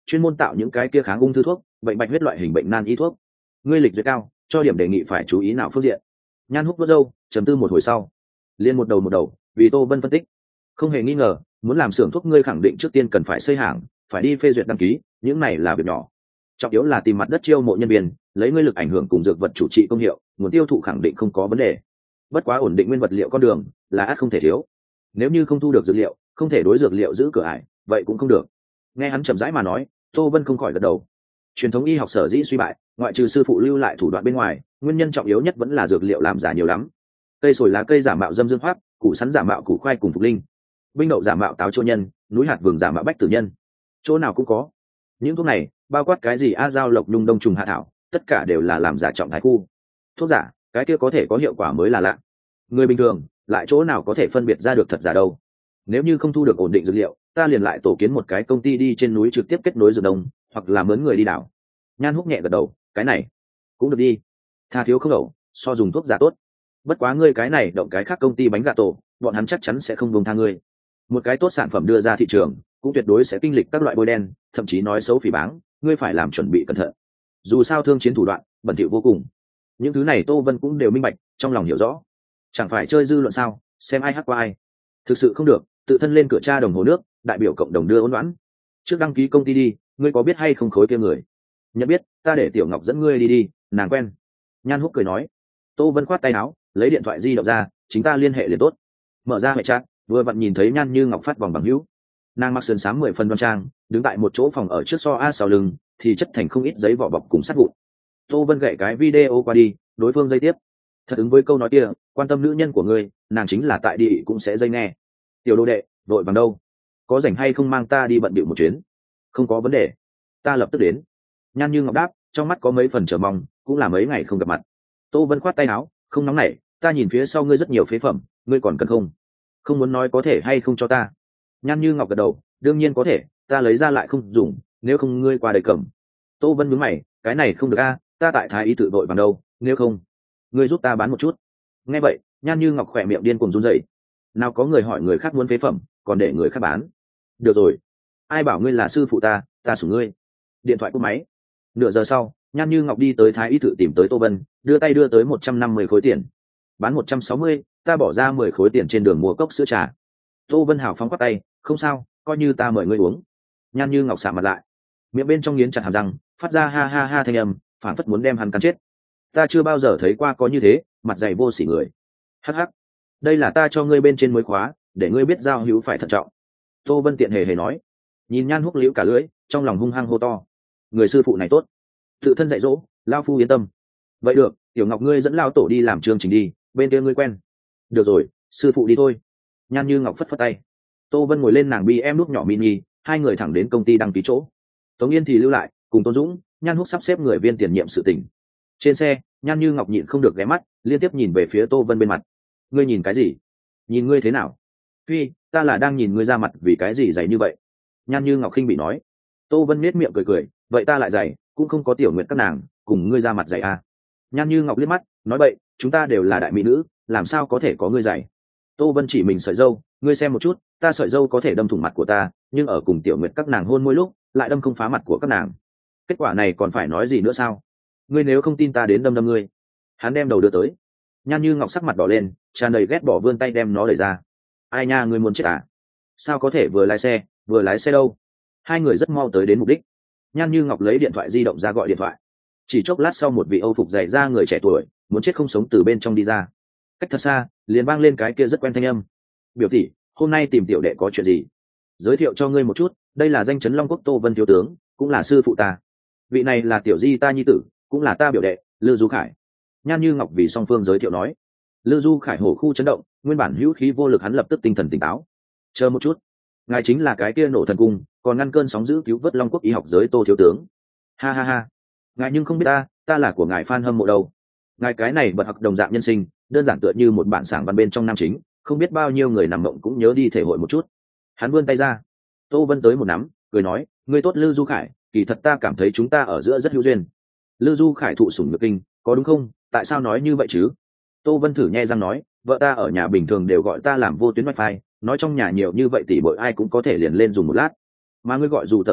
chuyên môn tạo những cái kia kháng ung thư thuốc, bệnh bạch huyết loại hình bệnh nan y thuốc. Ngươi lịch duyệt cao, cho điểm đề nghị phải chú ý nào phương diện. Nhan Húc vớt râu, trầm tư một hồi sau, liên một đầu một đầu vì Tô Vân phân tích. Không hề nghi ngờ, muốn làm xưởng thuốc ngươi khẳng định trước tiên cần phải xây hàng, phải đi phê duyệt đăng ký, những này là việc nhỏ. Trọng yếu là tìm mặt đất chiêu mộ nhân viên, lấy ngươi lực ảnh hưởng cùng dược vật chủ trị công hiệu, nguồn tiêu thụ khẳng định không có vấn đề. Bất quá ổn định nguyên vật liệu con đường là ắt không thể thiếu. Nếu như không thu được dược liệu, không thể đối dược liệu giữ cửa ải, vậy cũng không được. Nghe hắn chậm rãi mà nói, Tô Vân không khỏi gật đầu. Truyền thống y học sở dĩ suy bại, ngoại trừ sư phụ lưu lại thủ đoạn bên ngoài, nguyên nhân trọng yếu nhất vẫn là dược liệu làm giả nhiều lắm. Cây sồi lá cây giả mạo dâm dương hoác, củ sắn giả mạo củ khoai cùng phục linh, binh đậu giả mạo táo châu nhân, núi hạt vườn giả mạo bách tử nhân, chỗ nào cũng có. Những thuốc này bao quát cái gì a giao lộc nhung đông trùng hạ thảo, tất cả đều là làm giả trọng thái khu. Thuốc giả, cái kia có thể có hiệu quả mới là lạ. Người bình thường lại chỗ nào có thể phân biệt ra được thật giả đâu. Nếu như không thu được ổn định dược liệu, ta liền lại tổ kiến một cái công ty đi trên núi trực tiếp kết nối dược đồng, hoặc là mướn người đi đảo. Nhan Húc nhẹ gật đầu, cái này cũng được đi. Tha thiếu không đậu, so dùng thuốc giả tốt. Bất quá ngươi cái này động cái khác công ty bánh gà tổ, bọn hắn chắc chắn sẽ không buông tha ngươi. Một cái tốt sản phẩm đưa ra thị trường, cũng tuyệt đối sẽ kinh lịch các loại bôi đen, thậm chí nói xấu phỉ báng, ngươi phải làm chuẩn bị cẩn thận. Dù sao thương chiến thủ đoạn bẩn thỉu vô cùng, những thứ này Tô Vân cũng đều minh bạch, trong lòng hiểu rõ. Chẳng phải chơi dư luận sao, xem ai hắc qua ai. Thực sự không được, tự thân lên cửa tra đồng hồ nước, đại biểu cộng đồng đưa ôn đoán. Trước đăng ký công ty đi, ngươi có biết hay không khối kia người? Nhận biết, ta để Tiểu Ngọc dẫn ngươi đi đi, nàng quen. Nhan Húc cười nói. Tô Vân khoát tay áo, lấy điện thoại di động ra, chính ta liên hệ liền tốt. Mở ra hệ chat, vừa vặn nhìn thấy Nhan Như Ngọc phát vòng bằng hữu. Nàng mặc sườn xám mười phần đoan trang, đứng tại một chỗ phòng ở trước so a sau lưng, thì chất thành không ít giấy vỏ bọc cùng sắt vụn. Tô Vân gậy cái video qua đi, đối phương dây tiếp. Thật ứng với câu nói kia, quan tâm nữ nhân của ngươi, nàng chính là tại địa cũng sẽ dây nghe. Tiểu đồ đệ, vội bằng đâu? Có rảnh hay không mang ta đi bận bịu một chuyến? Không có vấn đề, ta lập tức đến. Nhan Như Ngọc đáp, trong mắt có mấy phần chờ mong, cũng là mấy ngày không gặp mặt. Tô Vân khoát tay áo, không nóng nảy, ta nhìn phía sau ngươi rất nhiều phế phẩm, ngươi còn cần không? Không muốn nói có thể hay không cho ta. Nhan Như Ngọc gật đầu, đương nhiên có thể, ta lấy ra lại không dùng, nếu không ngươi qua đây cầm. Tô Vân nhướng mày, cái này không được a, ta tại Thái Y tự đội bằng đâu, nếu không, ngươi giúp ta bán một chút. Nghe vậy, Nhan Như Ngọc khỏe miệng điên cuồng run rẩy. Nào có người hỏi người khác muốn phế phẩm, còn để người khác bán. Được rồi, ai bảo ngươi là sư phụ ta, ta sủng ngươi. Điện thoại cúp máy. Nửa giờ sau, Nhan Như Ngọc đi tới Thái Y tự tìm tới Tô Vân, đưa tay đưa tới một trăm năm mươi khối tiền. Bán một trăm sáu mươi, ta bỏ ra mười khối tiền trên đường mua cốc sữa trà. Tô Vân hào phóng quát tay, không sao, coi như ta mời ngươi uống. Nhan Như Ngọc sạm mặt lại, miệng bên trong nghiến chặt hàm răng, phát ra ha ha ha thanh âm, phản phất muốn đem hắn cắn chết. Ta chưa bao giờ thấy qua có như thế, mặt dày vô sỉ người. Hắc hắc, đây là ta cho ngươi bên trên mới khóa, để ngươi biết giao hữu phải thận trọng. Tô Vân tiện hề hề nói. Nhìn Nhan Húc liễu cả lưỡi, trong lòng hung hăng hô to. Người sư phụ này tốt, tự thân dạy dỗ, lao phu yên tâm. Vậy được, Tiểu Ngọc ngươi dẫn lao tổ đi làm chương trình đi, bên kia ngươi quen. Được rồi, sư phụ đi thôi. Nhan Như Ngọc phất phất tay. Tô Vân ngồi lên nàng bi em nút nhỏ mini, hai người thẳng đến công ty đăng ký chỗ. Tống Yên thì lưu lại, cùng Tôn Dũng, Nhan Húc sắp xếp người viên tiền nhiệm sự tình. Trên xe, Nhan Như Ngọc nhịn không được ghé mắt, liên tiếp nhìn về phía Tô Vân bên mặt. Ngươi nhìn cái gì? Nhìn ngươi thế nào? Phi, ta là đang nhìn ngươi ra mặt vì cái gì dày như vậy. Nhan Như Ngọc khinh bị nói. Tô Vân nết miệng cười cười, vậy ta lại dày, cũng không có tiểu nguyện các nàng, cùng ngươi ra mặt dày à. Nhan Như Ngọc liếc mắt, nói bậy, chúng ta đều là đại mỹ nữ, làm sao có thể có ngươi dày. Tô Vân chỉ mình sợi dâu, ngươi xem một chút, ta sợi dâu có thể đâm thủng mặt của ta, nhưng ở cùng tiểu nguyện các nàng hôn môi lúc, lại đâm không phá mặt của các nàng. Kết quả này còn phải nói gì nữa sao? Ngươi nếu không tin ta đến đâm đâm ngươi. Hắn đem đầu đưa tới. Nhan Như Ngọc sắc mặt đỏ lên, tràn đầy ghét bỏ vươn tay đem nó đẩy ra. Ai nha, ngươi muốn chết à? Sao có thể vừa lái xe, vừa lái xe đâu? Hai người rất mau tới đến mục đích. Nhan Như Ngọc lấy điện thoại di động ra gọi điện thoại. Chỉ chốc lát sau một vị Âu phục dày ra người trẻ tuổi, muốn chết không sống từ bên trong đi ra. Cách thật xa, liền vang lên cái kia rất quen thanh âm. Biểu tỷ, hôm nay tìm tiểu đệ có chuyện gì? Giới thiệu cho ngươi một chút, đây là danh chấn Long Quốc Tô Vân thiếu tướng, cũng là sư phụ ta. Vị này là tiểu di ta nhi tử, cũng là ta biểu đệ, Lư Du Khải. Nhan Như Ngọc vì song phương giới thiệu nói. Lư Du Khải hổ khu chấn động, nguyên bản hữu khí vô lực hắn lập tức tinh thần tỉnh táo. Chờ một chút, ngài chính là cái kia nổ thần cung, còn ngăn cơn sóng dữ cứu vớt Long Quốc y học giới Tô thiếu tướng. Ha ha ha, ngài nhưng không biết ta, ta là của ngài fan hâm mộ đâu. Ngài cái này bật học đồng dạng nhân sinh, đơn giản tựa như một bản sảng văn bên trong nam chính, không biết bao nhiêu người nằm mộng cũng nhớ đi thể hội một chút. Hắn vươn tay ra. Tô Vân tới một nắm, cười nói, ngươi tốt Lư Du Khải, kỳ thật ta cảm thấy chúng ta ở giữa rất hữu duyên. Lư Du Khải thụ sủng nhược kinh, có đúng không? Tại sao nói như vậy chứ? Tô Vân thử nhe răng nói, vợ ta ở nhà bình thường đều gọi ta làm vô tuyến wifi, nói trong nhà nhiều như vậy tỷ bội ai cũng có thể liền lên dùng một lát. Mà ngươi gọi dù tờ a,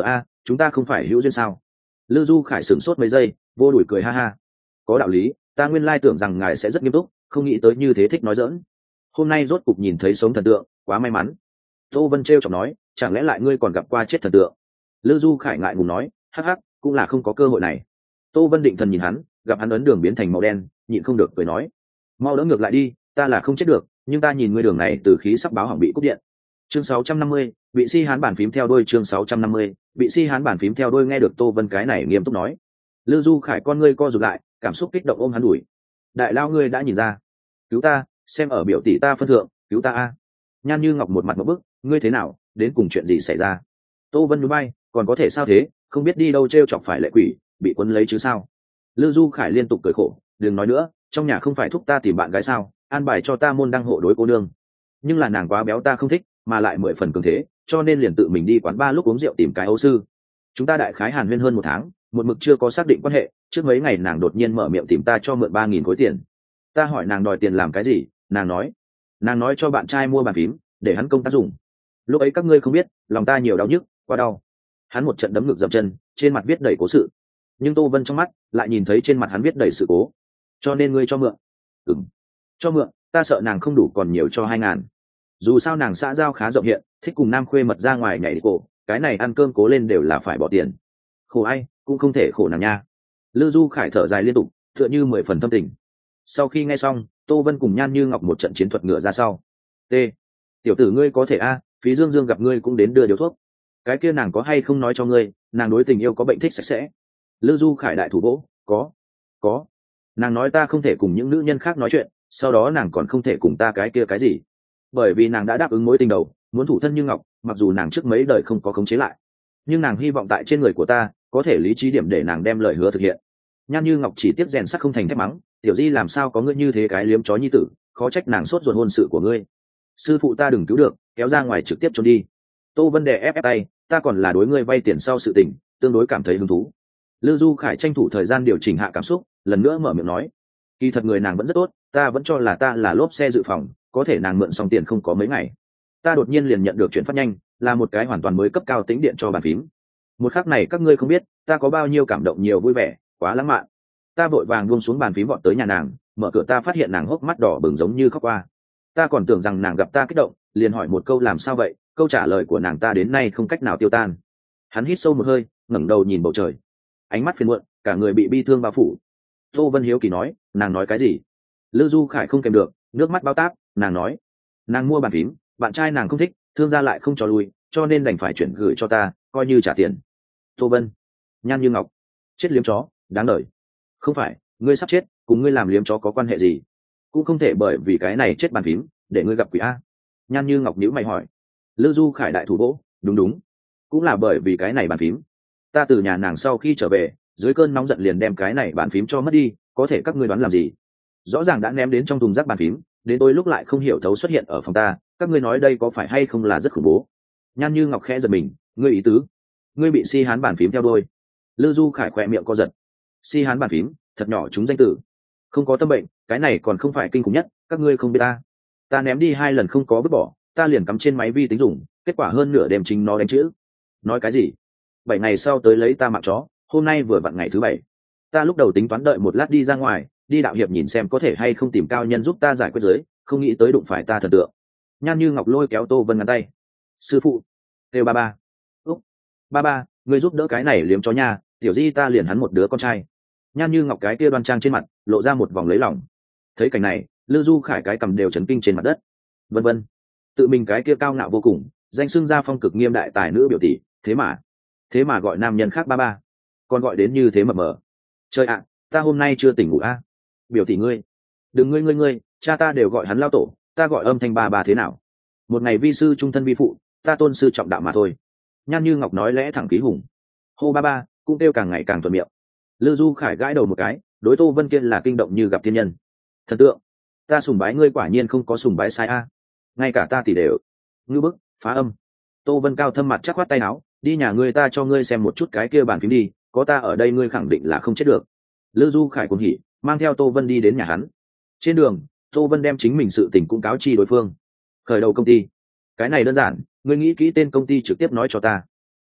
chúng ta không phải hữu duyên sao? Lư Du Khải sửng sốt mấy giây, vô đuổi cười ha ha. Có đạo lý, ta nguyên lai tưởng rằng ngài sẽ rất nghiêm túc, không nghĩ tới như thế thích nói giỡn. Hôm nay rốt cục nhìn thấy sống thần tượng, quá may mắn. Tô Vân trêu chọc nói, chẳng lẽ lại ngươi còn gặp qua chết thần tượng? Lư Du Khải ngại ngùng nói, hắc hắc, cũng là không có cơ hội này. Tô Vân định thần nhìn hắn, gặp hắn ấn đường biến thành màu đen, nhịn không được cười nói, mau đỡ ngược lại đi, ta là không chết được, nhưng ta nhìn ngươi đường này từ khí sắp báo hỏng bị cúp điện. Chương sáu trăm năm mươi, bị si hán bản phím theo đôi chương sáu trăm năm mươi, bị si hán bản phím theo đôi nghe được Tô Vân cái này nghiêm túc nói. Lư Du Khải con ngươi co rụt lại, cảm xúc kích động ôm hắn đuổi. Đại lao ngươi đã nhìn ra, cứu ta, xem ở biểu tỷ ta phân thượng, cứu ta a. Nhan Như Ngọc một mặt một bức, ngươi thế nào, đến cùng chuyện gì xảy ra? Tô Vân núi bay, còn có thể sao thế, không biết đi đâu trêu chọc phải lệ quỷ, bị quấn lấy chứ sao? Lư Du Khải liên tục cười khổ, đừng nói nữa, trong nhà không phải thúc ta tìm bạn gái sao, an bài cho ta môn đăng hộ đối cô nương. Nhưng là nàng quá béo ta không thích, mà lại mười phần cường thế, cho nên liền tự mình đi quán ba lúc uống rượu tìm cái Âu sư. Chúng ta đại khái hàn huyên hơn một tháng, một mực chưa có xác định quan hệ, trước mấy ngày nàng đột nhiên mở miệng tìm ta cho mượn ba nghìn khối tiền. Ta hỏi nàng đòi tiền làm cái gì, nàng nói, nàng nói cho bạn trai mua bàn phím, để hắn công tác dùng. Lúc ấy các ngươi không biết, lòng ta nhiều đau nhức, quá đau. Hắn một trận đấm ngực dậm chân, trên mặt viết đầy cố sự. Nhưng Tô Vân trong mắt lại nhìn thấy trên mặt hắn viết đầy sự cố. Cho nên ngươi cho mượn? Ừm, cho mượn, ta sợ nàng không đủ còn nhiều cho hai ngàn. Dù sao nàng xã giao khá rộng hiện, thích cùng nam khuê mật ra ngoài nhảy đi cổ, cái này ăn cơm cố lên đều là phải bỏ tiền. Khổ ai, cũng không thể khổ nàng nha. Lư Du Khải thở dài liên tục, tựa như mười phần tâm tình. Sau khi nghe xong, Tô Vân cùng Nhan Như Ngọc một trận chiến thuật ngựa ra sau. T. Tiểu tử ngươi có thể a, phí Dương Dương gặp ngươi cũng đến đưa điếu thuốc. Cái kia nàng có hay không nói cho ngươi, nàng đối tình yêu có bệnh thích sạch sẽ. Lư Du Khải đại thủ vỗ, có, có. Nàng nói ta không thể cùng những nữ nhân khác nói chuyện, sau đó nàng còn không thể cùng ta cái kia cái gì. Bởi vì nàng đã đáp ứng mối tình đầu, muốn thủ thân như ngọc, mặc dù nàng trước mấy đời không có khống chế lại, nhưng nàng hy vọng tại trên người của ta có thể lý trí điểm để nàng đem lời hứa thực hiện. Nhan Như Ngọc chỉ tiếp rèn sắt không thành thép mắng, tiểu di làm sao có ngươi như thế cái liếm chó nhi tử, khó trách nàng sốt ruột hôn sự của ngươi. Sư phụ ta đừng cứu được, kéo ra ngoài trực tiếp trốn đi. Tô Vân đè ép ép tay, ta còn là đối ngươi vay tiền sau sự tình, tương đối cảm thấy hứng thú. Lư Du Khải tranh thủ thời gian điều chỉnh hạ cảm xúc, lần nữa mở miệng nói, kỳ thật người nàng vẫn rất tốt, ta vẫn cho là ta là lốp xe dự phòng, có thể nàng mượn xong tiền không có mấy ngày, ta đột nhiên liền nhận được chuyển phát nhanh, là một cái hoàn toàn mới cấp cao tính điện cho bàn phím. Một khắc này các ngươi không biết ta có bao nhiêu cảm động, nhiều vui vẻ, quá lãng mạn. Ta vội vàng buông xuống bàn phím vọt tới nhà nàng, mở cửa ta phát hiện nàng hốc mắt đỏ bừng giống như khóc qua. Ta còn tưởng rằng nàng gặp ta kích động, liền hỏi một câu làm sao vậy, câu trả lời của nàng ta đến nay không cách nào tiêu tan. Hắn hít sâu một hơi, ngẩng đầu nhìn bầu trời, ánh mắt phiền muộn, cả người bị bi thương bao phủ. Tô Vân hiếu kỳ nói, nàng nói cái gì? Lư Du Khải không kèm được, nước mắt bao táp, nàng nói, nàng mua bàn phím, bạn trai nàng không thích, thương gia lại không cho lui, cho nên đành phải chuyển gửi cho ta, coi như trả tiền. Tô Vân, Nhan Như Ngọc, chết liếm chó, đáng đời. Không phải, ngươi sắp chết, cùng ngươi làm liếm chó có quan hệ gì? Cũng không thể bởi vì cái này chết bàn phím, để ngươi gặp quỷ a. Nhan Như Ngọc nhíu mày hỏi. Lư Du Khải đại thủ vỗ, đúng đúng, cũng là bởi vì cái này bàn phím. Ta từ nhà nàng sau khi trở về, dưới cơn nóng giận liền đem cái này bàn phím cho mất đi, có thể các ngươi đoán làm gì? Rõ ràng đã ném đến trong thùng rác bàn phím, đến tôi lúc lại không hiểu thấu xuất hiện ở phòng ta, các ngươi nói đây có phải hay không là rất khủng bố? Nhan Như Ngọc khẽ giật mình, ngươi ý tứ, ngươi bị si hán bàn phím theo đôi. Lư Du Khải khỏe miệng co giật. Si hán bàn phím, thật nhỏ chúng danh tử, không có tâm bệnh, cái này còn không phải kinh khủng nhất, các ngươi không biết ta. Ta ném đi hai lần không có vứt bỏ, ta liền cắm trên máy vi tính dùng, kết quả hơn nửa đêm chính nó đánh chữ. Nói cái gì? Bảy ngày sau tới lấy ta mạng chó, hôm nay vừa vặn ngày thứ bảy. Ta lúc đầu tính toán đợi một lát đi ra ngoài, đi đạo hiệp nhìn xem có thể hay không tìm cao nhân giúp ta giải quyết giới, không nghĩ tới đụng phải ta thần tượng. Nhan Như Ngọc lôi kéo Tô Vân ngắn tay. Sư phụ, kêu ba ba. Úc, ba ba, ngươi giúp đỡ cái này liếm chó nha, tiểu di ta liền hắn một đứa con trai. Nhan Như Ngọc cái kia đoan trang trên mặt lộ ra một vòng lấy lòng. Thấy cảnh này, Lư Du Khải cái cầm đều chấn kinh trên mặt đất. Vân vân, tự mình cái kia cao ngạo vô cùng, danh xưng gia phong cực nghiêm đại tài nữ biểu tỷ, thế mà thế mà gọi nam nhân khác ba ba, còn gọi đến như thế mập mờ. Trời ạ, ta hôm nay chưa tỉnh ngủ a. À? Biểu tỷ ngươi, đừng ngươi ngươi ngươi, cha ta đều gọi hắn lao tổ, ta gọi âm thanh ba ba thế nào? Một ngày vi sư trung thân vi phụ, ta tôn sư trọng đạo mà thôi. Nhan Như Ngọc nói lẽ thẳng khí hùng. Hô ba ba, cũng kêu càng ngày càng thuận miệng. Lư Du Khải gãi đầu một cái, đối Tô Vân kia là kinh động như gặp thiên nhân. Thần tượng, ta sùng bái ngươi quả nhiên không có sùng bái sai a. Ngay cả ta thì đều. Ngư bức, phá âm. Tô Vân cao thâm mặt chắc khoát tay áo, đi nhà ngươi ta cho ngươi xem một chút cái kia bàn phím đi, có ta ở đây ngươi khẳng định là không chết được. Lư Du Khải cuồng hỉ, mang theo Tô Vân đi đến nhà hắn. Trên đường, Tô Vân đem chính mình sự tình cũng cáo chi đối phương. Khởi đầu công ty, cái này đơn giản, ngươi nghĩ kỹ tên công ty trực tiếp nói cho ta.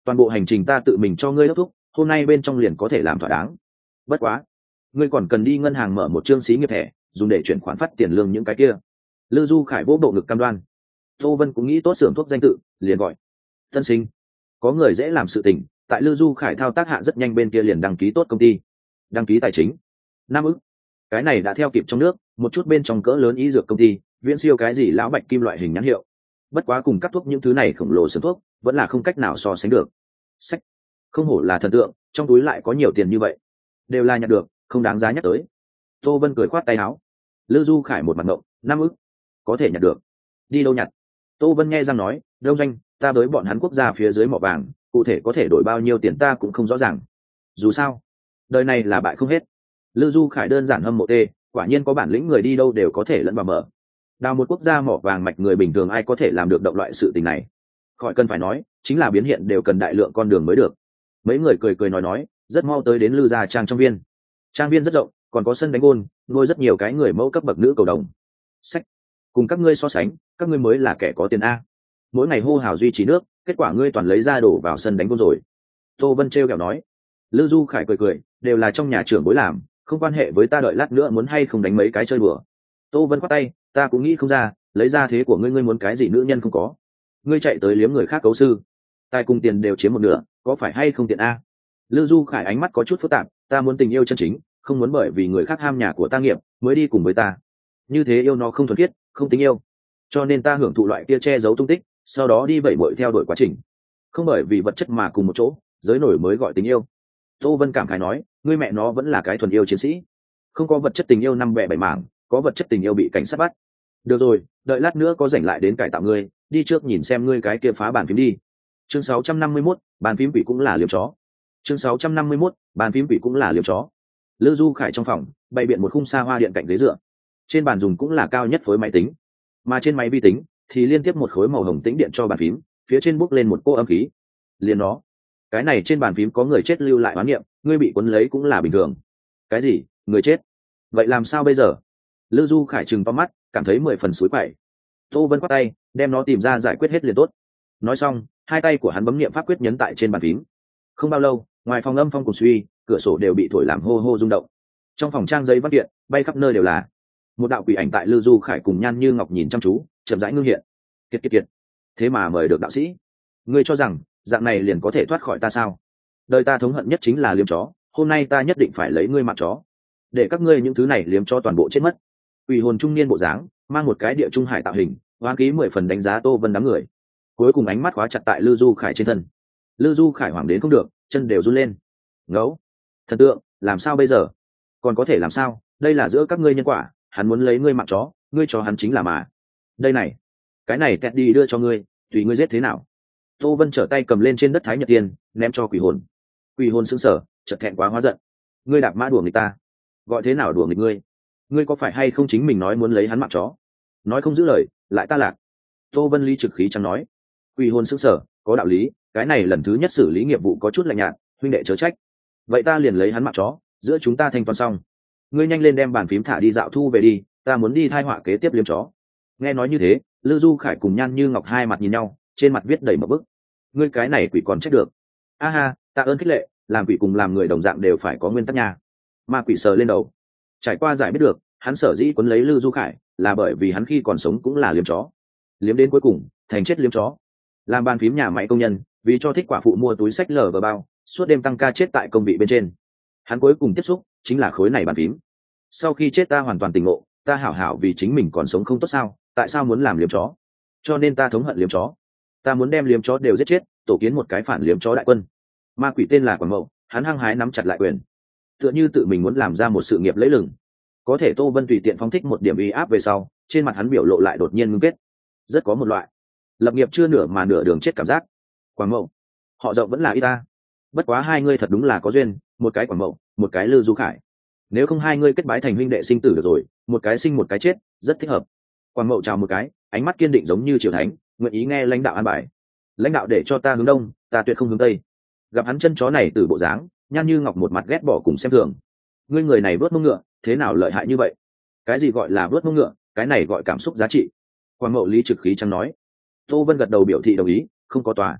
toàn bộ hành trình ta tự mình cho ngươi đốc thúc, hôm nay bên trong liền có thể làm thỏa đáng. Bất quá ngươi còn cần đi ngân hàng mở một chương xí nghiệp thẻ, dùng để chuyển khoản phát tiền lương những cái kia. Lư Du Khải vỗ bộ ngực cam đoan. Tô Vân cũng nghĩ tốt xưởng thuốc danh tự, liền gọi Tân Sinh. Có người dễ làm sự tình, tại Lư Du Khải thao tác hạ rất nhanh, bên kia liền đăng ký tốt công ty, đăng ký tài chính năm ức. Cái này đã theo kịp trong nước một chút bên trong cỡ lớn y dược công ty, viễn siêu cái gì lão bạch kim loại hình nhãn hiệu. Bất quá cùng cắt thuốc những thứ này khổng lồ xưởng thuốc vẫn là không cách nào so sánh được. Sách, không hổ là thần tượng, trong túi lại có nhiều tiền như vậy, đều là nhặt được, không đáng giá nhắc tới. Tô Vân cười khoát tay áo. Lư Du Khải một mặt ngộng, năm ức có thể nhặt được, đi đâu nhặt? Tô Vân nghe răng nói, đông doanh, ta với bọn hắn quốc gia phía dưới mỏ vàng, cụ thể có thể đổi bao nhiêu tiền ta cũng không rõ ràng. Dù sao đời này là bại không hết. Lư Du Khải đơn giản hâm mộ tê, quả nhiên có bản lĩnh người đi đâu đều có thể lẫn vào mở. Đào một quốc gia mỏ vàng mạch người bình thường ai có thể làm được động loại sự tình này? Khỏi cần phải nói, chính là biến hiện đều cần đại lượng con đường mới được. Mấy người cười cười nói nói, rất mau tới đến Lư gia trang trong viên. Trang viên rất rộng, còn có sân đánh gôn, nuôi rất nhiều cái người mẫu cấp bậc nữ cầu đồng. Sách, cùng các ngươi so sánh, các ngươi mới là kẻ có tiền a. Mỗi ngày hô hào duy trì nước, kết quả ngươi toàn lấy ra đổ vào sân đánh gôn rồi. Tô Vân trêu ghẹo nói. Lư Du Khải cười cười, đều là trong nhà trưởng bối làm, không quan hệ với ta, đợi lát nữa muốn hay không đánh mấy cái chơi bừa. Tô Vân khoát tay, ta cũng nghĩ không ra, lấy ra thế của ngươi, ngươi muốn cái gì nữ nhân không có? Ngươi chạy tới liếm người khác cấu sư, tài cùng tiền đều chiếm một nửa, có phải hay không tiện a? Lư Du Khải ánh mắt có chút phức tạp, ta muốn tình yêu chân chính, không muốn bởi vì người khác ham nhà của ta nghiệp mới đi cùng với ta. Như thế yêu nó không thuần khiết, không tình yêu. Cho nên ta hưởng thụ loại kia che giấu tung tích, sau đó đi vẩy bội theo đuổi quá trình. Không bởi vì vật chất mà cùng một chỗ, giới nổi mới gọi tình yêu. Tô Vân cảm khái nói, ngươi mẹ nó vẫn là cái thuần yêu chiến sĩ. Không có vật chất tình yêu năm bẻ bảy mảng, có vật chất tình yêu bị cảnh sát bắt. Được rồi, đợi lát nữa có rảnh lại đến cải tạo ngươi, đi trước nhìn xem ngươi cái kia phá bàn phím đi. Chương sáu trăm năm mươi mốt, bàn phím quỷ cũng là liếm chó. Chương sáu trăm năm mươi mốt, bàn phím quỷ cũng là liếm chó. Lư Du Khải trong phòng bày biện một khung xa hoa điện cạnh ghế dựa, trên bàn dùng cũng là cao nhất phối máy tính, mà trên máy vi tính thì liên tiếp một khối màu hồng tĩnh điện cho bàn phím, phía trên bốc lên một cô âm khí. Liền nó, cái này trên bàn phím có người chết lưu lại oán niệm, ngươi bị cuốn lấy cũng là bình thường. Cái gì? Người chết? Vậy làm sao bây giờ? Lư Du Khải trừng to mắt, cảm thấy mười phần suối quậy. Tô Vân quát tay, đem nó tìm ra giải quyết hết liền tốt. Nói xong, hai tay của hắn bấm niệm pháp quyết nhấn tại trên bàn phím. Không bao lâu, ngoài phòng âm phong cùng suy, cửa sổ đều bị thổi làm hô hô rung động. Trong phòng trang giấy văn kiện bay khắp nơi đều là. Một đạo quỷ ảnh tại Lư Du Khải cùng Nhan Như Ngọc nhìn chăm chú, chậm rãi ngưng hiện. Kiệt kiệt kiệt, thế mà mời được đạo sĩ. Ngươi cho rằng dạng này liền có thể thoát khỏi ta sao? Đời ta thống hận nhất chính là liếm chó, hôm nay ta nhất định phải lấy ngươi mạng chó, để các ngươi những thứ này liếm cho toàn bộ chết mất. Quỷ hồn trung niên bộ dáng, mang một cái địa trung hải tạo hình, hoán ký mười phần đánh giá Tô Vân đám người. Cuối cùng ánh mắt khóa chặt tại Lư Du Khải trên thân. Lư Du Khải hoảng đến không được, chân đều run lên. Ngấu, thần tượng, làm sao bây giờ? Còn có thể làm sao? Đây là giữa các ngươi nhân quả, hắn muốn lấy ngươi mạng chó, ngươi cho hắn chính là mà. Đây này, cái này tẹt đi đưa cho ngươi, tùy ngươi giết thế nào. Tô Vân trở tay cầm lên trên đất Thái Nhật Tiên, ném cho quỷ hồn. Quỷ hồn sững sờ, chợt thẹn quá hóa giận. Ngươi đạp mã đùa người ta, gọi thế nào đùa người ngươi? Ngươi có phải hay không chính mình nói muốn lấy hắn mạng chó? Nói không giữ lời, lại ta lạc. Tô Vân Ly trực khí chẳng nói. Quỷ hồn sững sờ, có đạo lý, cái này lần thứ nhất xử lý nghiệp vụ có chút lạnh nhạt, huynh đệ chớ trách. Vậy ta liền lấy hắn mạng chó, giữa chúng ta thanh toán xong. Ngươi nhanh lên đem bàn phím thả đi dạo thu về đi, ta muốn đi thai họa kế tiếp liếm chó. Nghe nói như thế, Lư Du Khải cùng Nhan Như Ngọc hai mặt nhìn nhau, trên mặt viết đầy một bức. Ngươi cái này quỷ còn trách được. A ha, tạ ơn khích lệ, làm quỷ cùng làm người đồng dạng đều phải có nguyên tắc nha. Ma quỷ sờ lên đầu. Trải qua giải biết được, hắn sở dĩ quấn lấy Lư Du Khải là bởi vì hắn khi còn sống cũng là liếm chó, liếm đến cuối cùng thành chết liếm chó. Làm bàn phím nhà máy công nhân, vì cho thích quả phụ mua túi sách lờ và bao, suốt đêm tăng ca chết tại công vị bên trên. Hắn cuối cùng tiếp xúc chính là khối này bàn phím. Sau khi chết ta hoàn toàn tỉnh ngộ, ta hảo hảo vì chính mình còn sống không tốt sao? Tại sao muốn làm liếm chó? Cho nên ta thống hận liếm chó. Ta muốn đem liếm chó đều giết chết, tổ kiến một cái phản liếm chó đại quân. Ma quỷ tên là Quảng Mậu, hắn hăng hái nắm chặt lại quyền, tựa như tự mình muốn làm ra một sự nghiệp lẫy lừng. Có thể Tô Vân tùy tiện phóng thích một điểm uy áp về sau, trên mặt hắn biểu lộ lại đột nhiên ngưng kết, rất có một loại lập nghiệp chưa nửa mà nửa đường chết cảm giác. Quảng Mậu, họ rộng vẫn là y ta, bất quá hai ngươi thật đúng là có duyên, một cái Quảng Mậu, một cái Lư Du Khải. Nếu không hai ngươi kết bái thành huynh đệ sinh tử được rồi, một cái sinh một cái chết, rất thích hợp. Quảng Mậu chào một cái, ánh mắt kiên định giống như triều thánh, nguyện ý nghe lãnh đạo an bài. Lãnh đạo để cho ta hướng đông, ta tuyệt không hướng tây. Gặp hắn chân chó này từ bộ dáng, Nhan Như Ngọc một mặt ghét bỏ cùng xem thường. Ngươi người này vớt mông ngựa, thế nào lợi hại như vậy? Cái gì gọi là vớt mông ngựa, cái này gọi cảm xúc giá trị. Quảng Mậu lý trực khí chẳng nói. Tô Vân gật đầu biểu thị đồng ý, không có tòa.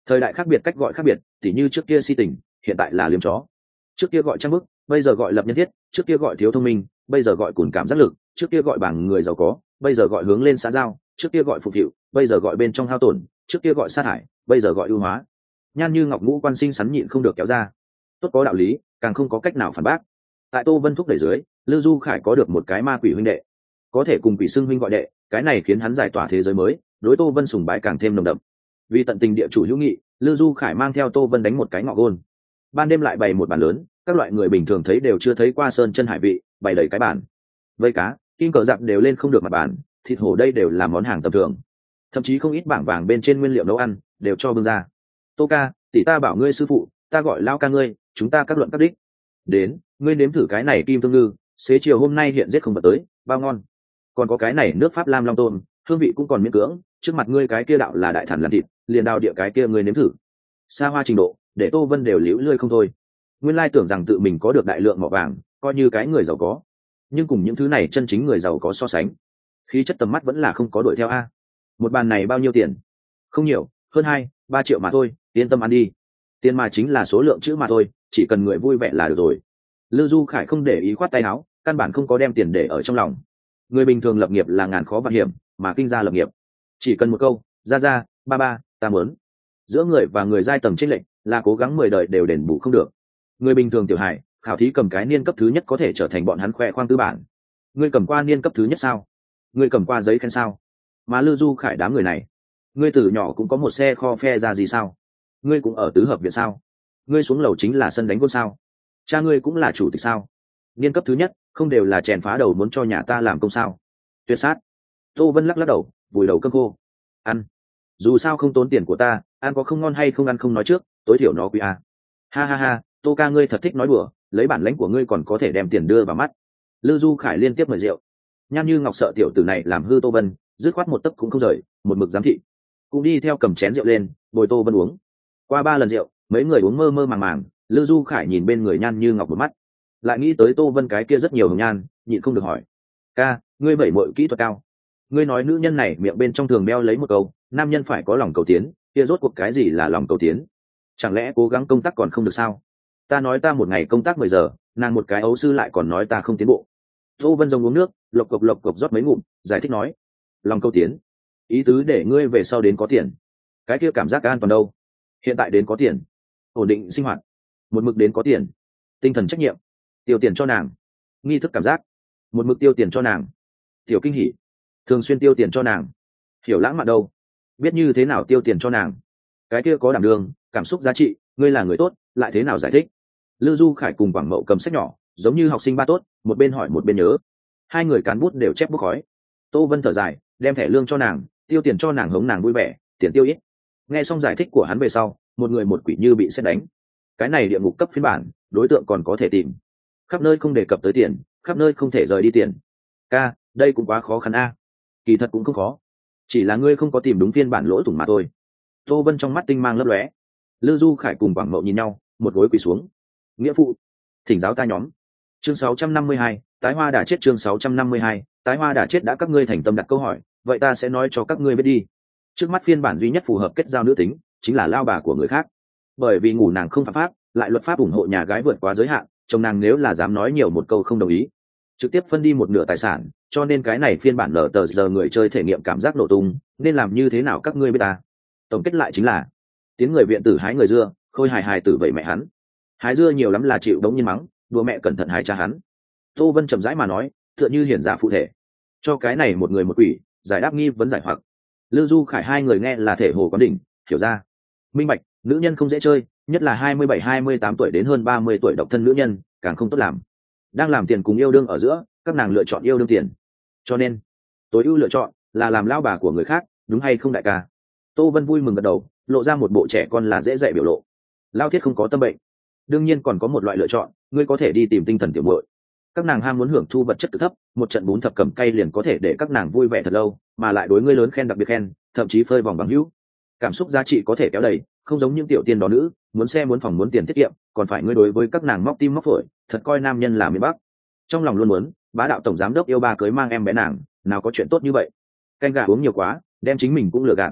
Thời đại khác biệt, cách gọi khác biệt, tỉ như trước kia si tình, hiện tại là liếm chó. Trước kia gọi trang bức, bây giờ gọi lập nhân thiết. Trước kia gọi thiếu thông minh, bây giờ gọi cùn cảm giác lực. Trước kia gọi bảng người giàu có, bây giờ gọi hướng lên xã giao. Trước kia gọi phục vụ, bây giờ gọi bên trong hao tổn. Trước kia gọi sát hại, bây giờ gọi ưu hóa. Nhan Như Ngọc ngũ quan sinh sắn nhịn không được kéo ra. Tốt có đạo lý, càng không có cách nào phản bác. Tại Tô Vân thúc đẩy dưới, Lư Du Khải có được một cái ma quỷ huynh đệ, có thể cùng quỷ xưng huynh gọi đệ, cái này khiến hắn giải tỏa thế giới mới, đối Tô Vân sùng bái càng thêm nồng đậm. Vì tận tình địa chủ hữu nghị, Lư Du Khải mang theo Tô Vân đánh một cái ngọ gôn. Ban đêm lại bày một bàn lớn, các loại người bình thường thấy đều chưa thấy qua sơn chân hải vị, bày đầy cái bàn. Vây cá, kim cờ giặc đều lên không được mặt bàn, thịt hổ đây đều là món hàng tầm thường. Thậm chí không ít bảng vàng bên trên nguyên liệu nấu ăn đều cho bưng ra. Tô ca, tỷ ta bảo ngươi sư phụ, ta gọi lao ca ngươi, chúng ta các luận các đích. Đến, ngươi nếm thử cái này kim tương ngư, xế chiều hôm nay hiện giết không bật tới, bao ngon. Còn có cái này nước pháp lam long tôm, hương vị cũng còn miễn cưỡng, trước mặt ngươi cái kia đạo là đại thản làm thịt, liền đào địa cái kia ngươi nếm thử. Xa hoa trình độ, để Tô Vân đều liễu lươi không thôi. Nguyên lai tưởng rằng tự mình có được đại lượng mỏ vàng, coi như cái người giàu có. Nhưng cùng những thứ này chân chính người giàu có so sánh, khí chất tầm mắt vẫn là không có đuổi theo a. Một bàn này bao nhiêu tiền? Không nhiều, hơn hai, ba triệu mà thôi, yên tâm ăn đi. Tiền mà chính là số lượng chữ mà thôi, chỉ cần người vui vẻ là được rồi. Lư Du Khải không để ý khoát tay áo, căn bản không có đem tiền để ở trong lòng. Người bình thường lập nghiệp là ngàn khó vạn hiểm, mà kinh gia lập nghiệp chỉ cần một câu, ra ra, ba ba, ta muốn. Giữa người và người giai tầng chênh lệch là cố gắng mười đời đều đền bù không được. Người bình thường tiểu hải, khảo thí cầm cái niên cấp thứ nhất có thể trở thành bọn hắn khoe khoang tư bản. Ngươi cầm qua niên cấp thứ nhất sao? Ngươi cầm qua giấy khen sao? Mà Lư Du Khải đám người này, ngươi từ nhỏ cũng có một xe kho phe ra gì sao? Ngươi cũng ở tứ hợp viện sao? Ngươi xuống lầu chính là sân đánh gôn sao? Cha ngươi cũng là chủ tịch sao? Niên cấp thứ nhất không đều là chèn phá đầu muốn cho nhà ta làm công sao? Tuyệt sát. Tô Vân lắc lắc đầu, vùi đầu cơm khô. Ăn. Dù sao không tốn tiền của ta, ăn có không ngon hay không ăn không nói trước, tối thiểu nó quý a. Ha ha ha, Tô ca ngươi thật thích nói đùa, lấy bản lãnh của ngươi còn có thể đem tiền đưa vào mắt. Lư Du Khải liên tiếp mời rượu. Nhan Như Ngọc sợ tiểu tử này làm hư Tô Vân, dứt khoát một tấc cũng không rời, một mực giám thị. Cũng đi theo cầm chén rượu lên, bồi Tô Vân uống. Qua ba lần rượu, mấy người uống mơ mơ màng màng, Lư Du Khải nhìn bên người Nhan Như Ngọc một mắt, lại nghĩ tới Tô Vân cái kia rất nhiều hồng nhan, nhịn không được hỏi: "Ca, ngươi bảy muội kỹ thuật cao. Ngươi nói nữ nhân này miệng bên trong thường đeo lấy một câu, nam nhân phải có lòng cầu tiến, kia rốt cuộc cái gì là lòng cầu tiến? Chẳng lẽ cố gắng công tác còn không được sao? Ta nói ta một ngày công tác mười giờ, nàng một cái ấu sư lại còn nói ta không tiến bộ." Tô Vân Rồng uống nước, lộc cộc lộc cộc rót mấy ngụm, giải thích nói: "Lòng cầu tiến, ý tứ để ngươi về sau đến có tiền. Cái kia cảm giác an toàn đâu? Hiện tại đến có tiền, ổn định sinh hoạt, một mực đến có tiền, tinh thần trách nhiệm, tiêu tiền cho nàng, nghi thức cảm giác, một mực tiêu tiền cho nàng, tiểu kinh hỉ, thường xuyên tiêu tiền cho nàng, hiểu lãng mạn đâu, biết như thế nào tiêu tiền cho nàng, cái kia có đảm đương, cảm xúc giá trị, ngươi là người tốt, lại thế nào giải thích?" Lư Du Khải cùng Quảng Mậu cầm sách nhỏ, giống như học sinh ba tốt, một bên hỏi một bên nhớ. Hai người cán bút đều chép bút khói. Tô Vân thở dài, đem thẻ lương cho nàng, tiêu tiền cho nàng hống nàng vui vẻ, tiền tiêu ít. Nghe xong giải thích của hắn về sau, một người một quỷ như bị sét đánh. Cái này địa ngục cấp phiên bản, đối tượng còn có thể tìm. Khắp nơi không đề cập tới tiền, khắp nơi không thể rời đi tiền. Ca, đây cũng quá khó khăn a. Kỳ thật cũng không khó, chỉ là ngươi không có tìm đúng phiên bản lỗ thủng mà thôi. Tô Vân trong mắt tinh mang lấp lóe. Lư Du Khải cùng Quảng Mậu nhìn nhau, một gối quỳ xuống. Nghĩa phụ, thỉnh giáo ta nhóm. Chương sáu trăm năm mươi hai, tái hoa đã chết. Chương sáu trăm năm mươi hai, tái hoa đã chết. Đã các ngươi thành tâm đặt câu hỏi, vậy ta sẽ nói cho các ngươi biết đi. Trước mắt phiên bản duy nhất phù hợp kết giao nữ tính chính là lao bà của người khác, bởi vì ngủ nàng không phạm pháp, lại luật pháp ủng hộ nhà gái vượt quá giới hạn, chồng nàng nếu là dám nói nhiều một câu không đồng ý, trực tiếp phân đi một nửa tài sản, cho nên cái này phiên bản lờ tờ giờ người chơi thể nghiệm cảm giác nổ tung, nên làm như thế nào các ngươi biết ta. Tổng kết lại chính là tiếng người viện tử hái người dưa, khôi hài hài tử vậy mẹ hắn, hái dưa nhiều lắm là chịu đống nhiên mắng, đùa mẹ cẩn thận hái cha hắn. Tô Vân chậm rãi mà nói, tựa như hiển giả phụ thể cho cái này một người một quỷ giải đáp nghi vấn giải hoặc. Lư Du Khải hai người nghe là thể hồ quán đỉnh, hiểu ra minh bạch, nữ nhân không dễ chơi, nhất là hai mươi bảy hai mươi tám tuổi đến hơn ba mươi tuổi độc thân nữ nhân càng không tốt làm. Đang làm tiền cùng yêu đương ở giữa, các nàng lựa chọn yêu đương tiền, cho nên tối ưu lựa chọn là làm lao bà của người khác, đúng hay không đại ca? Tô Vân vui mừng gật đầu, lộ ra một bộ trẻ con là dễ dạy biểu lộ. Lao thiết không có tâm bệnh, đương nhiên còn có một loại lựa chọn, ngươi có thể đi tìm tinh thần tiểu muội. Các nàng ham muốn hưởng thu vật chất cực thấp, một trận bún thập cầm cay liền có thể để các nàng vui vẻ thật lâu, mà lại đối ngươi lớn khen đặc biệt khen, thậm chí phơi vòng bằng hữu. Cảm xúc giá trị có thể kéo đầy, không giống những tiểu tiên đó nữ, muốn xe muốn phòng muốn tiền tiết kiệm, còn phải ngươi đối với các nàng móc tim móc phổi, thật coi nam nhân là miền Bắc. Trong lòng luôn muốn, bá đạo tổng giám đốc yêu ba cưới mang em bé nàng, nào có chuyện tốt như vậy. Canh gà uống nhiều quá, đem chính mình cũng lừa gạt.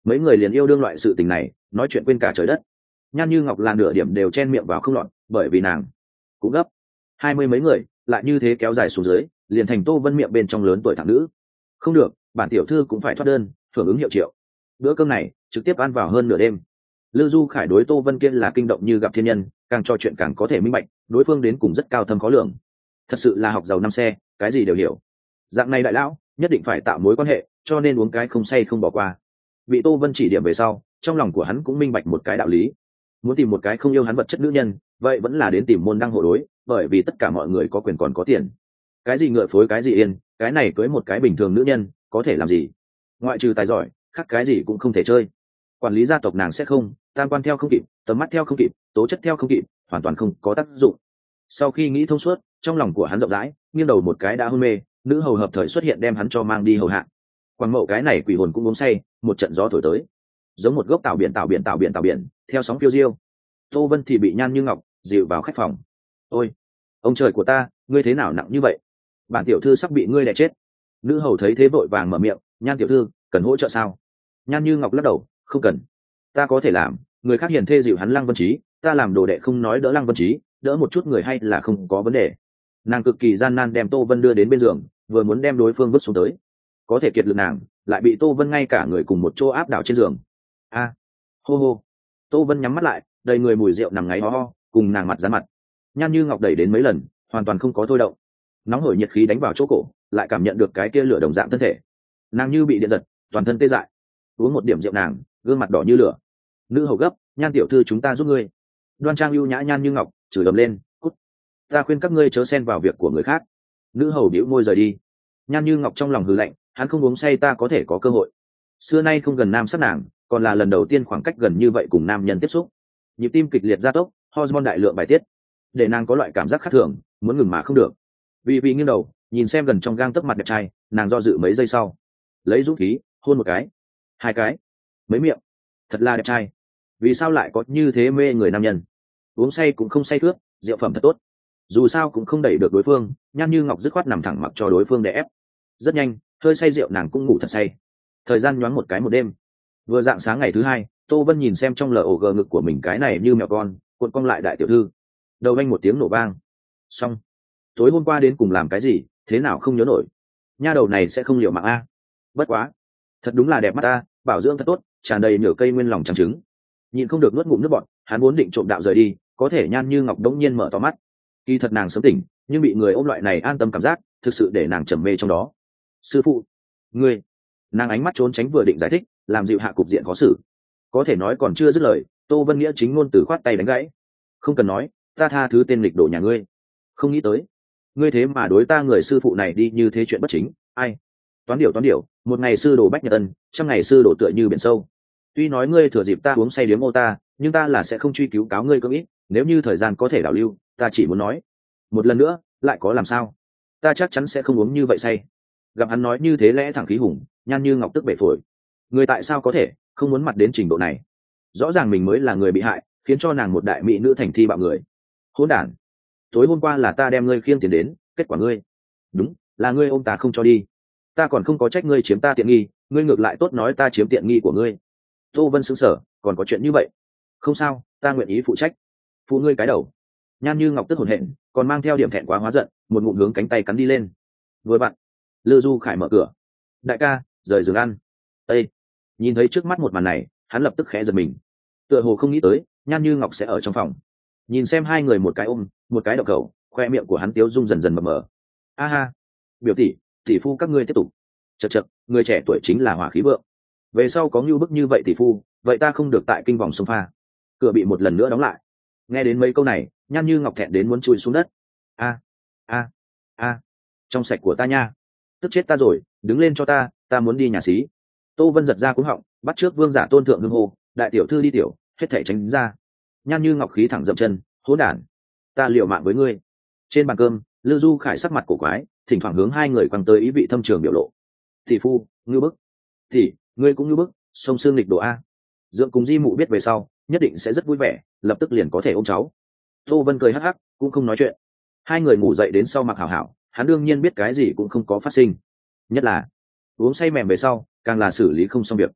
mấy người liền yêu đương loại sự tình này, nói chuyện quên cả trời đất. Nhan Như Ngọc là nửa điểm đều chen miệng vào không lọt, bởi vì nàng cũng gấp. Hai mươi mấy người lại như thế kéo dài xuống dưới, liền thành Tô Vân miệng bên trong lớn tuổi thẳng nữ. Không được, bản tiểu thư cũng phải thoát đơn, hưởng ứng hiệu triệu. Bữa cơm này trực tiếp ăn vào hơn nửa đêm. Lư Du Khải đối Tô Vân kia là kinh động như gặp thiên nhân, càng trò chuyện càng có thể minh bạch, đối phương đến cùng rất cao thâm khó lường. Thật sự là học giàu năm xe, cái gì đều hiểu. Dạng này đại lão, nhất định phải tạo mối quan hệ, cho nên uống cái không say không bỏ qua. Bị Tô Vân chỉ điểm về sau, trong lòng của hắn cũng minh bạch một cái đạo lý. Muốn tìm một cái không yêu hắn vật chất nữ nhân, vậy vẫn là đến tìm môn đăng hộ đối, bởi vì tất cả mọi người có quyền còn có tiền. Cái gì ngựa phối cái gì yên, cái này cưới một cái bình thường nữ nhân, có thể làm gì? Ngoại trừ tài giỏi, khác cái gì cũng không thể chơi. Quản lý gia tộc nàng sẽ không, tam quan theo không kịp, tầm mắt theo không kịp, tố chất theo không kịp, hoàn toàn không có tác dụng. Sau khi nghĩ thông suốt, trong lòng của hắn rộng rãi, nghiêng đầu một cái đã hôn mê, nữ hầu hợp thời xuất hiện đem hắn cho mang đi hầu hạ. Quang Mậu cái này quỷ hồn cũng uống say, một trận gió thổi tới, giống một gốc tảo biển tảo biển tảo biển tảo biển, theo sóng phiêu diêu. Tô Vân thì bị Nhan Như Ngọc dịu vào khách phòng. Ôi, ông trời của ta, ngươi thế nào nặng như vậy? Bản tiểu thư sắp bị ngươi đè chết. Nữ hầu thấy thế vội vàng mở miệng, Nhan tiểu thư, cần hỗ trợ sao? Nhan Như Ngọc lắc đầu, không cần, ta có thể làm. Người khác hiền thê dịu hắn Lăng Vân Trí, ta làm đồ đệ không nói đỡ Lăng Vân Trí, đỡ một chút người hay là không có vấn đề. Nàng cực kỳ gian nan đem Tô Vân đưa đến bên giường, vừa muốn đem đối phương vứt xuống tới, có thể kiệt lực nàng lại bị Tô Vân ngay cả người cùng một chỗ áp đảo trên giường. A, hô hô. Tô Vân nhắm mắt lại, đầy người mùi rượu nằm ngáy ho ho, cùng nàng mặt dán mặt. Nhan Như Ngọc đẩy đến mấy lần, hoàn toàn không có thôi động. Nóng hổi nhiệt khí đánh vào chỗ cổ, lại cảm nhận được cái kia lửa đồng dạng thân thể. Nàng như bị điện giật, toàn thân tê dại. Uống một điểm rượu nàng, gương mặt đỏ như lửa. Nữ hầu gấp, Nhan tiểu thư chúng ta giúp ngươi. Đoan trang ưu nhã Nhan Như Ngọc chửi ầm lên, cút. Ta khuyên các ngươi chớ xen vào việc của người khác. Nữ hầu bĩu môi rời đi. Nhan Như Ngọc trong lòng hừ lạnh, hắn không uống say ta có thể có cơ hội. Xưa nay không gần nam sát nàng, còn là lần đầu tiên khoảng cách gần như vậy cùng nam nhân tiếp xúc. Nhịp tim kịch liệt gia tốc, hormone đại lượng bài tiết, để nàng có loại cảm giác khác thường, muốn ngừng mà không được. Vì vì nghiêng đầu, nhìn xem gần trong gang tấc mặt đẹp trai, nàng do dự mấy giây sau, lấy dũng khí, hôn một cái, hai cái, mấy miệng, thật là đẹp trai. Vì sao lại có như thế mê người nam nhân? Uống say cũng không say cướp, rượu phẩm thật tốt. Dù sao cũng không đẩy được đối phương, Nhan Như Ngọc dứt khoát nằm thẳng mặc cho đối phương đè ép. Rất nhanh, hơi say rượu nàng cũng ngủ thật say. Thời gian nhoáng một cái một đêm. Vừa dạng sáng ngày thứ hai, Tô Vân nhìn xem trong lờ ổ gờ ngực của mình cái này như mèo con, cuộn cong lại đại tiểu thư. Đầu anh một tiếng nổ vang. Xong. Tối hôm qua đến cùng làm cái gì, thế nào không nhớ nổi. Nha đầu này sẽ không liệu mạng a. Bất quá, thật đúng là đẹp mắt ta, bảo dưỡng thật tốt, tràn đầy nửa cây nguyên lòng trắng trứng. Nhìn không được nuốt ngụm nước bọt, hắn muốn định trộm đạo rời đi, có thể Nhan Như Ngọc đống nhiên mở to mắt. Kỳ thật nàng sớm tỉnh, nhưng bị người ôm loại này an tâm cảm giác, thực sự để nàng trầm mê trong đó. Sư phụ, ngươi. Nàng ánh mắt trốn tránh vừa định giải thích, làm dịu hạ cục diện khó xử. Có thể nói còn chưa dứt lời, Tô Vân Nghĩa chính ngôn từ khoát tay đánh gãy. Không cần nói, ta tha thứ tên lịch đổ nhà ngươi. Không nghĩ tới, ngươi thế mà đối ta người sư phụ này đi như thế chuyện bất chính. Ai? Toán điểu toán điểu, một ngày sư đồ bách nhật ân, trăm ngày sư đồ tựa như biển sâu. Tuy nói ngươi thừa dịp ta uống say điếm ô ta, nhưng ta là sẽ không truy cứu cáo ngươi có ít. Nếu như thời gian có thể đảo lưu, ta chỉ muốn nói một lần nữa, lại có làm sao? Ta chắc chắn sẽ không uống như vậy say. Gặp hắn nói như thế lẽ thẳng khí hùng, Nhan Như Ngọc tức bể phổi. Người tại sao có thể không muốn mặt đến trình độ này? Rõ ràng mình mới là người bị hại, khiến cho nàng một đại mỹ nữ thành thi bạo người. Hỗn đản! Tối hôm qua là ta đem ngươi khiêng tiền đến, kết quả ngươi, đúng là ngươi ôm ta không cho đi. Ta còn không có trách ngươi chiếm ta tiện nghi, ngươi ngược lại tốt nói ta chiếm tiện nghi của ngươi. Tô Vân sững sờ, còn có chuyện như vậy? Không sao, ta nguyện ý phụ trách. Phụ ngươi cái đầu. Nhan Như Ngọc tức hổn hển, còn mang theo điểm thẹn quá hóa giận, một ngụm hướng cánh tay cắn đi lên. Vừa vặn, Lư Du Khải mở cửa. Đại ca, rời giường ăn. Ê! Nhìn thấy trước mắt một màn này, hắn lập tức khẽ giật mình. Tựa hồ không nghĩ tới, Nhan Như Ngọc sẽ ở trong phòng. Nhìn xem hai người một cái ôm, một cái đậu cầu, khoe miệng của hắn tiếu dung dần dần mờ mờ. A ha! Biểu tỷ, tỷ phu các ngươi tiếp tục. Chậc chậc, người trẻ tuổi chính là hỏa khí vượng. Về sau có ngưu bức như vậy tỷ phu, vậy ta không được tại kinh vòng sông pha. Cửa bị một lần nữa đóng lại. Nghe đến mấy câu này, Nhan Như Ngọc thẹn đến muốn chui xuống đất. A, a, a, trong sạch của ta nha, tức chết ta rồi, đứng lên cho ta, ta muốn đi nhà xí. Tô Vân giật ra cúng họng, bắt trước vương giả tôn thượng hương hô, đại tiểu thư đi tiểu, hết thể tránh ra. Nhan Như Ngọc khí thẳng dậm chân, hỗn đản, ta liều mạng với ngươi. Trên bàn cơm, Lư Du Khải sắc mặt cổ quái, thỉnh thoảng hướng hai người quăng tới ý vị thâm trường biểu lộ. Tỷ phu, ngư bức. Tỷ, ngươi cũng ngư bức, sông xương lịch đồ a. Dượng cùng Di Mụ biết về sau, nhất định sẽ rất vui vẻ, lập tức liền có thể ôm cháu. Tô Vân cười hắc hắc, cũng không nói chuyện. Hai người ngủ dậy đến sau mặc hảo hảo, hắn đương nhiên biết cái gì cũng không có phát sinh. Nhất là uống say mềm về sau, càng là xử lý không xong việc.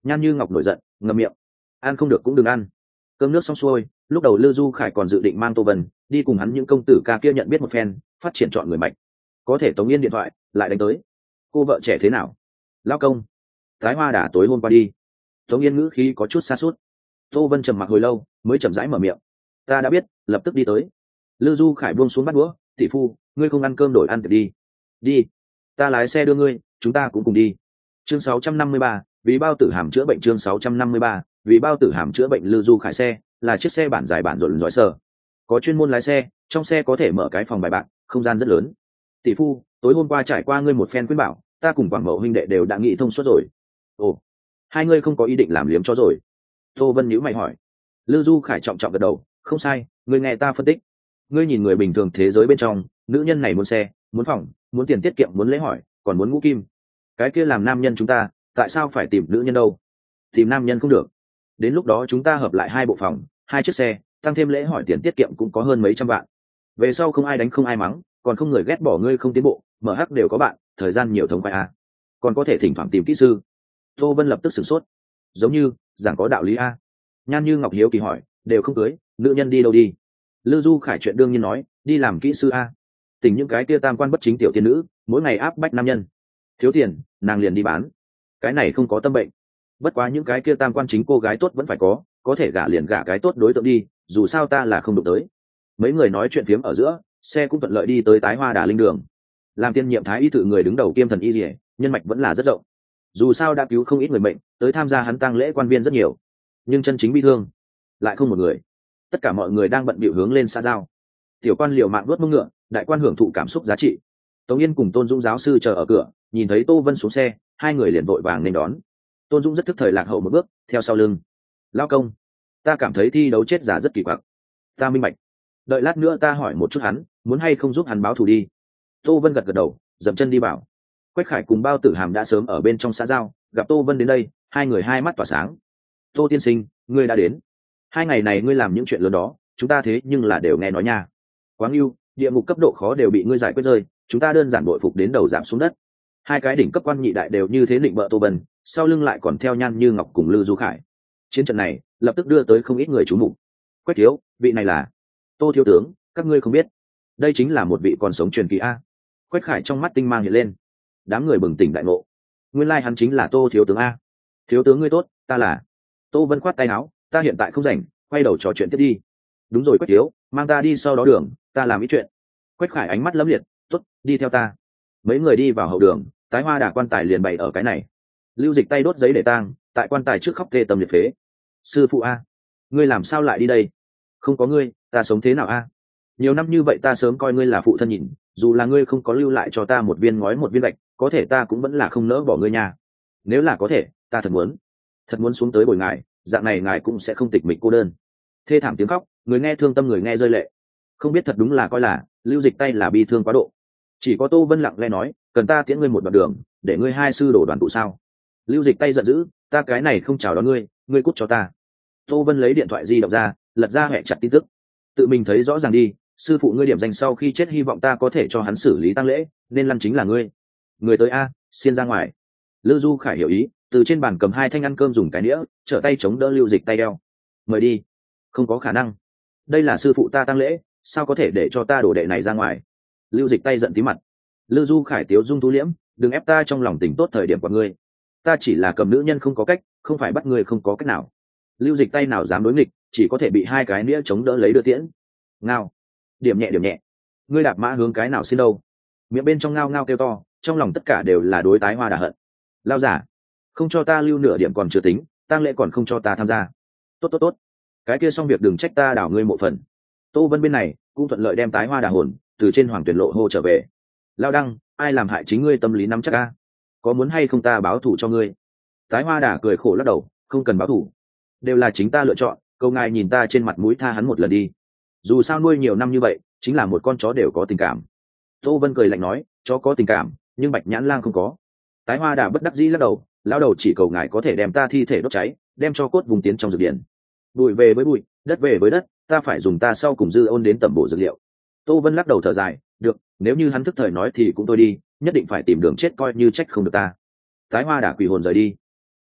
Nhan Như Ngọc nổi giận ngậm miệng. Ăn không được cũng đừng ăn. Cơm nước xong xuôi, lúc đầu Lư Du Khải còn dự định mang Tô Vân đi cùng hắn những công tử ca kia nhận biết một phen, phát triển chọn người mạnh. Có thể Tống Yên điện thoại lại đánh tới. Cô vợ trẻ thế nào? Lao công, Thái Hoa đã tối hôm qua đi. Tống Yên ngữ khí có chút xa suốt. Tô Vân trầm mặc hồi lâu mới chậm rãi mở miệng. Ta đã biết, lập tức đi tới. Lư Du Khải buông xuống bắt đũa. Tỷ phu, ngươi không ăn cơm đổi ăn tiệc đi. Đi, ta lái xe đưa ngươi, chúng ta cũng cùng đi. Chương sáu trăm năm mươi ba, vì bao tử hàm chữa bệnh. Chương sáu trăm năm mươi ba, vì bao tử hàm chữa bệnh. Lư Du Khải xe là chiếc xe bản dài bản rộn rõi sở, có chuyên môn lái xe, trong xe có thể mở cái phòng bài bạc, không gian rất lớn. Tỷ phu, tối hôm qua trải qua ngươi một phen khuyên bảo, ta cùng Quảng Mậu huynh đệ đều đã nghĩ thông suốt rồi. Ồ, hai ngươi không có ý định làm liếm cho rồi? Tô Vân nhíu mày hỏi. Lư Du Khải trọng trọng gật đầu, không sai, ngươi nghe ta phân tích. Ngươi nhìn người bình thường thế giới bên trong, nữ nhân này muốn xe, muốn phòng, muốn tiền tiết kiệm, muốn lễ hỏi, còn muốn ngũ kim. Cái kia làm nam nhân chúng ta, tại sao phải tìm nữ nhân đâu? Tìm nam nhân không được. Đến lúc đó chúng ta hợp lại hai bộ phòng, hai chiếc xe, tăng thêm lễ hỏi tiền tiết kiệm cũng có hơn mấy trăm vạn. Về sau không ai đánh không ai mắng, còn không người ghét bỏ ngươi không tiến bộ, mở hắc đều có bạn, thời gian nhiều thống khoái a. Còn có thể thỉnh thoảng tìm kỹ sư. Tô Vân lập tức sửng sốt. Giống như giảng có đạo lý a. Nhan Như Ngọc hiếu kỳ hỏi, đều không cưới, nữ nhân đi đâu đi? Lư Du Khải chuyện đương nhiên nói, đi làm kỹ sư a. Tình những cái kia tam quan bất chính tiểu tiên nữ, mỗi ngày áp bách nam nhân. Thiếu tiền, nàng liền đi bán. Cái này không có tâm bệnh. Bất quá những cái kia tam quan chính cô gái tốt vẫn phải có, có thể gả liền gả cái tốt đối tượng đi, dù sao ta là không đụng tới. Mấy người nói chuyện phiếm ở giữa, xe cũng thuận lợi đi tới Tái Hoa Đà Linh đường. Làm tiên nhiệm thái y tự người đứng đầu kiêm thần y liễu, nhân mạch vẫn là rất rộng. Dù sao đã cứu không ít người bệnh, tới tham gia hắn tang lễ quan viên rất nhiều, nhưng chân chính bi thương lại không một người. Tất cả mọi người đang bận bịu hướng lên xã giao. Tiểu quan liều mạng vớt mông ngựa, đại quan hưởng thụ cảm xúc giá trị. Tống Yên cùng Tôn Dũng giáo sư chờ ở cửa, nhìn thấy Tô Vân xuống xe, hai người liền vội vàng nên đón. Tôn Dũng rất thức thời lạc hậu một bước, theo sau lưng. Lao công, ta cảm thấy thi đấu chết giả rất kỳ quặc. Ta minh bạch. Đợi lát nữa ta hỏi một chút hắn, muốn hay không giúp hắn báo thù đi. Tô Vân gật gật đầu, dậm chân đi vào. Quách Khải cùng Bao Tử Hàm đã sớm ở bên trong xã giao, gặp Tô Vân đến đây, hai người hai mắt tỏa sáng. Tô tiên sinh, ngươi đã đến. Hai ngày này ngươi làm những chuyện lớn đó, chúng ta thế nhưng là đều nghe nói nha. Quáng yêu, địa ngục cấp độ khó đều bị ngươi giải quyết rơi, chúng ta đơn giản bội phục đến đầu giảm xuống đất. Hai cái đỉnh cấp quan nhị đại đều như thế định bợ Tô Vân, sau lưng lại còn theo Nhan Như Ngọc cùng Lư Du Khải. Chiến trận này lập tức đưa tới không ít người chú mục. Quách thiếu, vị này là Tô thiếu tướng, các ngươi không biết, đây chính là một vị còn sống truyền kỳ a. Quách Khải trong mắt tinh mang hiện lên, đám người bừng tỉnh đại ngộ, nguyên lai hắn chính là Tô thiếu tướng a. Thiếu tướng ngươi tốt, ta là. Tô Vân khoát tay áo, ta hiện tại không rảnh, quay đầu trò chuyện tiếp đi. Đúng rồi Quách thiếu, mang ta đi sau đó đường, ta làm ý chuyện. Quách Khải ánh mắt lấm liệt, tốt, đi theo ta. Mấy người đi vào hậu đường, Tái Hoa Đà quan tài liền bày ở cái này. Lưu Dịch tay đốt giấy để tang, tại quan tài trước khóc tê tâm liệt phế. Sư phụ a, ngươi làm sao lại đi đây? Không có ngươi, ta sống thế nào a? Nhiều năm như vậy ta sớm coi ngươi là phụ thân nhìn, dù là ngươi không có lưu lại cho ta một viên ngói một viên gạch, có thể ta cũng vẫn là không nỡ bỏ ngươi nha. Nếu là có thể, ta thật muốn, thật muốn xuống tới bồi ngài, dạng này ngài cũng sẽ không tịch mịch cô đơn. Thê thảm tiếng khóc, người nghe thương tâm người nghe rơi lệ. Không biết thật đúng là coi là Lưu Dịch tay là bi thương quá độ. Chỉ có Tô Vân lặng lẽ nói, cần ta tiễn ngươi một đoạn đường, để ngươi hai sư đổ đoàn tụ sao? Lưu Dịch tay giận dữ, ta cái này không chào đón ngươi, ngươi cút cho ta. Tô Vân lấy điện thoại di động ra, lật ra hẹ chặt tin tức. Tự mình thấy rõ ràng đi, sư phụ ngươi điểm danh sau khi chết hy vọng ta có thể cho hắn xử lý tang lễ, nên lăn chính là ngươi. Người tới a, xiên ra ngoài. Lư Du Khải hiểu ý, từ trên bàn cầm hai thanh ăn cơm dùng cái đĩa, trở tay chống đỡ Lưu Dịch tay đeo. Mời đi. Không có khả năng. Đây là sư phụ ta tang lễ, sao có thể để cho ta đổ đệ này ra ngoài? Lưu Dịch tay giận tí mặt. Lư Du Khải tiếu dung tú liễm, đừng ép ta trong lòng tình tốt thời điểm của ngươi. Ta chỉ là cầm nữ nhân không có cách, không phải bắt ngươi không có cách nào. Lưu Dịch tay nào dám đối nghịch, chỉ có thể bị hai cái nĩa chống đỡ lấy đưa tiễn. Ngao, điểm nhẹ điểm nhẹ. Ngươi đạp mã hướng cái nào xin đâu? Miệng bên trong ngao ngao kêu to, trong lòng tất cả đều là đối Tái Hoa Đà hận. Lao giả, không cho ta lưu nửa điểm còn chưa tính, tang lễ còn không cho ta tham gia. Tốt tốt tốt, cái kia xong việc đừng trách ta đảo ngươi mộ phần. Tô Vân bên này cũng thuận lợi đem Tái Hoa Đà hồn từ trên hoàng tuyển lộ hô trở về. Lao đăng, ai làm hại chính ngươi tâm lý nắm chắc a? Có muốn hay không ta báo thù cho ngươi? Tái Hoa Đà cười khổ lắc đầu, không cần báo thù, đều là chính ta lựa chọn, câu ngài nhìn ta trên mặt mũi tha hắn một lần đi. Dù sao nuôi nhiều năm như vậy, chính là một con chó đều có tình cảm. Tô Vân cười lạnh nói, chó có tình cảm, nhưng Bạch Nhãn Lang không có. Tái Hoa Đà bất đắc dĩ lắc đầu, lão đầu chỉ cầu ngài có thể đem ta thi thể đốt cháy, đem cho cốt vùng tiến trong dược điển. Bụi về với bụi, đất về với đất, ta phải dùng ta sau cùng dư ôn đến tẩm bổ dược liệu. Tô Vân lắc đầu thở dài, được, nếu như hắn thức thời nói thì cũng tôi đi, nhất định phải tìm đường chết coi như trách không được ta. Tái Hoa Đà quỳ hồn rời đi.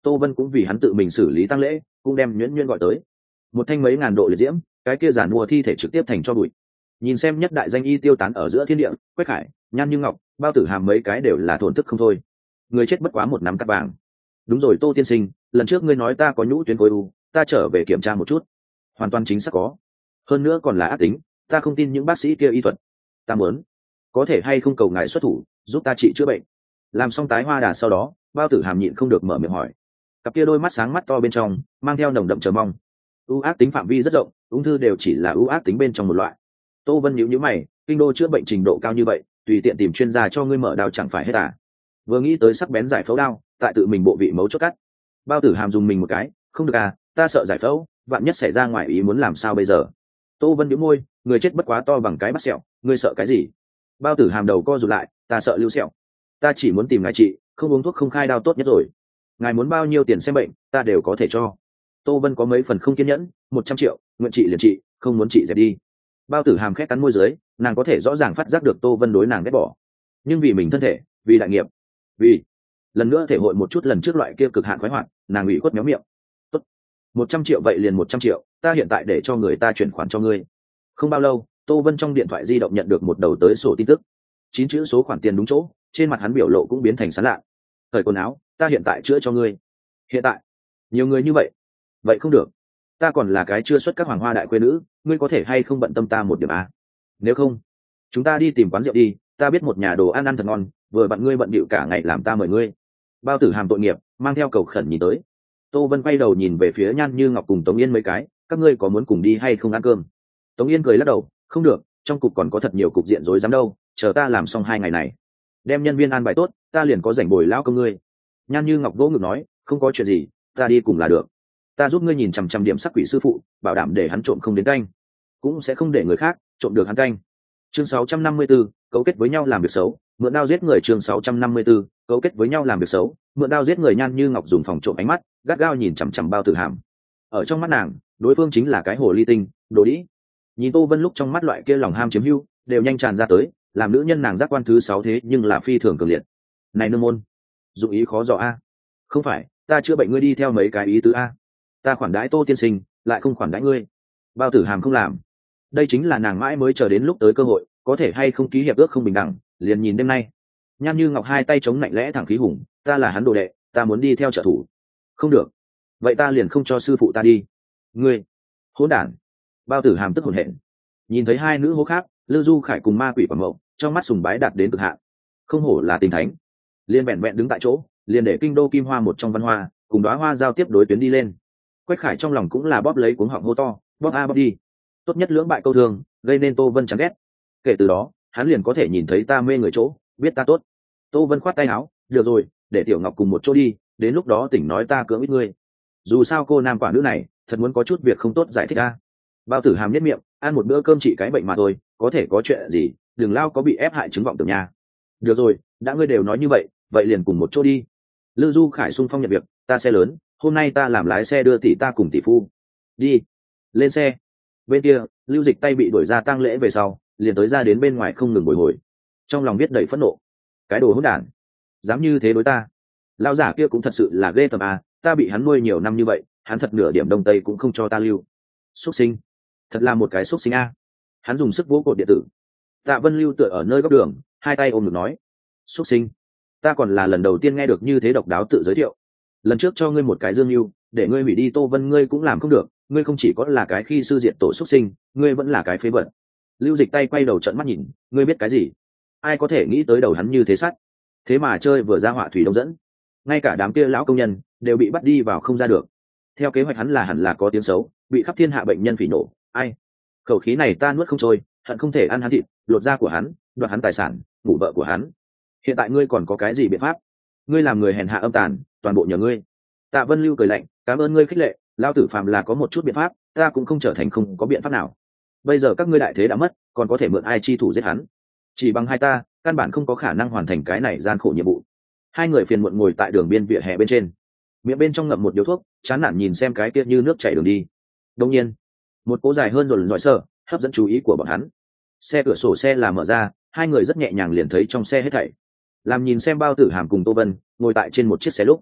Tô Vân cũng vì hắn tự mình xử lý tang lễ, cũng đem nhuyễn nhuyễn gọi tới. Một thanh mấy ngàn độ liệt diễm, cái kia giản mua thi thể trực tiếp thành cho bụi. Nhìn xem nhất đại danh y tiêu tán ở giữa thiên địa, Quách Khải, Nhan Như Ngọc, Bao Tử Hàm mấy cái đều là thổn thức không thôi. Người chết bất quá một nắm cát vàng. Đúng rồi Tô tiên sinh, lần trước ngươi nói ta có nhũ tuyến khối u, ta trở về kiểm tra một chút. Hoàn toàn chính xác có. Hơn nữa còn là ác tính, ta không tin những bác sĩ kia y thuật. Ta muốn, có thể hay không cầu ngài xuất thủ, giúp ta trị chữa bệnh. Làm xong tái hoa đà sau đó, Bao Tử Hàm nhịn không được mở miệng hỏi. Cặp kia đôi mắt sáng mắt to bên trong mang theo nồng đậm chờ mong. U ác tính phạm vi rất rộng, ung thư đều chỉ là ưu ác tính bên trong một loại. Tô Vân nhíu nhíu mày, kinh đô chữa bệnh trình độ cao như vậy, tùy tiện tìm chuyên gia cho ngươi mở đao chẳng phải hết à? Vừa nghĩ tới sắc bén giải phẫu đao, tại tự mình bộ vị mấu chốt cắt. Bao Tử Hàm dùng mình một cái, không được à, ta sợ giải phẫu, vạn nhất xảy ra ngoài ý muốn làm sao bây giờ? Tô Vân nhíu môi, người chết bất quá to bằng cái bắt sẹo, ngươi sợ cái gì? Bao Tử Hàm đầu co rụt lại, ta sợ lưu sẹo. Ta chỉ muốn tìm ngài trị, không uống thuốc không khai đao tốt nhất rồi. Ngài muốn bao nhiêu tiền xem bệnh, ta đều có thể cho. Tô Vân có mấy phần không kiên nhẫn, một trăm triệu, nguyện trị liền trị, không muốn trị dẹp đi. Bao Tử Hàm khét cắn môi dưới, nàng có thể rõ ràng phát giác được Tô Vân đối nàng ghét bỏ, nhưng vì mình thân thể, vì đại nghiệp, vì lần nữa thể hội một chút lần trước loại kia cực hạn khoái hoạt, nàng ủy khuất méo miệng. Tốt, một trăm triệu vậy liền một trăm triệu, ta hiện tại để cho người ta chuyển khoản cho ngươi. Không bao lâu, Tô Vân trong điện thoại di động nhận được một đầu tới sổ tin tức, chín chữ số khoản tiền đúng chỗ, trên mặt hắn biểu lộ cũng biến thành sán lạ. Thời quần áo, ta hiện tại chữa cho ngươi. Hiện tại, nhiều người như vậy, vậy không được, ta còn là cái chưa xuất các hoàng hoa đại quê nữ, ngươi có thể hay không bận tâm ta một điểm à? Nếu không, chúng ta đi tìm quán rượu đi, ta biết một nhà đồ ăn ăn thật ngon, vừa bận ngươi bận bịu cả ngày làm ta mời ngươi. Bao Tử Hàm tội nghiệp mang theo cầu khẩn nhìn tới. Tô Vân quay đầu nhìn về phía Nhan Như Ngọc cùng Tống Yên mấy cái, các ngươi có muốn cùng đi hay không ăn cơm? Tống Yên cười lắc đầu, không được, trong cục còn có thật nhiều cục diện rối rắm đâu, chờ ta làm xong hai ngày này, đem nhân viên an bài tốt, ta liền có rảnh bồi lao công ngươi. Nhan Như Ngọc vỗ ngực nói, không có chuyện gì, ta đi cùng là được. Ta giúp ngươi nhìn chằm chằm điểm sắc quỷ sư phụ, bảo đảm để hắn trộm không đến canh, cũng sẽ không để người khác trộm được hắn canh. Chương sáu trăm năm mươi 64, cấu kết với nhau làm việc xấu, mượn đao giết người. Chương sáu trăm năm mươi 64, cấu kết với nhau làm việc xấu, mượn đao giết người. Nhan Như Ngọc dùng phòng trộm ánh mắt gắt gao nhìn chằm chằm Bao Tử Hàm. Ở trong mắt nàng, đối phương chính là cái hồ ly tinh, đồ đĩ. Nhìn Tô Vân lúc trong mắt loại kia lòng ham chiếm hữu đều nhanh tràn ra tới, làm nữ nhân nàng giác quan thứ sáu thế nhưng là phi thường cường liệt. Này nương môn, dụng ý khó dò a. Không phải, ta chữa bệnh ngươi đi theo mấy cái ý tứ a. Ta khoản đãi Tô tiên sinh, lại không khoản đãi ngươi. Bao Tử Hàm không làm. Đây chính là nàng mãi mới chờ đến lúc tới cơ hội, có thể hay không ký hiệp ước không bình đẳng, liền nhìn đêm nay. Nhan Như Ngọc hai tay chống lạnh lẽ thẳng khí hùng, ta là hắn đồ đệ, ta muốn đi theo trợ thủ. Không được, vậy ta liền không cho sư phụ ta đi. Ngươi, hỗn đản. Bao Tử Hàm tức hổn hển. Nhìn thấy hai nữ hô khác, Lư Du Khải cùng ma quỷ Quảng Mậu, trong mắt sùng bái đạt đến cực hạn. Không hổ là tình thánh, liên vẹn vẹn đứng tại chỗ, liền để kinh đô kim hoa một trong văn hoa, cùng đóa hoa giao tiếp đối tuyến đi lên. Quách Khải trong lòng cũng là bóp lấy cuống họng hô to, bóp a bóp đi. Tốt nhất lưỡng bại câu thương, gây nên Tô Vân chán ghét. Kể từ đó, hắn liền có thể nhìn thấy ta mê người chỗ, biết ta tốt. Tô Vân khoát tay áo, được rồi, để Tiểu Ngọc cùng một chỗ đi, đến lúc đó tỉnh nói ta cưỡng ít ngươi. Dù sao cô nam quả nữ này, thật muốn có chút việc không tốt giải thích a. Bao Tử Hàm nhất miệng, ăn một bữa cơm trị cái bệnh mà thôi, có thể có chuyện gì, đừng lao có bị ép hại chứng vọng tưởng nha. Được rồi, đã ngươi đều nói như vậy, vậy liền cùng một chỗ đi. Lư Du Khải xung phong nhận việc, ta xe lớn, hôm nay ta làm lái xe đưa tỷ ta cùng tỷ phu. Đi, lên xe. Bên kia, Lưu Dịch tay bị đuổi ra tang lễ về sau, liền tới ra đến bên ngoài không ngừng bồi hồi. Trong lòng biết đầy phẫn nộ, cái đồ hỗn đản, dám như thế đối ta. Lão giả kia cũng thật sự là ghê tởm à, ta bị hắn nuôi nhiều năm như vậy, hắn thật nửa điểm đông tây cũng không cho ta lưu. Xuất sinh, thật là một cái xuất sinh a. Hắn dùng sức vỗ cột điện tử. Tạ Vân Lưu tựa ở nơi góc đường, hai tay ôm ngực nói, xuất sinh, ta còn là lần đầu tiên nghe được như thế độc đáo tự giới thiệu. Lần trước cho ngươi một cái dương lưu, để ngươi hủy đi Tô Vân ngươi cũng làm không được, ngươi không chỉ có là cái khi sư diện tổ xuất sinh, ngươi vẫn là cái phế vật. Lưu Dịch tay quay đầu trợn mắt nhìn, ngươi biết cái gì? Ai có thể nghĩ tới đầu hắn như thế sắt, thế mà chơi vừa ra họa thủy đông dẫn, ngay cả đám kia lão công nhân đều bị bắt đi vào không ra được. Theo kế hoạch hắn là hẳn là có tiếng xấu, bị khắp thiên hạ bệnh nhân phỉ nổ. Ai, khẩu khí này ta nuốt không trôi, hận không thể ăn hắn thịt, lột da của hắn, đoạt hắn tài sản, ngủ vợ của hắn. Hiện tại ngươi còn có cái gì biện pháp? Ngươi làm người hèn hạ âm tàn, toàn bộ nhờ ngươi. Tạ Vân Lưu cười lạnh, cảm ơn ngươi khích lệ, lao tử phàm là có một chút biện pháp, ta cũng không trở thành không có biện pháp nào. Bây giờ các ngươi đại thế đã mất, còn có thể mượn ai chi thủ giết hắn? Chỉ bằng hai ta, căn bản không có khả năng hoàn thành cái này gian khổ nhiệm vụ. Hai người phiền muộn ngồi tại đường biên vỉa hè bên trên, miệng bên trong ngậm một điếu thuốc, chán nản nhìn xem cái kia như nước chảy đường đi. Đương nhiên, một cỗ dài hơn rồi giỏi sợ hấp dẫn chú ý của bọn hắn. Xe cửa sổ xe là mở ra, hai người rất nhẹ nhàng liền thấy trong xe hết thảy. Làm nhìn xem Bao Tử Hàm cùng Tô Vân ngồi tại trên một chiếc xe lúc,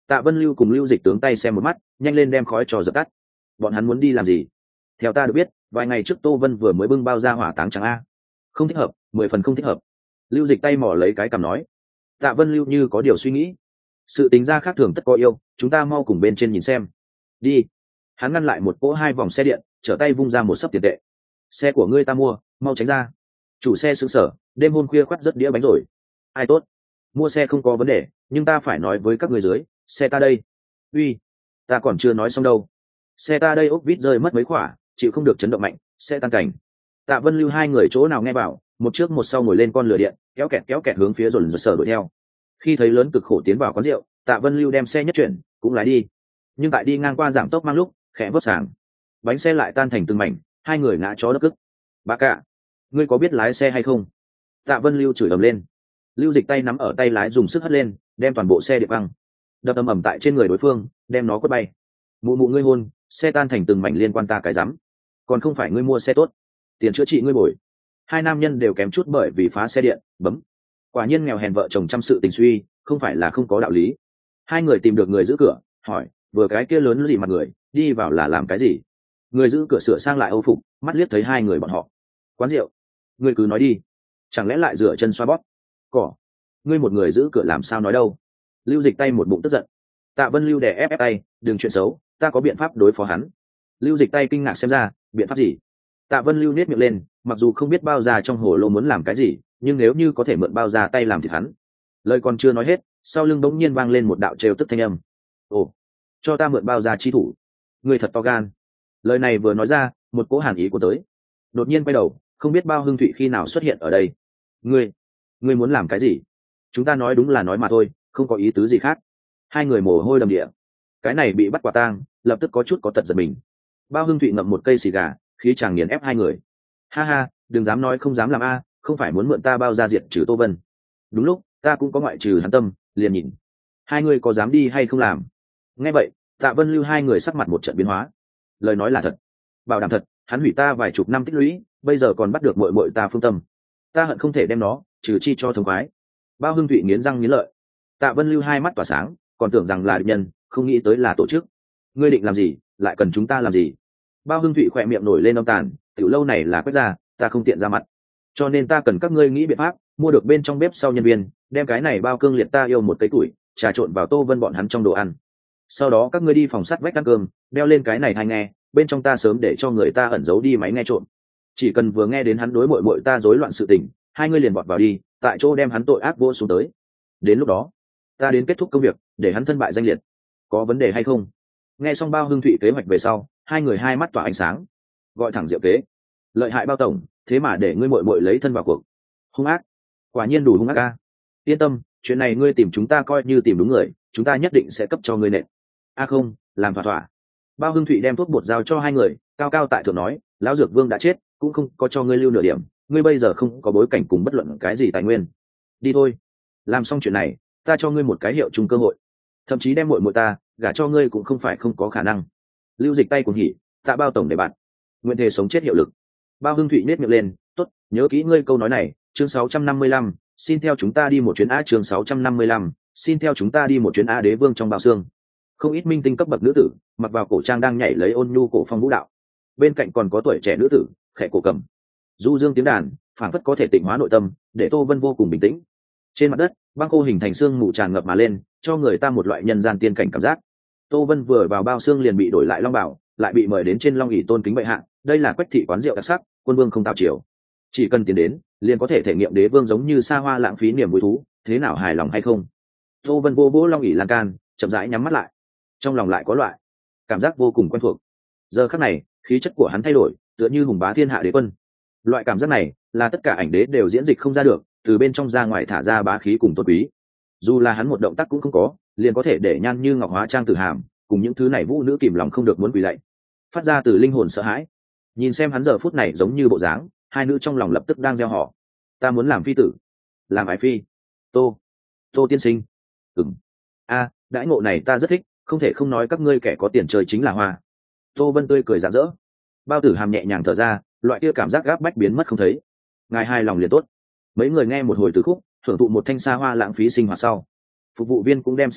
Tạ Vân Lưu cùng Lưu Dịch tướng tay xem một mắt, nhanh lên đem khói trò dập tắt. Bọn hắn muốn đi làm gì? Theo ta được biết, vài ngày trước Tô Vân vừa mới bưng bao ra hỏa táng trắng a. Không thích hợp, mười phần không thích hợp. Lưu Dịch tay mỏ lấy cái cằm nói. Tạ Vân Lưu như có điều suy nghĩ. Sự tính ra khác thường tất có yêu, chúng ta mau cùng bên trên nhìn xem. Đi. Hắn ngăn lại một cỗ hai vòng xe điện, trở tay vung ra một sấp tiền tệ. Xe của ngươi ta mua, mau tránh ra. Chủ xe sững sờ, đêm hôm khuya khoắt rất đĩa bánh rồi. Ai tốt? Mua xe không có vấn đề, nhưng ta phải nói với các người dưới, xe ta đây. Uy, ta còn chưa nói xong đâu. Xe ta đây ốc vít rơi mất mấy khỏa, chịu không được chấn động mạnh, xe tan cảnh. Tạ Vân Lưu hai người chỗ nào nghe bảo, một trước một sau ngồi lên con lửa điện, kéo kẹt kéo kẹt hướng phía dồn dồn sở đuổi theo. Khi thấy lớn cực khổ tiến vào quán rượu, Tạ Vân Lưu đem xe nhất chuyển, cũng lái đi. Nhưng tại đi ngang qua giảm tốc mang lúc, khẽ vấp sàng, bánh xe lại tan thành từng mảnh, hai người ngã chó đất cức. Bà cả, ngươi có biết lái xe hay không? Tạ Vân Lưu chửi ầm lên. Lưu Dịch tay nắm ở tay lái dùng sức hất lên, đem toàn bộ xe điệp băng, đập ầm ầm tại trên người đối phương, đem nó quất bay. Mụ mụ ngươi hôn, xe tan thành từng mảnh liên quan ta cái rắm. Còn không phải ngươi mua xe tốt, tiền chữa trị ngươi bồi. Hai nam nhân đều kém chút bởi vì phá xe điện, bấm. Quả nhiên nghèo hèn vợ chồng chăm sự tình suy, không phải là không có đạo lý. Hai người tìm được người giữ cửa, hỏi, vừa cái kia lớn gì mặt người, đi vào là làm cái gì? Người giữ cửa sửa sang lại âu phục, mắt liếc thấy hai người bọn họ. Quán rượu, ngươi cứ nói đi. Chẳng lẽ lại rửa chân xoa bóp? Cỏ, ngươi một người giữ cửa làm sao nói đâu? Lưu Dịch tay một bụng tức giận. Tạ Vân Lưu đè ép ép tay, đừng chuyện xấu, ta có biện pháp đối phó hắn. Lưu Dịch tay kinh ngạc xem ra, biện pháp gì? Tạ Vân Lưu nét miệng lên, mặc dù không biết bao già trong hồ lô muốn làm cái gì, nhưng nếu như có thể mượn bao già tay làm thịt hắn. Lời còn chưa nói hết, sau lưng bỗng nhiên vang lên một đạo trêu tức thanh âm. Ồ, cho ta mượn bao già chi thủ. Ngươi thật to gan. Lời này vừa nói ra, một cỗ hàn ý của tới. Đột nhiên quay đầu, không biết Bao Hưng Thụy khi nào xuất hiện ở đây. Ngươi, ngươi muốn làm cái gì? Chúng ta nói đúng là nói mà thôi, không có ý tứ gì khác. Hai người mồ hôi đầm địa. Cái này bị bắt quả tang, lập tức có chút có tật giật mình. Bao Hưng Thụy ngậm một cây xì gà, khí chàng nghiền ép hai người. Ha ha, đừng dám nói không dám làm a, không phải muốn mượn ta bao ra diệt trừ Tô Vân. Đúng lúc, ta cũng có ngoại trừ hắn tâm, liền nhìn. Hai người có dám đi hay không làm? Nghe vậy, Tạ Vân Lưu hai người sắc mặt một trận biến hóa. Lời nói là thật, bảo đảm thật, hắn hủy ta vài chục năm tích lũy, bây giờ còn bắt được muội muội ta Phương Tâm. Ta hận không thể đem nó trừ chi cho thống khoái. Bao Hưng Thụy nghiến răng nghiến lợi. Tạ Vân Lưu hai mắt tỏa sáng, còn tưởng rằng là địch nhân, không nghĩ tới là tổ chức. Ngươi định làm gì, lại cần chúng ta làm gì? Bao Hưng Thụy khỏe miệng nổi lên âm tàn, tiểu lâu này là quét ra, ta không tiện ra mặt, cho nên ta cần các ngươi nghĩ biện pháp mua được bên trong bếp sau nhân viên, đem cái này bao cương liệt ta yêu một cây tuổi trà trộn vào Tô Vân bọn hắn trong đồ ăn. Sau đó các ngươi đi phòng sắt vách ăn cơm, đeo lên cái này hay nghe, bên trong ta sớm để cho người ta ẩn giấu đi máy nghe trộm. Chỉ cần vừa nghe đến hắn đối mội mội ta rối loạn sự tình, hai ngươi liền bọt vào đi, tại chỗ đem hắn tội ác vô xuống tới. Đến lúc đó, ta đến kết thúc công việc, để hắn thân bại danh liệt. Có vấn đề hay không? Nghe xong Bao Hưng Thụy kế hoạch về sau, hai người hai mắt tỏa ánh sáng. Gọi thẳng Diệu kế, lợi hại Bao tổng, thế mà để ngươi mội mội lấy thân vào cuộc. Hung ác, quả nhiên đủ hung ác ca. Yên tâm, chuyện này ngươi tìm chúng ta coi như tìm đúng người, chúng ta nhất định sẽ cấp cho ngươi nện. A không, làm thỏa thỏa. Bao Hưng Thụy đem thuốc bột giao cho hai người, cao cao tại thượng nói, lão dược vương đã chết, cũng không có cho ngươi lưu nửa điểm, ngươi bây giờ không có bối cảnh cùng bất luận cái gì tài nguyên. Đi thôi, làm xong chuyện này, ta cho ngươi một cái hiệu chung cơ hội, thậm chí đem muội muội ta gả cho ngươi cũng không phải không có khả năng. Lưu Dịch tay cùng hỉ, tạ Bao tổng để bạn, nguyện thể sống chết hiệu lực. Bao Hưng Thụy nét miệng lên, tốt, nhớ kỹ ngươi câu nói này. Chương sáu trăm năm mươi lăm, xin theo chúng ta đi một chuyến a. Chương sáu trăm năm mươi lăm, xin theo chúng ta đi một chuyến a. Đế vương trong bao xương, không ít minh tinh cấp bậc nữ tử mặc vào cổ trang đang nhảy lấy ôn nhu cổ phong vũ đạo, bên cạnh còn có tuổi trẻ nữ tử khẽ cổ cầm du dương tiếng đàn, phảng phất có thể tịnh hóa nội tâm, để Tô Vân vô cùng bình tĩnh. Trên mặt đất băng khô hình thành xương mù tràn ngập mà lên, cho người ta một loại nhân gian tiên cảnh cảm giác. Tô Vân vừa vào bao xương liền bị đổi lại long bảo, lại bị mời đến trên long ỷ tôn kính bệ hạ. Đây là Quách thị quán rượu đặc sắc, quân vương không tạo chiều, chỉ cần tiến đến liền có thể thể nghiệm đế vương giống như xa hoa lãng phí niềm vui thú, thế nào hài lòng hay không? Tô Vân vô vỗ long ỷ lan can, chậm rãi nhắm mắt lại, trong lòng lại có loại cảm giác vô cùng quen thuộc. Giờ khắc này khí chất của hắn thay đổi, tựa như hùng bá thiên hạ đế quân. Loại cảm giác này là tất cả ảnh đế đều diễn dịch không ra được, từ bên trong ra ngoài thả ra bá khí cùng tôn quý. Dù là hắn một động tác cũng không có, liền có thể để nhan như ngọc hóa trang tử hàm, cùng những thứ này vũ nữ kìm lòng không được muốn quỳ lạy, phát ra từ linh hồn sợ hãi. Nhìn xem hắn giờ phút này giống như bộ dáng, hai nữ trong lòng lập tức đang gieo họ. Ta muốn làm phi tử, làm ái phi. Tô, Tô tiên sinh. Ừm. A, đãi ngộ này ta rất thích, không thể không nói các ngươi kẻ có tiền chơi chính là hoa. Tô Vân tươi cười rạng rỡ. Bao Tử Hàm nhẹ nhàng thở ra, loại kia cảm giác gáp bách biến mất không thấy. Ngài hài lòng liền tốt. Mấy người nghe một hồi từ khúc, thưởng thụ một thanh xa hoa lãng phí sinh hoạt sau, phục vụ viên cũng đem xe đẩy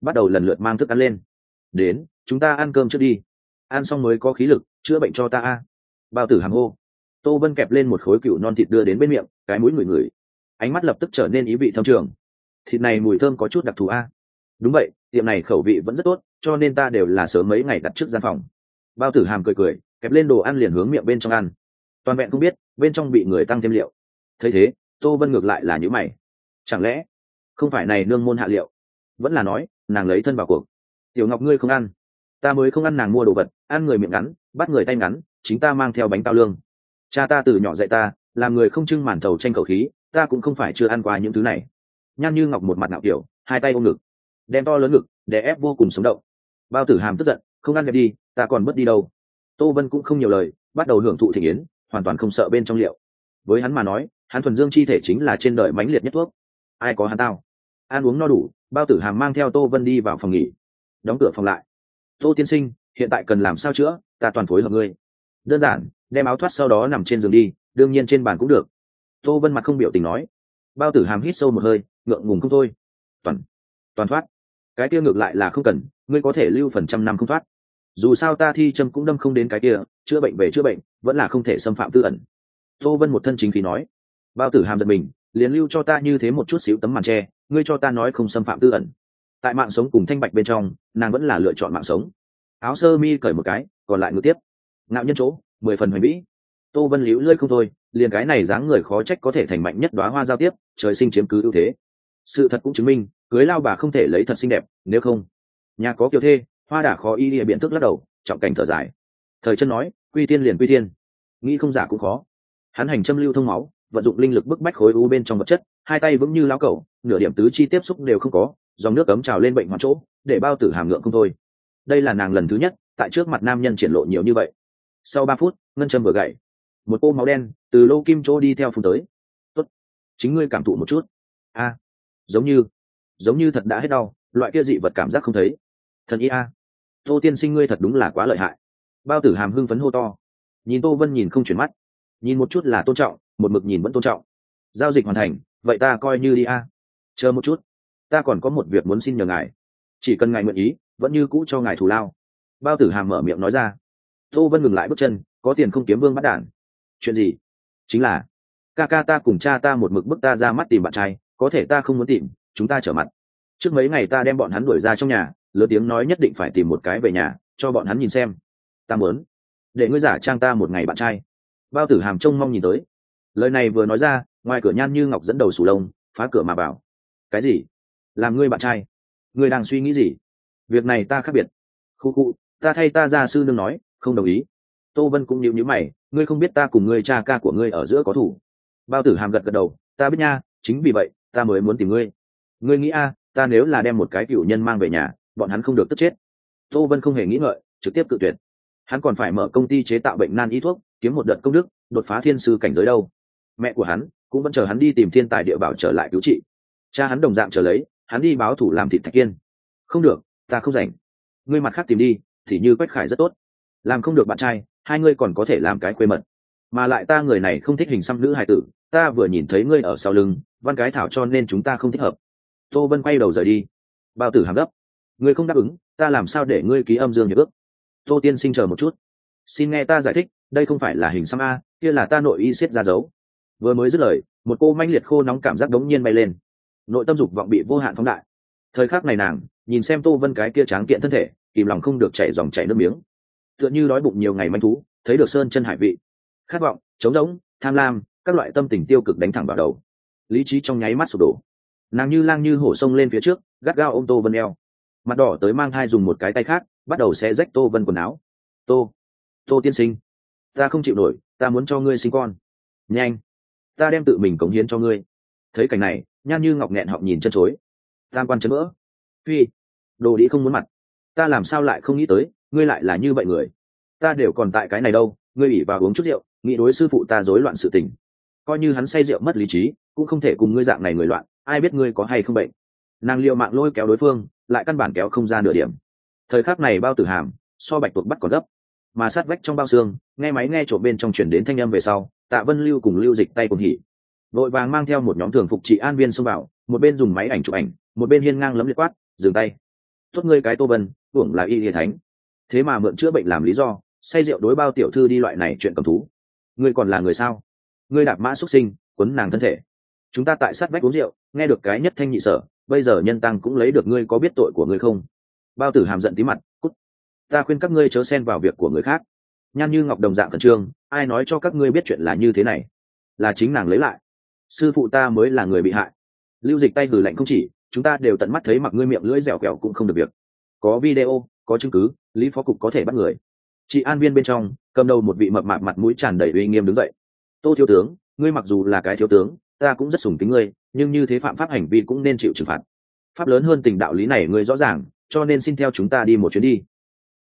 bắt đầu lần lượt mang thức ăn lên. Đến, chúng ta ăn cơm trước đi, ăn xong mới có khí lực chữa bệnh cho ta a. Bao tử hàm hô. Tô Vân kẹp lên một khối cừu non thịt đưa đến bên miệng, cái mũi ngửi ngửi, ánh mắt lập tức trở nên ý vị thâm trường. Thịt này mùi thơm có chút đặc thù a. Đúng vậy, tiệm này khẩu vị vẫn rất tốt, cho nên ta đều là sớm mấy ngày đặt trước gian phòng. Bao tử hàm cười cười, kẹp lên đồ ăn liền hướng miệng bên trong ăn. Toàn vẹn không biết bên trong bị người tăng thêm liệu. Thấy thế, Tô Vân ngược lại là nhíu mày. Chẳng lẽ không phải này nương môn hạ liệu? Vẫn là nói nàng lấy thân vào cuộc. Tiểu Ngọc ngươi không ăn, ta mới không ăn nàng mua đồ vật, ăn người miệng ngắn, bắt người tay ngắn, chính ta mang theo bánh tao lương. Cha ta từ nhỏ dạy ta, làm người không trưng màn thầu tranh khẩu khí, ta cũng không phải chưa ăn qua những thứ này. Nhan Như Ngọc một mặt ngạo kiểu, hai tay ôm ngực, đem to lớn ngực để ép vô cùng sống động. Bao tử hàm tức giận, không ăn dẹp đi, ta còn mất đi đâu. Tô Vân cũng không nhiều lời, bắt đầu hưởng thụ thịnh yến, hoàn toàn không sợ bên trong liệu. Với hắn mà nói, hắn thuần dương chi thể chính là trên đời mãnh liệt nhất thuốc. Ai có hắn tao. Ăn uống no đủ, Bao tử hàm mang theo Tô Vân đi vào phòng nghỉ, đóng cửa phòng lại. Tô tiên sinh, hiện tại cần làm sao chữa, ta toàn phối hợp ngươi. Đơn giản, đem áo thoát sau đó nằm trên giường đi, đương nhiên trên bàn cũng được. Tô Vân mặt không biểu tình nói. Bao tử hàm hít sâu một hơi, ngượng ngùng không thôi. Toàn, toàn thoát. Cái kia ngược lại là không cần, ngươi có thể lưu phần trăm năm không thoát. Dù sao ta thi châm cũng đâm không đến cái kia, chữa bệnh về chữa bệnh, vẫn là không thể xâm phạm tư ẩn. Tô Vân một thân chính khí nói. Bao tử hàm giật mình, liền lưu cho ta như thế một chút xíu tấm màn tre, ngươi cho ta nói không xâm phạm tư ẩn. Tại mạng sống cùng thanh bạch bên trong, nàng vẫn là lựa chọn mạng sống. Áo sơ mi cởi một cái, còn lại ngược tiếp. Ngạo nhân chỗ, mười phần hoành vĩ. Tô Vân liễu lơi không thôi, liền cái này dáng người khó trách có thể thành mạnh nhất đóa hoa giao tiếp, trời sinh chiếm cứ ưu thế. Sự thật cũng chứng minh, cưới lao bà không thể lấy thật xinh đẹp, nếu không, nhà có kiều thê, hoa đả khó y địa biện thức lắc đầu, trọng cảnh thở dài. Thời chân nói, quy tiên liền quy tiên, nghĩ không giả cũng khó. Hắn hành châm lưu thông máu, vận dụng linh lực bức bách khối u bên trong vật chất, hai tay vững như lao cẩu, nửa điểm tứ chi tiếp xúc đều không có, dòng nước cấm trào lên bệnh hoạn chỗ, để Bao tử hàm ngượng không thôi. Đây là nàng lần thứ nhất tại trước mặt nam nhân triển lộ nhiều như vậy. Sau ba phút, ngân châm vừa gậy, một cô máu đen từ lô kim chỗ đi theo phun tới. Tốt, chính ngươi cảm thụ một chút. A, giống như giống như thật đã hết đau, loại kia dị vật cảm giác không thấy. Thần y a, Tô tiên sinh ngươi thật đúng là quá lợi hại. Bao tử hàm hưng phấn hô to. Nhìn Tô Vân nhìn không chuyển mắt, nhìn một chút là tôn trọng, một mực nhìn vẫn tôn trọng. Giao dịch hoàn thành, vậy ta coi như đi a. Chờ một chút, ta còn có một việc muốn xin nhờ ngài, chỉ cần ngài nguyện ý, vẫn như cũ cho ngài thù lao. Bao tử hàm mở miệng nói ra. Tô Vân ngừng lại bước chân, có tiền không kiếm vương bắt đản. Chuyện gì? Chính là ca ca ta cùng cha ta một mực bức ta ra mắt tìm bạn trai, có thể ta không muốn tìm, chúng ta trở mặt. Trước mấy ngày ta đem bọn hắn đuổi ra trong nhà, lớn tiếng nói nhất định phải tìm một cái về nhà cho bọn hắn nhìn xem. Ta muốn để ngươi giả trang ta một ngày bạn trai. Bao tử hàm trông mong nhìn tới. Lời này vừa nói ra, ngoài cửa Nhan Như Ngọc dẫn đầu sù lông, phá cửa mà bảo. Cái gì? Làm ngươi bạn trai? Ngươi đang suy nghĩ gì? Việc này ta khác biệt. Khu khu, ta thay ta gia sư nương nói, không đồng ý. Tô Vân cũng nhíu nhíu mày, ngươi không biết ta cùng ngươi cha ca của ngươi ở giữa có thủ. Bao tử hàm gật gật đầu, ta biết nha, chính vì vậy ta mới muốn tìm ngươi. Ngươi nghĩ a, ta nếu là đem một cái cựu nhân mang về nhà, bọn hắn không được tức chết. Tô Vân không hề nghĩ ngợi, trực tiếp cự tuyệt. Hắn còn phải mở công ty chế tạo bệnh nan y thuốc, kiếm một đợt công đức, đột phá thiên sư cảnh giới đâu. Mẹ của hắn cũng vẫn chờ hắn đi tìm thiên tài địa bảo trở lại cứu trị. Cha hắn đồng dạng chờ lấy, hắn đi báo thủ làm thịt Thạch Kiên. Không được, ta không rảnh. Ngươi mặt khác tìm đi, thì như Quách Khải rất tốt. Làm không được bạn trai, hai ngươi còn có thể làm cái quê mật. Mà lại ta người này không thích hình xăm nữ hài tử, ta vừa nhìn thấy ngươi ở sau lưng, văn cái thảo cho nên chúng ta không thích hợp. Tô Vân quay đầu rời đi. Bao tử hàm gấp. Ngươi không đáp ứng, ta làm sao để ngươi ký âm dương hiệp ước? Tô tiên sinh chờ một chút. Xin nghe ta giải thích, đây không phải là hình xăm a, kia là ta nội y siết ra dấu. Vừa mới dứt lời, một cô manh liệt khô nóng cảm giác đống nhiên bay lên. Nội tâm dục vọng bị vô hạn phóng đại. Thời khắc này nàng nhìn xem Tô Vân cái kia tráng kiện thân thể, kìm lòng không được chảy dòng chảy nước miếng. Tựa như đói bụng nhiều ngày manh thú, thấy được sơn chân hải vị, khát vọng, trống rỗng, tham lam, các loại tâm tình tiêu cực đánh thẳng vào đầu. Lý trí trong nháy mắt sụp đổ. Nàng như lang như hổ sông lên phía trước, gắt gao ôm Tô Vân eo, mặt đỏ tới mang thai dùng một cái tay khác bắt đầu xé rách Tô Vân quần áo. Tô, Tô tiên sinh, ta không chịu nổi, ta muốn cho ngươi sinh con. Nhanh, ta đem tự mình cống hiến cho ngươi. Thấy cảnh này, Nhan Như Ngọc nghẹn họng nhìn chân chối. Tam quan chấn vỡ. Phi, đồ đĩ không muốn mặt. Ta làm sao lại không nghĩ tới, ngươi lại là như vậy người. Ta đều còn tại cái này đâu, ngươi ủy vào uống chút rượu, nghĩ đối sư phụ ta rối loạn sự tình. Coi như hắn say rượu mất lý trí, cũng không thể cùng ngươi dạng này người loạn, ai biết ngươi có hay không bệnh. Nàng liều mạng lôi kéo đối phương, lại căn bản kéo không ra nửa điểm. Thời khắc này Bao Tử Hàm so Bạch Tuộc bắt còn gấp, mà sát vách trong bao xương, nghe máy nghe trộm bên trong truyền đến thanh âm về sau, Tạ Vân Lưu cùng Lưu Dịch tay cùng hỉ, vội vàng mang theo một nhóm thường phục trị an viên xông vào, một bên dùng máy ảnh chụp ảnh, một bên hiên ngang lấm liệt quát, dừng tay. tốt ngươi cái Tô Vân, tưởng là y y thánh, thế mà mượn chữa bệnh làm lý do say rượu đối bao tiểu thư đi loại này chuyện cầm thú. Ngươi còn là người sao? Ngươi đạp mã xuất sinh, quấn nàng thân thể. Chúng ta tại sát vách uống rượu, nghe được cái nhất thanh nhị sở, bây giờ nhân tăng cũng lấy được ngươi, có biết tội của ngươi không? Bao tử hàm giận tí mặt, cút. Ta khuyên các ngươi chớ xen vào việc của người khác. Nhan Như Ngọc đồng dạng khẩn trương, ai nói cho các ngươi biết chuyện là như thế này? Là chính nàng lấy lại. Sư phụ ta mới là người bị hại. Lưu Dịch tay hừ lạnh không chỉ, chúng ta đều tận mắt thấy mặc ngươi miệng lưỡi dẻo quẹo cũng không được việc. Có video, có chứng cứ, Lý phó cục có thể bắt người. Chị an viên bên trong, cầm đầu một vị mập mạp mặt mũi tràn đầy uy nghiêm đứng dậy. Tô thiếu tướng, ngươi mặc dù là cái thiếu tướng, ta cũng rất sủng kính ngươi, nhưng như thế phạm pháp hành vi cũng nên chịu trừng phạt. Pháp lớn hơn tình đạo lý này ngươi rõ ràng, cho nên xin theo chúng ta đi một chuyến đi.